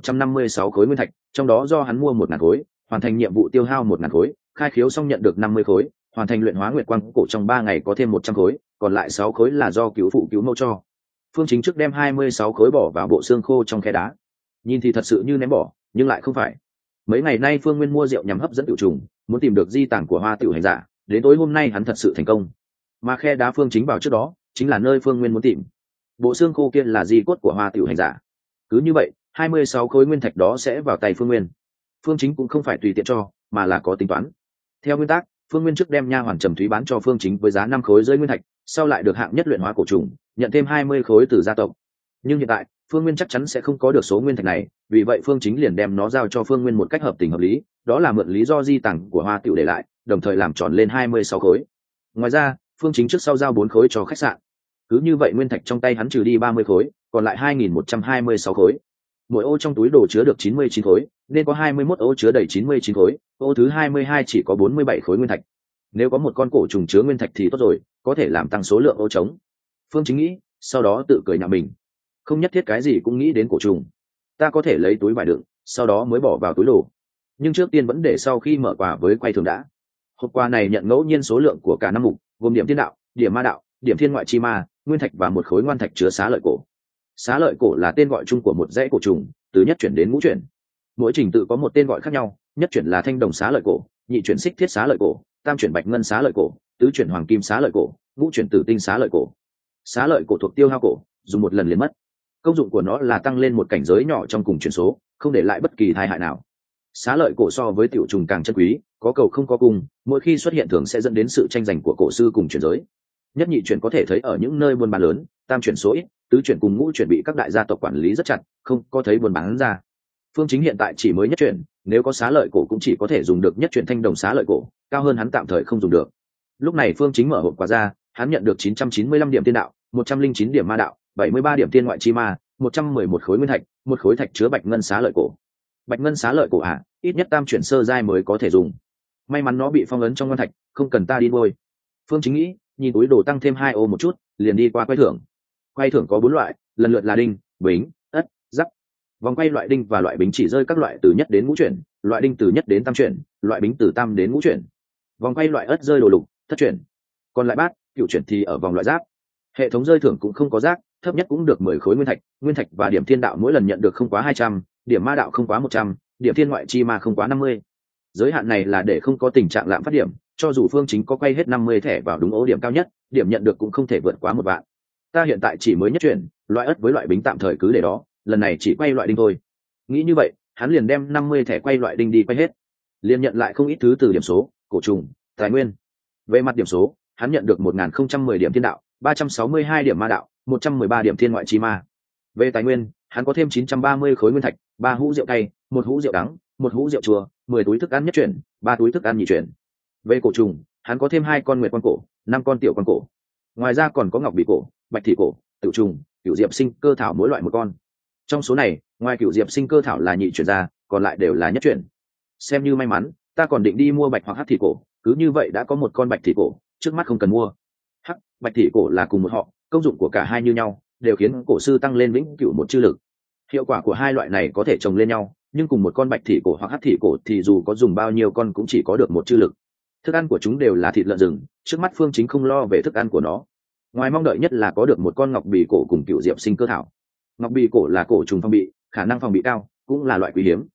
2156 khối nguyên thạch, trong đó do hắn mua 1000 khối, hoàn thành nhiệm vụ tiêu hao 1000 khối, khai khiếu xong nhận được 50 khối, hoàn thành luyện hóa nguyệt quang cổ trong 3 ngày có thêm 100 khối, còn lại 6 khối là do cứu phụ cứu mẫu cho. Phương Chính trước đem 26 khối bỏ vào bộ xương khô trong khe đá. Nhìn thì thật sự như ném bỏ, nhưng lại không phải. Mấy ngày nay Phương Nguyên mua rượu nhằm hấp dẫn tiểu trùng, muốn tìm được di tản của Hoa Tiểu hành giả, đến tối hôm nay hắn thật sự thành công. Mà khe đá Phương Chính vào trước đó, chính là nơi Phương Nguyên muốn tìm. Bộ xương khô kia là di cốt của Hoa Tiểu hành giả. Cứ như vậy, 26 khối nguyên thạch đó sẽ vào tay Phương Nguyên. Phương Chính cũng không phải tùy tiện cho, mà là có tính toán. Theo nguyên tắc, Phương Nguyên trước đem nha hoàn Trầm Thúy bán cho Phương Chính với giá 5 khối rưỡi nguyên thạch, sau lại được hạng nhất luyện hóa cổ trùng, nhận thêm 20 khối từ gia tộc. Nhưng hiện tại, Phương Nguyên chắc chắn sẽ không có được số nguyên thạch này, vì vậy Phương Chính liền đem nó giao cho Phương Nguyên một cách hợp tình hợp lý, đó là mượn lý do di tản của Hoa Tiểu để lại, đồng thời làm tròn lên 26 khối. Ngoài ra, Phương Chính trước sau giao 4 khối cho khách sạn. Cứ như vậy nguyên thạch trong tay hắn trừ đi 30 khối, còn lại 2126 khối. Mỗi ô trong túi đồ chứa được 99 khối, nên có 21 ô chứa đầy 99 khối, ô thứ 22 chỉ có 47 khối nguyên thạch. Nếu có một con cổ trùng chứa nguyên thạch thì tốt rồi, có thể làm tăng số lượng ô trống. Phương Chính nghĩ, sau đó tự cười nhạo mình. Không nhất thiết cái gì cũng nghĩ đến cổ trùng. Ta có thể lấy túi vải đựng, sau đó mới bỏ vào túi đồ. Nhưng trước tiên vẫn để sau khi mở quà với quay thường đã. Hộp quà này nhận ngẫu nhiên số lượng của cả 5 mục, gồm điểm thiên đạo, điểm ma đạo, điểm thiên ngoại chi ma, nguyên thạch và một khối ngoan thạch chứa xá lợi cổ. Xá lợi cổ là tên gọi chung của một dãy cổ trùng, từ nhất chuyển đến ngũ chuyển. Mỗi trình tự có một tên gọi khác nhau, nhất chuyển là thanh đồng xá lợi cổ, nhị chuyển xích thiết xá lợi cổ, tam chuyển bạch ngân xá lợi cổ, tứ chuyển hoàng kim xá lợi cổ, ngũ chuyển tử tinh xá lợi cổ. Xá lợi cổ thuộc tiêu hao cổ, dùng một lần liền mất. Công dụng của nó là tăng lên một cảnh giới nhỏ trong cùng chuyển số, không để lại bất kỳ tai hại nào. Xá lợi cổ so với tiểu trùng càng chân quý, có cầu không có cung, mỗi khi xuất hiện thường sẽ dẫn đến sự tranh giành của cổ sư cùng chuyển giới. Nhất nhị chuyển có thể thấy ở những nơi buôn bán lớn, tam chuyển số ít, tứ chuyển cùng ngũ chuyển bị các đại gia tộc quản lý rất chặt, không có thấy buôn bán ra. Phương Chính hiện tại chỉ mới nhất chuyển, nếu có xá lợi cổ cũng chỉ có thể dùng được nhất chuyển thanh đồng xá lợi cổ, cao hơn hắn tạm thời không dùng được. Lúc này Phương Chính mở hộp quà ra, hắn nhận được 995 điểm tiên đạo, 109 điểm ma đạo, 73 điểm tiên ngoại chi ma, 111 khối nguyên thạch, một khối thạch chứa bạch ngân xá lợi cổ. Bạch ngân xá lợi cổ ít nhất tam chuyển sơ giai mới có thể dùng. May mắn nó bị phong ấn trong ngân thạch, không cần ta đi nuôi. Phương Chính nghĩ, nhìn túi đồ tăng thêm 2 ô một chút, liền đi qua quay thưởng. Quay thưởng có 4 loại, lần lượt là đinh, bính, ất, giắc. Vòng quay loại đinh và loại bính chỉ rơi các loại từ nhất đến ngũ chuyển, loại đinh từ nhất đến tam chuyển, loại bính từ tam đến ngũ chuyển. Vòng quay loại ất rơi đồ lục, thất chuyển. Còn lại bát, cửu chuyển thì ở vòng loại giáp. Hệ thống rơi thưởng cũng không có rác, thấp nhất cũng được 10 khối nguyên thạch và điểm thiên đạo mỗi lần nhận được không quá 200, điểm ma đạo không quá 100, điểm thiên ngoại chi ma không quá 50. Giới hạn này là để không có tình trạng lạm phát điểm, cho dù Phương Chính có quay hết 50 thẻ vào đúng ố điểm cao nhất, điểm nhận được cũng không thể vượt quá 1 vạn. Ta hiện tại chỉ mới nhất chuyển, loại ất với loại bính tạm thời cứ để đó, lần này chỉ quay loại đinh thôi. Nghĩ như vậy, hắn liền đem 50 thẻ quay loại đinh đi quay hết, liền nhận lại không ít thứ từ điểm số, cổ trùng, tài nguyên. Về mặt điểm số, hắn nhận được 1010 điểm thiên đạo, 362 điểm ma đạo, 113 điểm thiên ngoại chi ma. Về tài nguyên, hắn có thêm 930 khối nguyên thạch, 3 hũ rượu cay, 1 hũ rượu đắng, 1 hũ rượu chua, 10 túi thức ăn nhất chuyển, 3 túi thức ăn nhị chuyển. Về cổ trùng, hắn có thêm 2 con nguyệt quan cổ, 5 con tiểu quan cổ. Ngoài ra còn có ngọc bị cổ, bạch thị cổ, tiểu trùng, cửu diệp sinh cơ thảo mỗi loại 1 con. Trong số này, ngoài cửu diệp sinh cơ thảo là nhị chuyển ra, còn lại đều là nhất chuyển. Xem như may mắn, ta còn định đi mua bạch hoặc hắc thị cổ, cứ như vậy đã có 1 con bạch thị cổ, trước mắt không cần mua. Hắc, bạch thị cổ là cùng một họ, công dụng của cả hai như nhau, đều khiến cổ sư tăng lên vĩnh cửu một chư lực. Hiệu quả của hai loại này có thể chồng lên nhau, nhưng cùng một con bạch thị cổ hoặc hắc thị cổ thì dù có dùng bao nhiêu con cũng chỉ có được 1 chư lực. Thức ăn của chúng đều là thịt lợn rừng, trước mắt Phương Chính không lo về thức ăn của nó. Ngoài mong đợi nhất là có được 1 con ngọc bì cổ cùng cửu diệp sinh cơ thảo. Ngọc bì cổ là cổ trùng phòng bị, khả năng phòng bị cao, cũng là loại quý hiếm.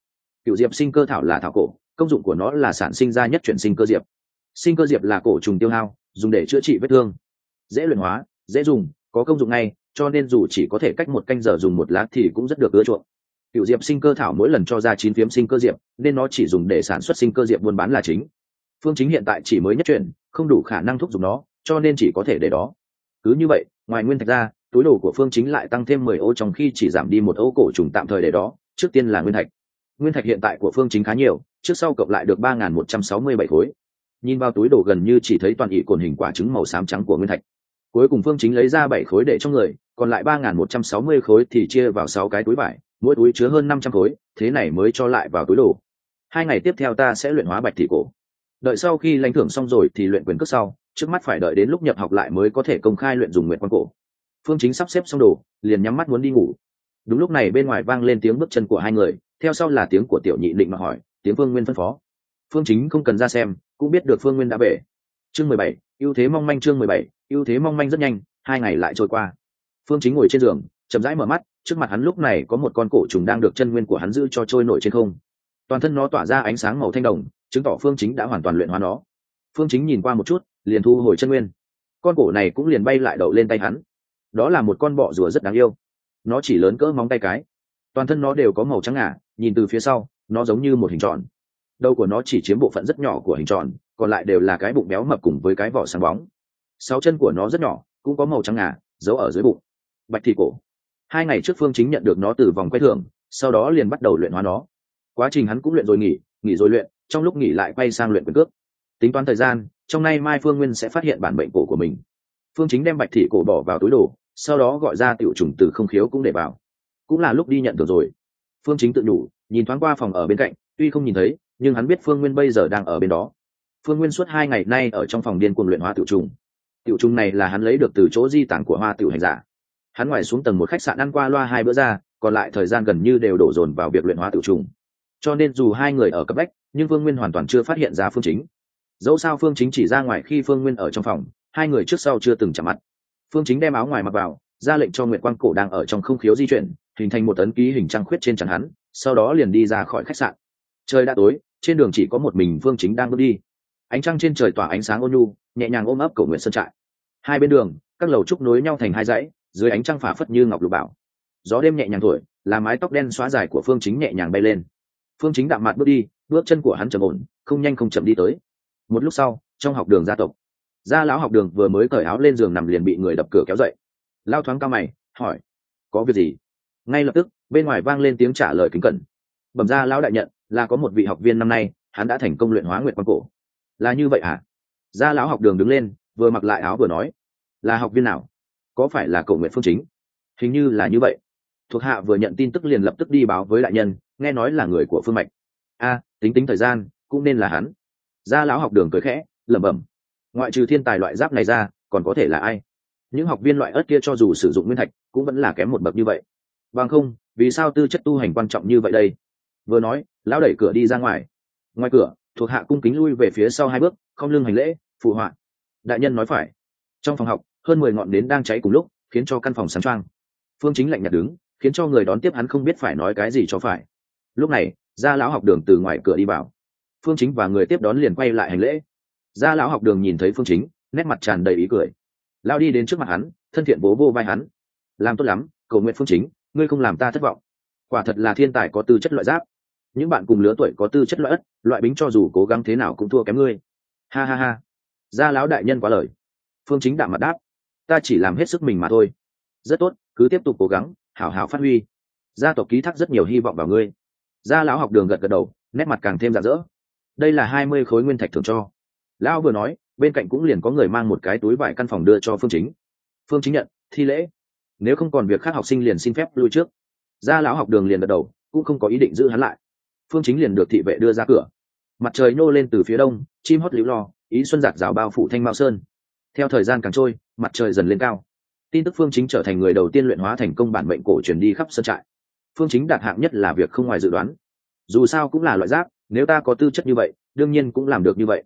Cựu diệp sinh cơ thảo là thảo cổ, công dụng của nó là sản sinh ra nhất chuyển sinh cơ diệp. Sinh cơ diệp là cổ trùng tiêu hao, dùng để chữa trị vết thương, dễ luyện hóa, dễ dùng, có công dụng ngay, cho nên dù chỉ có thể cách 1 canh giờ dùng 1 lá thì cũng rất được ưa chuộng. Cựu diệp sinh cơ thảo mỗi lần cho ra 9 phiếm sinh cơ diệp, nên nó chỉ dùng để sản xuất sinh cơ diệp buôn bán là chính. Phương Chính hiện tại chỉ mới nhất chuyển, không đủ khả năng thúc giục nó, cho nên chỉ có thể để đó. Cứ như vậy, ngoài nguyên thạch ra, túi đồ của Phương Chính lại tăng thêm 10 ô, trong khi chỉ giảm đi 1 ô cổ trùng tạm thời để đó. Trước tiên là nguyên thạch. Nguyên thạch hiện tại của Phương Chính khá nhiều, trước sau cộng lại được 3.167 khối. Nhìn vào túi đồ gần như chỉ thấy toàn ị cồn hình quả trứng màu xám trắng của nguyên thạch. Cuối cùng Phương Chính lấy ra 7 khối để trong người, còn lại 3.160 khối thì chia vào 6 cái túi vải, mỗi túi chứa hơn 500 khối, thế này mới cho lại vào túi đồ. 2 ngày tiếp theo ta sẽ luyện hóa bạch thị cổ. Đợi sau khi lãnh thưởng xong rồi thì luyện quyền cước sau, trước mắt phải đợi đến lúc nhập học lại mới có thể công khai luyện dùng nguyệt quan cổ. Phương Chính sắp xếp xong đồ, liền nhắm mắt muốn đi ngủ. Đúng lúc này bên ngoài vang lên tiếng bước chân của hai người, theo sau là tiếng của Tiểu Nhị định mà hỏi, tiếng Phương Nguyên phân phó. Phương Chính không cần ra xem, cũng biết được Phương Nguyên đã về. Chương 17, ưu thế mong manh. Chương 17, ưu thế mong manh. Rất nhanh, 2 ngày lại trôi qua. Phương Chính ngồi trên giường, chậm rãi mở mắt, trước mặt hắn lúc này có một con cổ trùng đang được chân nguyên của hắn giữ cho trôi nổi trên không. Toàn thân nó tỏa ra ánh sáng màu thanh đồng, chứng tỏ Phương Chính đã hoàn toàn luyện hóa nó. Phương Chính nhìn qua một chút, liền thu hồi chân nguyên. Con cổ này cũng liền bay lại đậu lên tay hắn. Đó là một con bọ rùa rất đáng yêu. Nó chỉ lớn cỡ móng tay cái. Toàn thân nó đều có màu trắng ngà, nhìn từ phía sau, nó giống như một hình tròn. Đầu của nó chỉ chiếm bộ phận rất nhỏ của hình tròn, còn lại đều là cái bụng béo mập cùng với cái vỏ sáng bóng. 6 chân của nó rất nhỏ, cũng có màu trắng ngà, giấu ở dưới bụng. Bạch thị cổ. 2 ngày trước Phương Chính nhận được nó từ vòng quay thưởng, sau đó liền bắt đầu luyện hóa nó. Quá trình hắn cũng luyện rồi nghỉ, nghỉ rồi luyện, trong lúc nghỉ lại quay sang luyện quyền cước. Tính toán thời gian, trong nay mai Phương Nguyên sẽ phát hiện bản bệnh cổ của mình. Phương Chính đem bạch thị cổ bỏ vào túi đồ, sau đó gọi ra tiểu trùng từ không khiếu cũng để vào. Cũng là lúc đi nhận thưởng rồi. Phương Chính tự nhủ, nhìn thoáng qua phòng ở bên cạnh, tuy không nhìn thấy, nhưng hắn biết Phương Nguyên bây giờ đang ở bên đó. Phương Nguyên suốt 2 ngày nay ở trong phòng điên cuồng luyện hóa tiểu trùng. Tiểu trùng này là hắn lấy được từ chỗ di tản của Hoa Tiểu hành giả. Hắn ngoài xuống tầng 1 khách sạn ăn qua loa 2 bữa ra, còn lại thời gian gần như đều đổ dồn vào việc luyện hóa tiểu trùng. Cho nên dù 2 người ở cấp bách, nhưng Phương Nguyên hoàn toàn chưa phát hiện ra Phương Chính. Dẫu sao Phương Chính chỉ ra ngoài khi Phương Nguyên ở trong phòng, 2 người trước sau chưa từng chạm mặt. Phương Chính đem áo ngoài mặc vào, ra lệnh cho Nguyệt Quang Cổ đang ở trong không khiếu di chuyển, hình thành một ấn ký hình trăng khuyết trên trán hắn, sau đó liền đi ra khỏi khách sạn. Trời đã tối, trên đường chỉ có một mình Phương Chính đang bước đi. Ánh trăng trên trời tỏa ánh sáng ôn nhu, nhẹ nhàng ôm ấp Cổ Nguyệt Sơn trại. Hai bên đường, các lầu trúc nối nhau thành 2 dãy, dưới ánh trăng phả phất như ngọc lục bảo. Gió đêm nhẹ nhàng thổi, làm mái tóc đen xóa dài của Phương Chính nhẹ nhàng bay lên. Phương Chính đạm mạc bước đi, bước chân của hắn trầm ổn, không nhanh không chậm đi tới. Một lúc sau, trong học đường gia tộc, gia lão học đường vừa mới cởi áo lên giường nằm liền bị người đập cửa kéo dậy. Lao thoáng cao mày, hỏi: "Có việc gì?" Ngay lập tức, bên ngoài vang lên tiếng trả lời kính cẩn. Bẩm gia lão đại nhận, là có một vị học viên năm nay, hắn đã thành công luyện hóa nguyệt quang cổ. Là như vậy hả? Gia lão học đường đứng lên, vừa mặc lại áo vừa nói: "Là học viên nào? Có phải là Cổ Nguyệt Phương Chính?" "Hình như là như vậy." Thuộc hạ vừa nhận tin tức liền lập tức đi báo với đại nhân, nghe nói là người của Phương Mạch. Tính tính thời gian, cũng nên là hắn. Gia lão học đường cười khẽ, lẩm bẩm: ngoại trừ thiên tài loại giáp này ra, còn có thể là ai? Những học viên loại ớt kia cho dù sử dụng nguyên thạch, cũng vẫn là kém một bậc như vậy. Bằng không, vì sao tư chất tu hành quan trọng như vậy đây? Vừa nói, lão đẩy cửa đi ra ngoài. Ngoài cửa, thuộc hạ cung kính lui về phía sau 2 bước, không lưng hành lễ, phụ họa. Đại nhân nói phải. Trong phòng học, hơn 10 ngọn nến đang cháy cùng lúc, khiến cho căn phòng sáng choang. Phương Chính lạnh nhạt đứng, khiến cho người đón tiếp hắn không biết phải nói cái gì cho phải. Lúc này, gia lão học đường từ ngoài cửa đi vào. Phương Chính và người tiếp đón liền quay lại hành lễ. Gia lão học đường nhìn thấy Phương Chính, nét mặt tràn đầy ý cười. Lao đi đến trước mặt hắn, thân thiện vỗ vô vai hắn. Làm tốt lắm, Cầu nguyện Phương Chính, ngươi không làm ta thất vọng. Quả thật là thiên tài có tư chất loại giáp. Những bạn cùng lứa tuổi có tư chất loại ất, loại bính cho dù cố gắng thế nào cũng thua kém ngươi. Ha ha ha. Gia lão đại nhân quá lời. Phương Chính đạm mặt đáp: ta chỉ làm hết sức mình mà thôi. Rất tốt, cứ tiếp tục cố gắng, hảo hảo phát huy. Gia tộc ký thác rất nhiều hy vọng vào ngươi. Gia lão học đường gật gật đầu, nét mặt càng thêm rạng rỡ. Đây là 20 khối nguyên thạch thưởng cho. Lão vừa nói, bên cạnh cũng liền có người mang một cái túi vải căn phòng đưa cho Phương Chính. Phương Chính nhận, thi lễ. Nếu không còn việc khác học sinh liền xin phép lui trước. Gia lão học đường liền gật đầu, cũng không có ý định giữ hắn lại. Phương Chính liền được thị vệ đưa ra cửa. Mặt trời nhô lên từ phía đông, chim hót líu lo, ý xuân rạc rào bao phủ Thanh Mao Sơn. Theo thời gian càng trôi, mặt trời dần lên cao. Tin tức Phương Chính trở thành người đầu tiên luyện hóa thành công bản mệnh cổ truyền đi khắp sơn trại. Phương Chính đạt hạng nhất là việc không ngoài dự đoán. Dù sao cũng là loại giáp, nếu ta có tư chất như vậy, đương nhiên cũng làm được như vậy.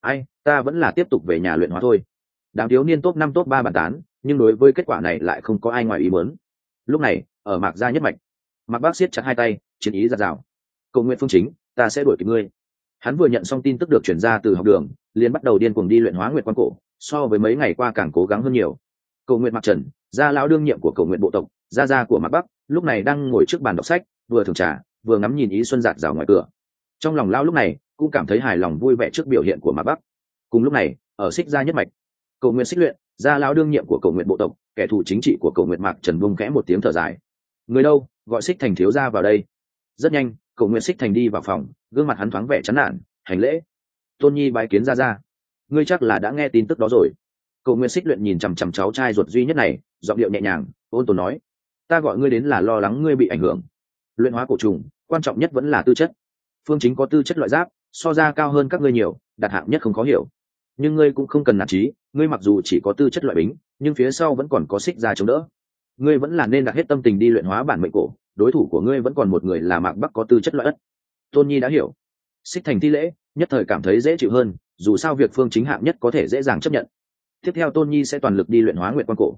Ta vẫn là tiếp tục về nhà luyện hóa thôi. Đám thiếu niên top 5 top 3 bàn tán, nhưng đối với kết quả này lại không có ai ngoài ý muốn. Lúc này, ở Mạc gia nhất mạch, Mạc Bác siết chặt 2 tay, chiến ý dạt dào. Cầu nguyện phương chính, ta sẽ đuổi kịp ngươi. Hắn vừa nhận xong tin tức được chuyển ra từ học đường, liền bắt đầu điên cuồng đi luyện hóa nguyệt quan cổ, so với mấy ngày qua càng cố gắng hơn nhiều. Cầu nguyện Mặc Trần, gia lão đương nhiệm của cầu nguyện bộ tộc, gia của Mạc Bắc, lúc này đang ngồi trước bàn đọc sách, vừa thưởng trà, vừa ngắm nhìn Ý Xuân giạt rào ngoài cửa. Trong lòng lão lúc này cũng cảm thấy hài lòng vui vẻ trước biểu hiện của Mạc Bắc. Cùng lúc này, ở Xích Gia nhất mạch, cầu nguyện Xích luyện, gia lão đương nhiệm của cầu nguyện bộ tộc, kẻ thù chính trị của cầu nguyện Mạc Trần bung khẽ một tiếng thở dài. Người đâu, gọi Xích Thành thiếu gia vào đây. Rất nhanh, cầu nguyện Xích Thành đi vào phòng, gương mặt hắn thoáng vẻ chán nản, hành lễ. Tôn Nhi bái kiến gia. Ngươi chắc là đã nghe tin tức đó rồi. Cầu nguyện Xích luyện nhìn chằm chằm cháu trai ruột duy nhất này, giọng điệu nhẹ nhàng ôn tồn nói, ta gọi ngươi đến là lo lắng ngươi bị ảnh hưởng. Luyện hóa cổ trùng, quan trọng nhất vẫn là tư chất. Phương Chính có tư chất loại giáp, so ra cao hơn các ngươi nhiều, đạt hạng nhất không khó hiểu. Nhưng ngươi cũng không cần nản chí, ngươi mặc dù chỉ có tư chất loại bính, nhưng phía sau vẫn còn có Xích Gia chống đỡ. Ngươi vẫn là nên đặt hết tâm tình đi luyện hóa bản mệnh cổ, đối thủ của ngươi vẫn còn một người là Mạc Bắc có tư chất loại ất. Tôn Nhi đã hiểu. Xích Thành thi lễ, nhất thời cảm thấy dễ chịu hơn, dù sao việc Phương Chính hạng nhất có thể dễ dàng chấp nhận. Tiếp theo Tôn Nhi sẽ toàn lực đi luyện hóa nguyệt quan cổ.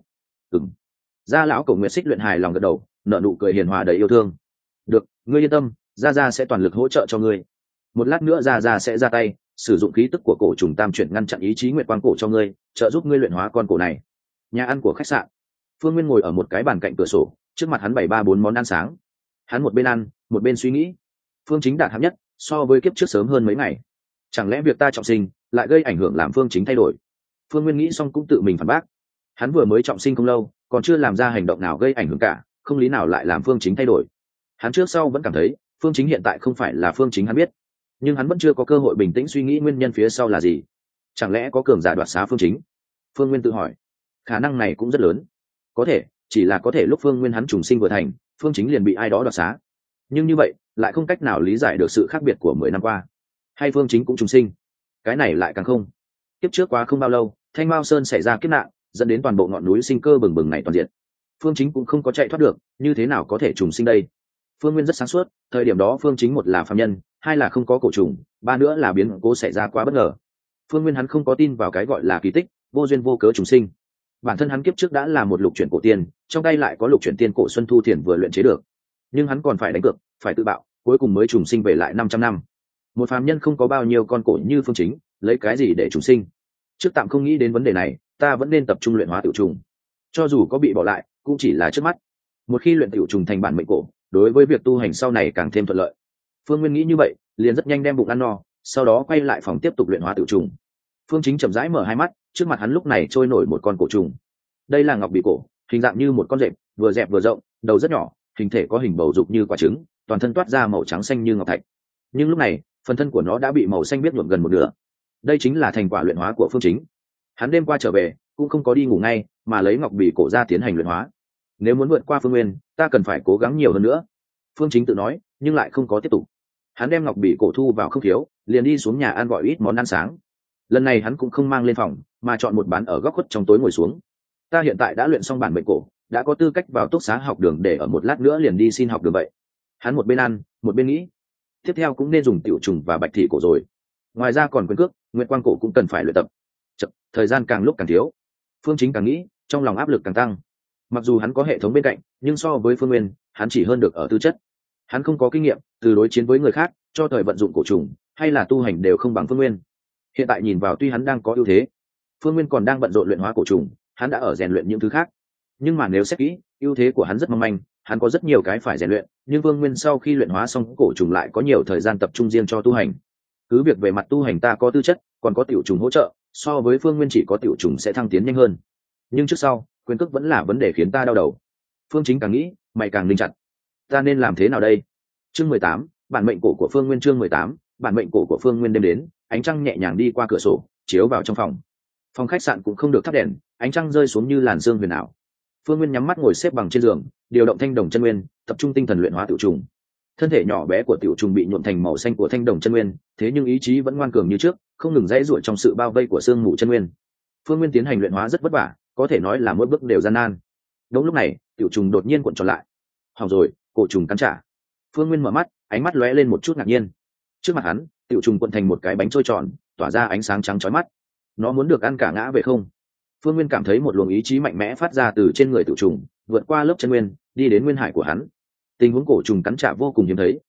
Gia lão Cổ Nguyệt Xích luyện hài lòng gật đầu, nở nụ cười hiền hòa đầy yêu thương. Được, ngươi yên tâm, gia sẽ toàn lực hỗ trợ cho ngươi. Một lát nữa gia sẽ ra tay, sử dụng khí tức của cổ trùng tam chuyển ngăn chặn ý chí nguyệt quan cổ cho ngươi, trợ giúp ngươi luyện hóa con cổ này. Nhà ăn của khách sạn, Phương Nguyên ngồi ở một cái bàn cạnh cửa sổ, trước mặt hắn bày ba bốn món ăn sáng. Hắn một bên ăn, một bên suy nghĩ. Phương Chính đạt hạng nhất, so với kiếp trước sớm hơn mấy ngày. Chẳng lẽ việc ta trọng sinh lại gây ảnh hưởng làm Phương Chính thay đổi? Phương Nguyên nghĩ xong cũng tự mình phản bác. Hắn vừa mới trọng sinh không lâu, còn chưa làm ra hành động nào gây ảnh hưởng cả, không lý nào lại làm Phương Chính thay đổi. Hắn trước sau vẫn cảm thấy Phương Chính hiện tại không phải là Phương Chính hắn biết, nhưng hắn vẫn chưa có cơ hội bình tĩnh suy nghĩ nguyên nhân phía sau là gì. Chẳng lẽ có cường giả đoạt xá Phương Chính? Phương Nguyên tự hỏi. Khả năng này cũng rất lớn. Có thể, chỉ là có thể lúc Phương Nguyên hắn trùng sinh vừa thành, Phương Chính liền bị ai đó đoạt xá. Nhưng như vậy, lại không cách nào lý giải được sự khác biệt của 10 năm qua. Hay Phương Chính cũng trùng sinh? Cái này lại càng không. Kiếp trước quá không bao lâu, Thanh Mao Sơn xảy ra kiếp nạn, dẫn đến toàn bộ ngọn núi sinh cơ bừng bừng này toàn diện. Phương Chính cũng không có chạy thoát được, như thế nào có thể trùng sinh đây? Phương Nguyên rất sáng suốt, thời điểm đó Phương Chính một là phàm nhân, hai là không có cổ trùng, ba nữa là biến cố xảy ra quá bất ngờ. Phương Nguyên hắn không có tin vào cái gọi là kỳ tích, vô duyên vô cớ trùng sinh. Bản thân hắn kiếp trước đã là một lục chuyển cổ tiên, trong tay lại có lục chuyển tiên cổ Xuân Thu Thiền vừa luyện chế được, nhưng hắn còn phải đánh cược, phải tự bạo, cuối cùng mới trùng sinh về lại 500 năm. Một phàm nhân không có bao nhiêu con cổ như Phương Chính, lấy cái gì để trùng sinh? Trước tạm không nghĩ đến vấn đề này, ta vẫn nên tập trung luyện hóa tiểu trùng. Cho dù có bị bỏ lại, cũng chỉ là trước mắt. Một khi luyện tiểu trùng thành bản mệnh cổ, đối với việc tu hành sau này càng thêm thuận lợi. Phương Nguyên nghĩ như vậy, liền rất nhanh đem bụng ăn no, sau đó quay lại phòng tiếp tục luyện hóa tiểu trùng. Phương Chính chậm rãi mở hai mắt, trước mặt hắn lúc này trôi nổi một con cổ trùng. Đây là ngọc bì cổ, hình dạng như một con rệp, vừa dẹp vừa rộng, đầu rất nhỏ, hình thể có hình bầu dục như quả trứng, toàn thân toát ra màu trắng xanh như ngọc thạch. Nhưng lúc này, phần thân của nó đã bị màu xanh biếc nhuộm gần một nửa. Đây chính là thành quả luyện hóa của Phương Chính. Hắn đêm qua trở về, cũng không có đi ngủ ngay, mà lấy ngọc bì cổ ra tiến hành luyện hóa. Nếu muốn vượt qua Phương Nguyên, ta cần phải cố gắng nhiều hơn nữa. Phương Chính tự nói, nhưng lại không có tiếp tục. Hắn đem ngọc bì cổ thu vào không thiếu, liền đi xuống nhà ăn gọi ít món ăn sáng. Lần này hắn cũng không mang lên phòng, mà chọn một bán ở góc khuất trong tối ngồi xuống. Ta hiện tại đã luyện xong bản mệnh cổ, đã có tư cách vào túc xá học đường, để ở một lát nữa liền đi xin học đường vậy. Hắn một bên ăn, một bên nghĩ. Tiếp theo cũng nên dùng tiểu trùng và bạch thị cổ rồi. Ngoài ra còn quyền cước, nguyệt quang cổ cũng cần phải luyện tập. Thời gian càng lúc càng thiếu, Phương Chính càng nghĩ, trong lòng áp lực càng tăng. Mặc dù hắn có hệ thống bên cạnh, nhưng so với Phương Nguyên, hắn chỉ hơn được ở tư chất. Hắn không có kinh nghiệm, từ đối chiến với người khác, cho thời vận dụng cổ trùng, hay là tu hành đều không bằng Phương Nguyên. Hiện tại nhìn vào tuy hắn đang có ưu thế, Phương Nguyên còn đang bận rộn luyện hóa cổ trùng, hắn đã ở rèn luyện những thứ khác. Nhưng mà nếu xét kỹ, ưu thế của hắn rất mong manh, hắn có rất nhiều cái phải rèn luyện, nhưng Phương Nguyên sau khi luyện hóa xong cổ trùng lại có nhiều thời gian tập trung riêng cho tu hành. Cứ việc về mặt tu hành ta có tư chất, còn có tiểu trùng hỗ trợ, so với Phương Nguyên chỉ có tiểu trùng sẽ thăng tiến nhanh hơn. Nhưng trước sau, quyền cước vẫn là vấn đề khiến ta đau đầu. Phương Chính càng nghĩ, mày càng linh chặt. Ta nên làm thế nào đây? Chương 18, bản mệnh cổ của Phương Nguyên. Chương 18, bản mệnh cổ của Phương Nguyên. Đêm đến, ánh trăng nhẹ nhàng đi qua cửa sổ, chiếu vào trong phòng. Phòng khách sạn cũng không được thắp đèn, ánh trăng rơi xuống như làn sương huyền ảo. Phương Nguyên nhắm mắt ngồi xếp bằng trên giường, điều động thanh đồng chân nguyên, tập trung tinh thần luyện hóa tiểu trùng. Thân thể nhỏ bé của tiểu trùng bị nhuộm thành màu xanh của thanh đồng chân nguyên, thế nhưng ý chí vẫn ngoan cường như trước, không ngừng dãy giụa trong sự bao vây của sương mù chân nguyên. Phương Nguyên tiến hành luyện hóa rất vất vả, có thể nói là mỗi bước đều gian nan. Đúng lúc này, tiểu trùng đột nhiên cuộn tròn lại. Hỏng rồi, cổ trùng cắn trả. Phương Nguyên mở mắt, ánh mắt lóe lên một chút ngạc nhiên. Trước mặt hắn, tiểu trùng cuộn thành một cái bánh trôi tròn, tỏa ra ánh sáng trắng chói mắt. Nó muốn được ăn cả ngã về không? Phương Nguyên cảm thấy một luồng ý chí mạnh mẽ phát ra từ trên người tiểu trùng, vượt qua lớp chân nguyên, đi đến nguyên hải của hắn. Tình huống cổ trùng cắn trả vô cùng hiếm thấy.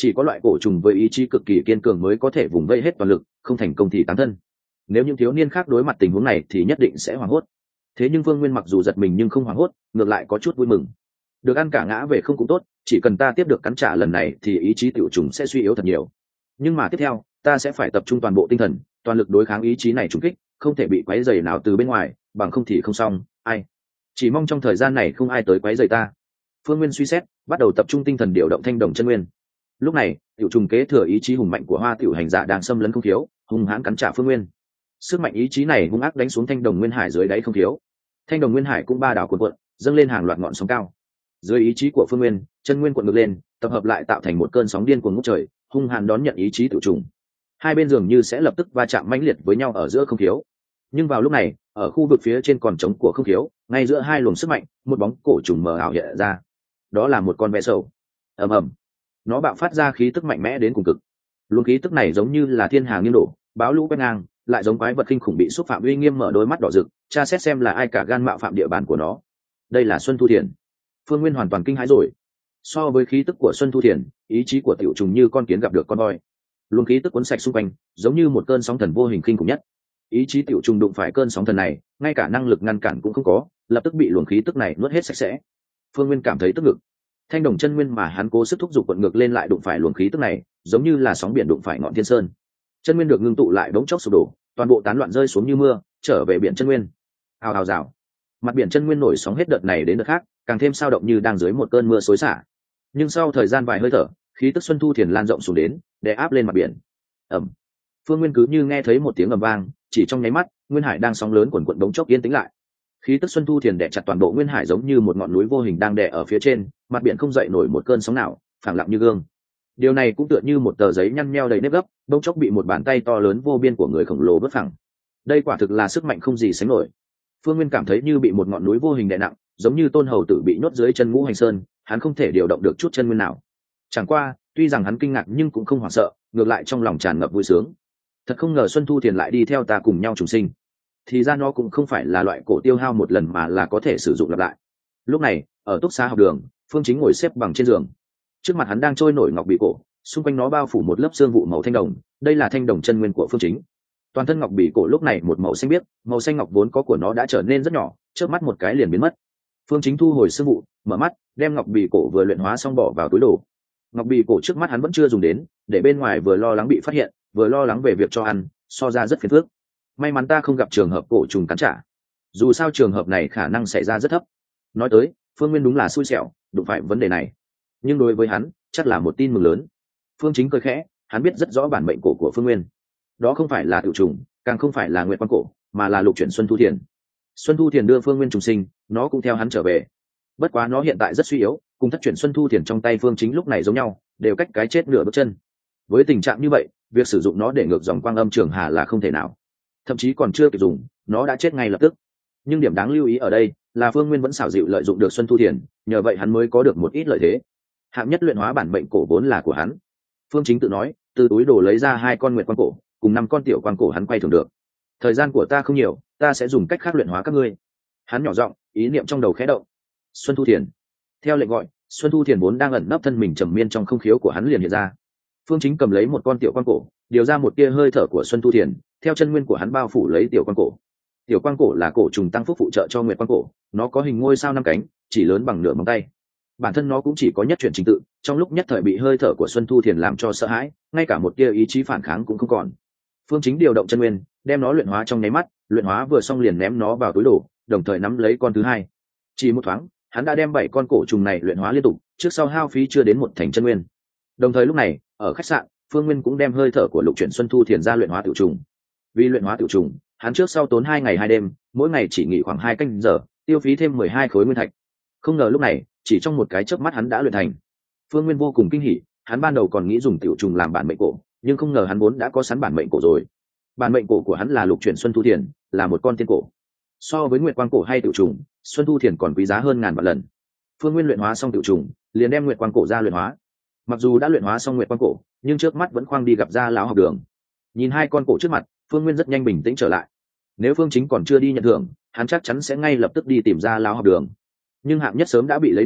Chỉ có loại cổ trùng với ý chí cực kỳ kiên cường mới có thể vùng vây hết toàn lực, không thành công thì tán thân. Nếu những thiếu niên khác đối mặt tình huống này thì nhất định sẽ hoảng hốt. Thế nhưng Vương Nguyên mặc dù giật mình nhưng không hoảng hốt, ngược lại có chút vui mừng. Được ăn cả ngã về không cũng tốt, chỉ cần ta tiếp được cắn trả lần này thì ý chí tiểu trùng sẽ suy yếu thật nhiều. Nhưng mà tiếp theo, ta sẽ phải tập trung toàn bộ tinh thần, toàn lực đối kháng ý chí này trùng kích, không thể bị quấy rầy nào từ bên ngoài, bằng không thì không xong. Ai? Chỉ mong trong thời gian này không ai tới quấy rầy ta. Phương Nguyên suy xét, bắt đầu tập trung tinh thần điều động thanh đồng chân nguyên. Lúc này, tiểu trùng kế thừa ý chí hùng mạnh của Hoa Tiểu hành giả đang xâm lấn không thiếu, hung hãn cắn trả Phương Nguyên. Sức mạnh ý chí này hung ác đánh xuống thanh đồng nguyên hải dưới đáy không thiếu. Thanh đồng nguyên hải cũng ba đảo cuộn cuộn, dâng lên hàng loạt ngọn sóng cao. Dưới ý chí của Phương Nguyên, chân nguyên cuộn ngược lên, tập hợp lại tạo thành một cơn sóng điên cuồng ngút trời, hung hãn đón nhận ý chí tiểu trùng. Hai bên dường như sẽ lập tức va chạm mãnh liệt với nhau ở giữa không thiếu. Nhưng vào lúc này, ở khu vực phía trên còn trống của không thiếu, ngay giữa hai luồng sức mạnh, một bóng cổ trùng mờ ảo hiện ra. Đó là một con ve sầu. Ầm ầm, nó bạo phát ra khí tức mạnh mẽ đến cùng cực. Luồng khí tức này giống như là thiên hà nghiêng đổ, bão lũ quét ngang, lại giống quái vật kinh khủng bị xúc phạm uy nghiêm, mở đôi mắt đỏ rực, tra xét xem là ai cả gan mạo phạm địa bàn của nó. Đây là Xuân Thu Thiền. Phương Nguyên hoàn toàn kinh hãi rồi. So với khí tức của Xuân Thu Thiền, ý chí của tiểu trùng như con kiến gặp được con voi. Luồng khí tức cuốn sạch xung quanh, giống như một cơn sóng thần vô hình kinh khủng nhất. Ý chí tiểu trùng đụng phải cơn sóng thần này, ngay cả năng lực ngăn cản cũng không có, lập tức bị luồng khí tức này nuốt hết sạch sẽ. Phương Nguyên cảm thấy tức ngực. Thanh đồng chân nguyên mà hắn cố sức thúc giục cuộn ngược lên lại đụng phải luồng khí tức này, giống như là sóng biển đụng phải ngọn thiên sơn. Chân nguyên được ngưng tụ lại bỗng chốc sụp đổ, toàn bộ tán loạn rơi xuống như mưa, trở về biển chân nguyên. Hào hào rào. Mặt biển chân nguyên nổi sóng hết đợt này đến đợt khác, càng thêm sao động như đang dưới một cơn mưa xối xả. Nhưng sau thời gian vài hơi thở, khí tức Xuân Thu Thiền lan rộng xuống đến, đè áp lên mặt biển. Ầm. Phương Nguyên cứ như nghe thấy một tiếng ầm vang, chỉ trong nháy mắt, nguyên hải đang sóng lớn cuộn cuộn bỗng chốc yên tĩnh lại. Khí tức Xuân Thu Thiền đè chặt toàn bộ nguyên hải giống như một ngọn núi vô hình đang đè ở phía trên, mặt biển không dậy nổi một cơn sóng nào, phẳng lặng như gương. Điều này cũng tựa như một tờ giấy nhăn nheo đầy nếp gấp, bỗng chốc bị một bàn tay to lớn vô biên của người khổng lồ vớt phẳng. Đây quả thực là sức mạnh không gì sánh nổi. Phương Nguyên cảm thấy như bị một ngọn núi vô hình đè nặng, giống như tôn hầu tử bị nhốt dưới chân Ngũ Hành Sơn, hắn không thể điều động được chút chân nguyên nào. Chẳng qua, tuy rằng hắn kinh ngạc nhưng cũng không hoảng sợ, ngược lại trong lòng tràn ngập vui sướng. Thật không ngờ Xuân Thu Thiền lại đi theo ta cùng nhau trùng sinh. Thì ra nó cũng không phải là loại cổ tiêu hao một lần mà là có thể sử dụng lặp lại. Lúc này, ở túc xá học đường, Phương Chính ngồi xếp bằng trên giường. Trước mặt hắn đang trôi nổi ngọc bị cổ, xung quanh nó bao phủ một lớp xương vụ màu thanh đồng, đây là thanh đồng chân nguyên của Phương Chính. Toàn thân ngọc bị cổ lúc này một màu xanh biếc, màu xanh ngọc vốn có của nó đã trở nên rất nhỏ, chớp mắt một cái liền biến mất. Phương Chính thu hồi xương vụ, mở mắt, đem ngọc bị cổ vừa luyện hóa xong bỏ vào túi đồ. Ngọc bị cổ trước mắt hắn vẫn chưa dùng đến, để bên ngoài vừa lo lắng bị phát hiện, vừa lo lắng về việc cho ăn, so ra rất phiền phức. May mắn ta không gặp trường hợp cổ trùng cắn trả. Dù sao trường hợp này khả năng xảy ra rất thấp. Nói tới, Phương Nguyên đúng là xui xẻo, đụng phải vấn đề này. Nhưng đối với hắn, chắc là một tin mừng lớn. Phương Chính cười khẽ, hắn biết rất rõ bản mệnh cổ của Phương Nguyên. Đó không phải là tiểu trùng, càng không phải là nguyệt quan cổ, mà là lục chuyển Xuân Thu Thiền. Xuân Thu Thiền đưa Phương Nguyên trùng sinh, nó cũng theo hắn trở về. Bất quá nó hiện tại rất suy yếu, cùng thất chuyển Xuân Thu Thiền trong tay Phương Chính lúc này giống nhau, đều cách cái chết nửa bước chân. Với tình trạng như vậy, việc sử dụng nó để ngược dòng quang âm trường hà là không thể nào. Thậm chí còn chưa kịp dùng, nó đã chết ngay lập tức. Nhưng điểm đáng lưu ý ở đây là Phương Nguyên vẫn xảo diệu lợi dụng được Xuân Thu Thiền, nhờ vậy hắn mới có được một ít lợi thế. Hạng nhất luyện hóa bản mệnh cổ vốn là của hắn. Phương Chính tự nói, từ túi đồ lấy ra 2 con nguyệt quan cổ, cùng 5 con tiểu quan cổ hắn quay thường được. Thời gian của ta không nhiều, ta sẽ dùng cách khác luyện hóa các ngươi. Hắn nhỏ giọng, ý niệm trong đầu khẽ động. Xuân Thu Thiền. Theo lệnh gọi, Xuân Thu Thiền vốn đang ẩn nấp thân mình trầm miên trong không khiếu của hắn liền hiện ra. Phương Chính cầm lấy một con tiểu quan cổ, điều ra một tia hơi thở của Xuân Thu Thiền, theo chân nguyên của hắn bao phủ lấy tiểu quan cổ. Tiểu quan cổ là cổ trùng tăng phúc phụ trợ cho nguyệt quan cổ, nó có hình ngôi sao 5 cánh, chỉ lớn bằng nửa móng tay. Bản thân nó cũng chỉ có nhất chuyển trình tự, trong lúc nhất thời bị hơi thở của Xuân Thu Thiền làm cho sợ hãi, ngay cả một tia ý chí phản kháng cũng không còn. Phương Chính điều động chân nguyên, đem nó luyện hóa trong nháy mắt, luyện hóa vừa xong liền ném nó vào túi đồ, đồng thời nắm lấy con thứ hai. Chỉ một thoáng, hắn đã đem 7 con cổ trùng này luyện hóa liên tục, trước sau hao phí chưa đến một thành chân nguyên. Đồng thời lúc này, ở khách sạn, Phương Nguyên cũng đem hơi thở của lục chuyển Xuân Thu Thiền ra luyện hóa tiểu trùng. Vì luyện hóa tiểu trùng, hắn trước sau tốn 2 ngày 2 đêm, mỗi ngày chỉ nghỉ khoảng 2 canh giờ, tiêu phí thêm 12 khối nguyên thạch. Không ngờ lúc này, chỉ trong một cái chớp mắt hắn đã luyện thành. Phương Nguyên vô cùng kinh hỉ, hắn ban đầu còn nghĩ dùng tiểu trùng làm bản mệnh cổ, nhưng không ngờ hắn vốn đã có sẵn bản mệnh cổ rồi. Bản mệnh cổ của hắn là lục chuyển Xuân Thu Thiền, là một con tiên cổ. So với nguyệt quang cổ hay tiểu trùng, Xuân Thu Thiền còn quý giá hơn ngàn vạn lần. Phương Nguyên luyện hóa xong tiểu trùng, liền đem nguyệt quang cổ ra luyện hóa. Mặc dù đã luyện hóa xong nguyệt quang cổ, nhưng trước mắt vẫn khoang đi gặp Gia lão học đường. Nhìn 2 con cổ trước mặt, Phương Nguyên rất nhanh bình tĩnh trở lại. Nếu Phương Chính còn chưa đi nhận thưởng, hắn chắc chắn sẽ ngay lập tức đi tìm Gia lão học đường. Nhưng hạng nhất sớm đã bị lấy đi,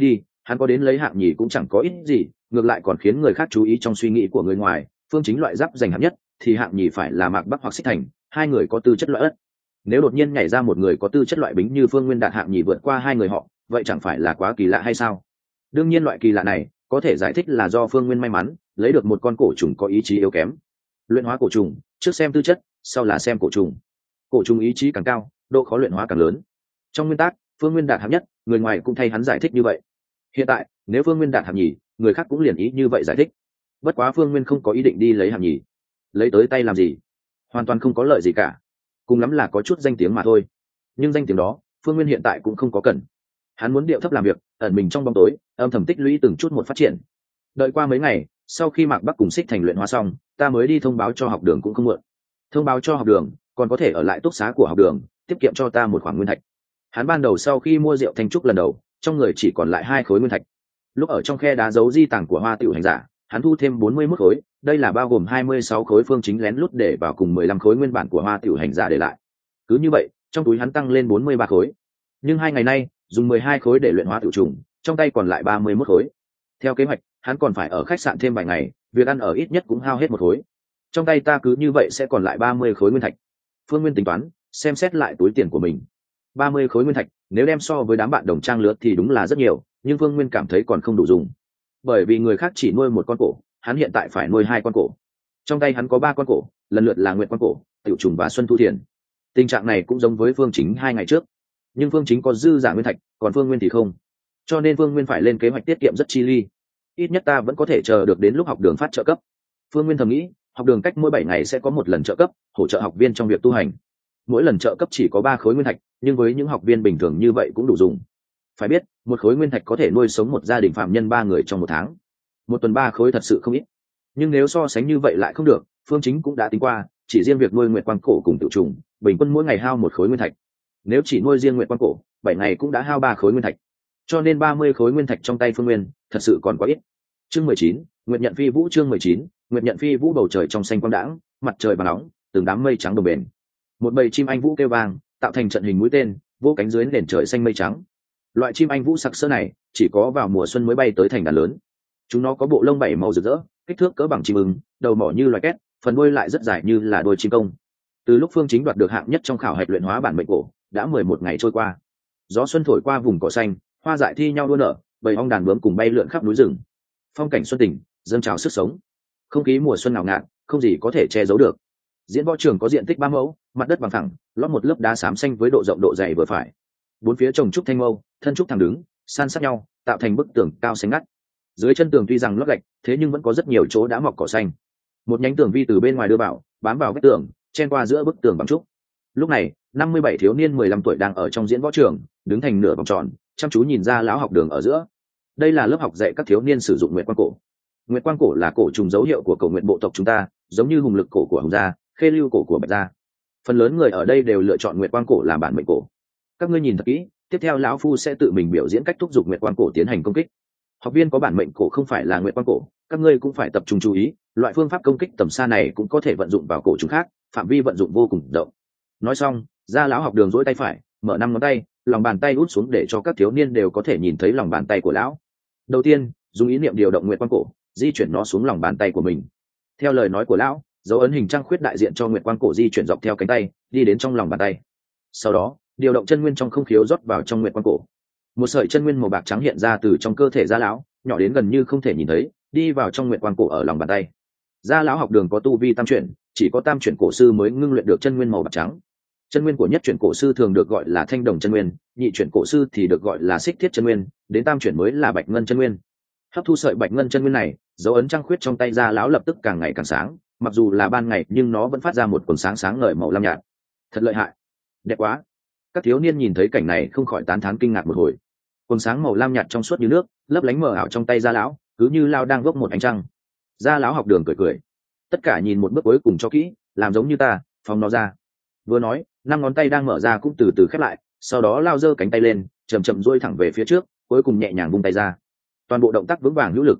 Hắn có đến lấy hạng nhì cũng chẳng có ít gì, ngược lại còn khiến người khác chú ý trong suy nghĩ của người ngoài. Phương Chính loại giáp giành hạng nhất thì hạng nhì phải là Mạc Bắc hoặc Xích Thành, hai người có tư chất loại ất. Nếu đột nhiên nhảy ra một người có tư chất loại bính như Phương Nguyên đạt hạng nhì vượt qua hai người họ, vậy chẳng phải là quá kỳ lạ hay sao? Đương nhiên loại kỳ lạ này có thể giải thích là do Phương Nguyên may mắn lấy được một con cổ trùng có ý chí yếu kém. Luyện hóa cổ trùng, trước xem tư chất, sau là xem cổ trùng. Cổ trùng ý chí càng cao, độ khó luyện hóa càng lớn. Trong nguyên tắc, Phương Nguyên đạt hạng nhất, người ngoài cũng thay hắn giải thích như vậy. Hiện tại, nếu Phương Nguyên đạt hạng nhì, người khác cũng liền ý như vậy giải thích. Bất quá Phương Nguyên không có ý định đi lấy hạng nhì. Lấy tới tay làm gì? Hoàn toàn không có lợi gì cả. Cùng lắm là có chút danh tiếng mà thôi. Nhưng danh tiếng đó, Phương Nguyên hiện tại cũng không có cần. Hắn muốn điệu thấp làm việc, ẩn mình trong bóng tối, âm thầm tích lũy từng chút một phát triển. Đợi qua mấy ngày, sau khi Mạc Bắc cùng Xích Thành luyện hóa xong, ta mới đi thông báo cho học đường cũng không muộn. Thông báo cho học đường, còn có thể ở lại túc xá của học đường, tiết kiệm cho ta một khoản nguyên thạch. Hắn ban đầu sau khi mua rượu thanh trúc lần đầu, trong người chỉ còn lại 2 khối nguyên thạch. Lúc ở trong khe đá giấu di tàng của Hoa Tiểu hành giả, hắn thu thêm 41 khối, đây là bao gồm 26 khối Phương Chính lén lút để vào cùng 15 khối nguyên bản của Hoa Tiểu hành giả để lại. Cứ như vậy, trong túi hắn tăng lên 43 khối. Nhưng 2 ngày nay, dùng 12 khối để luyện hóa tiểu trùng, trong tay còn lại 31 khối. Theo kế hoạch, hắn còn phải ở khách sạn thêm vài ngày, việc ăn ở ít nhất cũng hao hết 1 khối. Trong tay ta cứ như vậy sẽ còn lại 30 khối nguyên thạch. Phương Nguyên tính toán, xem xét lại túi tiền của mình. 30 khối nguyên thạch, nếu đem so với đám bạn đồng trang lứa thì đúng là rất nhiều, nhưng Phương Nguyên cảm thấy còn không đủ dùng. Bởi vì người khác chỉ nuôi 1 con cổ, hắn hiện tại phải nuôi 2 con cổ. Trong tay hắn có 3 con cổ, lần lượt là Nguyệt Quan cổ, Tiểu Trùng và Xuân Thu Thiền. Tình trạng này cũng giống với Phương Chính 2 ngày trước, nhưng Phương Chính có dư giả nguyên thạch, còn Phương Nguyên thì không. Cho nên Phương Nguyên phải lên kế hoạch tiết kiệm rất chi ly. Ít nhất ta vẫn có thể chờ được đến lúc học đường phát trợ cấp. Phương Nguyên thầm nghĩ, học đường cách mỗi 7 ngày sẽ có một lần trợ cấp, hỗ trợ học viên trong việc tu hành. Mỗi lần trợ cấp chỉ có 3 khối nguyên thạch, nhưng với những học viên bình thường như vậy cũng đủ dùng. Phải biết, 1 khối nguyên thạch có thể nuôi sống một gia đình phạm nhân 3 người trong 1 tháng. 1 tuần 3 khối thật sự không ít. Nhưng nếu so sánh như vậy lại không được, Phương Chính cũng đã tính qua, chỉ riêng việc nuôi Nguyệt Quang cổ cùng Tiểu Trùng, bình quân mỗi ngày hao 1 khối nguyên thạch. Nếu chỉ nuôi riêng Nguyệt Quang cổ, 7 ngày cũng đã hao 3 khối nguyên thạch. Cho nên 30 khối nguyên thạch trong tay Phương Nguyên, thật sự còn quá ít. Chương 19, Nguyệt Nhận Phi Vũ. Chương 19, Nguyệt Nhận Phi Vũ. Bầu trời trong xanh quang đãng, mặt trời vàng nóng, từng đám mây trắng đồng bền. Một bầy chim anh vũ kêu vang, tạo thành trận hình mũi tên, vỗ cánh dưới nền trời xanh mây trắng. Loại chim anh vũ sặc sỡ này chỉ có vào mùa xuân mới bay tới thành đàn lớn. Chúng nó có bộ lông 7 màu rực rỡ, kích thước cỡ bằng chim ưng, đầu mỏ như loài két, phần đuôi lại rất dài như là đuôi chim công. Từ lúc Phương Chính đoạt được hạng nhất trong khảo hạch luyện hóa bản mệnh cổ, đã 11 ngày trôi qua. Gió xuân thổi qua vùng cỏ xanh, hoa dại thi nhau đua nở, bầy ong đàn bướm cùng bay lượn khắp núi rừng. Phong cảnh xuân tình, dâng trào sức sống. Không khí mùa xuân ngào ngạt, không gì có thể che giấu được. Diễn võ trường có diện tích 3 mẫu, mặt đất bằng phẳng, lót một lớp đá xám xanh với độ rộng độ dày vừa phải. 4 phía trồng trúc thanh mâu, thân trúc thẳng đứng, san sát nhau, tạo thành bức tường cao xanh ngắt. Dưới chân tường tuy rằng lót gạch, thế nhưng vẫn có rất nhiều chỗ đã mọc cỏ xanh. Một nhánh tường vi từ bên ngoài đưa vào, bám vào vách tường, chen qua giữa bức tường bằng trúc. Lúc này, 57 thiếu niên 15 tuổi đang ở trong diễn võ trường, đứng thành nửa vòng tròn, chăm chú nhìn ra lão học đường ở giữa. Đây là lớp học dạy các thiếu niên sử dụng nguyệt quang cổ. Nguyệt quang cổ là cổ trùng dấu hiệu của cổ nguyện bộ tộc chúng ta, giống như hùng lực cổ của hùng gia, khê lưu cổ của bạch gia. Phần lớn người ở đây đều lựa chọn nguyệt quang cổ làm bản mệnh cổ. Các ngươi nhìn thật kỹ, tiếp theo lão phu sẽ tự mình biểu diễn cách thúc giục nguyệt quang cổ tiến hành công kích. Học viên có bản mệnh cổ không phải là nguyệt quang cổ, các ngươi cũng phải tập trung chú ý, loại phương pháp công kích tầm xa này cũng có thể vận dụng vào cổ trùng khác, phạm vi vận dụng vô cùng rộng. Nói xong, gia lão học đường duỗi tay phải, mở 5 ngón tay, lòng bàn tay út xuống để cho các thiếu niên đều có thể nhìn thấy lòng bàn tay của lão. Đầu tiên, dùng ý niệm điều động nguyệt quang cổ, di chuyển nó xuống lòng bàn tay của mình. Theo lời nói của lão, dấu ấn hình trăng khuyết đại diện cho nguyệt quang cổ di chuyển dọc theo cánh tay, đi đến trong lòng bàn tay. Sau đó, điều động chân nguyên trong không khiếu rót vào trong nguyệt quang cổ. Một sợi chân nguyên màu bạc trắng hiện ra từ trong cơ thể gia lão, nhỏ đến gần như không thể nhìn thấy, đi vào trong nguyệt quang cổ ở lòng bàn tay. Gia lão học đường có tu vi tam chuyển, chỉ có tam chuyển cổ sư mới ngưng luyện được chân nguyên màu bạc trắng. Chân nguyên của nhất chuyển cổ sư thường được gọi là thanh đồng chân nguyên, nhị chuyển cổ sư thì được gọi là xích thiết chân nguyên, đến tam chuyển mới là bạch ngân chân nguyên. Hấp thu sợi bạch ngân chân nguyên này, dấu ấn trăng khuyết trong tay gia lão lập tức càng ngày càng sáng, mặc dù là ban ngày nhưng nó vẫn phát ra một quần sáng sáng ngời màu lam nhạt. Thật lợi hại, đẹp quá. Các thiếu niên nhìn thấy cảnh này không khỏi tán thán kinh ngạc một hồi. Quần sáng màu lam nhạt trong suốt như nước, lấp lánh mờ ảo trong tay gia lão, cứ như lao đang gốc một ánh trăng. Gia lão học đường cười cười, tất cả nhìn một bước cuối cùng cho kỹ, làm giống như ta, phóng nó ra. Vừa nói, 5 ngón tay đang mở ra cũng từ từ khép lại, sau đó lao giơ cánh tay lên, chậm chậm duỗi thẳng về phía trước, cuối cùng nhẹ nhàng vung tay ra. Toàn bộ động tác vững vàng hữu lực.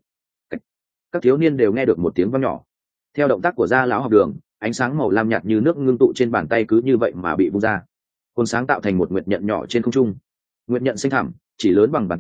Các thiếu niên đều nghe được một tiếng vang nhỏ. Theo động tác của gia lão học đường, ánh sáng màu lam nhạt như nước ngưng tụ trên bàn tay cứ như vậy mà bị vung ra. Cuốn sáng tạo thành một nguyệt nhận nhỏ trên không trung. Nguyệt nhận xanh thẳm, chỉ lớn bằng bàn tay,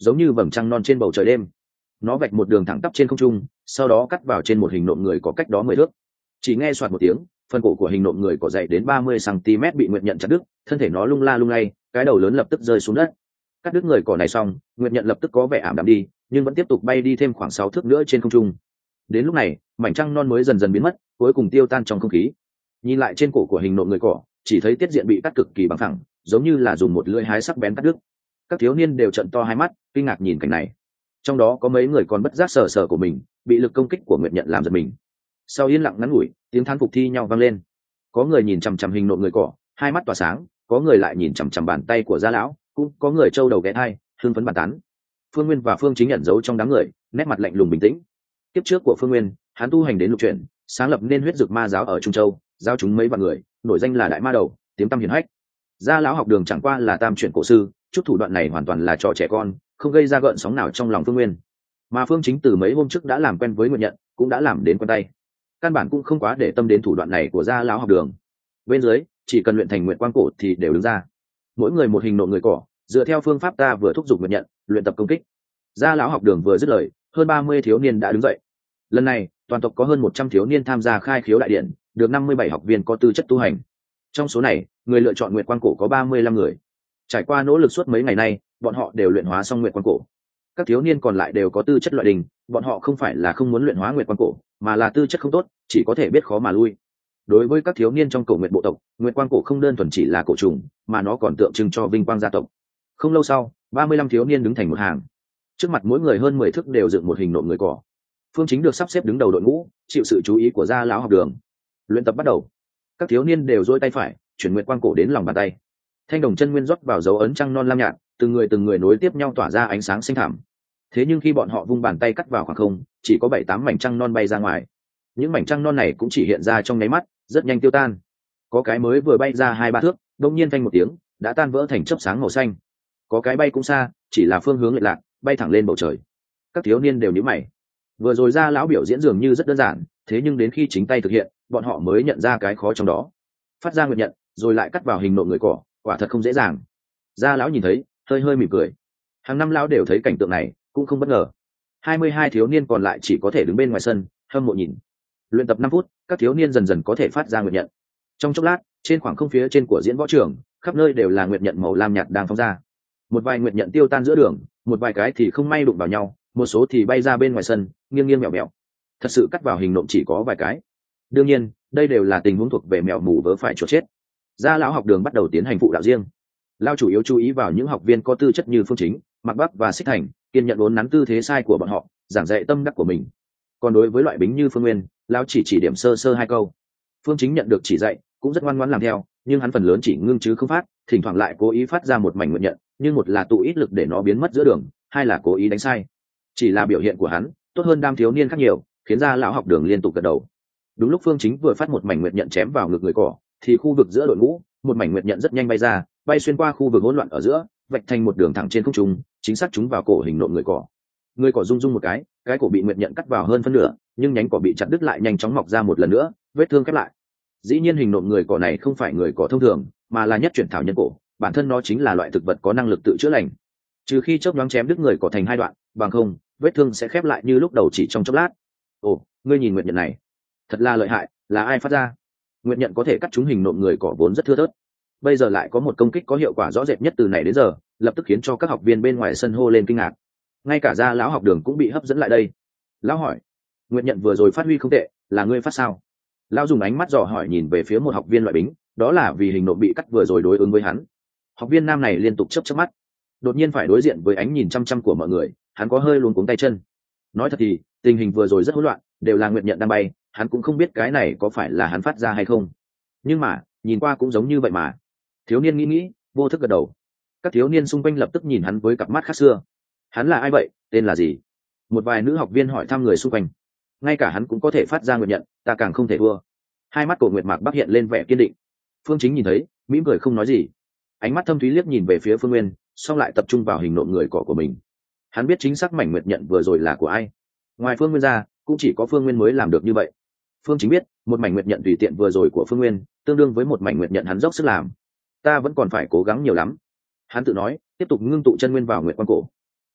giống như vầng trăng non trên bầu trời đêm. Nó vạch một đường thẳng tắp trên không trung, sau đó cắt vào trên một hình nộm người có cách đó 10 thước. Chỉ nghe soạt một tiếng, phần cổ của hình nộm người có dày đến 30 cm bị Nguyệt Nhận chặt đứt, thân thể nó lung la lung lay, cái đầu lớn lập tức rơi xuống đất. Cắt đứt người cỏ này xong, Nguyệt Nhận lập tức có vẻ ảm đạm đi, nhưng vẫn tiếp tục bay đi thêm khoảng 6 thước nữa trên không trung. Đến lúc này, mảnh trăng non mới dần dần biến mất, cuối cùng tiêu tan trong không khí. Nhìn lại trên cổ của hình nộm người cỏ, chỉ thấy tiết diện bị cắt cực kỳ bằng phẳng, giống như là dùng một lưỡi hái sắc bén cắt đứt. Các thiếu niên đều trợn to hai mắt, kinh ngạc nhìn cảnh này. Trong đó có mấy người còn bất giác sờ sờ của mình, bị lực công kích của Nguyệt Nhận làm giật mình. Sau yên lặng ngắn ngủi, tiếng thán phục thi nhau vang lên. Có người nhìn chằm chằm hình nộm người cỏ, hai mắt tỏa sáng, có người lại nhìn chằm chằm bàn tay của Gia lão, cũng có người trâu đầu ghé thai, hưng phấn bàn tán. Phương Nguyên và Phương Chính ẩn giấu trong đám người, nét mặt lạnh lùng bình tĩnh. Kiếp trước của Phương Nguyên, hắn tu hành đến lục chuyển, sáng lập nên huyết dược ma giáo ở Trung Châu, giao chúng mấy vạn người, nổi danh là đại ma đầu, tiếng tăm hiển hách. Gia lão học đường chẳng qua là tam chuyển cổ sư, chút thủ đoạn này hoàn toàn là trò trẻ con, không gây ra gợn sóng nào trong lòng Phương Nguyên. Mà Phương Chính từ mấy hôm trước đã làm quen với Nguyệt Nhận, cũng đã làm đến quen tay, căn bản cũng không quá để tâm đến thủ đoạn này của Gia lão học đường. Bên dưới, chỉ cần luyện thành nguyện quang cổ thì đều đứng ra, mỗi người một hình nộm người cỏ, dựa theo phương pháp ta vừa thúc giục Nguyệt Nhận, luyện tập công kích. Gia lão học đường vừa dứt lời, hơn 30 thiếu niên đã đứng dậy. Lần này, toàn tộc có hơn 100 thiếu niên tham gia khai khiếu đại điện, được 57 học viên có tư chất tu hành. Trong số này, người lựa chọn nguyệt quang cổ có 35 người. Trải qua nỗ lực suốt mấy ngày nay, bọn họ đều luyện hóa xong nguyệt quang cổ. Các thiếu niên còn lại đều có tư chất loại đình, bọn họ không phải là không muốn luyện hóa nguyệt quang cổ, mà là tư chất không tốt, chỉ có thể biết khó mà lui. Đối với các thiếu niên trong cổ nguyệt bộ tộc, nguyệt quang cổ không đơn thuần chỉ là cổ trùng, mà nó còn tượng trưng cho vinh quang gia tộc. Không lâu sau, 35 thiếu niên đứng thành một hàng. Trước mặt mỗi người hơn 10 thước đều dựng một hình nộm người cỏ. Phương Chính được sắp xếp đứng đầu đội ngũ, chịu sự chú ý của Gia lão học đường. Luyện tập bắt đầu. Các thiếu niên đều duỗi tay phải, chuyển nguyệt quang cổ đến lòng bàn tay. Thanh đồng chân nguyên rót vào dấu ấn trăng non lam nhạt, từng người nối tiếp nhau tỏa ra ánh sáng xanh thẳm. Thế nhưng khi bọn họ vung bàn tay cắt vào khoảng không, chỉ có 7-8 mảnh trăng non bay ra ngoài. Những mảnh trăng non này cũng chỉ hiện ra trong nháy mắt, rất nhanh tiêu tan. Có cái mới vừa bay ra 2-3 thước, đột nhiên phanh một tiếng, đã tan vỡ thành chớp sáng màu xanh. Có cái bay cũng xa, chỉ là phương hướng lệch lạc, bay thẳng lên bầu trời. Các thiếu niên đều nhíu mày. Vừa rồi Gia lão biểu diễn dường như rất đơn giản, thế nhưng đến khi chính tay thực hiện, bọn họ mới nhận ra cái khó trong đó. Phát ra Nguyệt Nhận, rồi lại cắt vào hình nộm người cỏ, quả thật không dễ dàng. Gia lão nhìn thấy, hơi mỉm cười. Hàng năm lão đều thấy cảnh tượng này, cũng không bất ngờ. 22 thiếu niên còn lại chỉ có thể đứng bên ngoài sân, hâm mộ nhìn. Luyện tập 5 phút, các thiếu niên dần dần có thể phát ra Nguyệt Nhận. Trong chốc lát, trên khoảng không phía trên của diễn võ trường, khắp nơi đều là Nguyệt Nhận màu lam nhạt đang phóng ra. Một vài Nguyệt Nhận tiêu tan giữa đường, một vài cái thì không may đụng vào nhau, một số thì bay ra bên ngoài sân, nghiêng mèo. Thật sự cắt vào hình nộm chỉ có vài cái. Đương nhiên, đây đều là tình huống thuộc về mèo mù vớ phải chuột chết. Gia lão học đường bắt đầu tiến hành phụ đạo riêng. Lão chủ yếu chú ý vào những học viên có tư chất như Phương Chính, Mạc Bắc và Xích Thành, kiên nhận uốn nắn tư thế sai của bọn họ, giảng dạy tâm đắc của mình. Còn đối với loại bính như Phương Nguyên, lão chỉ điểm sơ 2 câu. Phương Chính nhận được chỉ dạy, cũng rất ngoan ngoãn làm theo, nhưng hắn phần lớn chỉ ngưng chứ không phát, thỉnh thoảng lại cố ý phát ra một mảnh Nguyệt Nhận, nhưng một là tụ ít lực để nó biến mất giữa đường, hai là cố ý đánh sai. Chỉ là biểu hiện của hắn tốt hơn đám thiếu niên khác nhiều, khiến Gia lão học đường liên tục gật đầu. Đúng lúc Phương Chính vừa phát một mảnh Nguyệt Nhận chém vào ngực người cỏ, thì khu vực giữa đội ngũ, một mảnh Nguyệt Nhận rất nhanh bay ra, bay xuyên qua khu vực hỗn loạn ở giữa, vạch thành một đường thẳng trên không trung, chính xác trúng vào cổ hình nộm người cỏ. Người cỏ rung rung một cái cổ bị Nguyệt Nhận cắt vào hơn phân nửa, nhưng nhánh cỏ bị chặt đứt lại nhanh chóng mọc ra một lần nữa, vết thương khép lại. Dĩ nhiên hình nộm người cỏ này không phải người cỏ thông thường, mà là nhất chuyển thảo nhân cổ, bản thân nó chính là loại thực vật có năng lực tự chữa lành. Trừ khi chớp nhoáng chém đứt người cỏ thành 2 đoạn, bằng không, vết thương sẽ khép lại như lúc đầu chỉ trong chốc lát. Ồ, ngươi nhìn Nguyệt Nhận này, thật là lợi hại, là ai phát ra? Nguyệt Nhận có thể cắt trúng hình nộm người cỏ vốn rất thưa thớt, bây giờ lại có một công kích có hiệu quả rõ rệt nhất từ này đến giờ, lập tức khiến cho các học viên bên ngoài sân hô lên kinh ngạc. Ngay cả Gia lão học đường cũng bị hấp dẫn lại đây. Lão hỏi, Nguyệt Nhận vừa rồi phát huy không tệ, là ngươi phát sao? Lão dùng ánh mắt dò hỏi nhìn về phía một học viên loại bính, đó là vì hình nộm bị cắt vừa rồi đối ứng với hắn. Học viên nam này liên tục chớp mắt, đột nhiên phải đối diện với ánh nhìn chăm của mọi người, hắn có hơi luống cuống tay chân. Nói thật thì tình hình vừa rồi rất hỗn loạn, đều là Nguyệt Nhận đang bay, hắn cũng không biết cái này có phải là hắn phát ra hay không, nhưng mà nhìn qua cũng giống như vậy mà. Thiếu niên nghĩ, vô thức gật đầu. Các thiếu niên xung quanh lập tức nhìn hắn với cặp mắt khác xưa. Hắn là ai vậy, tên là gì? Một vài nữ học viên hỏi thăm người xung quanh. Ngay cả hắn cũng có thể phát ra Nguyệt Nhận, ta càng không thể thua. Hai mắt của Nguyệt Mạc Bắc hiện lên vẻ kiên định. Phương Chính nhìn thấy, mỉm cười không nói gì. Ánh mắt thâm thúy liếc nhìn về phía Phương Nguyên, xong lại tập trung vào hình nộm người cỏ của mình. Hắn biết chính xác mảnh Nguyệt Nhận vừa rồi là của ai. Ngoài Phương Nguyên ra, cũng chỉ có Phương Nguyên mới làm được như vậy. Phương Chính biết, một mảnh Nguyệt Nhận tùy tiện vừa rồi của Phương Nguyên, tương đương với một mảnh Nguyệt Nhận hắn dốc sức làm. Ta vẫn còn phải cố gắng nhiều lắm. Hắn tự nói, tiếp tục ngưng tụ chân nguyên vào Nguyệt Quang cổ.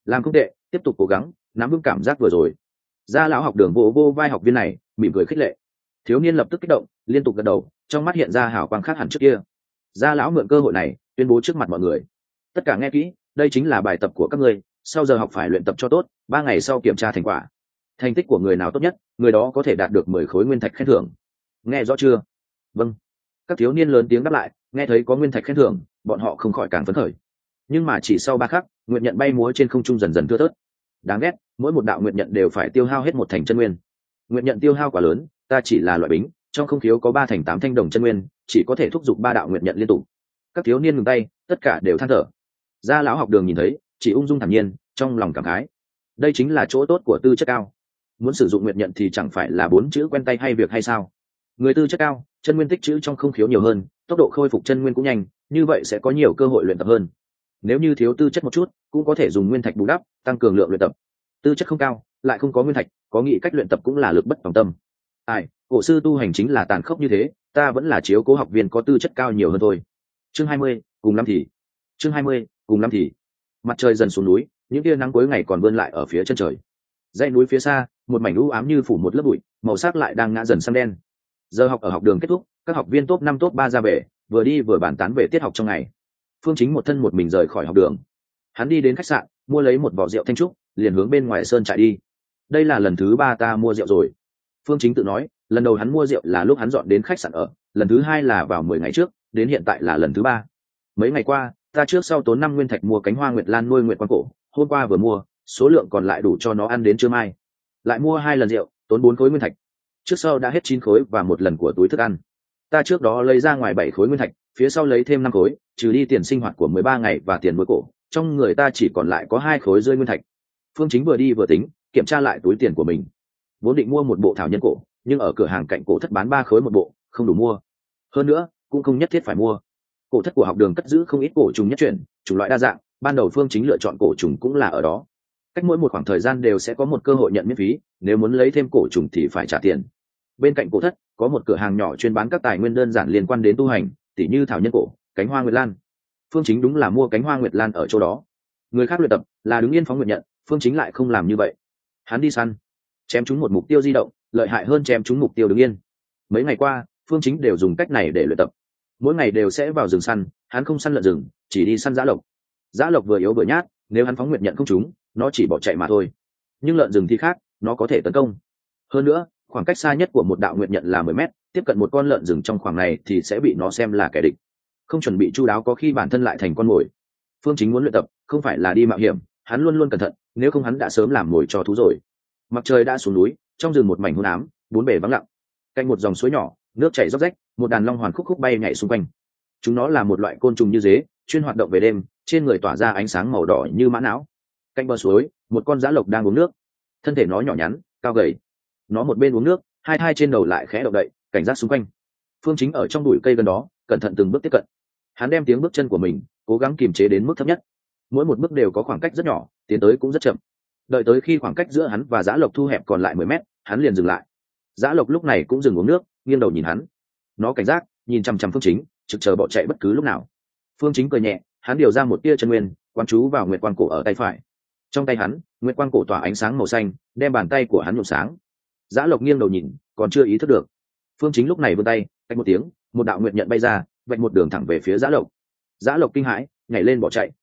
làm không tệ, tiếp tục cố gắng, nắm vững cảm giác vừa rồi. Gia lão học đường vỗ vô vai học viên này, mỉm cười khích lệ. Thiếu niên lập tức kích động, liên tục gật đầu, trong mắt hiện ra hào quang khác hẳn trước kia. Gia lão mượn cơ hội này tuyên bố trước mặt mọi người: tất cả nghe kỹ, đây chính là bài tập của các ngươi, sau giờ học phải luyện tập cho tốt, 3 ngày sau kiểm tra thành quả. Thành tích của người nào tốt nhất, người đó có thể đạt được 10 khối nguyên thạch khen thưởng. Nghe rõ chưa? Vâng. Các thiếu niên lớn tiếng đáp lại, nghe thấy có nguyên thạch khen thưởng, bọn họ không khỏi càng phấn khởi. Nhưng mà chỉ sau 3 khắc, nguyện nhận bay múa trên không trung dần dần thưa thớt. Đáng ghét, mỗi một đạo nguyện nhận đều phải tiêu hao hết 1 thành chân nguyên. Nguyện nhận tiêu hao quá lớn, ta chỉ là loại bính, trong không khiếu có 3 thành 8 thanh đồng chân nguyên, chỉ có thể thúc giục 3 đạo nguyện nhận liên tục. Các thiếu niên ngừng tay, tất cả đều than thở. Gia lão học đường nhìn thấy, chỉ ung dung thản nhiên, trong lòng cảm khái. Đây chính là chỗ tốt của tư chất cao. Muốn sử dụng nguyện nhận thì chẳng phải là 4 chữ quen tay hay việc hay sao? Người tư chất cao, chân nguyên tích trữ trong không khiếu nhiều hơn, tốc độ khôi phục chân nguyên cũng nhanh, như vậy sẽ có nhiều cơ hội luyện tập hơn. Nếu như thiếu tư chất một chút, cũng có thể dùng nguyên thạch bù đắp, tăng cường lượng luyện tập. Tư chất không cao, lại không có nguyên thạch, có nghĩ cách luyện tập cũng là lực bất tòng tâm. Ai, cổ sư tu hành chính là tàn khốc như thế, ta vẫn là chiếu cố học viên có tư chất cao nhiều hơn thôi. Chương 20, cùng lắm thì. Chương 20, cùng lắm thì. Mặt trời dần xuống núi, những tia nắng cuối ngày còn vươn lại ở phía chân trời. Dãy núi phía xa, một mảnh u ám như phủ một lớp bụi, màu sắc lại đang ngã dần sang đen. Giờ học ở học đường kết thúc, các học viên top 5 top 3 ra về, vừa đi vừa bàn tán về tiết học trong ngày. Phương Chính một thân một mình rời khỏi học đường. Hắn đi đến khách sạn, mua lấy một vỏ rượu thanh trúc, liền hướng bên ngoài sơn trại đi. Đây là lần thứ 3 ta mua rượu rồi. Phương Chính tự nói, lần đầu hắn mua rượu là lúc hắn dọn đến khách sạn ở, lần thứ 2 là vào 10 ngày trước, đến hiện tại là lần thứ 3. Mấy ngày qua, ta trước sau tốn 5 nguyên thạch mua cánh hoa nguyệt lan nuôi nguyệt quan cổ, hôm qua vừa mua, số lượng còn lại đủ cho nó ăn đến trưa mai. Lại mua 2 lần rượu, tốn 4 khối nguyên thạch. Trước sau đã hết 9 khối và một lần của túi thức ăn. Ta trước đó lấy ra ngoài 7 khối nguyên thạch, phía sau lấy thêm 5 khối, trừ đi tiền sinh hoạt của 13 ngày và tiền nuôi cổ, trong người ta chỉ còn lại có 2 khối rơi nguyên thạch. Phương Chính vừa đi vừa tính, kiểm tra lại túi tiền của mình. Vốn định mua một bộ thảo nhân cổ, nhưng ở cửa hàng cạnh cổ thất bán 3 khối một bộ, không đủ mua. Hơn nữa, cũng không nhất thiết phải mua. Cổ thất của học đường cất giữ không ít cổ trùng nhất chuyển, chủng loại đa dạng, ban đầu Phương Chính lựa chọn cổ trùng cũng là ở đó. Cách mỗi một khoảng thời gian đều sẽ có một cơ hội nhận miễn phí, nếu muốn lấy thêm cổ trùng thì phải trả tiền. Bên cạnh cổ thất có một cửa hàng nhỏ chuyên bán các tài nguyên đơn giản liên quan đến tu hành, tỉ như thảo nhân cổ, cánh hoa nguyệt lan. Phương Chính đúng là mua cánh hoa nguyệt lan ở chỗ đó. Người khác luyện tập là đứng yên phóng nguyện nhận, Phương Chính lại không làm như vậy. Hắn đi săn, chém trúng một mục tiêu di động, lợi hại hơn chém trúng mục tiêu đứng yên. Mấy ngày qua, Phương Chính đều dùng cách này để luyện tập. Mỗi ngày đều sẽ vào rừng săn, hắn không săn lợn rừng, chỉ đi săn dã lộc. Dã lộc vừa yếu vừa nhát, nếu hắn phóng nguyện nhận không trúng, nó chỉ bỏ chạy mà thôi. Nhưng lợn rừng thì khác, nó có thể tấn công. Hơn nữa, khoảng cách xa nhất của một đạo nguyện nhận là 10 mét, tiếp cận một con lợn rừng trong khoảng này thì sẽ bị nó xem là kẻ địch. Không chuẩn bị chu đáo có khi bản thân lại thành con mồi. Phương Chính muốn luyện tập, không phải là đi mạo hiểm, hắn luôn luôn cẩn thận, nếu không hắn đã sớm làm mồi cho thú rồi. Mặt trời đã xuống núi, trong rừng một mảnh hôn ám, bốn bề vắng lặng. Cạnh một dòng suối nhỏ, nước chảy róc rách, một đàn long hoàn khúc khúc bay nhảy xung quanh. Chúng nó là một loại côn trùng như dế, chuyên hoạt động về đêm, trên người tỏa ra ánh sáng màu đỏ như mã não. Cạnh bờ suối, một con dã lộc đang uống nước. Thân thể nó nhỏ nhắn, cao gầy. Nó một bên uống nước, hai thai trên đầu lại khẽ động đậy, cảnh giác xung quanh. Phương Chính ở trong bụi cây gần đó, cẩn thận từng bước tiếp cận. Hắn đem tiếng bước chân của mình cố gắng kiềm chế đến mức thấp nhất. Mỗi một bước đều có khoảng cách rất nhỏ, tiến tới cũng rất chậm. Đợi tới khi khoảng cách giữa hắn và dã lộc thu hẹp còn lại 10 mét, hắn liền dừng lại. Dã lộc lúc này cũng dừng uống nước, nghiêng đầu nhìn hắn. Nó cảnh giác, nhìn chằm chằm Phương Chính, trực chờ bỏ chạy bất cứ lúc nào. Phương Chính cười nhẹ, hắn điều ra một tia chân nguyên, quán chú vào nguyệt quang cổ ở tay phải. Trong tay hắn, nguyệt quang cổ tỏa ánh sáng màu xanh, đem bàn tay của hắn nhuộm sáng. Dã lộc nghiêng đầu nhìn, còn chưa ý thức được. Phương Chính lúc này vươn tay, cách một tiếng, một đạo nguyệt nhận bay ra, vạch một đường thẳng về phía dã lộc. Dã lộc kinh hãi, nhảy lên bỏ chạy.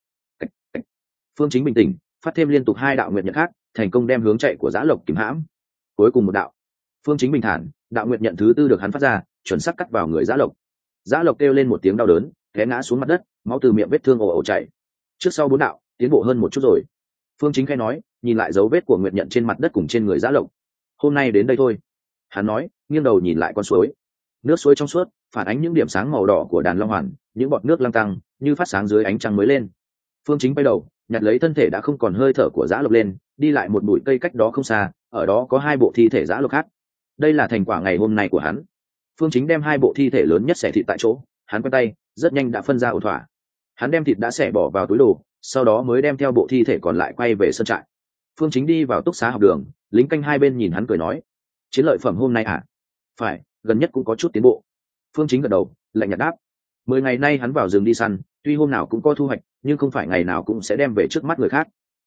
Phương Chính bình tĩnh, phát thêm liên tục 2 đạo nguyệt nhận khác, thành công đem hướng chạy của dã lộc kìm hãm. Cuối cùng một đạo. Phương Chính bình thản, đạo nguyệt nhận thứ 4 được hắn phát ra, chuẩn xác cắt vào người dã lộc. Dã lộc kêu lên một tiếng đau đớn, té ngã xuống mặt đất, máu từ miệng vết thương ồ ồ chảy. Trước sau 4 đạo, tiến bộ hơn một chút rồi. Phương Chính khẽ nói, nhìn lại dấu vết của nguyệt nhận trên mặt đất cùng trên người dã lộc. Hôm nay đến đây thôi. Hắn nói, nghiêng đầu nhìn lại con suối. Nước suối trong suốt, phản ánh những điểm sáng màu đỏ của đàn long hoàn, những bọt nước lăng tăng như phát sáng dưới ánh trăng mới lên. Phương Chính quay đầu, nhặt lấy thân thể đã không còn hơi thở của dã lộc lên, đi lại một bụi cây cách đó không xa, ở đó có 2 bộ thi thể dã lộc khác. Đây là thành quả ngày hôm nay của hắn. Phương Chính đem 2 bộ thi thể lớn nhất xẻ thịt tại chỗ, hắn quay tay, rất nhanh đã phân ra ổn thỏa. Hắn đem thịt đã xẻ bỏ vào túi đồ, sau đó mới đem theo bộ thi thể còn lại quay về sân trại. Phương Chính đi vào túc xá học đường, lính canh hai bên nhìn hắn cười nói, chiến lợi phẩm hôm nay à? Phải, gần nhất cũng có chút tiến bộ. Phương Chính gật đầu, lạnh nhạt đáp. 10 ngày nay hắn vào rừng đi săn, tuy hôm nào cũng có thu hoạch, nhưng không phải ngày nào cũng sẽ đem về trước mắt người khác.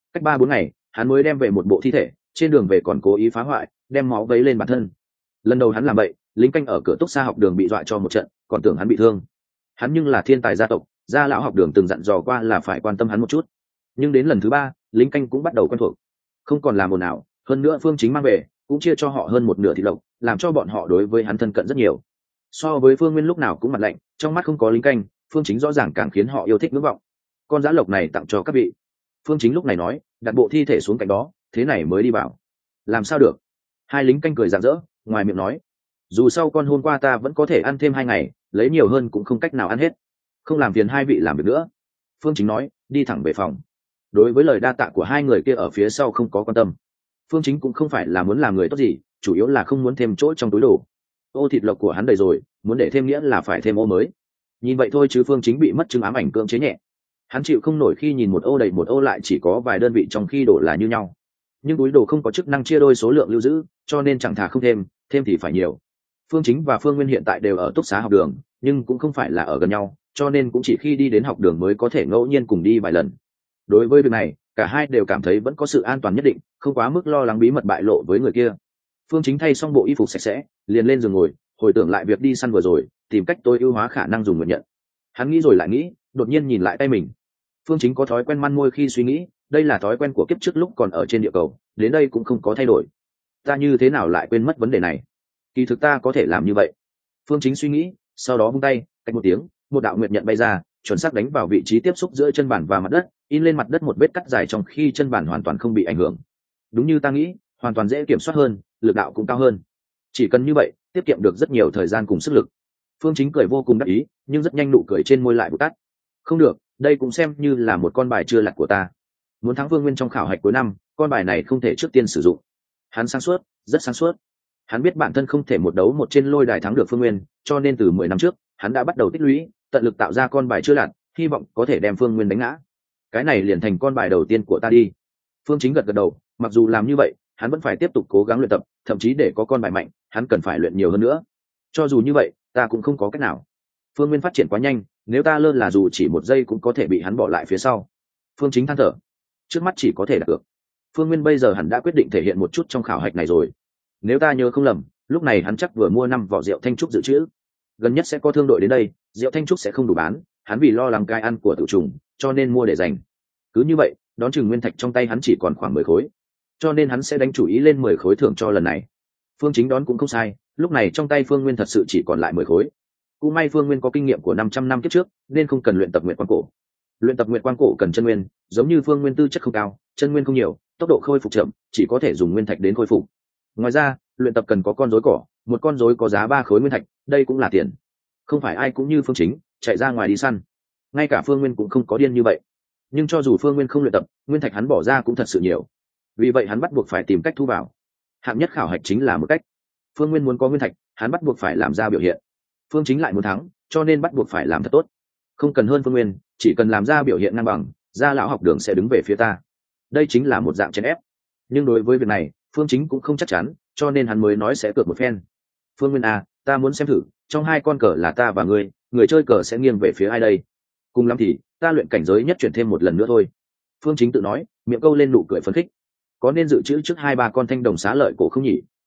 cách 3-4 ngày hắn mới đem về một bộ thi thể, trên đường về còn cố ý phá hoại, đem máu vấy lên bản thân. Lần đầu hắn làm vậy, lính canh ở cửa túc xa học đường bị dọa cho một trận, còn tưởng hắn bị thương. Hắn nhưng là thiên tài gia tộc, gia lão học đường từng dặn dò qua là phải quan tâm hắn một chút. Nhưng đến lần thứ 3, lính canh cũng bắt đầu quen thuộc, không còn làm ồn ào. Hơn nữa Phương Chính mang về cũng chia cho họ hơn một nửa thịt lộc, làm cho bọn họ đối với hắn thân cận rất nhiều. So với Phương Nguyên lúc nào cũng mặt lạnh, trong mắt không có lính canh, Phương Chính rõ ràng càng khiến họ yêu thích ngưỡng vọng. Con giã lộc này tặng cho các vị. Phương Chính lúc này nói, đặt bộ thi thể xuống cạnh đó, thế này mới đi vào. Làm sao được? Hai lính canh cười rạng rỡ, ngoài miệng nói, dù sau con hôm qua ta vẫn có thể ăn thêm 2 ngày, lấy nhiều hơn cũng không cách nào ăn hết, không làm phiền hai vị làm việc nữa. Phương Chính nói, đi thẳng về phòng. Đối với lời đa tạ của hai người kia ở phía sau không có quan tâm. Phương Chính cũng không phải là muốn làm người tốt gì, chủ yếu là không muốn thêm chỗ trong túi đồ. Ô thịt lộc của hắn đầy rồi, muốn để thêm nghĩa là phải thêm ô mới. Nhìn vậy thôi chứ Phương Chính bị mất chứng ám ảnh cưỡng chế nhẹ. Hắn chịu không nổi khi nhìn một ô đầy một ô lại chỉ có vài đơn vị trong khi đổ là như nhau. Nhưng túi đồ không có chức năng chia đôi số lượng lưu giữ, cho nên chẳng thà không thêm, thêm thì phải nhiều. Phương Chính và Phương Nguyên hiện tại đều ở túc xá học đường, nhưng cũng không phải là ở gần nhau, cho nên cũng chỉ khi đi đến học đường mới có thể ngẫu nhiên cùng đi vài lần. Đối với việc này, cả hai đều cảm thấy vẫn có sự an toàn nhất định, không quá mức lo lắng bí mật bại lộ với người kia. Phương Chính thay xong bộ y phục sạch sẽ, liền lên giường ngồi, hồi tưởng lại việc đi săn vừa rồi, tìm cách tối ưu hóa khả năng dùng nguyện nhận. Hắn nghĩ rồi lại nghĩ, đột nhiên nhìn lại tay mình. Phương Chính có thói quen măn môi khi suy nghĩ, đây là thói quen của kiếp trước lúc còn ở trên địa cầu, đến đây cũng không có thay đổi. Ta như thế nào lại quên mất vấn đề này? Kỳ thực ta có thể làm như vậy. Phương Chính suy nghĩ, sau đó vung tay, cách một tiếng, một đạo nguyệt nhận bay ra, chuẩn xác đánh vào vị trí tiếp xúc giữa chân bàn và mặt đất, in lên mặt đất một vết cắt dài trong khi chân bàn hoàn toàn không bị ảnh hưởng. Đúng như ta nghĩ, hoàn toàn dễ kiểm soát hơn, lực đạo cũng cao hơn. Chỉ cần như vậy, tiết kiệm được rất nhiều thời gian cùng sức lực. Phương Chính cười vô cùng đắc ý, nhưng rất nhanh nụ cười trên môi lại vụt tắt. Không được, đây cũng xem như là một con bài chưa lật của ta. Muốn thắng Vương Nguyên trong khảo hạch cuối năm, con bài này không thể trước tiên sử dụng. Hắn sáng suốt, rất sáng suốt. Hắn biết bản thân không thể một đấu một trên lôi đài thắng được Phương Nguyên, cho nên từ 10 năm trước, hắn đã bắt đầu tích lũy, tận lực tạo ra con bài chưa lật, hy vọng có thể đem Phương Nguyên đánh ngã. Cái này liền thành con bài đầu tiên của ta đi. Phương Chính gật gật đầu, mặc dù làm như vậy, hắn vẫn phải tiếp tục cố gắng luyện tập, thậm chí để có con bài mạnh, hắn cần phải luyện nhiều hơn nữa. Cho dù như vậy, ta cũng không có cách nào. Phương Nguyên phát triển quá nhanh, nếu ta lơ là dù chỉ 1 giây cũng có thể bị hắn bỏ lại phía sau. Phương Chính than thở, trước mắt chỉ có thể đạt được. Phương Nguyên bây giờ hẳn đã quyết định thể hiện một chút trong khảo hạch này rồi. Nếu ta nhớ không lầm, lúc này hắn chắc vừa mua 5 vỏ rượu thanh trúc dự trữ. Gần nhất sẽ có thương đội đến đây, rượu thanh trúc sẽ không đủ bán, hắn vì lo lắng cái ăn của tự trùng, cho nên mua để dành. Cứ như vậy, đón chừng nguyên thạch trong tay hắn chỉ còn khoảng 10 khối, cho nên hắn sẽ đánh chủ ý lên 10 khối thưởng cho lần này. Phương Chính đón cũng không sai, lúc này trong tay Phương Nguyên thật sự chỉ còn lại 10 khối. Cũng may Phương Nguyên có kinh nghiệm của 500 năm kiếp trước, nên không cần luyện tập nguyệt quang cổ. Luyện tập nguyệt quang cổ cần chân nguyên, giống như Phương Nguyên tư chất không cao, chân nguyên không nhiều, tốc độ khôi phục chậm, chỉ có thể dùng nguyên thạch đến khôi phục. Ngoài ra, luyện tập cần có con rối cỏ, một con rối có giá 3 khối nguyên thạch, đây cũng là tiền. Không phải ai cũng như Phương Chính, chạy ra ngoài đi săn. Ngay cả Phương Nguyên cũng không có điên như vậy. Nhưng cho dù Phương Nguyên không luyện tập, nguyên thạch hắn bỏ ra cũng thật sự nhiều. Vì vậy hắn bắt buộc phải tìm cách thu vào. Hạng nhất khảo hạch chính là một cách. Phương Nguyên muốn có nguyên thạch, hắn bắt buộc phải làm ra biểu hiện. Phương Chính lại muốn thắng, cho nên bắt buộc phải làm thật tốt. Không cần hơn Phương Nguyên, chỉ cần làm ra biểu hiện ngang bằng, gia lão học đường sẽ đứng về phía ta. Đây chính là một dạng chèn ép. Nhưng đối với việc này, Phương Chính cũng không chắc chắn, cho nên hắn mới nói sẽ cược một phen. Phương Nguyên à, ta muốn xem thử, trong 2 con cờ là ta và ngươi, người chơi cờ sẽ nghiêng về phía ai đây? Cùng lắm thì, ta luyện cảnh giới nhất chuyển thêm một lần nữa thôi. Phương Chính tự nói, miệng câu lên nụ cười phấn khích. Có nên dự trữ trước 2-3 con thanh đồng xá lợi cổ không nhỉ?